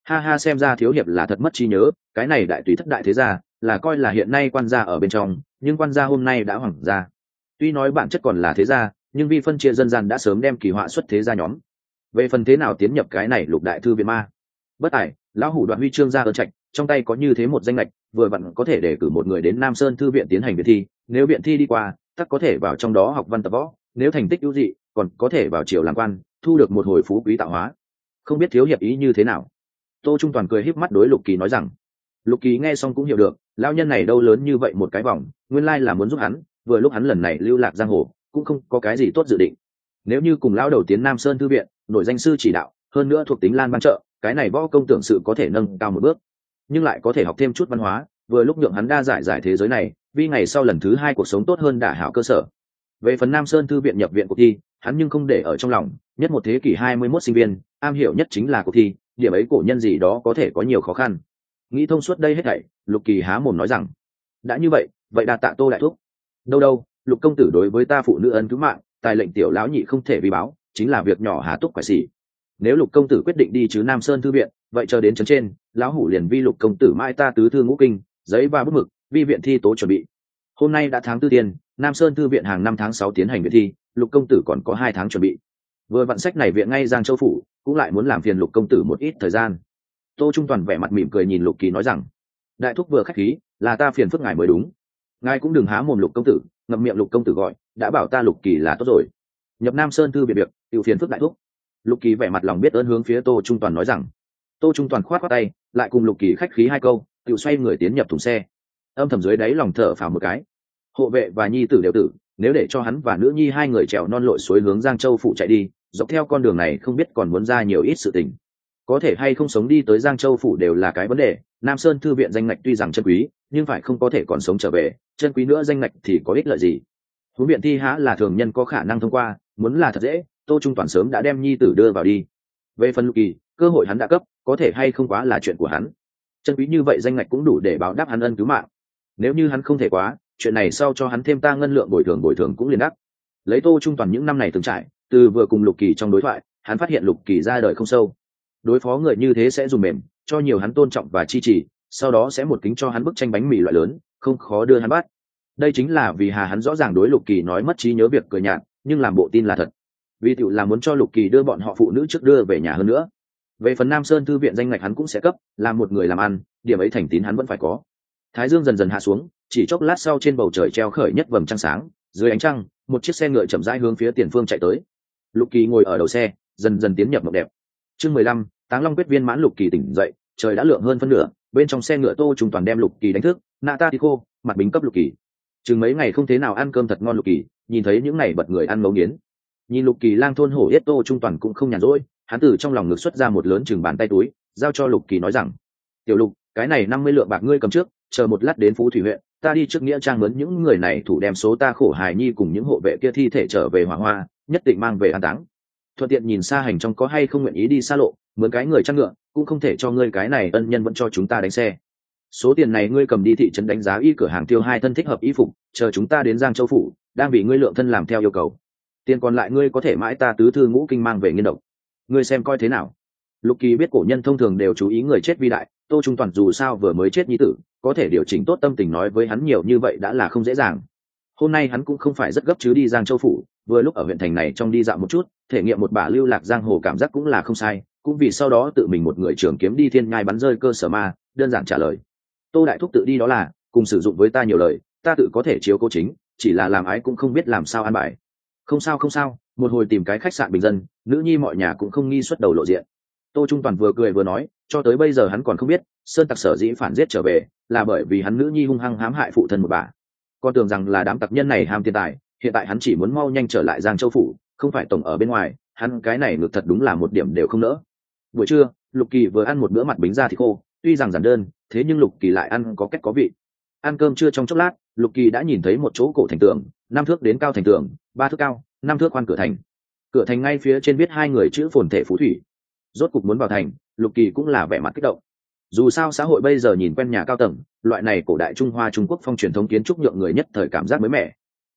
Ha ha, xem ra thiếu hiệp là thật mất trí nhớ, cái này đại tùy thất đại thế gia là coi là hiện nay quan gia ở bên trong, nhưng quan gia hôm nay đã hoàng gia. Tuy nói bản chất còn là thế gia, nhưng vì phân chia dân gian đã sớm đem kỳ họa xuất thế gia nhóm. Về phần thế nào tiến nhập cái này lục đại thư viện ma, bất tài lão hủ đoạn huy chương ra ơn trạch, trong tay có như thế một danh lệch, vừa vặn có thể để cử một người đến Nam Sơn thư viện tiến hành viện thi, nếu viện thi đi qua tất có thể vào trong đó học văn tập võ, nếu thành tích ưu dị còn có thể vào triều làm quan, thu được một hồi phú quý tạo hóa. Không biết thiếu hiệp ý như thế nào? Tô Trung Toàn cười híp mắt đối Lục Kỳ nói rằng. Lục Kỳ nghe xong cũng hiểu được, lão nhân này đâu lớn như vậy một cái vòng, nguyên lai là muốn giúp hắn, vừa lúc hắn lần này lưu lạc giang hồ cũng không có cái gì tốt dự định. Nếu như cùng lão đầu tiến Nam Sơn thư viện, nổi danh sư chỉ đạo, hơn nữa thuộc tính Lan ban trợ, cái này võ công tưởng sự có thể nâng cao một bước, nhưng lại có thể học thêm chút văn hóa, vừa lúc nhượng hắn đa giải thế giới này, vì ngày sau lần thứ hai cuộc sống tốt hơn đả hảo cơ sở. Về phần Nam Sơn thư viện nhập viện cuộc thi, hắn nhưng không để ở trong lòng, nhất một thế kỷ 21 sinh viên, am hiểu nhất chính là cuộc thi, điểm ấy cổ nhân gì đó có thể có nhiều khó khăn. Nghĩ thông suốt đây hết thảy, Lục Kỳ há mồm nói rằng: đã như vậy, vậy đa tạ Tô đại thúc. Đâu, Lục công tử đối với ta phụ nữ ân cứu mạng, tài lệnh tiểu lão nhị không thể vi báo, chính là việc nhỏ há túc phải xỉ. Nếu Lục công tử quyết định đi chứ Nam Sơn thư viện, vậy chờ đến trấn trên, lão hủ liền vi Lục công tử mãi ta tứ thư ngũ kinh, giấy và bút mực, vi viện thi tố chuẩn bị. Hôm nay đã tháng tư tiền, Nam Sơn thư viện hàng năm tháng 6 tiến hành viện thi, Lục công tử còn có 2 tháng chuẩn bị. Vừa vặn sách này viện ngay Giang Châu phủ, cũng lại muốn làm phiền Lục công tử một ít thời gian. Tô Trung Toàn vẻ mặt mỉm cười nhìn Lục Kỳ nói rằng: đại thúc vừa khách khí, là ta phiền phức ngài mới đúng. Ngài cũng đừng há mồm Lục công tử, ngậm miệng Lục công tử gọi, đã bảo ta Lục Kỳ là tốt rồi. Nhập Nam Sơn thư viện việc, tiểu phiền phức đại thúc. Lục Kỳ vẻ mặt lòng biết ơn hướng phía Tô Trung Toàn nói rằng. Tô Trung Toàn khoát khoát tay, lại cùng Lục Kỳ khách khí 2 câu, tiểu xoay người tiến nhập thùng xe. Âm thầm dưới đáy lòng thở phào một cái. Hộ vệ và nhi tử đều tử, nếu để cho hắn và nữ nhi 2 người trèo non lội suối hướng Giang Châu phủ chạy đi, dọc theo con đường này không biết còn muốn ra nhiều ít sự tình. Có thể hay không sống đi tới Giang Châu phủ đều là cái vấn đề. Nam Sơn thư viện danh ngạch tuy rằng chân quý, nhưng phải không có thể còn sống trở về, chân quý nữa danh ngạch thì có ích lợi gì? Huống viện thi há là thường nhân có khả năng thông qua, muốn là thật dễ, Tô Trung Toàn sớm đã đem nhi tử đưa vào đi. Về phần Lục Kỳ, cơ hội hắn đã cấp, có thể hay không quá là chuyện của hắn. Chân quý như vậy danh ngạch cũng đủ để báo đáp hắn ân cứu mạng. Nếu như hắn không thể quá, chuyện này sau cho hắn thêm ta ngân lượng bồi thường cũng liền đắc. Lấy Tô Trung Toàn những năm này từng trải, từ vừa cùng Lục Kỳ trong đối thoại, hắn phát hiện Lục Kỳ ra đời không sâu. Đối phó người như thế sẽ dùng mềm, cho nhiều hắn tôn trọng và chi trì, sau đó sẽ một kính cho hắn bức tranh bánh mì loại lớn, không khó đưa hắn bắt. Đây chính là vì hắn rõ ràng đối Lục Kỳ nói mất trí nhớ việc cười nhạt, nhưng làm bộ tin là thật. Vì tiểu là muốn cho Lục Kỳ đưa bọn họ phụ nữ trước đưa về nhà hơn nữa. Về phần Nam Sơn thư viện danh ngạch hắn cũng sẽ cấp, làm một người làm ăn, điểm ấy thành tín hắn vẫn phải có. Thái dương dần dần hạ xuống, chỉ chốc lát sau trên bầu trời treo khởi nhất vầng trăng sáng, dưới ánh trăng, một chiếc xe ngựa chậm rãi hướng phía tiền phương chạy tới. Lục Kỳ ngồi ở đầu xe, dần dần tiến nhập mộng đẹp. Chương 15, Táng Long quyết viên mãn. Lục Kỳ tỉnh dậy, trời đã lượng hơn phân nửa, bên trong xe ngựa Tô Trung Toàn đem Lục Kỳ đánh thức, nạ ta thì khô, mặt bính cấp Lục Kỳ. Chừng mấy ngày không thế nào ăn cơm thật ngon Lục Kỳ, nhìn thấy những ngày bật người ăn ngấu nghiến. Nhìn Lục Kỳ lang thôn hổ yết, Tô Trung Toàn cũng không nhàn rỗi, hắn từ trong lòng ngực xuất ra một lớn chừng bàn tay túi, giao cho Lục Kỳ nói rằng: tiểu Lục, cái này 50 lượng bạc ngươi cầm trước, chờ một lát đến Phú Thủy huyện, ta đi trước nghĩa trang mướn những người này thủ đem số ta khổ hài nhi cùng những hộ vệ kia thi thể trở về Hỏa Hoa, nhất định mang về an táng. Thuận tiện nhìn xa hành trong có hay không nguyện ý đi xa lộ, mướn cái người chăn ngựa, cũng không thể cho ngươi cái này ân nhân vẫn cho chúng ta đánh xe. Số tiền này ngươi cầm đi thị trấn đánh giá y cửa hàng tiêu 2 thân thích hợp y phục, chờ chúng ta đến Giang Châu phủ, đang vì ngươi lượng thân làm theo yêu cầu. Tiền còn lại ngươi có thể mãi ta tứ thư ngũ kinh mang về nghiên độc. Ngươi xem coi thế nào. Lục Kỳ biết cổ nhân thông thường đều chú ý người chết vi đại, Tô Trung Toàn dù sao vừa mới chết nhi tử, có thể điều chỉnh tốt tâm tình nói với hắn nhiều như vậy đã là không dễ dàng. Hôm nay hắn cũng không phải rất gấp chứ đi Giang Châu phủ, vừa lúc ở huyện thành này trong đi dạo một chút, thể nghiệm một bả lưu lạc giang hồ cảm giác cũng là không sai, cũng vì sau đó tự mình một người trưởng kiếm đi thiên nhai bắn rơi cơ sở ma, đơn giản trả lời. Tô đại thúc tự đi đó là, cùng sử dụng với ta nhiều lời, ta tự có thể chiếu cố chính, chỉ là làm ái cũng không biết làm sao an bài. Không sao, một hồi tìm cái khách sạn bình dân, nữ nhi mọi nhà cũng không nghi xuất đầu lộ diện. Tô Trung Toàn vừa cười vừa nói, cho tới bây giờ hắn còn không biết, sơn tặc sở dĩ phản giết trở về, là bởi vì hắn nữ nhi hung hăng hãm hại phụ thân một bà. Con tưởng rằng là đám tặc nhân này ham tiền tài, hiện tại hắn chỉ muốn mau nhanh trở lại Giang Châu phủ, không phải tổng ở bên ngoài, hắn cái này ngược thật đúng là một điểm đều không nỡ. Buổi trưa, Lục Kỳ vừa ăn một bữa mặt bính da thịt khô, tuy rằng giản đơn, thế nhưng Lục Kỳ lại ăn có cách có vị. Ăn cơm trưa trong chốc lát, Lục Kỳ đã nhìn thấy một chỗ cổ thành tường, 5 thước đến cao thành tường, 3 thước cao, 5 thước khoan cửa thành. Cửa thành ngay phía trên viết 2 người chữ phồn thể Phú Thủy. Rốt cục muốn vào thành, Lục Kỳ cũng là vẻ mặt kích động. Dù sao xã hội bây giờ nhìn quen nhà cao tầng, loại này cổ đại Trung Hoa Trung Quốc phong truyền thống kiến trúc nhượng người nhất thời cảm giác mới mẻ.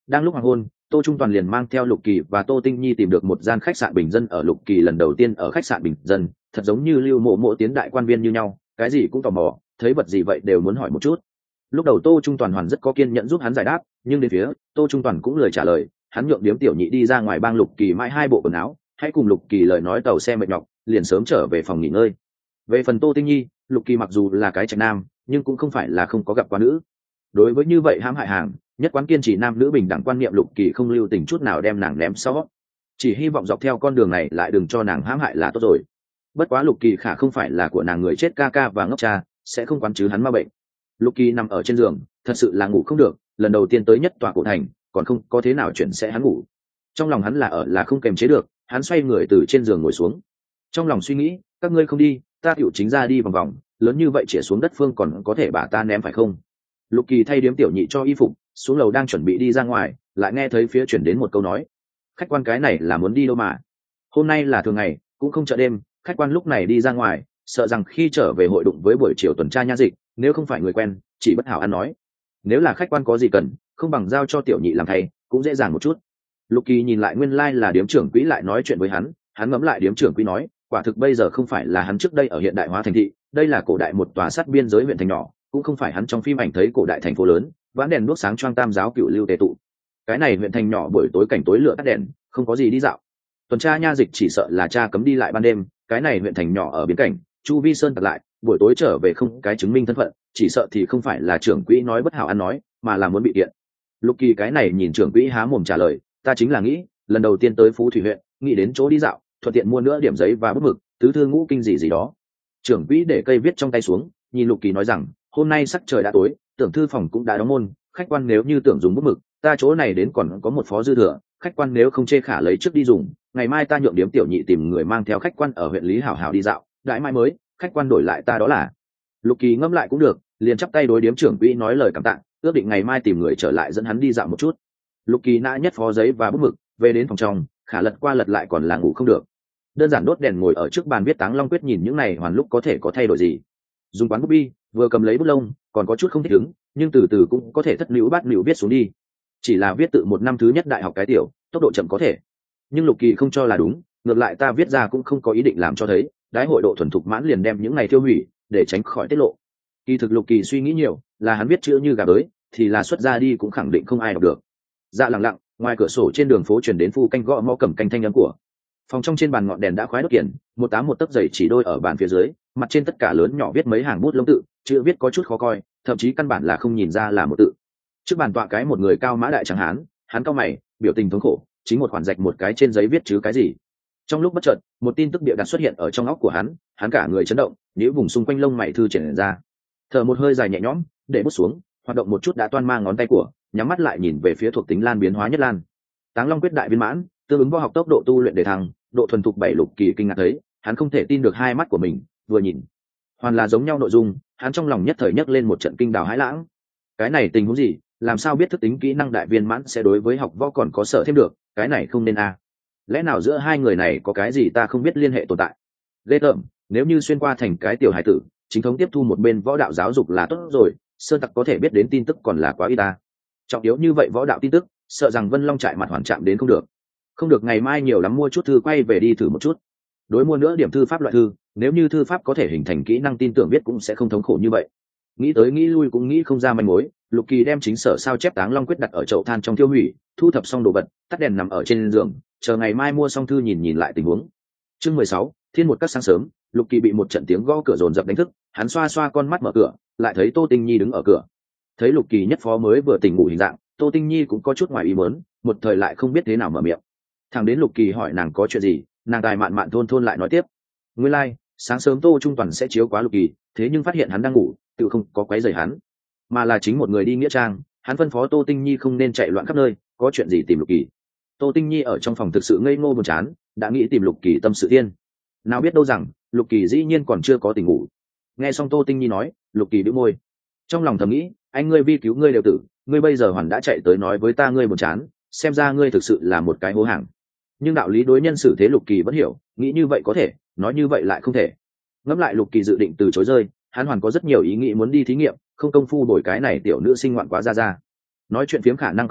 Đang lúc hoàng hôn, Tô Trung Toàn liền mang theo Lục Kỳ và Tô Tinh Nhi tìm được một gian khách sạn bình dân. Ở Lục Kỳ lần đầu tiên ở khách sạn bình dân, thật giống như Lưu Mộ Mộ tiến đại quan viên như nhau, cái gì cũng tò mò, thấy vật gì vậy đều muốn hỏi một chút. Lúc đầu Tô Trung Toàn hoàn rất có kiên nhẫn giúp hắn giải đáp, nhưng đến phía Tô Trung Toàn cũng lười trả lời, hắn nhượng điếm tiểu nhị đi ra ngoài bang Lục Kỳ mãi 2 bộ quần áo, hãy cùng Lục Kỳ lời nói tàu xe mệt nhọc, liền sớm trở về phòng nghỉ ngơi. Về phần Tô Tinh Nhi, Lục Kỳ mặc dù là cái trạch nam, nhưng cũng không phải là không có gặp qua nữ. Đối với như vậy hãm hại hàng, nhất quán kiên trì nam nữ bình đẳng quan niệm, Lục Kỳ không lưu tình chút nào đem nàng ném sau, chỉ hy vọng dọc theo con đường này lại đừng cho nàng hãm hại là tốt rồi. Bất quá Lục Kỳ khả không phải là của nàng người chết ca ca và ngốc cha, sẽ không quán chứ hắn ma bệnh. Lục Kỳ nằm ở trên giường, thật sự là ngủ không được, lần đầu tiên tới nhất tòa cổ thành, còn không có thế nào chuyển sẽ hắn ngủ. Trong lòng hắn là không kềm chế được, hắn xoay người từ trên giường ngồi xuống. Trong lòng suy nghĩ, các ngươi không đi, ta tiểu chính ra đi vòng vòng, lớn như vậy chĩa xuống đất phương còn có thể bà ta ném phải không? Lục Kỳ thay điếm tiểu nhị cho y phục, xuống lầu đang chuẩn bị đi ra ngoài, lại nghe thấy phía chuyển đến một câu nói: khách quan cái này là muốn đi đâu mà? Hôm nay là thường ngày, cũng không chợ đêm, khách quan lúc này đi ra ngoài, sợ rằng khi trở về hội đụng với buổi chiều tuần tra nha dịch, nếu không phải người quen, chỉ bất hảo ăn nói. Nếu là khách quan có gì cần, không bằng giao cho tiểu nhị làm thay, cũng dễ dàng một chút. Lục Kỳ nhìn lại nguyên lai là điếm trưởng quỹ lại nói chuyện với hắn ngẫm lại điếm trưởng quỹ nói, quả thực bây giờ không phải là hắn trước đây ở hiện đại hóa thành thị, đây là cổ đại một tòa sát biên giới huyện thành nhỏ, cũng không phải hắn trong phim ảnh thấy cổ đại thành phố lớn, vãn đèn đuốc sáng choang tam giáo cựu lưu tề tụ. Cái này huyện thành nhỏ buổi tối cảnh tối lửa tắt đèn, không có gì đi dạo. Tuần tra nha dịch chỉ sợ là cha cấm đi lại ban đêm, cái này huyện thành nhỏ ở biên cảnh, chu vi sơn tặc lại, buổi tối trở về không cái chứng minh thân phận, chỉ sợ thì không phải là trưởng quỹ nói bất hảo ăn nói, mà là muốn bị kiện. Lục Kỳ cái này nhìn trưởng quỹ há mồm trả lời, ta chính là nghĩ, lần đầu tiên tới Phú Thủy huyện, nghĩ đến chỗ đi dạo, thuận tiện mua nữa điểm giấy và bút mực, tứ thư ngũ kinh gì đó. Trưởng quỹ để cây viết trong tay xuống, nhìn Lục Kỳ nói rằng, hôm nay sắc trời đã tối, tưởng thư phòng cũng đã đóng môn, khách quan nếu như tưởng dùng bút mực, ta chỗ này đến còn có một phó dư thừa, khách quan nếu không chê khả lấy trước đi dùng, ngày mai ta nhượng điếm tiểu nhị tìm người mang theo khách quan ở huyện Lý Hảo Hảo đi dạo, đãi mai mới, khách quan đổi lại ta đó là. Lục Kỳ ngẫm lại cũng được, liền chắp tay đối điếm trưởng quỹ nói lời cảm tạ, ước định ngày mai tìm người trở lại dẫn hắn đi dạo một chút. Lục Kỳ nã nhất phó giấy và bút mực, về đến phòng trong, khả lật qua lật lại còn là ngủ không được. Đơn giản đốt đèn ngồi ở trước bàn viết Táng Long Quyết, nhìn những này hoàn lúc có thể có thay đổi gì. Dùng quán bút bi, vừa cầm lấy bút lông, còn có chút không thích ứng, nhưng từ từ cũng có thể thất nữu bát nữu viết xuống đi. Chỉ là viết tự một năm thứ nhất đại học cái tiểu, tốc độ chậm có thể. Nhưng Lục Kỳ không cho là đúng, ngược lại ta viết ra cũng không có ý định làm cho thấy, đái hội độ thuần thục mãn liền đem những này tiêu hủy, để tránh khỏi tiết lộ. Kỳ thực Lục Kỳ suy nghĩ nhiều, là hắn viết chữ như gà bới, thì là xuất ra đi cũng khẳng định không ai đọc được. Dạ lặng lặng, ngoài cửa sổ trên đường phố truyền đến phu canh gõ mõ cầm canh thanh âm của. Phòng trong trên bàn ngọn đèn đã khoái đốt kiển, một tám một tấc dày chỉ đôi ở bàn phía dưới, mặt trên tất cả lớn nhỏ viết mấy hàng bút lông tự, chữ viết có chút khó coi, thậm chí căn bản là không nhìn ra là một tự. Trước bàn tọa cái một người cao mã đại trắng hán, hắn cau mày, biểu tình thống khổ, chính một khoản rạch một cái trên giấy viết chứ cái gì. Trong lúc bất chợt, một tin tức bịa đặt xuất hiện ở trong óc của hắn cả người chấn động, nhíu vùng xung quanh lông mày thư triển ra. Thở một hơi dài nhẹ nhõm, để bút xuống, hoạt động một chút đã toan mang ngón tay của, nhắm mắt lại nhìn về phía thuộc tính lan biến hóa nhất lan. Táng Long Quyết đại viên mãn, tương ứng võ học tốc độ tu luyện để thăng, độ thuần thục 7. Lục Kỳ kinh ngạc thấy, hắn không thể tin được hai mắt của mình, vừa nhìn, hoàn là giống nhau nội dung, hắn trong lòng nhất thời nhấc lên một trận kinh đào hãi lãng. Cái này tình huống gì, làm sao biết thức tính kỹ năng đại viên mãn sẽ đối với học võ còn có sở thêm được, cái này không nên a. Lẽ nào giữa hai người này có cái gì ta không biết liên hệ tồn tại? Ghê tởm, nếu như xuyên qua thành cái tiểu hải tử, chính thống tiếp thu một bên võ đạo giáo dục là tốt rồi, sơn tặc có thể biết đến tin tức còn là quá ít ta. Trọng yếu như vậy võ đạo tin tức, sợ rằng Vân Long trại mặt hoàn chạm đến không được, ngày mai nhiều lắm mua chút thư quay về đi thử một chút. Đối mua nữa điểm thư pháp loại thư, nếu như thư pháp có thể hình thành kỹ năng tin tưởng biết cũng sẽ không thống khổ như vậy. Nghĩ tới nghĩ lui cũng nghĩ không ra manh mối, Lục Kỳ đem chính sở sao chép Táng Long Quyết đặt ở chậu than trong tiêu hủy, thu thập xong đồ vật, tắt đèn nằm ở trên giường, chờ ngày mai mua xong thư nhìn lại tình huống. Chương 16, Thiên một các sáng sớm, Lục Kỳ bị một trận tiếng gõ cửa dồn dập đánh thức, hắn xoa xoa con mắt mở cửa, lại thấy Tô Tinh Nhi đứng ở cửa. Thấy Lục Kỳ nhất phó mới vừa tỉnh ngủ hình dạng, Tô Tinh Nhi cũng có chút ngoài ý muốn, một thời lại không biết thế nào mở miệng. Thằng đến Lục Kỳ hỏi nàng có chuyện gì, nàng tài mạn mạn thôn lại nói tiếp. Nguyên lai, sáng sớm Tô Trung Toàn sẽ chiếu quá Lục Kỳ, thế nhưng phát hiện hắn đang ngủ, tự không có quấy rầy hắn, mà là chính một người đi nghĩa trang. Hắn phân phó Tô Tinh Nhi không nên chạy loạn khắp nơi, có chuyện gì tìm Lục Kỳ. Tô Tinh Nhi ở trong phòng thực sự ngây ngô buồn chán, đã nghĩ tìm Lục Kỳ tâm sự thiên, nào biết đâu rằng Lục Kỳ dĩ nhiên còn chưa có tỉnh ngủ. Nghe xong Tô Tinh Nhi nói, Lục Kỳ bĩu môi, trong lòng thầm nghĩ, anh ngươi vi cứu ngươi đều tử, ngươi bây giờ hoàn đã chạy tới nói với ta ngươi buồn chán, xem ra ngươi thực sự là một cái hố hàng. Nhưng đạo lý đối nhân xử thế Lục Kỳ vẫn hiểu, nghĩ như vậy có thể, nói như vậy lại không thể. Ngẫm lại Lục Kỳ dự định từ chối rơi, hắn hoàn có rất nhiều ý nghĩ muốn đi thí nghiệm, không công phu đổi cái này tiểu nữ sinh ngoạn quá ra. Nói chuyện phiếm khả năng không được,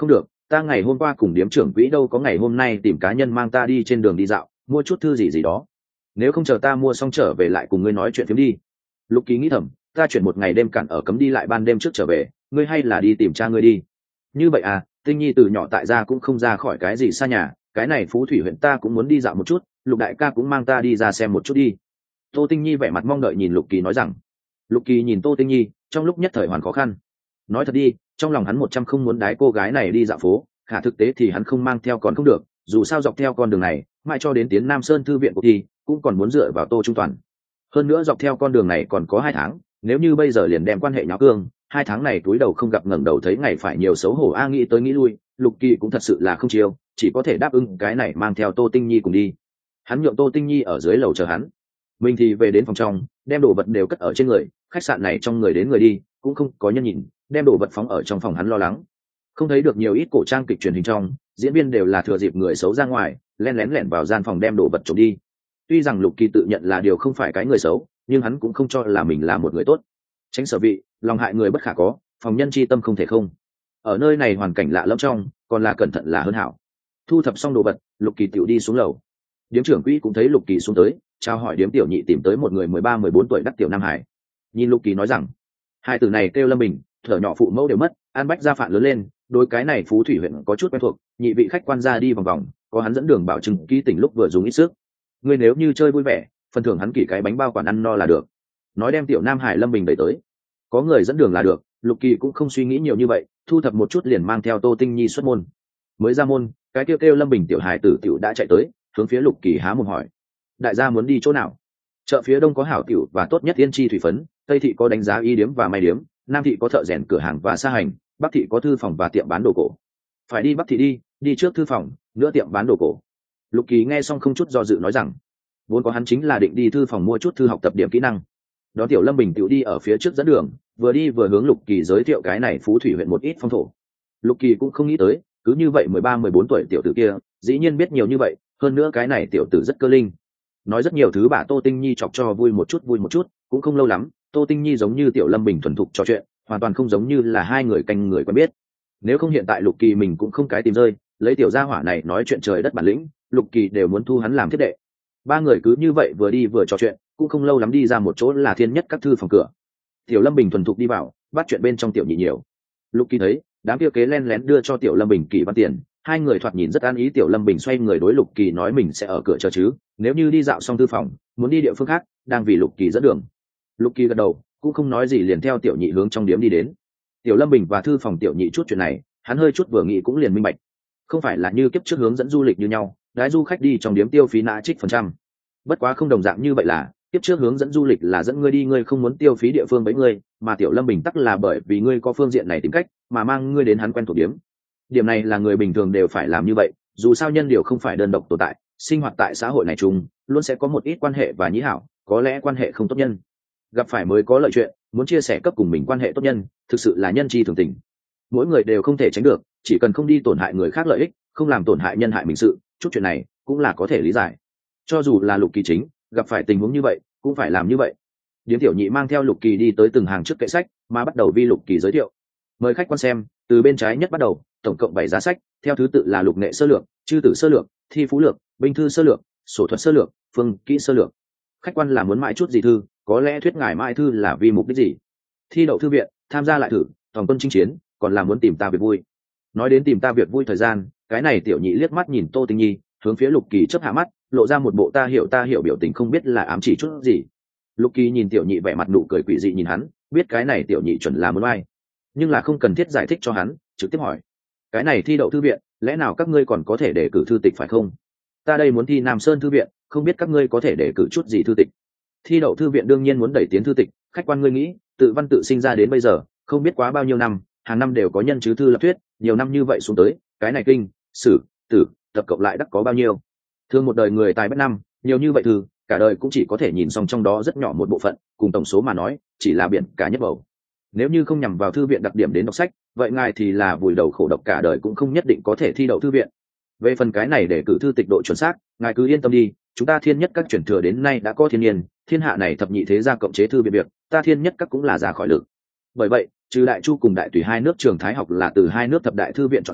ta ngày hôm qua cùng điếm trưởng quỹ đâu có ngày hôm nay tìm cá nhân mang ta đi trên đường đi dạo mua chút thư gì gì đó, nếu không chờ ta mua xong trở về lại cùng ngươi nói chuyện phiếm đi. Lục Kỳ nghĩ thầm, ta chuyển một ngày đêm cản ở cấm đi lại ban đêm trước trở về, ngươi hay là đi tìm cha ngươi đi. Như vậy à, Tinh Nhi từ nhỏ tại gia cũng không ra khỏi cái gì xa nhà, cái này Phú Thủy huyện ta cũng muốn đi dạo một chút, Lục đại ca cũng mang ta đi ra xem một chút đi. Tô Tinh Nhi vẻ mặt mong đợi nhìn Lục Kỳ nói rằng. Lục Kỳ nhìn Tô Tinh Nhi, trong lúc nhất thời hoàn khó khăn. Nói thật đi, trong lòng hắn 100 không muốn đái cô gái này đi dạo phố, khả thực tế thì hắn không mang theo còn không được, dù sao dọc theo con đường này, mãi cho đến tiến Nam Sơn thư viện của thì cũng còn muốn dựa vào Tô Trung Toàn. Hơn nữa dọc theo con đường này còn có 2 tháng, nếu như bây giờ liền đem quan hệ nháo cương, 2 tháng này túi đầu không gặp ngẩng đầu thấy ngày phải nhiều xấu hổ a, nghĩ tới nghĩ lui, Lục Kỳ cũng thật sự là không chiêu, chỉ có thể đáp ứng cái này mang theo Tô Tinh Nhi cùng đi. Hắn nhượng Tô Tinh Nhi ở dưới lầu chờ hắn, mình thì về đến phòng trong, đem đồ vật đều cất ở trên người, khách sạn này trong người đến người đi cũng không có nhân nhìn, đem đồ vật phóng ở trong phòng hắn lo lắng. Không thấy được nhiều ít cổ trang kịch truyền hình trong, diễn viên đều là thừa dịp người xấu ra ngoài, lén lẻn vào gian phòng đem đồ vật trộm đi. Tuy rằng Lục Kỳ tự nhận là điều không phải cái người xấu, nhưng hắn cũng không cho là mình là một người tốt. Tránh sở vị, lòng hại người bất khả có, phòng nhân chi tâm không thể không. Ở nơi này hoàn cảnh lạ lẫm trong, còn là cẩn thận là hơn hảo. Thu thập xong đồ vật, Lục Kỳ tiểu đi xuống lầu. Điếm trưởng quỹ cũng thấy Lục Kỳ xuống tới, chào hỏi điếm tiểu nhị tìm tới một người 13-14 tuổi đắc tiểu Nam Hải. Nhìn Lục Kỳ nói rằng, hai từ này kêu Lâm Bình, thở nhỏ phụ mẫu đều mất, an bách gia phạn lớn lên, đối cái này Phú Thủy huyện có chút quen thuộc, nhị vị khách quan ra đi vòng vòng, có hắn dẫn đường bảo chứng ký tỉnh lúc vừa dùng ít sức. Ngươi nếu như chơi vui vẻ, phần thưởng hắn kỷ cái bánh bao quản ăn no là được. Nói đem tiểu Nam Hải Lâm Bình đẩy tới, có người dẫn đường là được. Lục Kỳ cũng không suy nghĩ nhiều như vậy, thu thập một chút liền mang theo Tô Tinh Nhi xuất môn. Mới ra môn, cái kêu Lâm Bình tiểu Hải tử tiểu đã chạy tới, hướng phía Lục Kỳ há mồm hỏi, đại gia muốn đi chỗ nào? Chợ phía đông có hảo tiểu và tốt nhất yên chi thủy phấn, tây thị có đánh giá y điếm và may điếm, nam thị có thợ rèn cửa hàng và sa hành, bắc thị có thư phòng và tiệm bán đồ cổ. Phải đi bắc thị đi trước thư phòng, nữa tiệm bán đồ cổ. Lục Kỳ nghe xong không chút do dự nói rằng, vốn có hắn chính là định đi thư phòng mua chút thư học tập điểm kỹ năng. Đó tiểu Lâm Bình tiểu đi ở phía trước dẫn đường, vừa đi vừa hướng Lục Kỳ giới thiệu cái này Phú Thủy huyện một ít phong thổ. Lục Kỳ cũng không nghĩ tới, cứ như vậy 13-14 tuổi tiểu tử kia, dĩ nhiên biết nhiều như vậy, hơn nữa cái này tiểu tử rất cơ linh. Nói rất nhiều thứ bà Tô Tinh Nhi chọc cho vui một chút, cũng không lâu lắm, Tô Tinh Nhi giống như tiểu Lâm Bình thuần thục trò chuyện, hoàn toàn không giống như là hai người canh người quen biết. Nếu không hiện tại Lục Kỳ mình cũng không cái tìm rơi, lấy tiểu gia hỏa này nói chuyện trời đất bản lĩnh, Lục Kỳ đều muốn thu hắn làm thiết đệ. Ba người cứ như vậy vừa đi vừa trò chuyện, cũng không lâu lắm đi ra một chỗ là Thiên Nhất các thư phòng cửa. Tiểu Lâm Bình thuần thục đi vào, bắt chuyện bên trong tiểu nhị nhiều. Lục Kỳ thấy đám kia kế len lén đưa cho tiểu Lâm Bình kỳ văn tiền, hai người thoạt nhìn rất an ý. Tiểu Lâm Bình xoay người đối Lục Kỳ nói mình sẽ ở cửa chờ chứ, nếu như đi dạo xong thư phòng muốn đi địa phương khác, đang vì Lục Kỳ dẫn đường. Lục Kỳ gật đầu, cũng không nói gì liền theo tiểu nhị hướng trong điếm đi đến. Tiểu Lâm Bình và thư phòng tiểu nhị chút chuyện này, hắn hơi chút vừa nghĩ cũng liền minh bạch, không phải là như kiếp trước hướng dẫn du lịch như nhau, đái du khách đi trong điếm tiêu phí nã trích phần trăm. Bất quá không đồng dạng như vậy là kiếp trước hướng dẫn du lịch là dẫn ngươi đi ngươi không muốn tiêu phí địa phương với ngươi, mà tiểu Lâm Bình tắc là bởi vì ngươi có phương diện này tìm cách mà mang ngươi đến hắn quen thuộc điếm. Điểm này là người bình thường đều phải làm như vậy, dù sao nhân điều không phải đơn độc tồn tại, sinh hoạt tại xã hội này chung luôn sẽ có một ít quan hệ và nhĩ hảo, có lẽ quan hệ không tốt nhân gặp phải mới có lợi chuyện, muốn chia sẻ cấp cùng mình quan hệ tốt nhân, thực sự là nhân chi thường tình. Mỗi người đều không thể tránh được, chỉ cần không đi tổn hại người khác lợi ích, không làm tổn hại nhân hại mình sự, chút chuyện này cũng là có thể lý giải. Cho dù là Lục Kỳ chính gặp phải tình huống như vậy, cũng phải làm như vậy. Điếm tiểu nhị mang theo Lục Kỳ đi tới từng hàng trước kệ sách, mà bắt đầu vi Lục Kỳ giới thiệu. Mời khách quan xem, từ bên trái nhất bắt đầu, tổng cộng 7 giá sách, theo thứ tự là lục nghệ sơ lược, chư tử sơ lược, thi phú lược, binh thư sơ lược, sổ thuật sơ lược, phương kỹ sơ lược. Khách quan là muốn mãi chút gì thư, có lẽ thuyết ngài mãi thư là vì mục đích gì? Thi đậu thư viện, tham gia lại thử, toàn quân chinh chiến, còn là muốn tìm ta việc vui. Nói đến tìm ta việc vui thời gian, cái này tiểu nhị liếc mắt nhìn Tô Tinh Nhi, hướng phía Lục Kỳ chớp hạ mắt, lộ ra một bộ ta hiểu biểu tình, không biết là ám chỉ chút gì. Lục Kỳ nhìn tiểu nhị vẻ mặt nụ cười quỷ dị nhìn hắn, biết cái này tiểu nhị chuẩn là muốn ai, nhưng là không cần thiết giải thích cho hắn, trực tiếp hỏi, cái này thi đậu thư viện, lẽ nào các ngươi còn có thể đề cử thư tịch phải không? Ta đây muốn thi Nam Sơn thư viện, không biết các ngươi có thể đề cử chút gì thư tịch? Thi đậu thư viện đương nhiên muốn đẩy tiến thư tịch, khách quan ngươi nghĩ, tự văn tự sinh ra đến bây giờ, không biết quá bao nhiêu năm, hàng năm đều có nhân chứ thư lập thuyết, nhiều năm như vậy xuống tới, cái này kinh, sử, tử, tập cộng lại đắc có bao nhiêu? Thường một đời người tài bất năm, nhiều như vậy thư, cả đời cũng chỉ có thể nhìn xong trong đó rất nhỏ một bộ phận, cùng tổng số mà nói, chỉ là biển cả nhất bầu. Nếu như không nhằm vào thư viện đặc điểm đến đọc sách, vậy ngài thì là vùi đầu khổ độc cả đời cũng không nhất định có thể thi đậu thư viện. Về phần cái này để cử thư tịch độ chuẩn xác, ngài cứ yên tâm đi, chúng ta Thiên Nhất các chuyển thừa đến nay đã có thiên nhiên, thiên hạ này thập nhị thế gia cộng chế thư viện việc, ta Thiên Nhất các cũng là ra khỏi lực. Bởi vậy, trừ Đại Chu cùng Đại Tùy hai nước trường thái học là từ hai nước thập đại thư viện chọn sinh,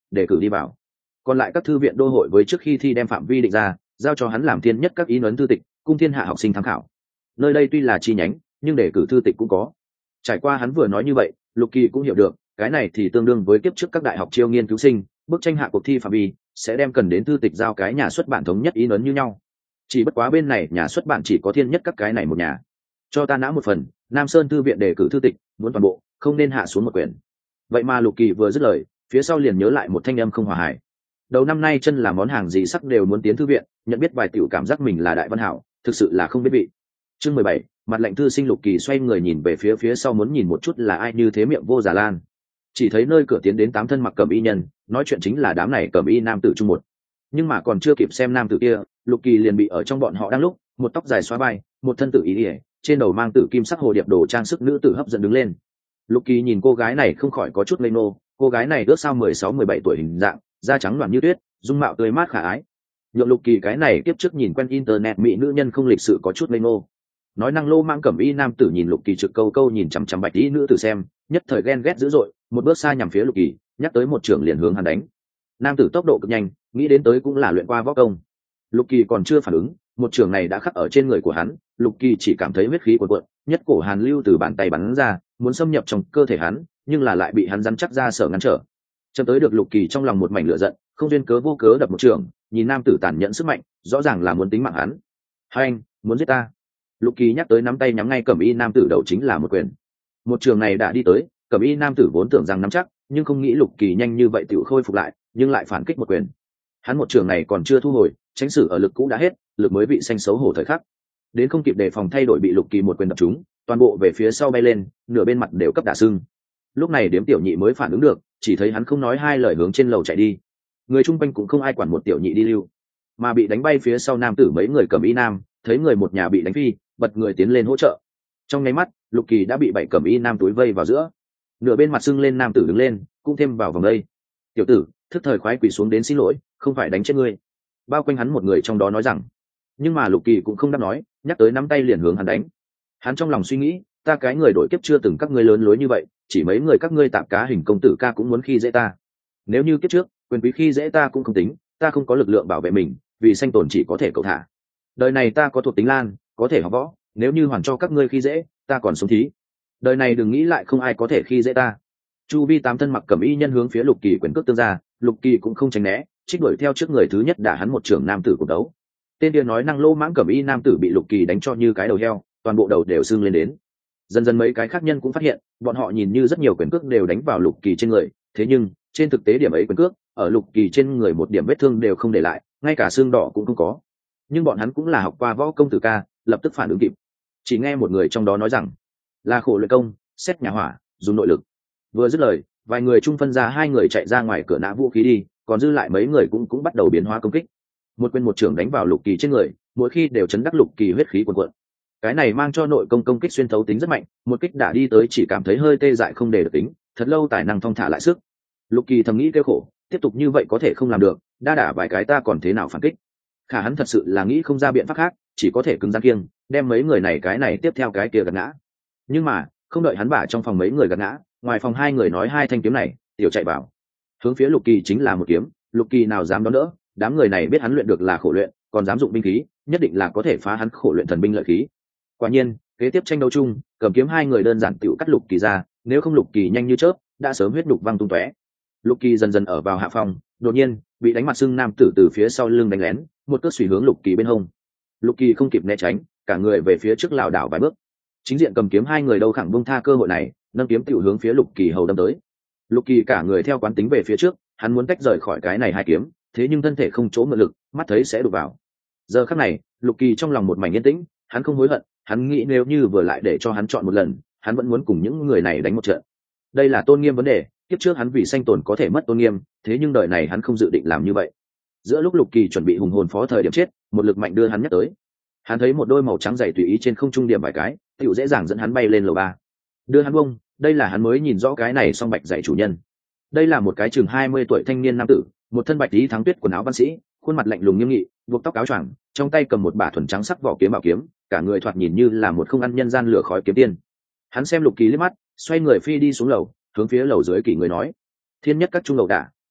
để cử đi vào. Còn lại các thư viện đô hội với trước khi thi đem phạm vi định ra, giao cho hắn làm thiên nhất các ý ấn thư tịch, cung thiên hạ học sinh tham khảo. Nơi đây tuy là chi nhánh, nhưng để cử thư tịch cũng có. Trải qua hắn vừa nói như vậy, Lục Kỳ cũng hiểu được, cái này thì tương đương với kiếp trước các đại học chiêu nghiên cứu sinh, bức tranh hạ cuộc thi phạm vi sẽ đem cần đến thư tịch giao cái nhà xuất bản thống nhất ý ấn như nhau. Chỉ bất quá bên này nhà xuất bản chỉ có thiên nhất các cái này một nhà. Cho ta nã một phần, Nam Sơn thư viện đề cử thư tịch, muốn toàn bộ, không nên hạ xuống một quyển. Vậy mà Lục Kỳ vừa dứt lời, phía sau liền nhớ lại một thanh âm không hòa hài. Đầu năm nay chân là món hàng gì sắc đều muốn tiến thư viện, nhận biết vài tiểu cảm giác mình là đại văn hảo, thực sự là không biết vị. Chương 17, mặt lệnh thư sinh. Lục Kỳ xoay người nhìn về phía sau muốn nhìn một chút là ai như thế miệng vô giả lan. Chỉ thấy nơi cửa tiến đến 8 thân mặc cẩm y nhân, nói chuyện chính là đám này cẩm y nam tử trung một. Nhưng mà còn chưa kịp xem nam tử kia, Lục Kỳ liền bị ở trong bọn họ đang lúc, một tóc dài xóa vai, một thân tử ý ỉa, trên đầu mang tử kim sắc hồ điệp đồ trang sức nữ tử hấp dẫn đứng lên. Lục Kỳ nhìn cô gái này không khỏi có chút ngây ngô, cô gái này ước sao 16-17 tuổi hình dạng, da trắng loạn như tuyết, dung mạo tươi mát khả ái. Nhượng Lục Kỳ cái này tiếp trước nhìn quen internet mỹ nữ nhân không lịch sự có chút ngây ngô. Nói năng lô mang cẩm y nam tử nhìn Lục Kỳ trực câu câu nhìn chằm chằm bạch y nữ tử xem, nhất thời ghen ghét dữ dội, một bước xa nhằm phía Lục Kỳ, nhắc tới một trường liền hướng hắn đánh. Nam tử tốc độ cực nhanh, nghĩ đến tới cũng là luyện qua võ công. Lục Kỳ còn chưa phản ứng, một trường này đã khắc ở trên người của hắn. Lục Kỳ chỉ cảm thấy huyết khí cuồn cuộn, nhất cổ hàn lưu từ bàn tay bắn ra, muốn xâm nhập trong cơ thể hắn, nhưng là lại bị hắn rắn chắc ra sở ngăn trở. Chợt tới được Lục Kỳ trong lòng một mảnh lửa giận, không duyên cớ vô cớ đập một trường, nhìn nam tử tàn nhẫn sức mạnh, rõ ràng là muốn tính mạng hắn. Hai anh, muốn giết ta? Lục Kỳ nhắc tới nắm tay nhắm ngay cẩm y nam tử đầu chính là một quyền. Một trường này đã đi tới, cẩm y nam tử vốn tưởng rằng nắm chắc, nhưng không nghĩ Lục Kỳ nhanh như vậy tự khôi phục lại, nhưng lại phản kích một quyền. Hắn một trường này còn chưa thu hồi, tránh sử ở lực cũ đã hết, lực mới bị xanh xấu hổ thời khắc. Đến không kịp đề phòng thay đổi bị Lục Kỳ một quyền đập trúng, toàn bộ về phía sau bay lên, nửa bên mặt đều cấp đả sưng. Lúc này Điếm Tiểu Nhị mới phản ứng được, chỉ thấy hắn không nói hai lời hướng trên lầu chạy đi. Người chung quanh cũng không ai quản một tiểu nhị đi lưu, mà bị đánh bay phía sau nam tử mấy người cẩm y nam, thấy người một nhà bị đánh phi, bật người tiến lên hỗ trợ. Trong nháy mắt, Lục Kỳ đã bị 7 cẩm y nam túi vây vào giữa, nửa bên mặt sưng lên nam tử đứng lên, cũng thêm vào vòng đây. Tiểu tử, thức thời khoái quỳ xuống đến xin lỗi, không phải đánh chết ngươi. Bao quanh hắn một người trong đó nói rằng, nhưng mà Lục Kỳ cũng không đáp nói, nhắc tới nắm tay liền hướng hắn đánh. Hắn trong lòng suy nghĩ, ta cái người đổi kiếp chưa từng các ngươi lớn lối như vậy, chỉ mấy người các ngươi tạp cá hình công tử ca cũng muốn khi dễ ta. Nếu như kiếp trước quyền quý khi dễ ta cũng không tính, ta không có lực lượng bảo vệ mình, vì sanh tồn chỉ có thể cầu thả. Đời này ta có thuộc tính lan, có thể học võ, nếu như hoàn cho các ngươi khi dễ, ta còn sống thí. Đời này đừng nghĩ lại không ai có thể khi dễ ta. Chu vi 8 thân mặc cẩm y nhân hướng phía Lục Kỳ quyền cước tương ra, Lục Kỳ cũng không tránh né, trích đuổi theo trước người thứ nhất đả hắn một trường nam tử cuộc đấu. Tên kia nói năng lô mãng cẩm y nam tử bị Lục Kỳ đánh cho như cái đầu heo, toàn bộ đầu đều sưng lên đến. Dần dần mấy cái khác nhân cũng phát hiện, bọn họ nhìn như rất nhiều quyền cước đều đánh vào Lục Kỳ trên người, thế nhưng trên thực tế điểm ấy quyền cước ở Lục Kỳ trên người một điểm vết thương đều không để lại, ngay cả xương đỏ cũng không có. Nhưng bọn hắn cũng là học qua võ công tử ca, lập tức phản ứng kịp. Chỉ nghe một người trong đó nói rằng, là khổ luyện công, xét nhà hỏa, dùng nội lực. Vừa dứt lời, vài người chung phân ra 2 người chạy ra ngoài cửa nã vũ khí đi, còn dư lại mấy người cũng bắt đầu biến hóa công kích. Một quyền một trưởng đánh vào Lục Kỳ trên người, mỗi khi đều chấn đắc Lục Kỳ huyết khí cuồn cuộn. Cái này mang cho nội công kích xuyên thấu tính rất mạnh, một kích đã đi tới chỉ cảm thấy hơi tê dại không để được tính, thật lâu tài năng thong thả lại sức. Lục Kỳ thầm nghĩ kêu khổ, tiếp tục như vậy có thể không làm được, đa đả vài cái ta còn thế nào phản kích. Khả hắn thật sự là nghĩ không ra biện pháp khác, chỉ có thể cứng rắn kiêng, đem mấy người này cái này tiếp theo cái kia gạt ngã. Nhưng mà không đợi hắn bả trong phòng mấy người gạt ngã, ngoài phòng 2 người nói 2 thanh kiếm này, tiểu chạy vào, hướng phía Lục Kỳ chính là một kiếm. Lục Kỳ nào dám đón đỡ, đám người này biết hắn luyện được là khổ luyện, còn dám dụng binh khí, nhất định là có thể phá hắn khổ luyện thần binh lợi khí. Quả nhiên, kế tiếp tranh đấu chung, cầm kiếm 2 người đơn giản tiểu cắt Lục Kỳ ra, nếu không Lục Kỳ nhanh như chớp, đã sớm huyết đục văng tung tóe. Lục Kỳ dần dần ở vào hạ phòng, đột nhiên bị đánh mặt sưng nam tử từ phía sau lưng đánh lén, một cước xùy hướng Lục Kỳ bên hông. Lục Kỳ không kịp né tránh, cả người về phía trước lảo đảo vài bước. Chính diện cầm kiếm 2 người đâu khẳng buông tha cơ hội này, nâng kiếm tiểu hướng phía Lục Kỳ hầu đâm tới. Lục Kỳ cả người theo quán tính về phía trước, hắn muốn tách rời khỏi cái này 2 kiếm, thế nhưng thân thể không chỗ mượn lực, mắt thấy sẽ đụng vào. Giờ khắc này, Lục Kỳ trong lòng một mảnh yên tĩnh, hắn không hối hận, hắn nghĩ nếu như vừa lại để cho hắn chọn một lần, hắn vẫn muốn cùng những người này đánh một trận. Đây là tôn nghiêm vấn đề, kiếp trước hắn vì sanh tồn có thể mất tôn nghiêm, thế nhưng đời này hắn không dự định làm như vậy. Giữa lúc Lục Kỳ chuẩn bị hùng hồn phó thời điểm chết, một lực mạnh đưa hắn nhắc tới. Hắn thấy một đôi màu trắng dày tùy ý trên không trung điểm vài cái, tựu dễ dàng dẫn hắn bay lên lầu 3. Đưa hắn bông, đây là hắn mới nhìn rõ cái này song bạch dạy chủ nhân. Đây là một cái chừng 20 tuổi thanh niên nam tử, một thân bạch tí thắng tuyết quần áo văn sĩ, khuôn mặt lạnh lùng nghiêm nghị, buộc tóc áo choàng, trong tay cầm một bả thuần trắng sắc vỏ kiếm bảo kiếm, cả người thoạt nhìn như là một không ăn nhân gian lửa khói kiếm tiên. Hắn xem Lục Kỳ liếc mắt, xoay người phi đi xuống lầu, hướng phía lầu dưới Kỳ người nói: "Thiên nhất các trung lầu đả,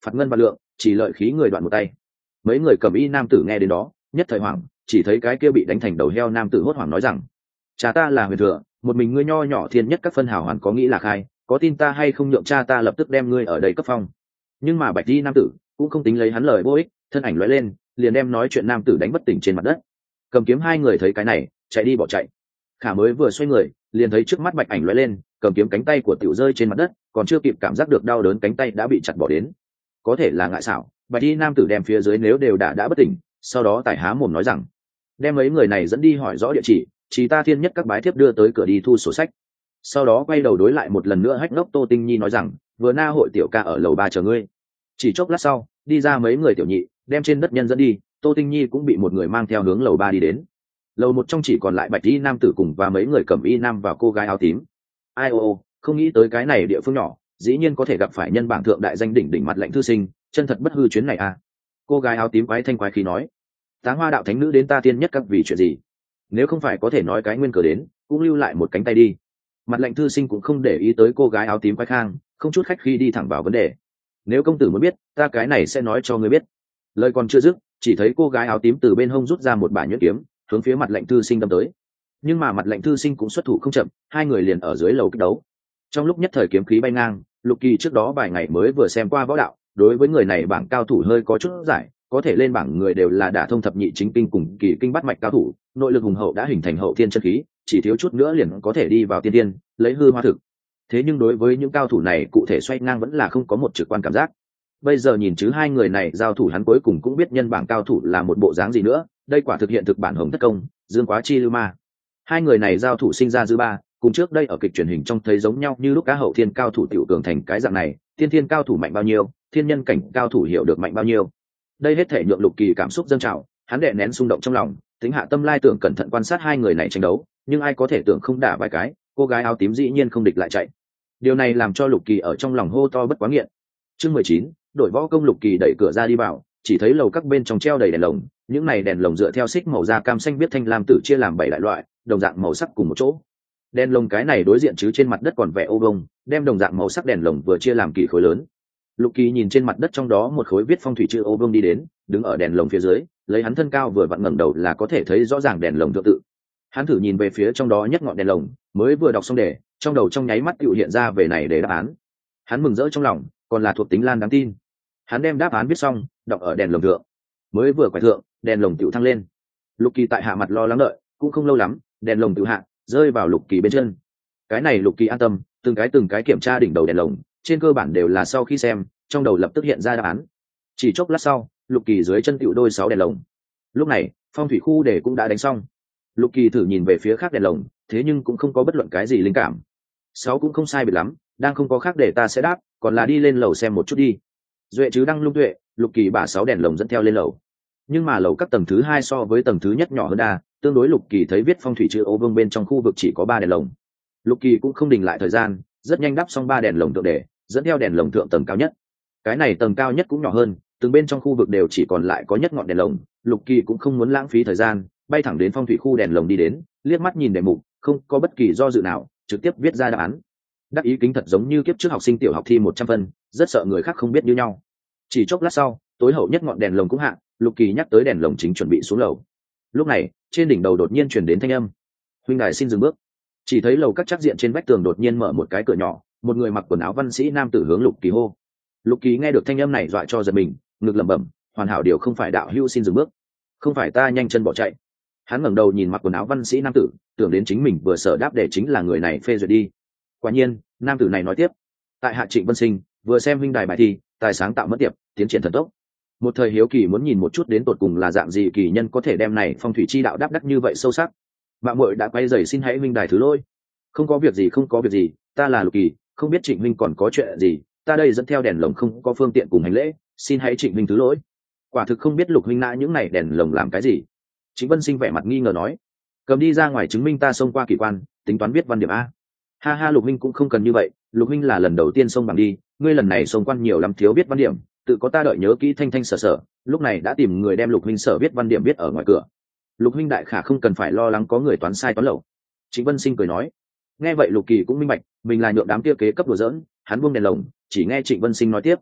phạt ngân và lượng, chỉ lợi khí người đoạn một tay. Mấy người cầm y nam tử nghe đến đó nhất thời hoảng, chỉ thấy cái kia bị đánh thành đầu heo nam tử hốt hoảng nói rằng: cha ta là Huyền Thừa, một mình ngươi nho nhỏ thiên nhất các phân hào hoàn có nghĩ là khai, có tin ta hay không nhượng cha ta lập tức đem ngươi ở đây cấp phong. Nhưng mà bạch y nam tử cũng không tính lấy hắn lời vô ích, thân ảnh lóe lên liền đem nói chuyện nam tử đánh bất tỉnh trên mặt đất. Cầm kiếm hai người thấy cái này chạy đi bỏ chạy. Khả mới vừa xoay người liền thấy trước mắt bạch ảnh lóe lên, cầm kiếm cánh tay của tiểu rơi trên mặt đất, còn chưa kịp cảm giác được đau đớn cánh tay đã bị chặt bỏ đến. Có thể là ngại xảo, bạch y nam tử đem phía dưới nếu đều đã bất tỉnh, sau đó tải há mồm nói rằng: đem mấy người này dẫn đi hỏi rõ địa chỉ ta thiên nhất các bái thiếp đưa tới cửa đi thu sổ sách. Sau đó quay đầu đối lại một lần nữa hách ngốc Tô Tinh Nhi nói rằng: vừa na hội tiểu ca ở lầu 3 chờ ngươi. Chỉ chốc lát sau đi ra mấy người tiểu nhị đem trên đất nhân dẫn đi, Tô Tinh Nhi cũng bị một người mang theo hướng lầu 3 đi đến. Lầu 1 trong chỉ còn lại bạch y nam tử cùng và mấy người cầm y nam và cô gái áo tím. Ai ô, không nghĩ tới cái này địa phương nhỏ dĩ nhiên có thể gặp phải nhân bảng thượng đại danh đỉnh mặt lệnh thư sinh, chân thật bất hư chuyến này à. Cô gái áo tím quái thanh quái khí nói: Táng Hoa đạo thánh nữ đến ta thiên nhất các vì chuyện gì? Nếu không phải có thể nói cái nguyên cớ đến, cũng lưu lại một cánh tay đi. Mặt lệnh thư sinh cũng không để ý tới cô gái áo tím quái khang, không chút khách khi đi thẳng vào vấn đề: nếu công tử muốn biết, ta cái này sẽ nói cho ngươi biết. Lời còn chưa dứt, chỉ thấy cô gái áo tím từ bên hông rút ra một bả nhuyễn kiếm, hướng phía mặt lệnh thư sinh đâm tới. Nhưng mà mặt lệnh thư sinh cũng xuất thủ không chậm, hai người liền ở dưới lầu kích đấu. Trong lúc nhất thời kiếm khí bay ngang, Lục Kỳ trước đó vài ngày mới vừa xem qua võ đạo, đối với người này bảng cao thủ hơi có chút giải, có thể lên bảng người đều là đả thông thập nhị chính kinh cùng kỳ kinh bắt mạch cao thủ, nội lực hùng hậu đã hình thành hậu thiên chân khí, chỉ thiếu chút nữa liền có thể đi vào tiên tiên, lấy hư hoa thực. Thế nhưng đối với những cao thủ này cụ thể xoay ngang vẫn là không có một trực quan cảm giác. Bây giờ nhìn chứ hai người này giao thủ hắn cuối cùng cũng biết nhân bảng cao thủ là một bộ dáng gì nữa, đây quả thực hiện thực bản hồng thất công, dương quá chi lưu ma. Hai người này giao thủ sinh ra dư ba, cùng trước đây ở kịch truyền hình trong thấy giống nhau như lúc cá hậu thiên cao thủ tiểu cường thành cái dạng này, tiên thiên cao thủ mạnh bao nhiêu, thiên nhân cảnh cao thủ hiểu được mạnh bao nhiêu. Đây hết thể nhượng Lục Kỳ cảm xúc dâng trào, hắn đè nén xung động trong lòng, tính hạ tâm lai tưởng cẩn thận quan sát hai người này tranh đấu, nhưng ai có thể tưởng không đả vài cái, cô gái áo tím dĩ nhiên không địch lại chạy. Điều này làm cho Lục Kỳ ở trong lòng hô to bất quá nghiện. Chương 19, đội võ công. Lục Kỳ đẩy cửa ra đi vào, chỉ thấy lầu các bên trong treo đầy đèn lồng, những này đèn lồng dựa theo xích màu da cam xanh biết thanh lam tử chia làm 7 đại loại, đồng dạng màu sắc cùng một chỗ. Đèn lồng cái này đối diện chứ trên mặt đất còn vẽ ô vông, đem đồng dạng màu sắc đèn lồng vừa chia làm kỳ khối lớn. Lục Kỳ nhìn trên mặt đất trong đó một khối viết phong thủy chữ ô vông đi đến, đứng ở đèn lồng phía dưới, lấy hắn thân cao vừa vặn ngẩng đầu là có thể thấy rõ ràng đèn lồng thượng tự. Hắn thử nhìn về phía trong đó nhất ngọn đèn lồng, mới vừa đọc xong đề, trong đầu trong nháy mắt tựu hiện ra về này để đáp án. Hắn mừng rỡ trong lòng, còn là thuộc tính lan đáng tin. Hắn đem đáp án viết xong, đọc ở đèn lồng thượng. Mới vừa quay thượng, đèn lồng tựu thăng lên. Lục Kỳ tại hạ mặt lo lắng đợi, cũng không lâu lắm, đèn lồng tựu hạ, rơi vào Lục Kỳ bên chân. Cái này Lục Kỳ an tâm, từng cái kiểm tra đỉnh đầu đèn lồng, trên cơ bản đều là sau khi xem, trong đầu lập tức hiện ra đáp án. Chỉ chốc lát sau, Lục Kỳ dưới chân tựu đôi 6 đèn lồng. Lúc này, phong thủy khu đề cũng đã đánh xong. Lục Kỳ thử nhìn về phía khác đèn lồng, thế nhưng cũng không có bất luận cái gì linh cảm. 6 cũng không sai biệt lắm, đang không có khác để ta sẽ đáp, còn là đi lên lầu xem một chút đi. Duệ chứ đăng lung tuệ, Lục Kỳ bả 6 đèn lồng dẫn theo lên lầu. Nhưng mà lầu các tầng thứ 2 so với tầng thứ nhất nhỏ hơn đa, tương đối Lục Kỳ thấy viết phong thủy chữ ô vương bên trong khu vực chỉ có 3 đèn lồng. Lục Kỳ cũng không đình lại thời gian, rất nhanh đáp xong 3 đèn lồng thượng đề, dẫn theo đèn lồng thượng tầng cao nhất. Cái này tầng cao nhất cũng nhỏ hơn, từng bên trong khu vực đều chỉ còn lại có nhất ngọn đèn lồng. Lục Kỳ cũng không muốn lãng phí thời gian, bay thẳng đến phong thủy khu đèn lồng đi đến, liếc mắt nhìn đề mục, không có bất kỳ do dự nào, trực tiếp viết ra đáp án. Đáp ý kính thật giống như kiếp trước học sinh tiểu học thi 100 phân, rất sợ người khác không biết như nhau. Chỉ chốc lát sau, tối hậu nhất ngọn đèn lồng cũng hạ, Lục Kỳ nhắc tới đèn lồng chính chuẩn bị xuống lầu. Lúc này, trên đỉnh đầu đột nhiên truyền đến thanh âm: "Huynh đài xin dừng bước." Chỉ thấy lầu các chắc diện trên vách tường đột nhiên mở một cái cửa nhỏ, một người mặc quần áo văn sĩ nam tử hướng Lục Kỳ hô. Lục Kỳ nghe được thanh âm này dọa cho giật mình, ngực lẩm bẩm: "Hoàn hảo điều không phải đạo hữu xin dừng bước, không phải ta nhanh chân bỏ chạy." Hắn ngẩng đầu nhìn mặc quần áo văn sĩ nam tử, tưởng đến chính mình vừa sở đáp để chính là người này phê duyệt đi. Quả nhiên, nam tử này nói tiếp: "Tại hạ Trịnh Vân Sinh, vừa xem huynh đài bài thi, tài sáng tạo mất tiệp, tiến triển thần tốc. Một thời hiếu kỳ muốn nhìn một chút đến tột cùng là dạng gì kỳ nhân có thể đem này phong thủy chi đạo đáp đắc như vậy sâu sắc. Mạng muội đã quay giày xin hãy huynh đài thứ lỗi." "Không có việc gì, không có việc gì, ta là Lục Kỳ, không biết Trịnh huynh còn có chuyện gì, ta đây dẫn theo đèn lồng không có phương tiện cùng hành lễ, xin hãy Trịnh huynh thứ lỗi." Quả thực không biết Lục huynh nã những này đèn lồng làm cái gì. Trịnh Vân Sinh vẻ mặt nghi ngờ nói: "Cầm đi ra ngoài chứng minh ta xông qua kỳ quan, tính toán viết văn điểm a." "Ha ha, Lục huynh cũng không cần như vậy, Lục huynh là lần đầu tiên xông bằng đi, ngươi lần này xông quan nhiều lắm thiếu viết văn điểm, tự có ta đợi nhớ kỹ thanh thanh sở sở, lúc này đã tìm người đem Lục huynh sở viết văn điểm viết ở ngoài cửa. Lục huynh đại khả không cần phải lo lắng có người toán sai toán lậu." Trịnh Vân Sinh cười nói. Nghe vậy Lục Kỳ cũng minh bạch, mình là nhượng đám kia kế cấp đùa giỡn, hắn buông đèn lồng, chỉ nghe Trịnh Vân Sinh nói tiếp: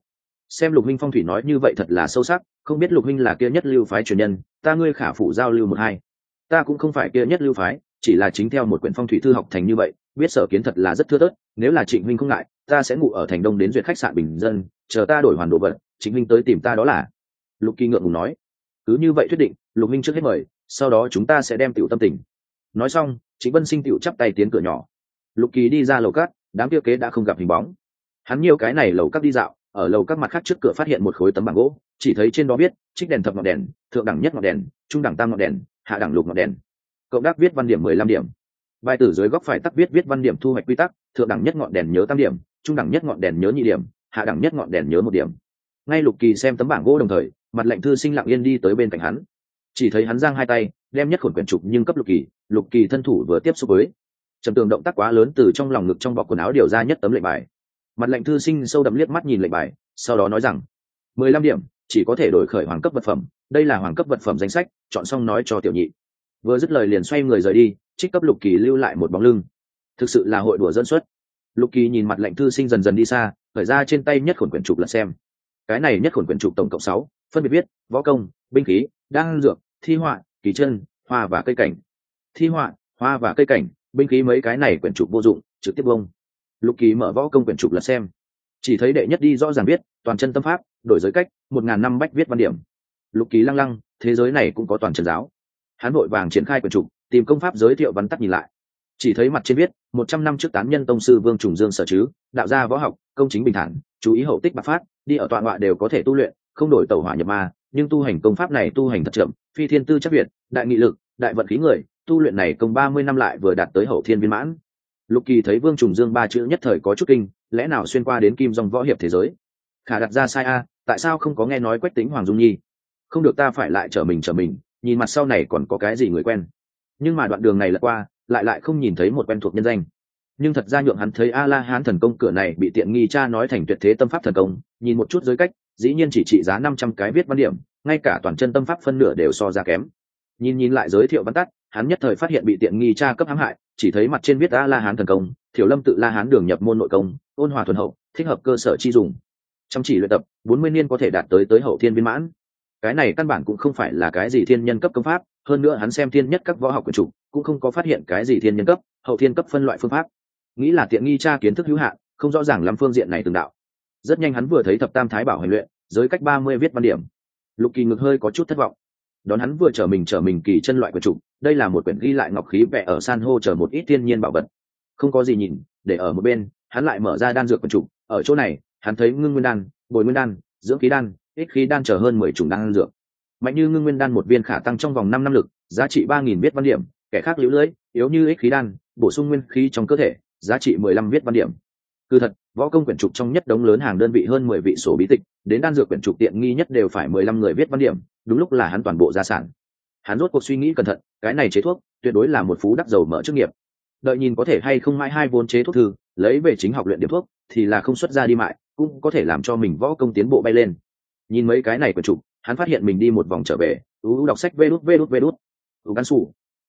Xem Lục huynh phong thủy nói như vậy thật là sâu sắc, không biết Lục huynh là kia nhất lưu phái truyền nhân, ta ngươi khả phụ giao lưu một hai. Ta cũng không phải kia nhất lưu phái, chỉ là chính theo một quyển phong thủy thư học thành như vậy, biết sở kiến thật là rất thưa thớt. Nếu là Trịnh huynh không ngại, ta sẽ ngủ ở thành Đông đến duyệt khách sạn bình dân, chờ ta đổi hoàn đồ vật, Trịnh huynh tới tìm ta đó là. Lục Kỳ ngượng ngùng nói. Cứ như vậy thuyết định, Lục huynh trước hết mời, sau đó chúng ta sẽ đem tiểu tâm tình. Nói xong, Trịnh Vân Sinh tiểu chắp tay tiến cửa nhỏ. Lục Kỳ đi ra lầu cát, đám kia kế đã không gặp hình bóng. Hắn nhiều cái này lầu cát đi dạo, ở lầu các mặt khác trước cửa phát hiện một khối tấm bảng gỗ, chỉ thấy trên đó viết trích đèn thập ngọn đèn, thượng đẳng nhất ngọn đèn, trung đẳng tam ngọn đèn, hạ đẳng lục ngọn đèn. Cộng đáp viết văn điểm 15 điểm. Bài tử dưới góc phải tắc viết văn điểm thu hoạch quy tắc, thượng đẳng nhất ngọn đèn nhớ 8 điểm, trung đẳng nhất ngọn đèn nhớ nhị điểm, hạ đẳng nhất ngọn đèn nhớ 1 điểm. Ngay Lục Kỳ xem tấm bảng gỗ đồng thời, mặt lệnh thư sinh lặng yên đi tới bên cạnh hắn. Chỉ thấy hắn giang hai tay, đem nhất khổn quyển trục nhưng cấp Lục Kỳ thân thủ vừa tiếp xúc với. Trầm tường động tác quá lớn từ trong lòng ngực trong bọc quần áo điều ra nhất tấm lệnh bài. Mặt lệnh thư sinh sâu đậm liếc mắt nhìn lệnh bài, sau đó nói rằng 15 điểm chỉ có thể đổi khởi hoàng cấp vật phẩm, đây là hoàng cấp vật phẩm danh sách, chọn xong nói cho tiểu nhị. Vừa dứt lời liền xoay người rời đi, trích cấp Lục Kỳ lưu lại một bóng lưng. Thực sự là hội đùa dẫn xuất. Lục Kỳ nhìn mặt lệnh thư sinh dần dần đi xa, khởi ra trên tay nhất khổn quyển trục lật xem. Cái này nhất khổn quyển trục tổng cộng 6, phân biệt viết võ công, binh khí, đan dược, thi họa, kỳ chân, hoa và cây cảnh. Thi họa, hoa và cây cảnh, binh khí mấy cái này quyển trục vô dụng, trực tiếp bông. Lục Kỳ mở võ công quyển trục lật xem, chỉ thấy đệ nhất đi rõ ràng viết toàn chân tâm pháp, đổi giới cách, 1000 năm bách viết văn điểm. Lục Kỳ lăng lăng, thế giới này cũng có toàn chân giáo. Hắn vội vàng triển khai quyển trục, tìm công pháp giới thiệu vắn tắt nhìn lại. Chỉ thấy mặt trên viết 100 năm trước tán nhân tông sư Vương Trùng Dương sở chứ, đạo gia võ học, công chính bình thản, chú ý hậu tích bạc phát, đi ở tọa ngọa đều có thể tu luyện, không đổi tẩu hỏa nhập ma, nhưng tu hành công pháp này tu hành thật chậm, phi thiên tư chắc việt, đại nghị lực, đại vận khí người, tu luyện này công 30 năm lại vừa đạt tới hậu thiên viên mãn. Lục Kỳ thấy Vương Trùng Dương 3 chữ nhất thời có chút kinh, lẽ nào xuyên qua đến kim dòng võ hiệp thế giới? Khả đặt ra sai a, tại sao không có nghe nói Quách Tĩnh Hoàng Dung Nhi? Không được, ta phải lại trở mình, nhìn mặt sau này còn có cái gì người quen. Nhưng mà đoạn đường này lật qua, lại không nhìn thấy một quen thuộc nhân danh. Nhưng thật ra nhượng hắn thấy A La Hán thần công cửa này bị tiện nghi cha nói thành tuyệt thế tâm pháp thần công, nhìn một chút giới cách, dĩ nhiên chỉ trị giá 500 cái viết văn điểm, ngay cả toàn chân tâm pháp phân nửa đều so ra kém. Nhìn lại giới thiệu văn tắt, hắn nhất thời phát hiện bị tiện nghi cha cấp hãm hại, chỉ thấy mặt trên viết A La Hán thần công, Thiểu Lâm tự La Hán đường nhập môn nội công, ôn hòa thuần hậu, thích hợp cơ sở chi dùng. Chăm chỉ luyện tập, 40 niên có thể đạt tới hậu thiên viên mãn. Cái này căn bản cũng không phải là cái gì thiên nhân cấp công pháp, hơn nữa hắn xem thiên nhất các võ học quyển trục, cũng không có phát hiện cái gì thiên nhân cấp, hậu thiên cấp phân loại phương pháp. Nghĩ là tiện nghi cha kiến thức hữu hạn, không rõ ràng lắm phương diện này từng đạo. Rất nhanh hắn vừa thấy thập tam thái bảo hành luyện, giới cách 30 viết văn điểm. Lục Kỳ ngực hơi có chút thất vọng. Đón hắn vừa trở mình kỳ chân loại quyển trục, đây là một quyển ghi lại ngọc khí vẽ ở san hô chờ một ít thiên nhiên bảo vật. Không có gì nhìn, để ở một bên, hắn lại mở ra đan dược quyển trục, ở chỗ này, hắn thấy ngưng nguyên đan, bồi nguyên đan, dưỡng khí đan, ích khí đan chờ hơn 10 chủng đan dược. Mạnh như ngưng nguyên đan một viên khả tăng trong vòng 5 năm lực, giá trị 3000 viết văn điểm, kẻ khác liễu lưỡi, yếu như ích khí đan, bổ sung nguyên khí trong cơ thể, giá trị 15 viết văn điểm. Cứ thật, võ công quyển trục trong nhất đống lớn hàng đơn vị hơn 10 vị sổ bí tịch, đến đan dược quyển trục tiện nghi nhất đều phải 15 người viết văn điểm, đúng lúc là hắn toàn bộ gia sản. Hắn rốt cuộc suy nghĩ cẩn thận, cái này chế thuốc, tuyệt đối là một phú đắc giàu mở chức nghiệp. Đợi nhìn có thể hay không mãi hai vốn chế thuốc thư, lấy về chính học luyện điểm thuốc, thì là không xuất ra đi mại, cũng có thể làm cho mình võ công tiến bộ bay lên. Nhìn mấy cái này quyển trục, hắn phát hiện mình đi một vòng trở về, đọc sách vê đút. Gắn sủ.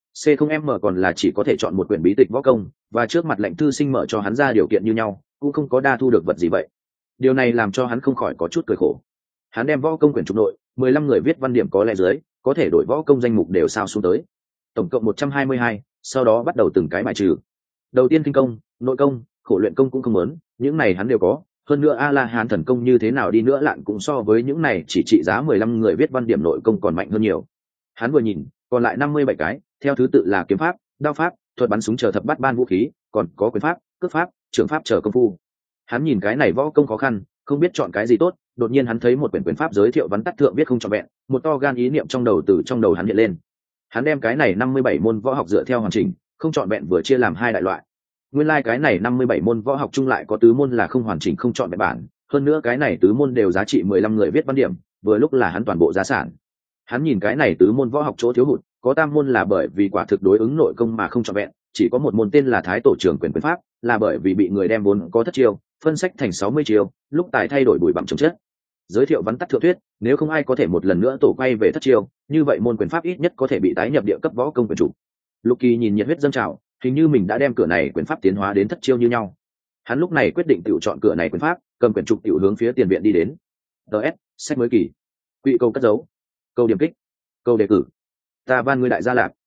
C0M còn là chỉ có thể chọn một quyển bí tịch võ công, và trước mặt lệnh thư sinh mở cho hắn ra điều kiện như nhau, cũng không có đa thu được vật gì vậy. Điều này làm cho hắn không khỏi có chút cười khổ. Hắn đem võ công quyển trục nội, 15 người viết văn điểm có lẽ dưới, có thể đổi võ công danh mục đều sao xuống tới. Tổng cộng 122, sau đó bắt đầu từng cái bài trừ. Đầu tiên kinh công, nội công, khổ luyện công cũng không muốn, những này hắn đều có. Hơn nữa A La Hán thần công như thế nào đi nữa lạn cũng so với những này chỉ trị giá 15 người viết văn điểm nội công còn mạnh hơn nhiều. Hắn vừa nhìn, còn lại 57 cái, theo thứ tự là kiếm pháp, đao pháp, thuật bắn súng chờ thập bát ban vũ khí, còn có quyền pháp, cước pháp, trưởng pháp chờ công phu. Hắn nhìn cái này võ công khó khăn, không biết chọn cái gì tốt, đột nhiên hắn thấy một quyển quyền pháp giới thiệu vắn tắt thượng viết không trọn vẹn, một to gan ý niệm trong đầu hắn hiện lên. Hắn đem cái này 57 môn võ học dựa theo hoàn chỉnh, không trọn vẹn vừa chia làm hai đại loại. Nguyên lai cái này 57 môn võ học chung lại có tứ môn là không hoàn chỉnh không trọn vẹn bản, hơn nữa cái này tứ môn đều giá trị 15 người viết văn điểm, vừa lúc là hắn toàn bộ giá sản. Hắn nhìn cái này tứ môn võ học chỗ thiếu hụt, có tam môn là bởi vì quả thực đối ứng nội công mà không trọn vẹn, chỉ có một môn tên là Thái Tổ trưởng quyền quyền pháp, là bởi vì bị người đem vốn có thất chiêu, phân sách thành 60 chiêu, lúc tài thay đổi bụi bặm chồng chất. Giới thiệu vắn tắt thượng thuyết, nếu không ai có thể một lần nữa tổ quay về thất chiêu, như vậy môn quyền pháp ít nhất có thể bị tái nhập địa cấp võ công quyền chủ. Lục Kỳ nhìn nhiệt huyết dâng trào, hình như mình đã đem cửa này quyền pháp tiến hóa đến thất chiêu như nhau. Hắn lúc này quyết định tự chọn cửa này quyền pháp, cầm quyển trục tiểu hướng phía tiền viện đi đến. ts sách mới kỳ, quỹ câu cất dấu, câu điểm kích, câu đề cử, ta van ngươi đại gia lạc.